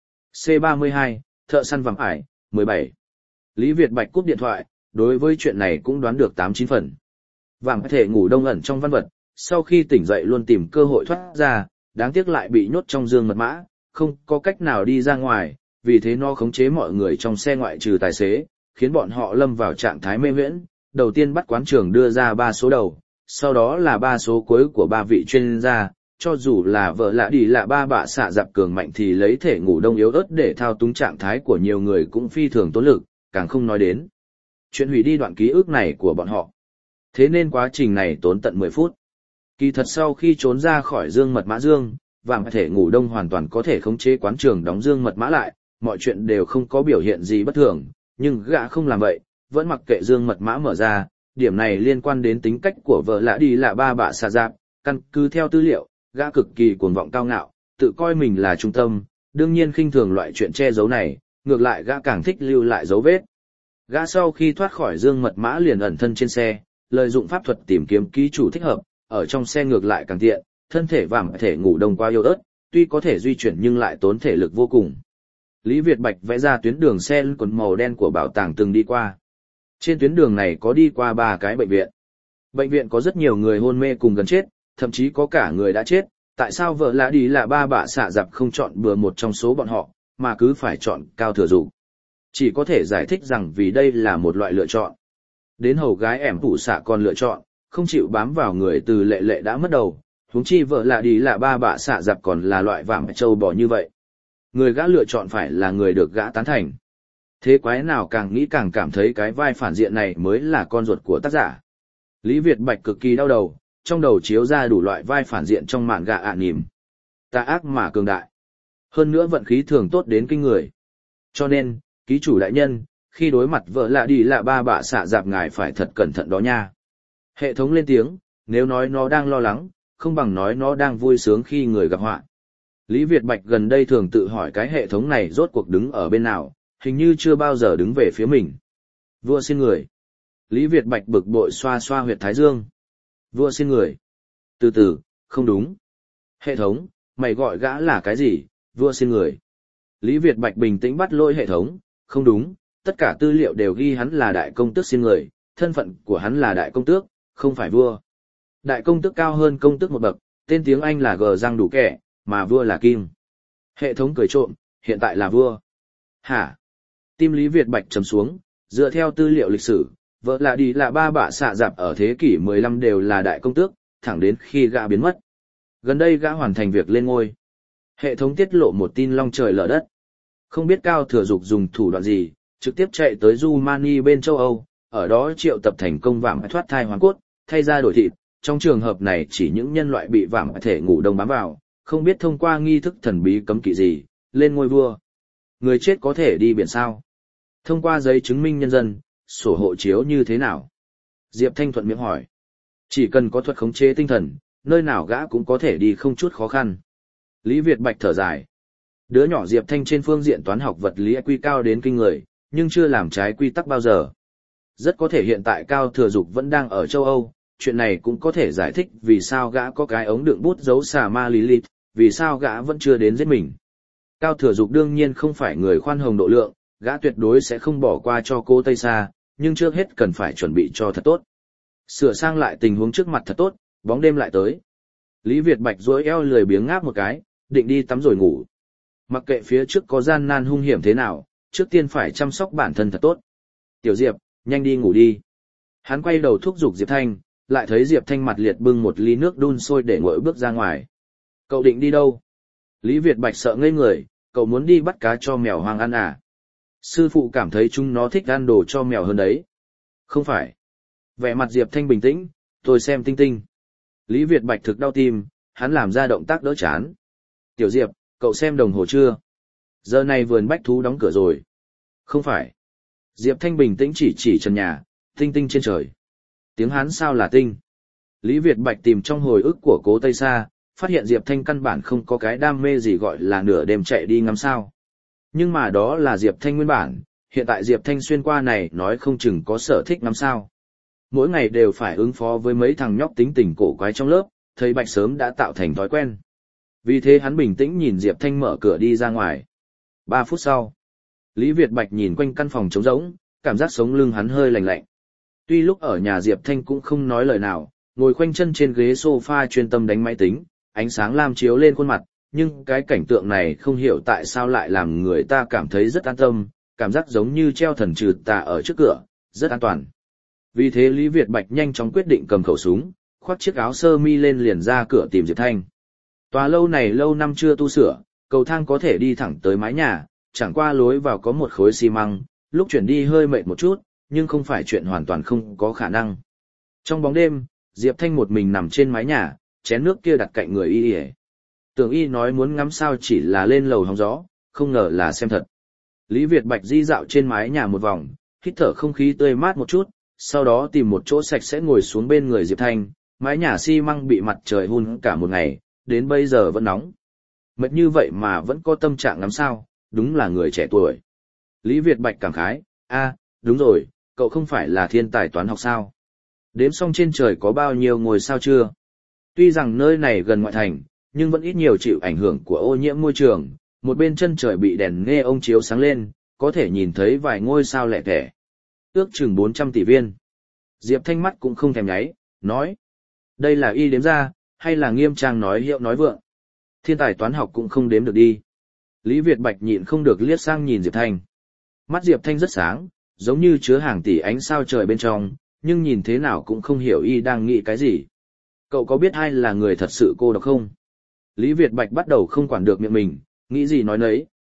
C32, thợ săn vàng ải, 17. Lý Việt Bạch cúp điện thoại, đối với chuyện này cũng đoán được 8-9 phần. Vàng thể ngủ đông ẩn trong văn vật, sau khi tỉnh dậy luôn tìm cơ hội thoát ra, đáng tiếc lại bị nhốt trong dương mật mã, không có cách nào đi ra ngoài, vì thế nó khống chế mọi người trong xe ngoại trừ tài xế, khiến bọn họ lâm vào trạng thái mê huyễn. Đầu tiên bắt quán trường đưa ra 3 số đầu, sau đó là 3 số cuối của 3 vị chuyên gia, cho dù là vợ lạ đi là ba bạ xạ dạp cường mạnh thì lấy thể ngủ đông yếu ớt để thao túng trạng thái của nhiều người cũng phi thường tốn lực, càng không nói đến chuyện hủy đi đoạn ký ức này của bọn họ. Thế nên quá trình này tốn tận 10 phút. Kỳ thật sau khi trốn ra khỏi dương mật mã dương, vàng thể ngủ đông hoàn toàn có thể khống chế quán trường đóng dương mật mã lại, mọi chuyện đều không có biểu hiện gì bất thường, nhưng gã không làm vậy, vẫn mặc kệ dương mật mã mở ra. Điểm này liên quan đến tính cách của vợ lạ đi là ba bạ xạ dạp, căn cứ theo tư liệu, gã cực kỳ cuồng vọng cao ngạo, tự coi mình là trung tâm, đương nhiên khinh thường loại chuyện che giấu này, ngược lại gã càng thích lưu lại dấu vết. Gã sau khi thoát khỏi dương mật mã liền ẩn thân trên xe, lợi dụng pháp thuật tìm kiếm ký chủ thích hợp, ở trong xe ngược lại càng tiện, thân thể vàng thể ngủ đông qua yếu ớt, tuy có thể di chuyển nhưng lại tốn thể lực vô cùng. Lý Việt Bạch vẽ ra tuyến đường xe quần màu đen của bảo tàng từng đi qua. Trên tuyến đường này có đi qua 3 cái bệnh viện. Bệnh viện có rất nhiều người hôn mê cùng gần chết, thậm chí có cả người đã chết. Tại sao vợ lạ đi là ba bạ xạ dạp không chọn bừa một trong số bọn họ, mà cứ phải chọn Cao Thừa Dục? Chỉ có thể giải thích rằng vì đây là một loại lựa chọn. Đến hầu gái ẻm phụ xạ còn lựa chọn, không chịu bám vào người từ lệ lệ đã mất đầu, huống chi vợ lạ đi là ba bạ xạ dạp còn là loại vạm trâu bò như vậy. Người gã lựa chọn phải là người được gã tán thành. Thế quái nào càng nghĩ càng cảm thấy cái vai phản diện này mới là con ruột của tác giả. Lý Việt Bạch cực kỳ đau đầu, trong đầu chiếu ra đủ loại vai phản diện trong mạn gạ nỉm. Tà ác mà cường đại. Hơn nữa vận khí thường tốt đến kinh người. Cho nên, ký chủ đại nhân, khi đối mặt vợ lạ đi lạ ba bạ xạ dạp ngài phải thật cẩn thận đó nha. Hệ thống lên tiếng, nếu nói nó đang lo lắng, không bằng nói nó đang vui sướng khi người gặp họa. Lý Việt Bạch gần đây thường tự hỏi cái hệ thống này rốt cuộc đứng ở bên nào, hình như chưa bao giờ đứng về phía mình. Vua xin người. Lý Việt Bạch bực bội xoa xoa huyệt thái dương. Vua xin người. Từ từ, không đúng. Hệ thống, mày gọi gã là cái gì, vua xin người. Lý Việt Bạch bình tĩnh bắt lỗi hệ thống, không đúng, tất cả tư liệu đều ghi hắn là đại công tước xin người, thân phận của hắn là đại công tước, không phải vua. Đại công tước cao hơn công tước một bậc, tên tiếng Anh là gờ răng đủ kẻ, mà vua là kim. Hệ thống cười trộm, hiện tại là vua. Hả? Tim Lý Việt Bạch trầm xuống, dựa theo tư liệu lịch sử, vợ lạ đi là ba bạ xạ dạp ở thế kỷ 15 đều là đại công tước, thẳng đến khi gã biến mất. Gần đây gã hoàn thành việc lên ngôi. Hệ thống tiết lộ một tin long trời lở đất. Không biết Cao Thừa Dục dùng thủ đoạn gì, trực tiếp chạy tới Rumani bên châu Âu, ở đó triệu tập thành công vạm thoát thai hoàn cốt, thay ra đổi thịt. Trong trường hợp này chỉ những nhân loại bị vạm thể ngủ đông bám vào, không biết thông qua nghi thức thần bí cấm kỵ gì, lên ngôi vua. Người chết có thể đi biển sao? Thông qua giấy chứng minh nhân dân, sổ hộ chiếu như thế nào? Diệp Thanh thuận miệng hỏi. Chỉ cần có thuật khống chế tinh thần, nơi nào gã cũng có thể đi không chút khó khăn. Lý Việt Bạch thở dài. Đứa nhỏ Diệp Thanh trên phương diện toán học vật lý IQ cao đến kinh người, nhưng chưa làm trái quy tắc bao giờ. Rất có thể hiện tại Cao Thừa Dục vẫn đang ở châu Âu, chuyện này cũng có thể giải thích vì sao gã có cái ống đựng bút giấu xà ma Lilith, vì sao gã vẫn chưa đến giết mình. Cao Thừa Dục đương nhiên không phải người khoan hồng độ lượng, gã tuyệt đối sẽ không bỏ qua cho cô Tây Sa, nhưng trước hết cần phải chuẩn bị cho thật tốt. Sửa sang lại tình huống trước mặt thật tốt, bóng đêm lại tới. Lý Việt Bạch duỗi eo lười biếng ngáp một cái, định đi tắm rồi ngủ. Mặc kệ phía trước có gian nan hung hiểm thế nào, trước tiên phải chăm sóc bản thân thật tốt. Tiểu Diệp, nhanh đi ngủ đi. Hắn quay đầu thúc giục Diệp Thanh, lại thấy Diệp Thanh mặt liệt bưng một ly nước đun sôi để nguội bước ra ngoài. Cậu định đi đâu? Lý Việt Bạch sợ ngây người, cậu muốn đi bắt cá cho mèo hoang ăn à? Sư phụ cảm thấy chúng nó thích ăn đồ cho mèo hơn đấy. Không phải. Vẻ mặt Diệp Thanh bình tĩnh, tôi xem tinh tinh. Lý Việt Bạch thực đau tim, hắn làm ra động tác đỡ chán. Tiểu Diệp, cậu xem đồng hồ chưa? Giờ này vườn bách thú đóng cửa rồi. Không phải. Diệp Thanh bình tĩnh chỉ trần nhà, tinh tinh trên trời. Tiếng Hán sao là tinh? Lý Việt Bạch tìm trong hồi ức của Cố Tây Sa, phát hiện Diệp Thanh căn bản không có cái đam mê gì gọi là nửa đêm chạy đi ngắm sao. Nhưng mà đó là Diệp Thanh nguyên bản, hiện tại Diệp Thanh xuyên qua này nói không chừng có sở thích ngắm sao. Mỗi ngày đều phải ứng phó với mấy thằng nhóc tính tình cổ quái trong lớp, thầy Bạch sớm đã tạo thành thói quen. Vì thế hắn bình tĩnh nhìn Diệp Thanh mở cửa đi ra ngoài. 3 phút sau, Lý Việt Bạch nhìn quanh căn phòng trống rỗng, cảm giác sống lưng hắn hơi lạnh lạnh. Tuy lúc ở nhà Diệp Thanh cũng không nói lời nào, ngồi khoanh chân trên ghế sofa chuyên tâm đánh máy tính, ánh sáng lam chiếu lên khuôn mặt, nhưng cái cảnh tượng này không hiểu tại sao lại làm người ta cảm thấy rất an tâm, cảm giác giống như treo thần trừ tà ở trước cửa, rất an toàn. Vì thế Lý Việt Bạch nhanh chóng quyết định cầm khẩu súng, khoác chiếc áo sơ mi lên liền ra cửa tìm Diệp Thanh. Tòa lâu này lâu năm chưa tu sửa, cầu thang có thể đi thẳng tới mái nhà, chẳng qua lối vào có một khối xi măng, lúc chuyển đi hơi mệt một chút, nhưng không phải chuyện hoàn toàn không có khả năng. Trong bóng đêm, Diệp Thanh một mình nằm trên mái nhà, chén nước kia đặt cạnh người y. Tưởng y nói muốn ngắm sao chỉ là lên lầu hóng gió, không ngờ là xem thật. Lý Việt Bạch di dạo trên mái nhà một vòng, hít thở không khí tươi mát một chút, sau đó tìm một chỗ sạch sẽ ngồi xuống bên người Diệp Thanh, mái nhà xi măng bị mặt trời hun cả một ngày, đến bây giờ vẫn nóng. Mệt như vậy mà vẫn có tâm trạng ngắm sao, đúng là người trẻ tuổi. Lý Việt Bạch cảm khái, đúng rồi, cậu không phải là thiên tài toán học sao? Đếm xong trên trời có bao nhiêu ngôi sao chưa? Tuy rằng nơi này gần ngoại thành, nhưng vẫn ít nhiều chịu ảnh hưởng của ô nhiễm môi trường, một bên chân trời bị đèn nghe ông chiếu sáng lên, có thể nhìn thấy vài ngôi sao lẻ tẻ. Ước chừng 400 tỷ viên. Diệp Thanh mắt cũng không thèm nháy, nói. Đây là y đếm ra, hay là nghiêm trang nói hiệu nói vượng? Thiên tài toán học cũng không đếm được đi. Lý Việt Bạch nhịn không được liếc sang nhìn Diệp Thanh. Mắt Diệp Thanh rất sáng, giống như chứa hàng tỷ ánh sao trời bên trong, nhưng nhìn thế nào cũng không hiểu y đang nghĩ cái gì. Cậu có biết ai là người thật sự cô độc không? Lý Việt Bạch bắt đầu không quản được miệng mình, nghĩ gì nói nấy,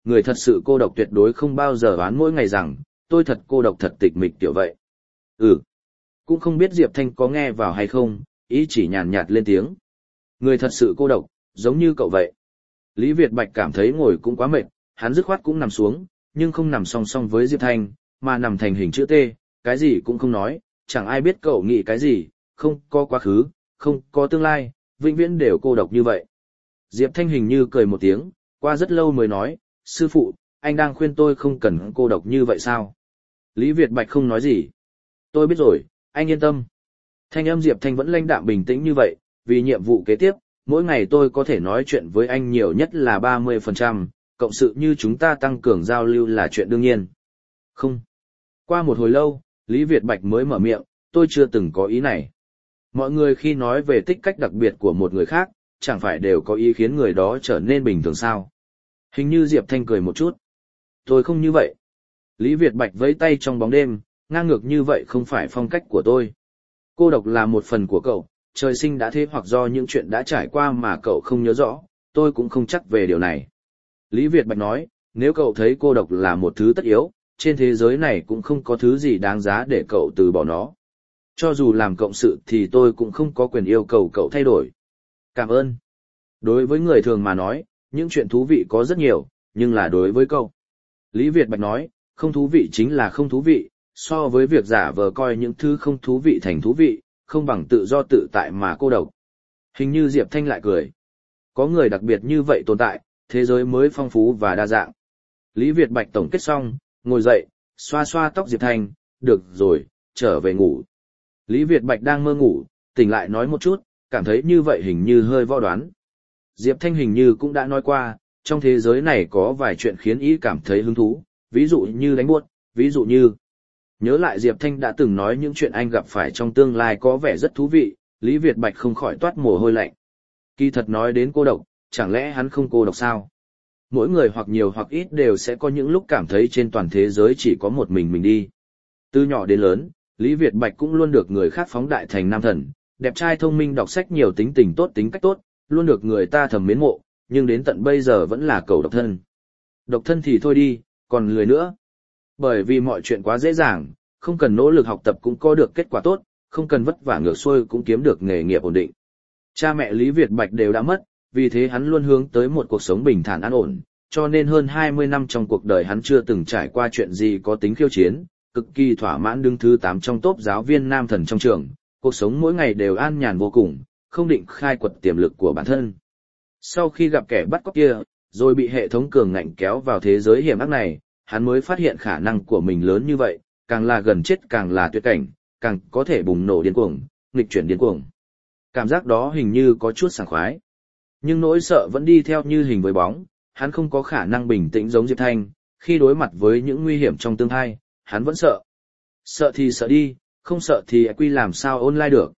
người thật sự cô độc tuyệt đối không bao giờ oán mỗi ngày rằng, tôi thật cô độc thật tịch mịch kiểu vậy. Ừ. Cũng không biết Diệp Thanh có nghe vào hay không, ý chỉ nhàn nhạt lên tiếng. Người thật sự cô độc, giống như cậu vậy. Lý Việt Bạch cảm thấy ngồi cũng quá mệt, hắn dứt khoát cũng nằm xuống, nhưng không nằm song song với Diệp Thanh, mà nằm thành hình chữ T, cái gì cũng không nói, chẳng ai biết cậu nghĩ cái gì, không có quá khứ, không có tương lai, vĩnh viễn đều cô độc như vậy. Diệp Thanh hình như cười một tiếng, qua rất lâu mới nói, sư phụ, anh đang khuyên tôi không cần cô độc như vậy sao? Lý Việt Bạch không nói gì. Tôi biết rồi, anh yên tâm. Thanh âm Diệp Thanh vẫn lãnh đạm bình tĩnh như vậy, vì nhiệm vụ kế tiếp, mỗi ngày tôi có thể nói chuyện với anh nhiều nhất là 30%, cộng sự như chúng ta tăng cường giao lưu là chuyện đương nhiên. Không. Qua một hồi lâu, Lý Việt Bạch mới mở miệng, tôi chưa từng có ý này. Mọi người khi nói về tích cách đặc biệt của một người khác, chẳng phải đều có ý khiến người đó trở nên bình thường sao? Hình như Diệp Thanh cười một chút. Tôi không như vậy. Lý Việt Bạch vẫy tay trong bóng đêm, ngang ngược như vậy không phải phong cách của tôi. Cô độc là một phần của cậu, trời sinh đã thế hoặc do những chuyện đã trải qua mà cậu không nhớ rõ, tôi cũng không chắc về điều này. Lý Việt Bạch nói, nếu cậu thấy cô độc là một thứ tất yếu, trên thế giới này cũng không có thứ gì đáng giá để cậu từ bỏ nó. Cho dù làm cộng sự thì tôi cũng không có quyền yêu cầu cậu thay đổi. Cảm ơn. Đối với người thường mà nói, những chuyện thú vị có rất nhiều, nhưng là đối với cậu. Lý Việt Bạch nói, không thú vị chính là không thú vị, so với việc giả vờ coi những thứ không thú vị thành thú vị, không bằng tự do tự tại mà cô độc. Hình như Diệp Thanh lại cười. Có người đặc biệt như vậy tồn tại, thế giới mới phong phú và đa dạng. Lý Việt Bạch tổng kết xong, ngồi dậy, xoa xoa tóc Diệp Thanh, được rồi, trở về ngủ. Lý Việt Bạch đang mơ ngủ, tỉnh lại nói một chút, cảm thấy như vậy hình như hơi võ đoán. Diệp Thanh hình như cũng đã nói qua, trong thế giới này có vài chuyện khiến ý cảm thấy hứng thú, ví dụ như đánh buốt, ví dụ như... Nhớ lại Diệp Thanh đã từng nói những chuyện anh gặp phải trong tương lai có vẻ rất thú vị, Lý Việt Bạch không khỏi toát mồ hôi lạnh. Kỳ thật nói đến cô độc, chẳng lẽ hắn không cô độc sao? Mỗi người hoặc nhiều hoặc ít đều sẽ có những lúc cảm thấy trên toàn thế giới chỉ có một mình đi. Từ nhỏ đến lớn, Lý Việt Bạch cũng luôn được người khác phóng đại thành nam thần, đẹp trai thông minh đọc sách nhiều tính tình tốt tính cách tốt, luôn được người ta thầm mến mộ, nhưng đến tận bây giờ vẫn là cẩu độc thân. Độc thân thì thôi đi, còn lười nữa. Bởi vì mọi chuyện quá dễ dàng, không cần nỗ lực học tập cũng có được kết quả tốt, không cần vất vả ngược xuôi cũng kiếm được nghề nghiệp ổn định. Cha mẹ Lý Việt Bạch đều đã mất, vì thế hắn luôn hướng tới một cuộc sống bình thản an ổn, cho nên hơn 20 năm trong cuộc đời hắn chưa từng trải qua chuyện gì có tính khiêu chiến, cực kỳ thỏa mãn đứng thứ 8 trong top giáo viên nam thần trong trường, cuộc sống mỗi ngày đều an nhàn vô cùng, không định khai quật tiềm lực của bản thân. Sau khi gặp kẻ bắt cóc kia, rồi bị hệ thống cường ngạnh kéo vào thế giới hiểm ác này, hắn mới phát hiện khả năng của mình lớn như vậy, càng là gần chết càng là tuyệt cảnh, càng có thể bùng nổ điên cuồng, nghịch chuyển điên cuồng. Cảm giác đó hình như có chút sảng khoái. Nhưng nỗi sợ vẫn đi theo như hình với bóng, hắn không có khả năng bình tĩnh giống Diệp Thanh, khi đối mặt với những nguy hiểm trong tương lai, hắn vẫn sợ. Sợ thì sợ đi, không sợ thì quy làm sao online được.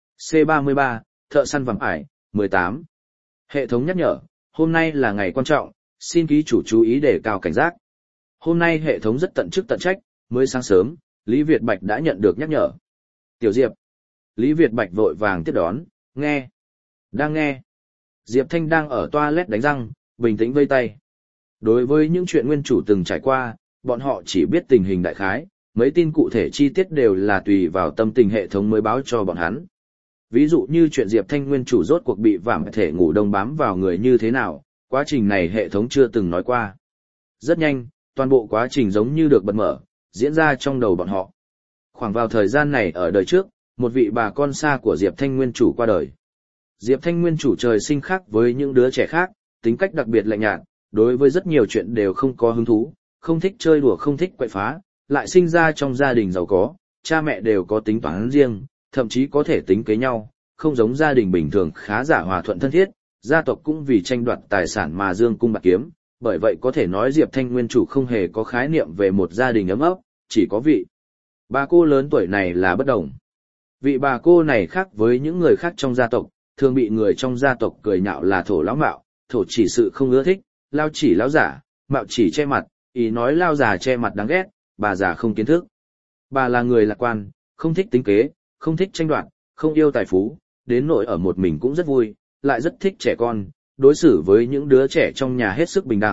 C33, thợ săn vàng ải, 18. Hệ thống nhắc nhở, hôm nay là ngày quan trọng, xin ký chủ chú ý để cao cảnh giác. Hôm nay hệ thống rất tận chức tận trách, mới sáng sớm, Lý Việt Bạch đã nhận được nhắc nhở. Tiểu Diệp. Lý Việt Bạch vội vàng tiếp đón, nghe. Đang nghe. Diệp Thanh đang ở toilet đánh răng, bình tĩnh vây tay. Đối với những chuyện nguyên chủ từng trải qua, bọn họ chỉ biết tình hình đại khái, mấy tin cụ thể chi tiết đều là tùy vào tâm tình hệ thống mới báo cho bọn hắn. Ví dụ như chuyện Diệp Thanh nguyên chủ rốt cuộc bị vạm thể ngủ đông bám vào người như thế nào, quá trình này hệ thống chưa từng nói qua. Rất nhanh, toàn bộ quá trình giống như được bật mở, diễn ra trong đầu bọn họ. Khoảng vào thời gian này ở đời trước, một vị bà con xa của Diệp Thanh nguyên chủ qua đời. Diệp Thanh nguyên chủ trời sinh khác với những đứa trẻ khác, tính cách đặc biệt lạnh nhạt, đối với rất nhiều chuyện đều không có hứng thú, không thích chơi đùa không thích quậy phá, lại sinh ra trong gia đình giàu có, cha mẹ đều có tính toán riêng, thậm chí có thể tính kế nhau, không giống gia đình bình thường khá giả hòa thuận thân thiết, gia tộc cũng vì tranh đoạt tài sản mà dương cung bạc kiếm, bởi vậy có thể nói Diệp Thanh nguyên chủ không hề có khái niệm về một gia đình ấm ấp, chỉ có vị bà cô lớn tuổi này là bất đồng. Vị bà cô này khác với những người khác trong gia tộc, thường bị người trong gia tộc cười nhạo là thổ lão mạo, thổ chỉ sự không ưa thích, lao chỉ lão giả, mạo chỉ che mặt, ý nói lao già che mặt đáng ghét, bà già không kiến thức. Bà là người lạc quan, không thích tính kế, không thích tranh đoạt, không yêu tài phú, đến nỗi ở một mình cũng rất vui, lại rất thích trẻ con, đối xử với những đứa trẻ trong nhà hết sức bình đẳng,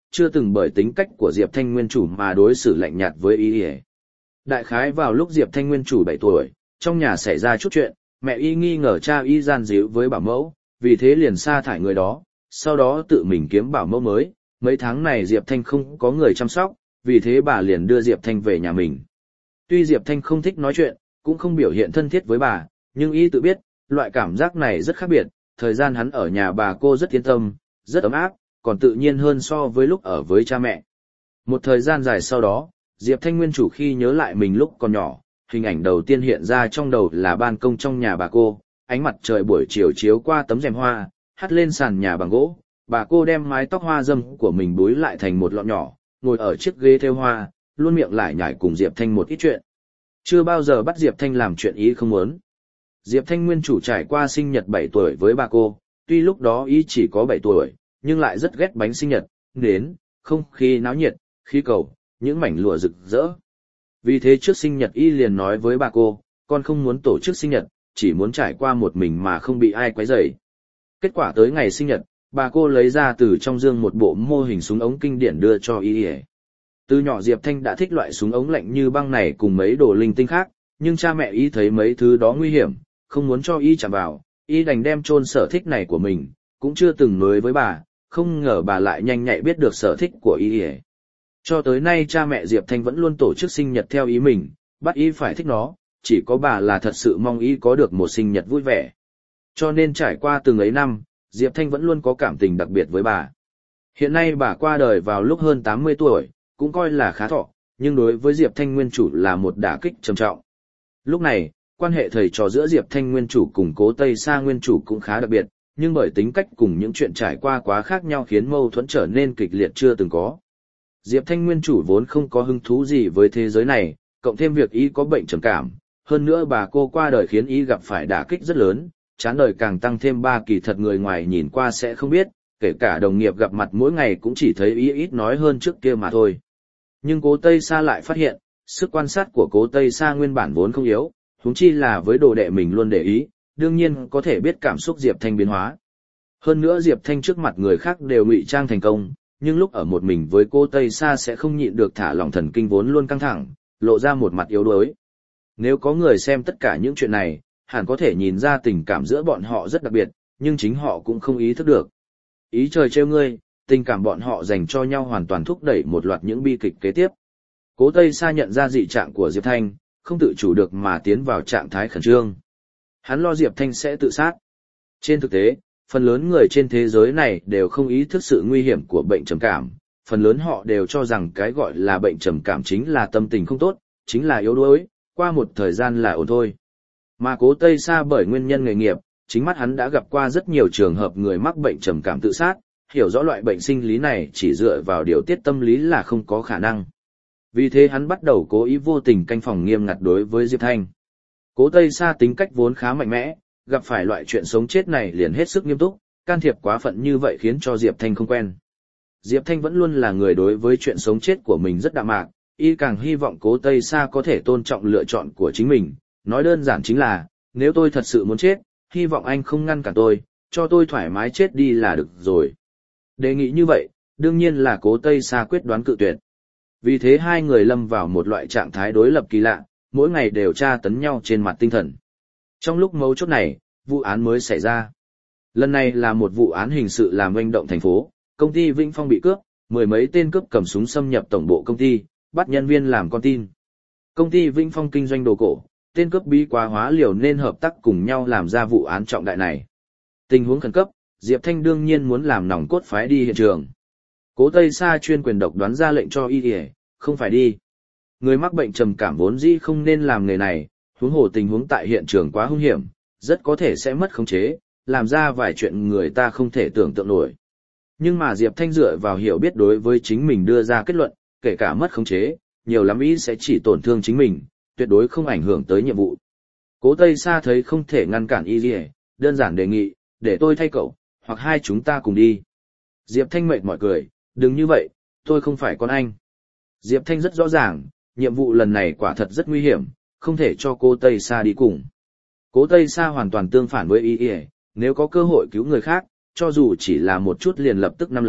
chưa từng bởi tính cách của Diệp Thanh nguyên chủ mà đối xử lạnh nhạt với y. Đại khái vào lúc Diệp Thanh nguyên chủ 7 tuổi, trong nhà xảy ra chút chuyện, mẹ y nghi ngờ cha y gian díu với bảo mẫu, vì thế liền sa thải người đó, sau đó tự mình kiếm bảo mẫu mới. Mấy tháng này Diệp Thanh không có người chăm sóc, vì thế bà liền đưa Diệp Thanh về nhà mình. Tuy Diệp Thanh không thích nói chuyện, cũng không biểu hiện thân thiết với bà, nhưng y tự biết, loại cảm giác này rất khác biệt, thời gian hắn ở nhà bà cô rất yên tâm, rất ấm áp, còn tự nhiên hơn so với lúc ở với cha mẹ. Một thời gian dài sau đó, Diệp Thanh nguyên chủ khi nhớ lại mình lúc còn nhỏ, hình ảnh đầu tiên hiện ra trong đầu là ban công trong nhà bà cô, ánh mặt trời buổi chiều chiếu qua tấm rèm hoa, hắt lên sàn nhà bằng gỗ, bà cô đem mái tóc hoa râm của mình búi lại thành một lọn nhỏ, ngồi ở chiếc ghế thêu hoa, luôn miệng lải nhải cùng Diệp Thanh một ít chuyện. Chưa bao giờ bắt Diệp Thanh làm chuyện ý không muốn. Diệp Thanh nguyên chủ trải qua sinh nhật 7 tuổi với bà cô, tuy lúc đó y chỉ có 7 tuổi, nhưng lại rất ghét bánh sinh nhật, nến, không khí náo nhiệt, khí cầu, những mảnh lụa rực rỡ. Vì thế trước sinh nhật y liền nói với bà cô, con không muốn tổ chức sinh nhật, chỉ muốn trải qua một mình mà không bị ai quấy rầy. Kết quả tới ngày sinh nhật, bà cô lấy ra từ trong dương một bộ mô hình súng ống kinh điển đưa cho y. Từ nhỏ Diệp Thanh đã thích loại súng ống lạnh như băng này cùng mấy đồ linh tinh khác, nhưng cha mẹ y thấy mấy thứ đó nguy hiểm, không muốn cho y chạm vào, y đành đem chôn sở thích này của mình, cũng chưa từng nói với bà, không ngờ bà lại nhanh nhạy biết được sở thích của y. Cho tới nay cha mẹ Diệp Thanh vẫn luôn tổ chức sinh nhật theo ý mình, bắt y phải thích nó, chỉ có bà là thật sự mong y có được một sinh nhật vui vẻ. Cho nên trải qua từng ấy năm, Diệp Thanh vẫn luôn có cảm tình đặc biệt với bà. Hiện nay bà qua đời vào lúc hơn 80 tuổi, cũng coi là khá thọ, nhưng đối với Diệp Thanh nguyên chủ là một đả kích trầm trọng. Lúc này, quan hệ thầy trò giữa Diệp Thanh nguyên chủ cùng Cố Tây Sa nguyên chủ cũng khá đặc biệt, nhưng bởi tính cách cùng những chuyện trải qua quá khác nhau khiến mâu thuẫn trở nên kịch liệt chưa từng có. Diệp Thanh nguyên chủ vốn không có hứng thú gì với thế giới này, cộng thêm việc y có bệnh trầm cảm, hơn nữa bà cô qua đời khiến y gặp phải đả kích rất lớn, chán đời càng tăng thêm ba kỳ thật người ngoài nhìn qua sẽ không biết, kể cả đồng nghiệp gặp mặt mỗi ngày cũng chỉ thấy y ít nói hơn trước kia mà thôi. Nhưng Cố Tây Sa lại phát hiện, sức quan sát của Cố Tây Sa nguyên bản vốn không yếu, huống chi là với đồ đệ mình luôn để ý, đương nhiên có thể biết cảm xúc Diệp Thanh biến hóa. Hơn nữa Diệp Thanh trước mặt người khác đều ngụy trang thành công, nhưng lúc ở một mình với Cố Tây Sa sẽ không nhịn được thả lỏng thần kinh vốn luôn căng thẳng, lộ ra một mặt yếu đuối. Nếu có người xem tất cả những chuyện này, hẳn có thể nhìn ra tình cảm giữa bọn họ rất đặc biệt, nhưng chính họ cũng không ý thức được. Ý trời trêu ngươi, tình cảm bọn họ dành cho nhau hoàn toàn thúc đẩy một loạt những bi kịch kế tiếp. Cố Tây Sa nhận ra dị trạng của Diệp Thanh, không tự chủ được mà tiến vào trạng thái khẩn trương. Hắn lo Diệp Thanh sẽ tự sát. Trên thực tế, phần lớn người trên thế giới này đều không ý thức sự nguy hiểm của bệnh trầm cảm, phần lớn họ đều cho rằng cái gọi là bệnh trầm cảm chính là tâm tình không tốt, chính là yếu đuối, qua một thời gian là ổn thôi. Mà Cố Tây Sa bởi nguyên nhân nghề nghiệp, chính mắt hắn đã gặp qua rất nhiều trường hợp người mắc bệnh trầm cảm tự sát, hiểu rõ loại bệnh sinh lý này chỉ dựa vào điều tiết tâm lý là không có khả năng. Vì thế hắn bắt đầu cố ý vô tình canh phòng nghiêm ngặt đối với Diệp Thanh. Cố Tây Sa tính cách vốn khá mạnh mẽ, gặp phải loại chuyện sống chết này liền hết sức nghiêm túc, can thiệp quá phận như vậy khiến cho Diệp Thanh không quen. Diệp Thanh vẫn luôn là người đối với chuyện sống chết của mình rất đạm mạc, y càng hy vọng Cố Tây Sa có thể tôn trọng lựa chọn của chính mình, nói đơn giản chính là, nếu tôi thật sự muốn chết, hy vọng anh không ngăn cản tôi, cho tôi thoải mái chết đi là được rồi. Đề nghị như vậy, đương nhiên là Cố Tây Sa quyết đoán cự tuyệt. Vì thế hai người lâm vào một loại trạng thái đối lập kỳ lạ, mỗi ngày đều tra tấn nhau trên mặt tinh thần. Trong lúc mấu chốt này, vụ án mới xảy ra. Lần này là một vụ án hình sự làm oanh động thành phố, công ty Vĩnh Phong bị cướp, mười mấy tên cướp cầm súng xâm nhập tổng bộ công ty, bắt nhân viên làm con tin. Công ty Vĩnh Phong kinh doanh đồ cổ, tên cướp bí quá hóa liều nên hợp tác cùng nhau làm ra vụ án trọng đại này. Tình huống khẩn cấp, Diệp Thanh đương nhiên muốn làm nòng cốt phái đi hiện trường. Cố Tây Sa chuyên quyền độc đoán ra lệnh cho y, không phải đi. Người mắc bệnh trầm cảm vốn dĩ không nên làm nghề này, huống hồ tình huống tại hiện trường quá hung hiểm, rất có thể sẽ mất khống chế, làm ra vài chuyện người ta không thể tưởng tượng nổi. Nhưng mà Diệp Thanh dựa vào hiểu biết đối với chính mình đưa ra kết luận, kể cả mất khống chế, nhiều lắm ý sẽ chỉ tổn thương chính mình, tuyệt đối không ảnh hưởng tới nhiệm vụ. Cố Tây Sa thấy không thể ngăn cản y, đơn giản đề nghị, để tôi thay cậu, hoặc hai chúng ta cùng đi. Diệp Thanh mệt mỏi cười, đừng như vậy, tôi không phải con anh. Diệp Thanh rất rõ ràng, nhiệm vụ lần này quả thật rất nguy hiểm, không thể cho cô Tây Sa đi cùng. Cố Tây Sa hoàn toàn tương phản với y, nếu có cơ hội cứu người khác, cho dù chỉ là một chút liền lập tức nắm lấy,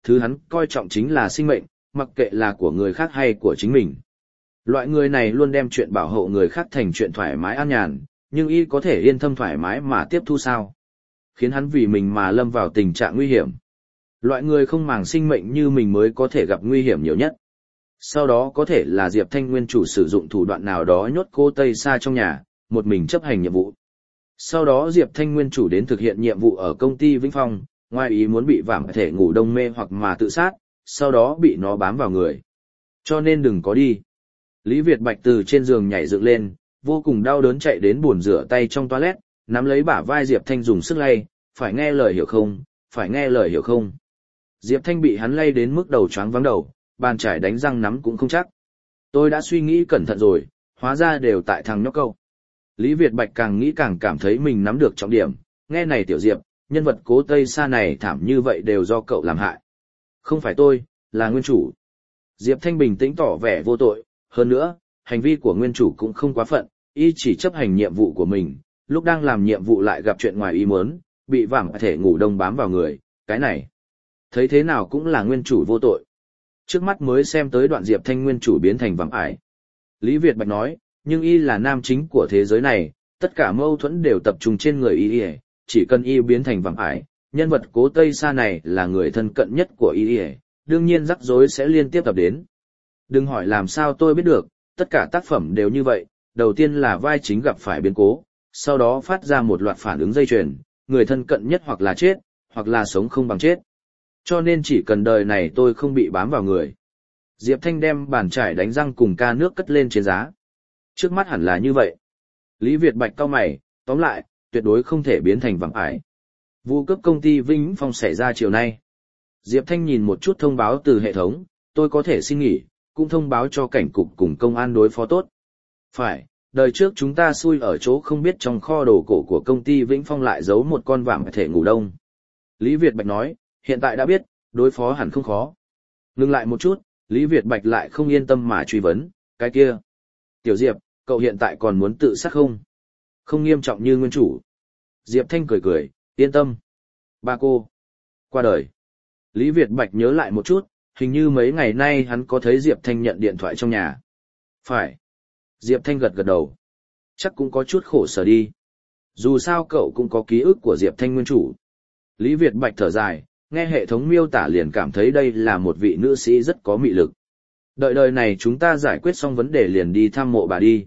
thứ hắn coi trọng chính là sinh mệnh, mặc kệ là của người khác hay của chính mình. Loại người này luôn đem chuyện bảo hộ người khác thành chuyện thoải mái an nhàn, nhưng y có thể yên tâm thoải mái mà tiếp thu sao? Khiến hắn vì mình mà lâm vào tình trạng nguy hiểm. Loại người không màng sinh mệnh như mình mới có thể gặp nguy hiểm nhiều nhất. Sau đó có thể là Diệp Thanh nguyên chủ sử dụng thủ đoạn nào đó nhốt cô Tây Sa trong nhà, một mình chấp hành nhiệm vụ. Sau đó Diệp Thanh nguyên chủ đến thực hiện nhiệm vụ ở công ty Vĩnh Phong, ngoài ý muốn bị vạm thể ngủ đông mê hoặc mà tự sát, sau đó bị nó bám vào người. Cho nên đừng có đi. Lý Việt Bạch từ trên giường nhảy dựng lên, vô cùng đau đớn chạy đến bồn rửa tay trong toilet, nắm lấy bả vai Diệp Thanh dùng sức lay, phải nghe lời hiểu không, phải nghe lời hiểu không. Diệp Thanh bị hắn lay đến mức đầu choáng váng đầu, bàn chải đánh răng nắm cũng không chắc. Tôi đã suy nghĩ cẩn thận rồi, hóa ra đều tại thằng nhóc câu. Lý Việt Bạch càng nghĩ càng cảm thấy mình nắm được trọng điểm, nghe này Tiểu Diệp, nhân vật Cố Tây Sa này thảm như vậy đều do cậu làm hại. Không phải tôi, là nguyên chủ. Diệp Thanh bình tĩnh tỏ vẻ vô tội, hơn nữa, hành vi của nguyên chủ cũng không quá phận, y chỉ chấp hành nhiệm vụ của mình, lúc đang làm nhiệm vụ lại gặp chuyện ngoài ý muốn, bị vạm thể ngủ đông bám vào người, cái này. Thấy thế nào cũng là nguyên chủ vô tội. Trước mắt mới xem tới đoạn Diệp Thanh nguyên chủ biến thành vạm ải. Lý Việt Bạch nói, nhưng y là nam chính của thế giới này, tất cả mâu thuẫn đều tập trung trên người y, chỉ cần y biến thành vạm ải, nhân vật Cố Tây Sa này là người thân cận nhất của y, đương nhiên rắc rối sẽ liên tiếp tập đến. Đừng hỏi làm sao tôi biết được, tất cả tác phẩm đều như vậy, đầu tiên là vai chính gặp phải biến cố, sau đó phát ra một loạt phản ứng dây chuyền, người thân cận nhất hoặc là chết, hoặc là sống không bằng chết. Cho nên chỉ cần đời này tôi không bị bám vào người. Diệp Thanh đem bàn chải đánh răng cùng ca nước cất lên trên giá. Trước mắt hẳn là như vậy. Lý Việt Bạch cau mày, tóm lại, tuyệt đối không thể biến thành vạm ải. Vụ cướp công ty Vĩnh Phong xảy ra chiều nay. Diệp Thanh nhìn một chút thông báo từ hệ thống, tôi có thể xin nghỉ, cũng thông báo cho cảnh cục cùng công an đối phó tốt. Phải, đời trước chúng ta xui ở chỗ không biết trong kho đồ cổ của công ty Vĩnh Phong lại giấu một con vạm thể ngủ đông. Lý Việt Bạch nói, hiện tại đã biết, đối phó hẳn không khó. Ngừng lại một chút, Lý Việt Bạch lại không yên tâm mà truy vấn, cái kia. Tiểu Diệp, cậu hiện tại còn muốn tự sát không? Không nghiêm trọng như nguyên chủ. Diệp Thanh cười cười, yên tâm. Ba cô. Qua đời. Lý Việt Bạch nhớ lại một chút, hình như mấy ngày nay hắn có thấy Diệp Thanh nhận điện thoại trong nhà. Phải. Diệp Thanh gật gật đầu. Chắc cũng có chút khổ sở đi. Dù sao cậu cũng có ký ức của Diệp Thanh nguyên chủ. Lý Việt Bạch thở dài, nghe hệ thống miêu tả liền cảm thấy đây là một vị nữ sĩ rất có mị lực. Đợi đời này chúng ta giải quyết xong vấn đề liền đi thăm mộ bà đi.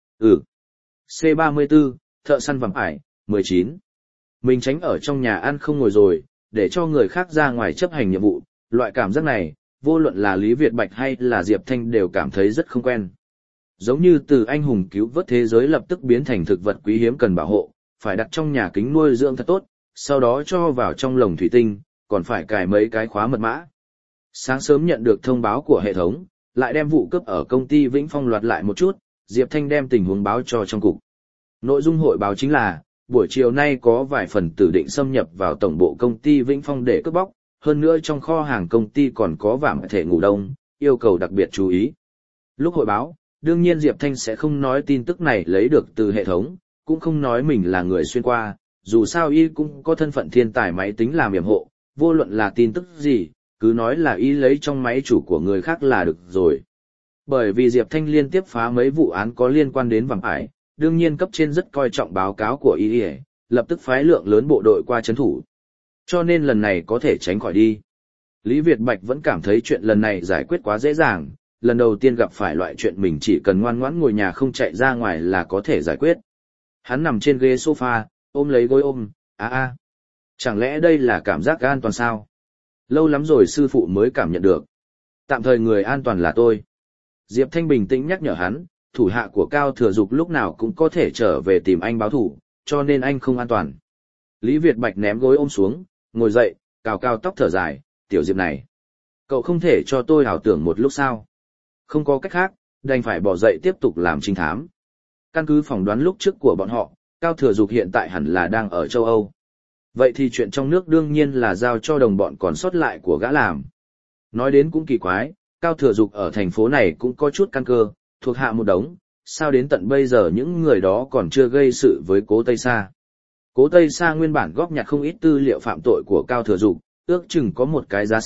C34, thợ săn vạm ải, 19. Mình tránh ở trong nhà ăn không ngồi rồi, để cho người khác ra ngoài chấp hành nhiệm vụ, loại cảm giác này, vô luận là Lý Việt Bạch hay là Diệp Thanh đều cảm thấy rất không quen. Giống như từ anh hùng cứu vớt thế giới lập tức biến thành thực vật quý hiếm cần bảo hộ, phải đặt trong nhà kính nuôi dưỡng thật tốt, sau đó cho vào trong lồng thủy tinh, còn phải cài mấy cái khóa mật mã. Sáng sớm nhận được thông báo của hệ thống, lại đem vụ cướp ở công ty Vĩnh Phong loạt lại một chút, Diệp Thanh đem tình huống báo cho trong cục. Nội dung hội báo chính là, buổi chiều nay có vài phần tử định xâm nhập vào tổng bộ công ty Vĩnh Phong để cướp bóc, hơn nữa trong kho hàng công ty còn có vạm thể ngủ đông, yêu cầu đặc biệt chú ý. Lúc hội báo, đương nhiên Diệp Thanh sẽ không nói tin tức này lấy được từ hệ thống, cũng không nói mình là người xuyên qua, dù sao y cũng có thân phận thiên tài máy tính làm yểm hộ, vô luận là tin tức gì, cứ nói là y lấy trong máy chủ của người khác là được rồi. Bởi vì Diệp Thanh liên tiếp phá mấy vụ án có liên quan đến vạm ải, đương nhiên cấp trên rất coi trọng báo cáo của y, lập tức phái lượng lớn bộ đội qua chấn thủ. Cho nên lần này có thể tránh khỏi đi. Lý Việt Bạch vẫn cảm thấy chuyện lần này giải quyết quá dễ dàng, lần đầu tiên gặp phải loại chuyện mình chỉ cần ngoan ngoãn ngồi nhà không chạy ra ngoài là có thể giải quyết. Hắn nằm trên ghế sofa, ôm lấy gối ôm, chẳng lẽ đây là cảm giác an toàn sao? Lâu lắm rồi sư phụ mới cảm nhận được. Tạm thời người an toàn là tôi. Diệp Thanh bình tĩnh nhắc nhở hắn, thủ hạ của Cao Thừa Dục lúc nào cũng có thể trở về tìm anh báo thủ, cho nên anh không an toàn. Lý Việt Bạch ném gối ôm xuống, ngồi dậy, cào cào tóc thở dài, Tiểu Diệp này. Cậu không thể cho tôi ảo tưởng một lúc sao? Không có cách khác, đành phải bỏ dậy tiếp tục làm trinh thám. Căn cứ phỏng đoán lúc trước của bọn họ, Cao Thừa Dục hiện tại hẳn là đang ở châu Âu. Vậy thì chuyện trong nước đương nhiên là giao cho đồng bọn còn sót lại của gã làm. Nói đến cũng kỳ quái, Cao Thừa Dục ở thành phố này cũng có chút căn cơ, thuộc hạ một đống, sao đến tận bây giờ những người đó còn chưa gây sự với Cố Tây Sa. Cố Tây Sa nguyên bản góp nhặt không ít tư liệu phạm tội của Cao Thừa Dục, ước chừng có một cái giá sách,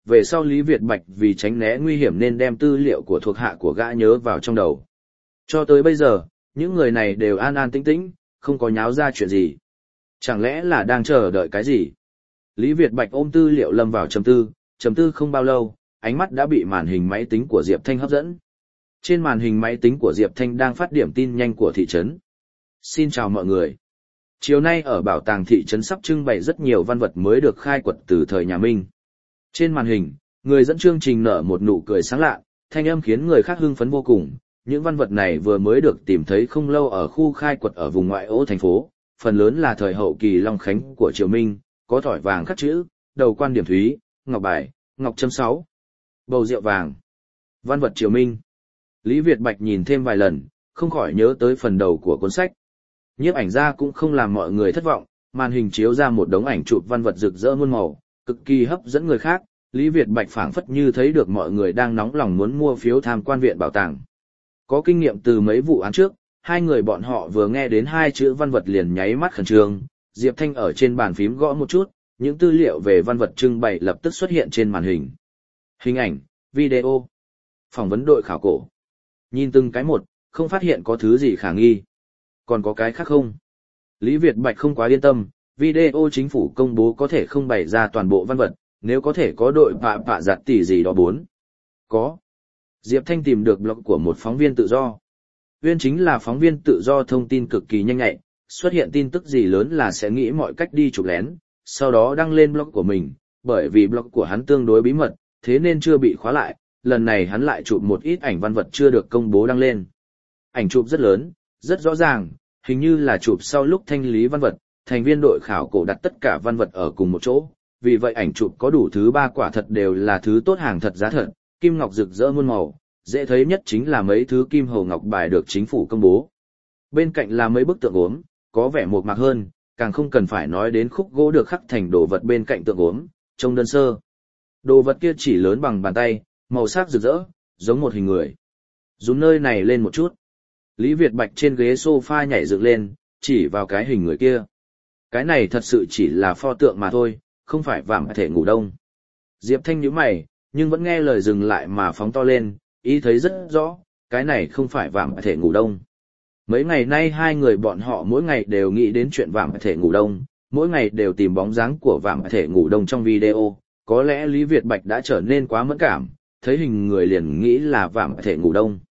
về sau Lý Việt Bạch vì tránh né nguy hiểm nên đem tư liệu của thuộc hạ của gã nhớ vào trong đầu. Cho tới bây giờ, những người này đều an an tĩnh tĩnh, không có nháo ra chuyện gì. Chẳng lẽ là đang chờ đợi cái gì? Lý Việt Bạch ôm tư liệu lâm vào trầm tư không bao lâu, ánh mắt đã bị màn hình máy tính của Diệp Thanh hấp dẫn. Trên màn hình máy tính của Diệp Thanh đang phát điểm tin nhanh của thị trấn. Xin chào mọi người. Chiều nay ở bảo tàng thị trấn sắp trưng bày rất nhiều văn vật mới được khai quật từ thời nhà Minh. Trên màn hình, người dẫn chương trình nở một nụ cười sáng lạ, thanh âm khiến người khác hưng phấn vô cùng. Những văn vật này vừa mới được tìm thấy không lâu ở khu khai quật ở vùng ngoại ô thành phố, phần lớn là thời hậu kỳ Long Khánh của Triều Minh, có thỏi vàng khắc chữ, đầu quan điểm thúy, ngọc bài, ngọc châm 6, bầu rượu vàng. Văn vật Triều Minh. Lý Việt Bạch nhìn thêm vài lần, không khỏi nhớ tới phần đầu của cuốn sách. Nhiếp ảnh gia cũng không làm mọi người thất vọng, màn hình chiếu ra một đống ảnh chụp văn vật rực rỡ muôn màu, cực kỳ hấp dẫn người khác. Lý Việt Bạch phảng phất như thấy được mọi người đang nóng lòng muốn mua phiếu tham quan viện bảo tàng. Có kinh nghiệm từ mấy vụ án trước, hai người bọn họ vừa nghe đến hai chữ văn vật liền nháy mắt khẩn trương. Diệp Thanh ở trên bàn phím gõ một chút, những tư liệu về văn vật trưng bày lập tức xuất hiện trên màn hình. Hình ảnh, video, phỏng vấn đội khảo cổ. Nhìn từng cái một, không phát hiện có thứ gì khả nghi. Còn có cái khác không? Lý Việt Bạch không quá yên tâm, video chính phủ công bố có thể không bày ra toàn bộ văn vật, nếu có thể có đội bạ giặt tỷ gì đó bốn. Có. Diệp Thanh tìm được blog của một phóng viên tự do. Viên chính là phóng viên tự do thông tin cực kỳ nhanh nhạy, xuất hiện tin tức gì lớn là sẽ nghĩ mọi cách đi chụp lén, sau đó đăng lên blog của mình, bởi vì blog của hắn tương đối bí mật, thế nên chưa bị khóa lại, lần này hắn lại chụp một ít ảnh văn vật chưa được công bố đăng lên. Ảnh chụp rất lớn, rất rõ ràng, hình như là chụp sau lúc thanh lý văn vật, thành viên đội khảo cổ đặt tất cả văn vật ở cùng một chỗ, vì vậy ảnh chụp có đủ thứ ba quả thật đều là thứ tốt hàng thật giá thật, kim ngọc rực rỡ muôn màu, dễ thấy nhất chính là mấy thứ kim hầu ngọc bài được chính phủ công bố. Bên cạnh là mấy bức tượng gốm, có vẻ mộc mạc hơn, càng không cần phải nói đến khúc gỗ được khắc thành đồ vật bên cạnh tượng gốm, trông đơn sơ. Đồ vật kia chỉ lớn bằng bàn tay, màu sắc rực rỡ, giống một hình người. Dùng nơi này lên một chút. Lý Việt Bạch trên ghế sofa nhảy dựng lên, chỉ vào cái hình người kia. Cái này thật sự chỉ là pho tượng mà thôi, không phải vạm thể ngủ đông. Diệp Thanh nhíu mày, nhưng vẫn nghe lời dừng lại mà phóng to lên, ý thấy rất rõ, cái này không phải vạm thể ngủ đông. Mấy ngày nay hai người bọn họ mỗi ngày đều nghĩ đến chuyện vạm thể ngủ đông, mỗi ngày đều tìm bóng dáng của vạm thể ngủ đông trong video, có lẽ Lý Việt Bạch đã trở nên quá mẫn cảm, thấy hình người liền nghĩ là vạm thể ngủ đông.